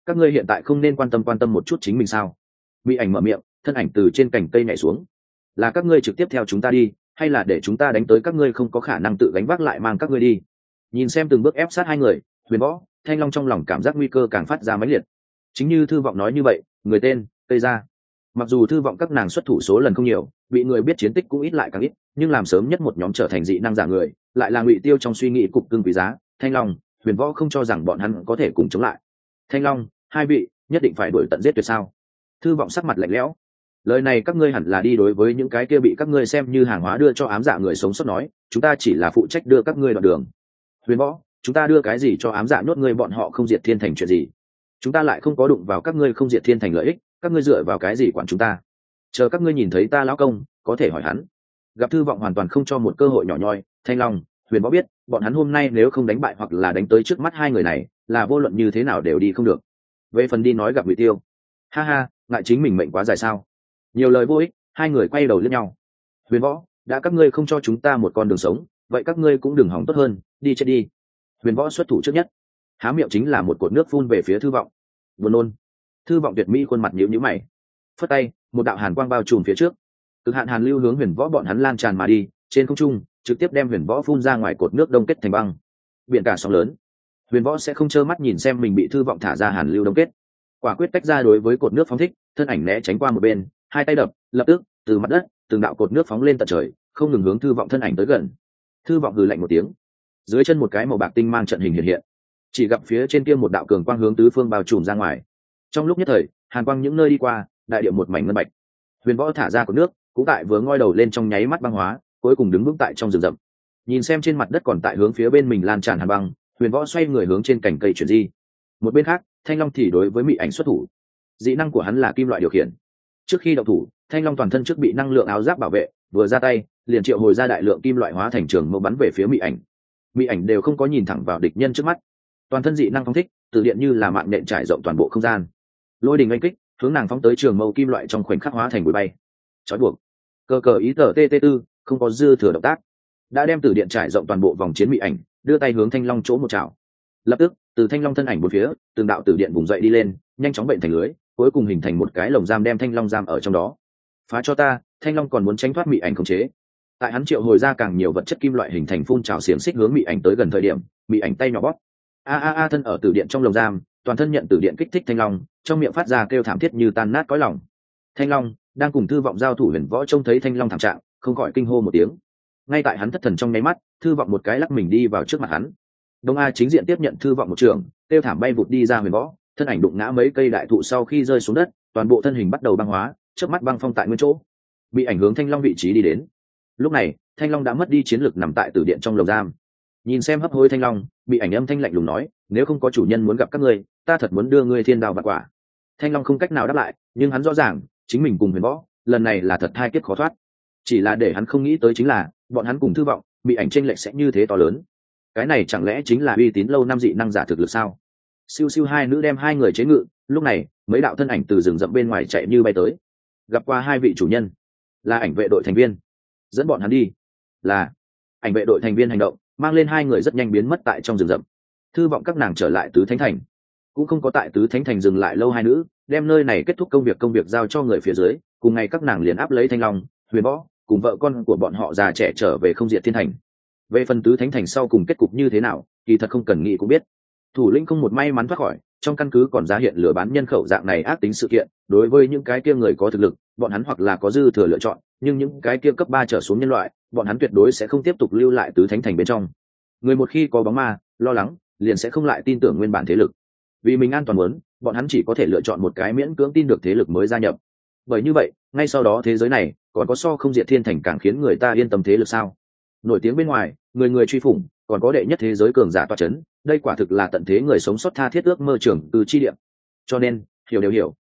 các ngươi hiện tại không nên quan tâm quan tâm một chút chính mình sao? Bị ảnh mở miệng, thân ảnh từ trên cành cây nhảy xuống. Là các ngươi trực tiếp theo chúng ta đi, hay là để chúng ta đánh tới các ngươi không có khả năng tự gánh vác lại mang các ngươi đi? Nhìn xem từng bước ép sát hai người, Huyền Võ, Thanh Long trong lòng cảm giác nguy cơ càng phát ra mãnh liệt. Chính như Thư Vọng nói như vậy, người tên Tây Gia. Mặc dù Thư Vọng các nàng xuất thủ số lần không nhiều, bị người biết chiến tích cũng ít lại càng ít, nhưng làm sớm nhất một nhóm trở thành dị năng giả người, lại là Ngụy Tiêu trong suy nghĩ cục cưng quý giá. Thanh Long, Huyền Võ không cho rằng bọn hắn có thể cùng chống lại. Thanh Long, hai vị nhất định phải đuổi tận giết tuyệt sao? Thư Vọng sắc mặt lạnh lẽo. Lời này các ngươi hẳn là đi đối với những cái kia bị các ngươi xem như hàng hóa đưa cho ám dạ người sống sót nói, chúng ta chỉ là phụ trách đưa các ngươi đoạn đường. Huyền Võ, chúng ta đưa cái gì cho ám dạ nhốt ngươi bọn họ không diệt thiên thành chuyện gì? Chúng ta lại không có đụng vào các ngươi không diệt thiên thành lợi ích, các ngươi dựa vào cái gì quản chúng ta? Chờ các ngươi nhìn thấy ta lão công, có thể hỏi hắn. Gặp Thư Vọng hoàn toàn không cho một cơ hội nhỏ nhoi, Thanh Long, Huyền Võ biết, bọn hắn hôm nay nếu không đánh bại hoặc là đánh tới trước mắt hai người này, là vô luận như thế nào đều đi không được. Về phần đi nói gặp Ngụy Tiêu, ha ha, ngại chính mình mệnh quá dài sao? Nhiều lời vô ích, hai người quay đầu liếc nhau. Huyền Võ, đã các ngươi không cho chúng ta một con đường sống, vậy các ngươi cũng đừng hỏng tốt hơn, đi chết đi. Huyền Võ xuất thủ trước nhất, há miệng chính là một cột nước phun về phía Thư Vọng. Buồn nôn. Thư Vọng tuyệt mỹ khuôn mặt nhíu nhíu mày, phất tay, một đạo hàn quang bao trùm phía trước. Cực hạn hàn lưu hướng Huyền Võ bọn hắn lan tràn mà đi, trên không trung, trực tiếp đem Huyền Võ phun ra ngoài cột nước đông kết thành băng. Biển cả sóng lớn. Huyền Võ sẽ không trơ mắt nhìn xem mình bị Thư Vọng thả ra hàn lưu đông kết. Quả quyết tách ra đối với cột nước phóng thích, thân ảnh né tránh qua một bên, hai tay đập, lập tức, từ mặt đất, từng đạo cột nước phóng lên tận trời, không ngừng hướng Thư Vọng thân ảnh tới gần. Thư Vọng hừ lạnh một tiếng, dưới chân một cái màu bạc tinh mang trận hình hiện hiện, chỉ gặp phía trên kia một đạo cường quang hướng tứ phương bao trùm ra ngoài. Trong lúc nhất thời, hàn quang những nơi đi qua, đại địa một mảnh ngân bạch. Huyền Võ thả ra cột nước, cũng tại vừa ngoi đầu lên trong nháy mắt băng hóa, cuối cùng đứng vững tại trong rừng rậm. Nhìn xem trên mặt đất còn tại hướng phía bên mình lan tràn hàn băng, Huyền Võ xoay người hướng trên cành cây chuyển di. Một bên khác, Thanh Long thì đối với Mị Ảnh xuất thủ. Dị năng của hắn là kim loại điều khiển. Trước khi động thủ, Thanh Long toàn thân trước bị năng lượng áo giáp bảo vệ, vừa ra tay, liền triệu hồi ra đại lượng kim loại hóa thành trường mâu bắn về phía Mị Ảnh. Mị Ảnh đều không có nhìn thẳng vào địch nhân trước mắt, toàn thân dị năng phóng thích, từ điện như là mạng nện trải rộng toàn bộ không gian. Lôi đình oanh kích, hướng nàng phóng tới trường mâu kim loại trong khoảnh khắc hóa thành bụi bay. Chói buộc. Cờ cờ ý tờ tê tê tư, không có dư thừa động tác, đã đem từ điện trải rộng toàn bộ vòng chiến Mị Ảnh, đưa tay hướng Thanh Long chỗ một chảo. Lập tức, từ Thanh Long thân ảnh bốn phía, từng đạo từ điện vùng dậy đi lên, nhanh chóng bệnh thành lưới, cuối cùng hình thành một cái lồng giam đem Thanh Long giam ở trong đó. Phá cho ta! Thanh Long còn muốn tránh thoát Mị Ảnh khống chế. Tại hắn triệu hồi ra càng nhiều vật chất kim loại hình thành phun trào xiềng xích hướng Mị Ảnh tới gần thời điểm, Mị Ảnh tay nhỏ bóp. A a a thân ở từ điện trong lồng giam, toàn thân nhận từ điện kích thích Thanh Long, trong miệng phát ra kêu thảm thiết như tan nát cõi lòng. Thanh Long đang cùng Thư Vọng giao thủ, Huyền Võ trông thấy Thanh Long thảm trạng, không khỏi kinh hô một tiếng. Ngay tại hắn thất thần trong nháy mắt, Thư Vọng một cái lắc mình đi vào trước mặt hắn. Đông A chính diện tiếp nhận Thư Vọng một trường, kêu thảm bay vụt đi ra Huyền Võ, thân ảnh đụng ngã mấy cây đại thụ sau khi rơi xuống đất, toàn bộ thân hình bắt đầu băng hóa, chớp mắt băng phong tại nguyên chỗ, bị ảnh hướng Thanh Long vị trí đi đến. Lúc này, Thanh Long đã mất đi chiến lực nằm tại tử điện trong lồng giam. Nhìn xem hấp hối Thanh Long, bị ảnh âm thanh lạnh lùng nói, nếu không có chủ nhân muốn gặp các ngươi, ta thật muốn đưa ngươi thiên đao bạc quả. Thanh Long không cách nào đáp lại, nhưng hắn rõ ràng, chính mình cùng Huyền Võ, lần này là thật thai kiếp khó thoát. Chỉ là để hắn không nghĩ tới chính là, bọn hắn cùng Thư Vọng, bị ảnh chênh lệch sẽ như thế to lớn. Cái này chẳng lẽ chính là uy tín lâu năm dị năng giả thực lực sao? Siêu siêu hai nữ đem hai người chế ngự, lúc này, mấy đạo thân ảnh từ rừng rậm bên ngoài chạy như bay tới. Gặp qua hai vị chủ nhân, là ảnh vệ đội thành viên. Dẫn bọn hắn đi. Là. Ảnh vệ đội thành viên hành động, mang lên hai người rất nhanh biến mất tại trong rừng rậm. Thư Vọng các nàng trở lại Tứ Thánh Thành, cũng không có tại Tứ Thánh Thành dừng lại lâu, hai nữ đem nơi này kết thúc công việc công việc giao cho người phía dưới, cùng ngày các nàng liền áp lấy Thanh Long, Huyền Võ cùng vợ con của bọn họ già trẻ trở về không diệt thiên thành. Về phần Tứ Thánh Thành sau cùng kết cục như thế nào, kỳ thật không cần nghĩ cũng biết. Thủ lĩnh không một may mắn thoát khỏi, trong căn cứ còn ra hiện lừa bán nhân khẩu dạng này ác tính sự kiện. Đối với những cái kia người có thực lực, bọn hắn hoặc là có dư thừa lựa chọn, nhưng những cái kia cấp ba trở xuống nhân loại, bọn hắn tuyệt đối sẽ không tiếp tục lưu lại Tứ Thánh Thành bên trong. Người một khi có bóng ma, lo lắng, liền sẽ không lại tin tưởng nguyên bản thế lực. Vì mình an toàn muốn, bọn hắn chỉ có thể lựa chọn một cái miễn cưỡng tin được thế lực mới gia nhập. Bởi như vậy, ngay sau đó thế giới này còn có so không diệt thiên thành càng khiến người ta yên tâm thế lực sao? Nổi tiếng bên ngoài, người người truy phủng, còn có đệ nhất thế giới cường giả toa chấn, đây quả thực là tận thế người sống sót tha thiết ước mơ trưởng từ chi địa. Cho nên, hiểu đều hiểu,